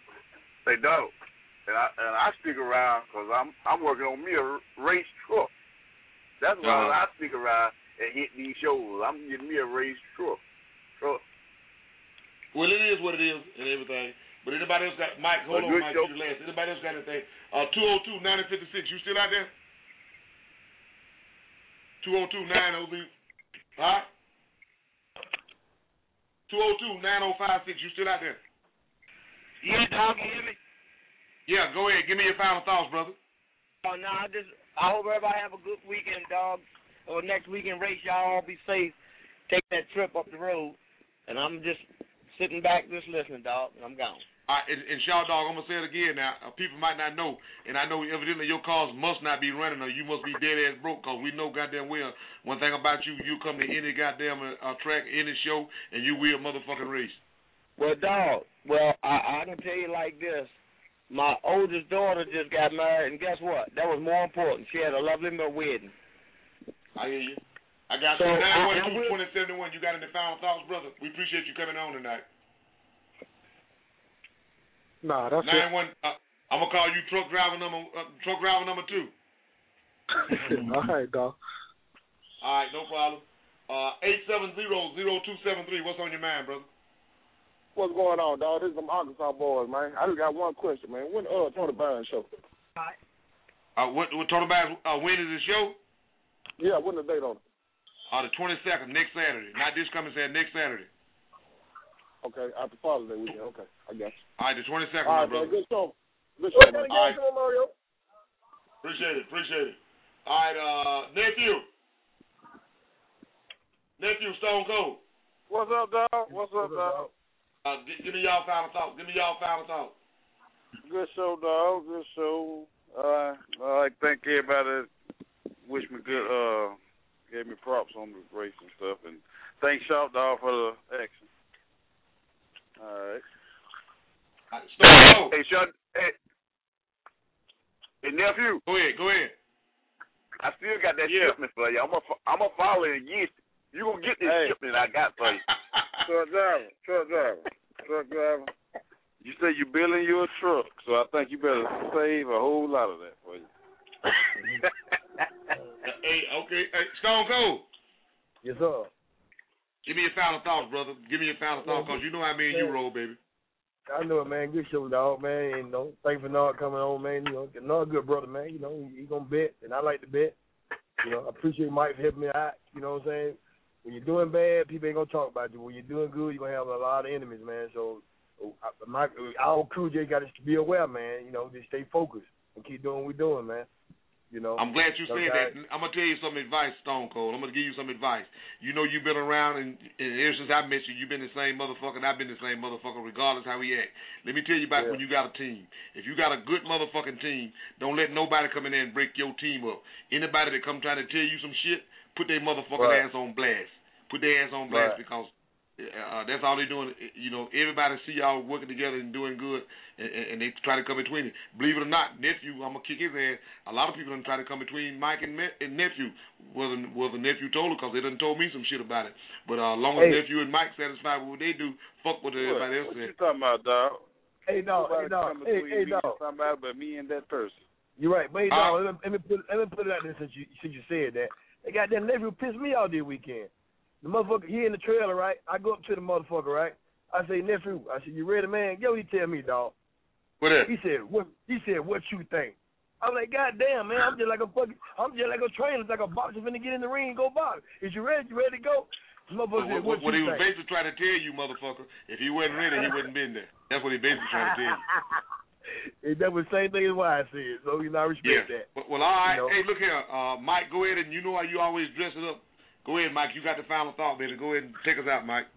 They don't. And I and I stick around because I'm I'm working on me a race truck. That's why uh-huh. I stick around and hit these shows. I'm getting me a race truck. Truck.
Well, it is what it is and everything. But anybody else got Mike? Hold on, Mike. You the last. Anybody else got anything? Uh, two oh two, nine five six. You still out there? two oh two, nine oh three. Huh? two oh two, nine oh five six. You still out there?
Yeah, dog, you hear me?
Yeah, go ahead. Give me your final thoughts, brother.
Oh, no, I just, I hope everybody have a good weekend, dog. Or next weekend race, y'all all be safe. Take that trip up the road. And I'm just sitting back just listening, dog, and I'm gone.
Uh, and, and Shaw Dog, I'm gonna say it again now. Uh, people might not know, and I know evidently your cars must not be running, or you must be dead ass broke. Cause we know goddamn well one thing about you: you come to any goddamn uh, track, any show, and you will motherfucking race.
Well, dog. Well, I, I can tell you like this: my oldest daughter just got married, and guess what? That was more important. She had a lovely wedding.
I hear you. I got
so,
you. nine one two,
will...
twenty seventy-one. You got any final thoughts, brother? We appreciate you coming on tonight.
Nah, that's
nine one. Uh, I'm gonna call you truck driver number uh, truck driver number two.
All right, dog.
All right, no problem. Uh, eight seven zero zero two seven three. What's on your mind, brother?
What's going on, dog? This is some Arkansas boys, man. I just got one question, man. When uh Tony Burns show?
Uh, what what Tony Burns? Uh, when is the show?
Yeah, when the date on it?
Uh, the twenty-second, next Saturday. Not this coming Saturday, next Saturday.
Okay, after Father's Day weekend. Okay, I guess.
All right, the twenty-second,
All right,
my brother.
man, good show. Good show, man.
All right. Appreciate it, appreciate it. All right, uh, nephew. Nephew Stone Cold.
What's up, dog? What's up, dog?
Uh, give, give me y'all final thoughts. Give me y'all final thoughts.
Good show, dog. Good show. Uh, I like to thank everybody that wished me good, uh, gave me props on the race and stuff. And thanks, Shop Dog, for the action. All right.
Stone
Hey, Shot. Hey. hey, nephew.
Go ahead, go ahead.
I still got that
Yeah.
shipment for you. I'm gonna, I'm gonna follow it and get it. You gonna get this
Hey.
shipment I got for you. Truck driver, truck driver, truck driver. You say you building your truck, so I think you better save a whole lot of that for you.
Hey, okay. Hey, Stone Cold.
Yes, sir.
Give me your final thoughts, brother. Give me your final thoughts, because you know how me and you roll, baby.
I know it, man. Good show, dog, man. And, you know, thanks for Nard coming on, man. You know, Nard good brother, man. You know, he, he gonna bet, and I like to bet. You know, I appreciate Mike for helping me out. You know what I'm saying? When you're doing bad, people ain't gonna talk about you. When you're doing good, you're gonna have a lot of enemies, man. So, my our crew just got to be aware, man. You know, just stay focused and keep doing what we're doing, man. You know,
I'm glad you said
guys,
that. I'm gonna tell you some advice, Stone Cold. I'm gonna give you some advice. You know, you've been around, and, and ever since I met you, you've been the same motherfucker, and I've been the same motherfucker, regardless how we act. Let me tell you about
Yeah.
when you got a team. If you got a good motherfucking team, don't let nobody come in there and break your team up. Anybody that come trying to tell you some shit, put their motherfucking
Right.
ass on blast. Put their ass on blast
Right.
because uh, that's all they're doing. You know, everybody see y'all working together and doing good, and, and they try to come between it. Believe it or not, nephew, I'm gonna kick his ass. A lot of people done try to come between Mike and, me- and nephew. Well, the, well, the nephew told her because they done told me some shit about it. But uh, as long as
Hey.
nephew and Mike satisfied with what they do, fuck what everybody else
What
said.
you talking about, dog?
Hey, dog. Hey,
Nobody
dog.
come
Hey,
between
hey,
me and
dog.
somebody but me and that person.
You're right, but hey,
Uh,
dog, let, me, let me put let me put it out there since you since you said that. They got that nephew pissed me off this weekend. The motherfucker, he in the trailer, right? I go up to the motherfucker, right? I say, nephew, I said, you ready, man? Yo, he tell me, dog.
What is?
He said, what? He said, what you think? I'm like, God damn, man, I'm just like a fucking, I'm just like a trainer, it's like a boxer finna get in the ring and go box. Is you ready? You ready to go? The motherfucker said,
What,
what,
what he
you
was
think?
basically trying to tell you, motherfucker, if he wasn't ready, he wouldn't been there. That's what he basically trying to tell you.
And that was the same thing as what I said, so you know, I respect
Yeah.
that.
Well, well, all right.
You know?
Hey, look here, uh, Mike. Go ahead and you know how you always dress it up. Go ahead, Mike. You got the final thought, baby. Go ahead and take us out, Mike.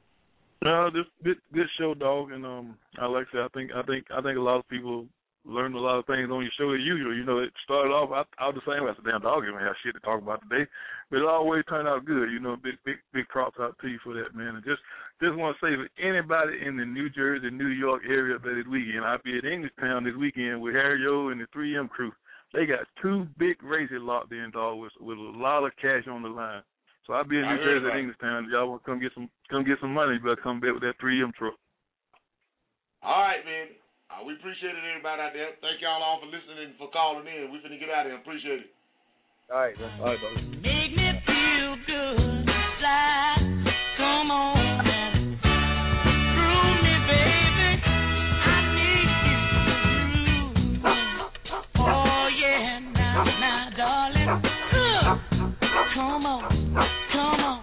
No, this good good show, dog, and um, I like I said, I think I think I think a lot of people learned a lot of things on your show as usual. You know, it started off I, I was the same. I said, damn, dog, even have shit to talk about today, but it always turned out good. You know, big big big props out to you for that, man. And just just want to say for anybody in the New Jersey, New York area that this weekend, I'll be at Englishtown this weekend with Harry O and the three M crew. They got two big races locked in, dog, with with a lot of cash on the line. So I'll be in
I
New
heard
Jersey
about
at
it.
Englishtown. If y'all want to come get some come get some money, you better come back with that three M truck.
All right, man. Uh, we appreciate it, everybody out there. Thank y'all all for listening and for calling in. We finna get out of here. Appreciate it.
All right, man. All right, brother.
Make me feel good, fly, come on and groove me, baby. I need you to groove. Oh yeah, now, now, darling, uh, come on, come on.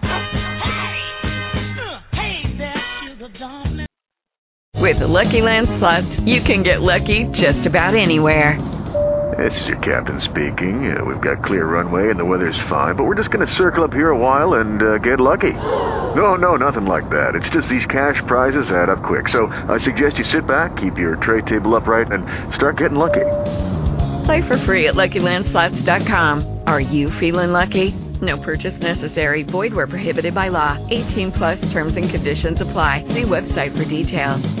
Hey, uh, hey there, sugar darling.
With the Lucky Land Slots, you can get lucky just about anywhere.
This is your captain speaking. Uh, we've got clear runway and the weather's fine, but we're just going to circle up here a while and uh, get lucky. No, no, nothing like that. It's just these cash prizes add up quick. So I suggest you sit back, keep your tray table upright, and start getting lucky.
Play for free at Lucky Land Slots dot com. Are you feeling lucky? No purchase necessary. Void where prohibited by law. eighteen plus terms and conditions apply. See website for details.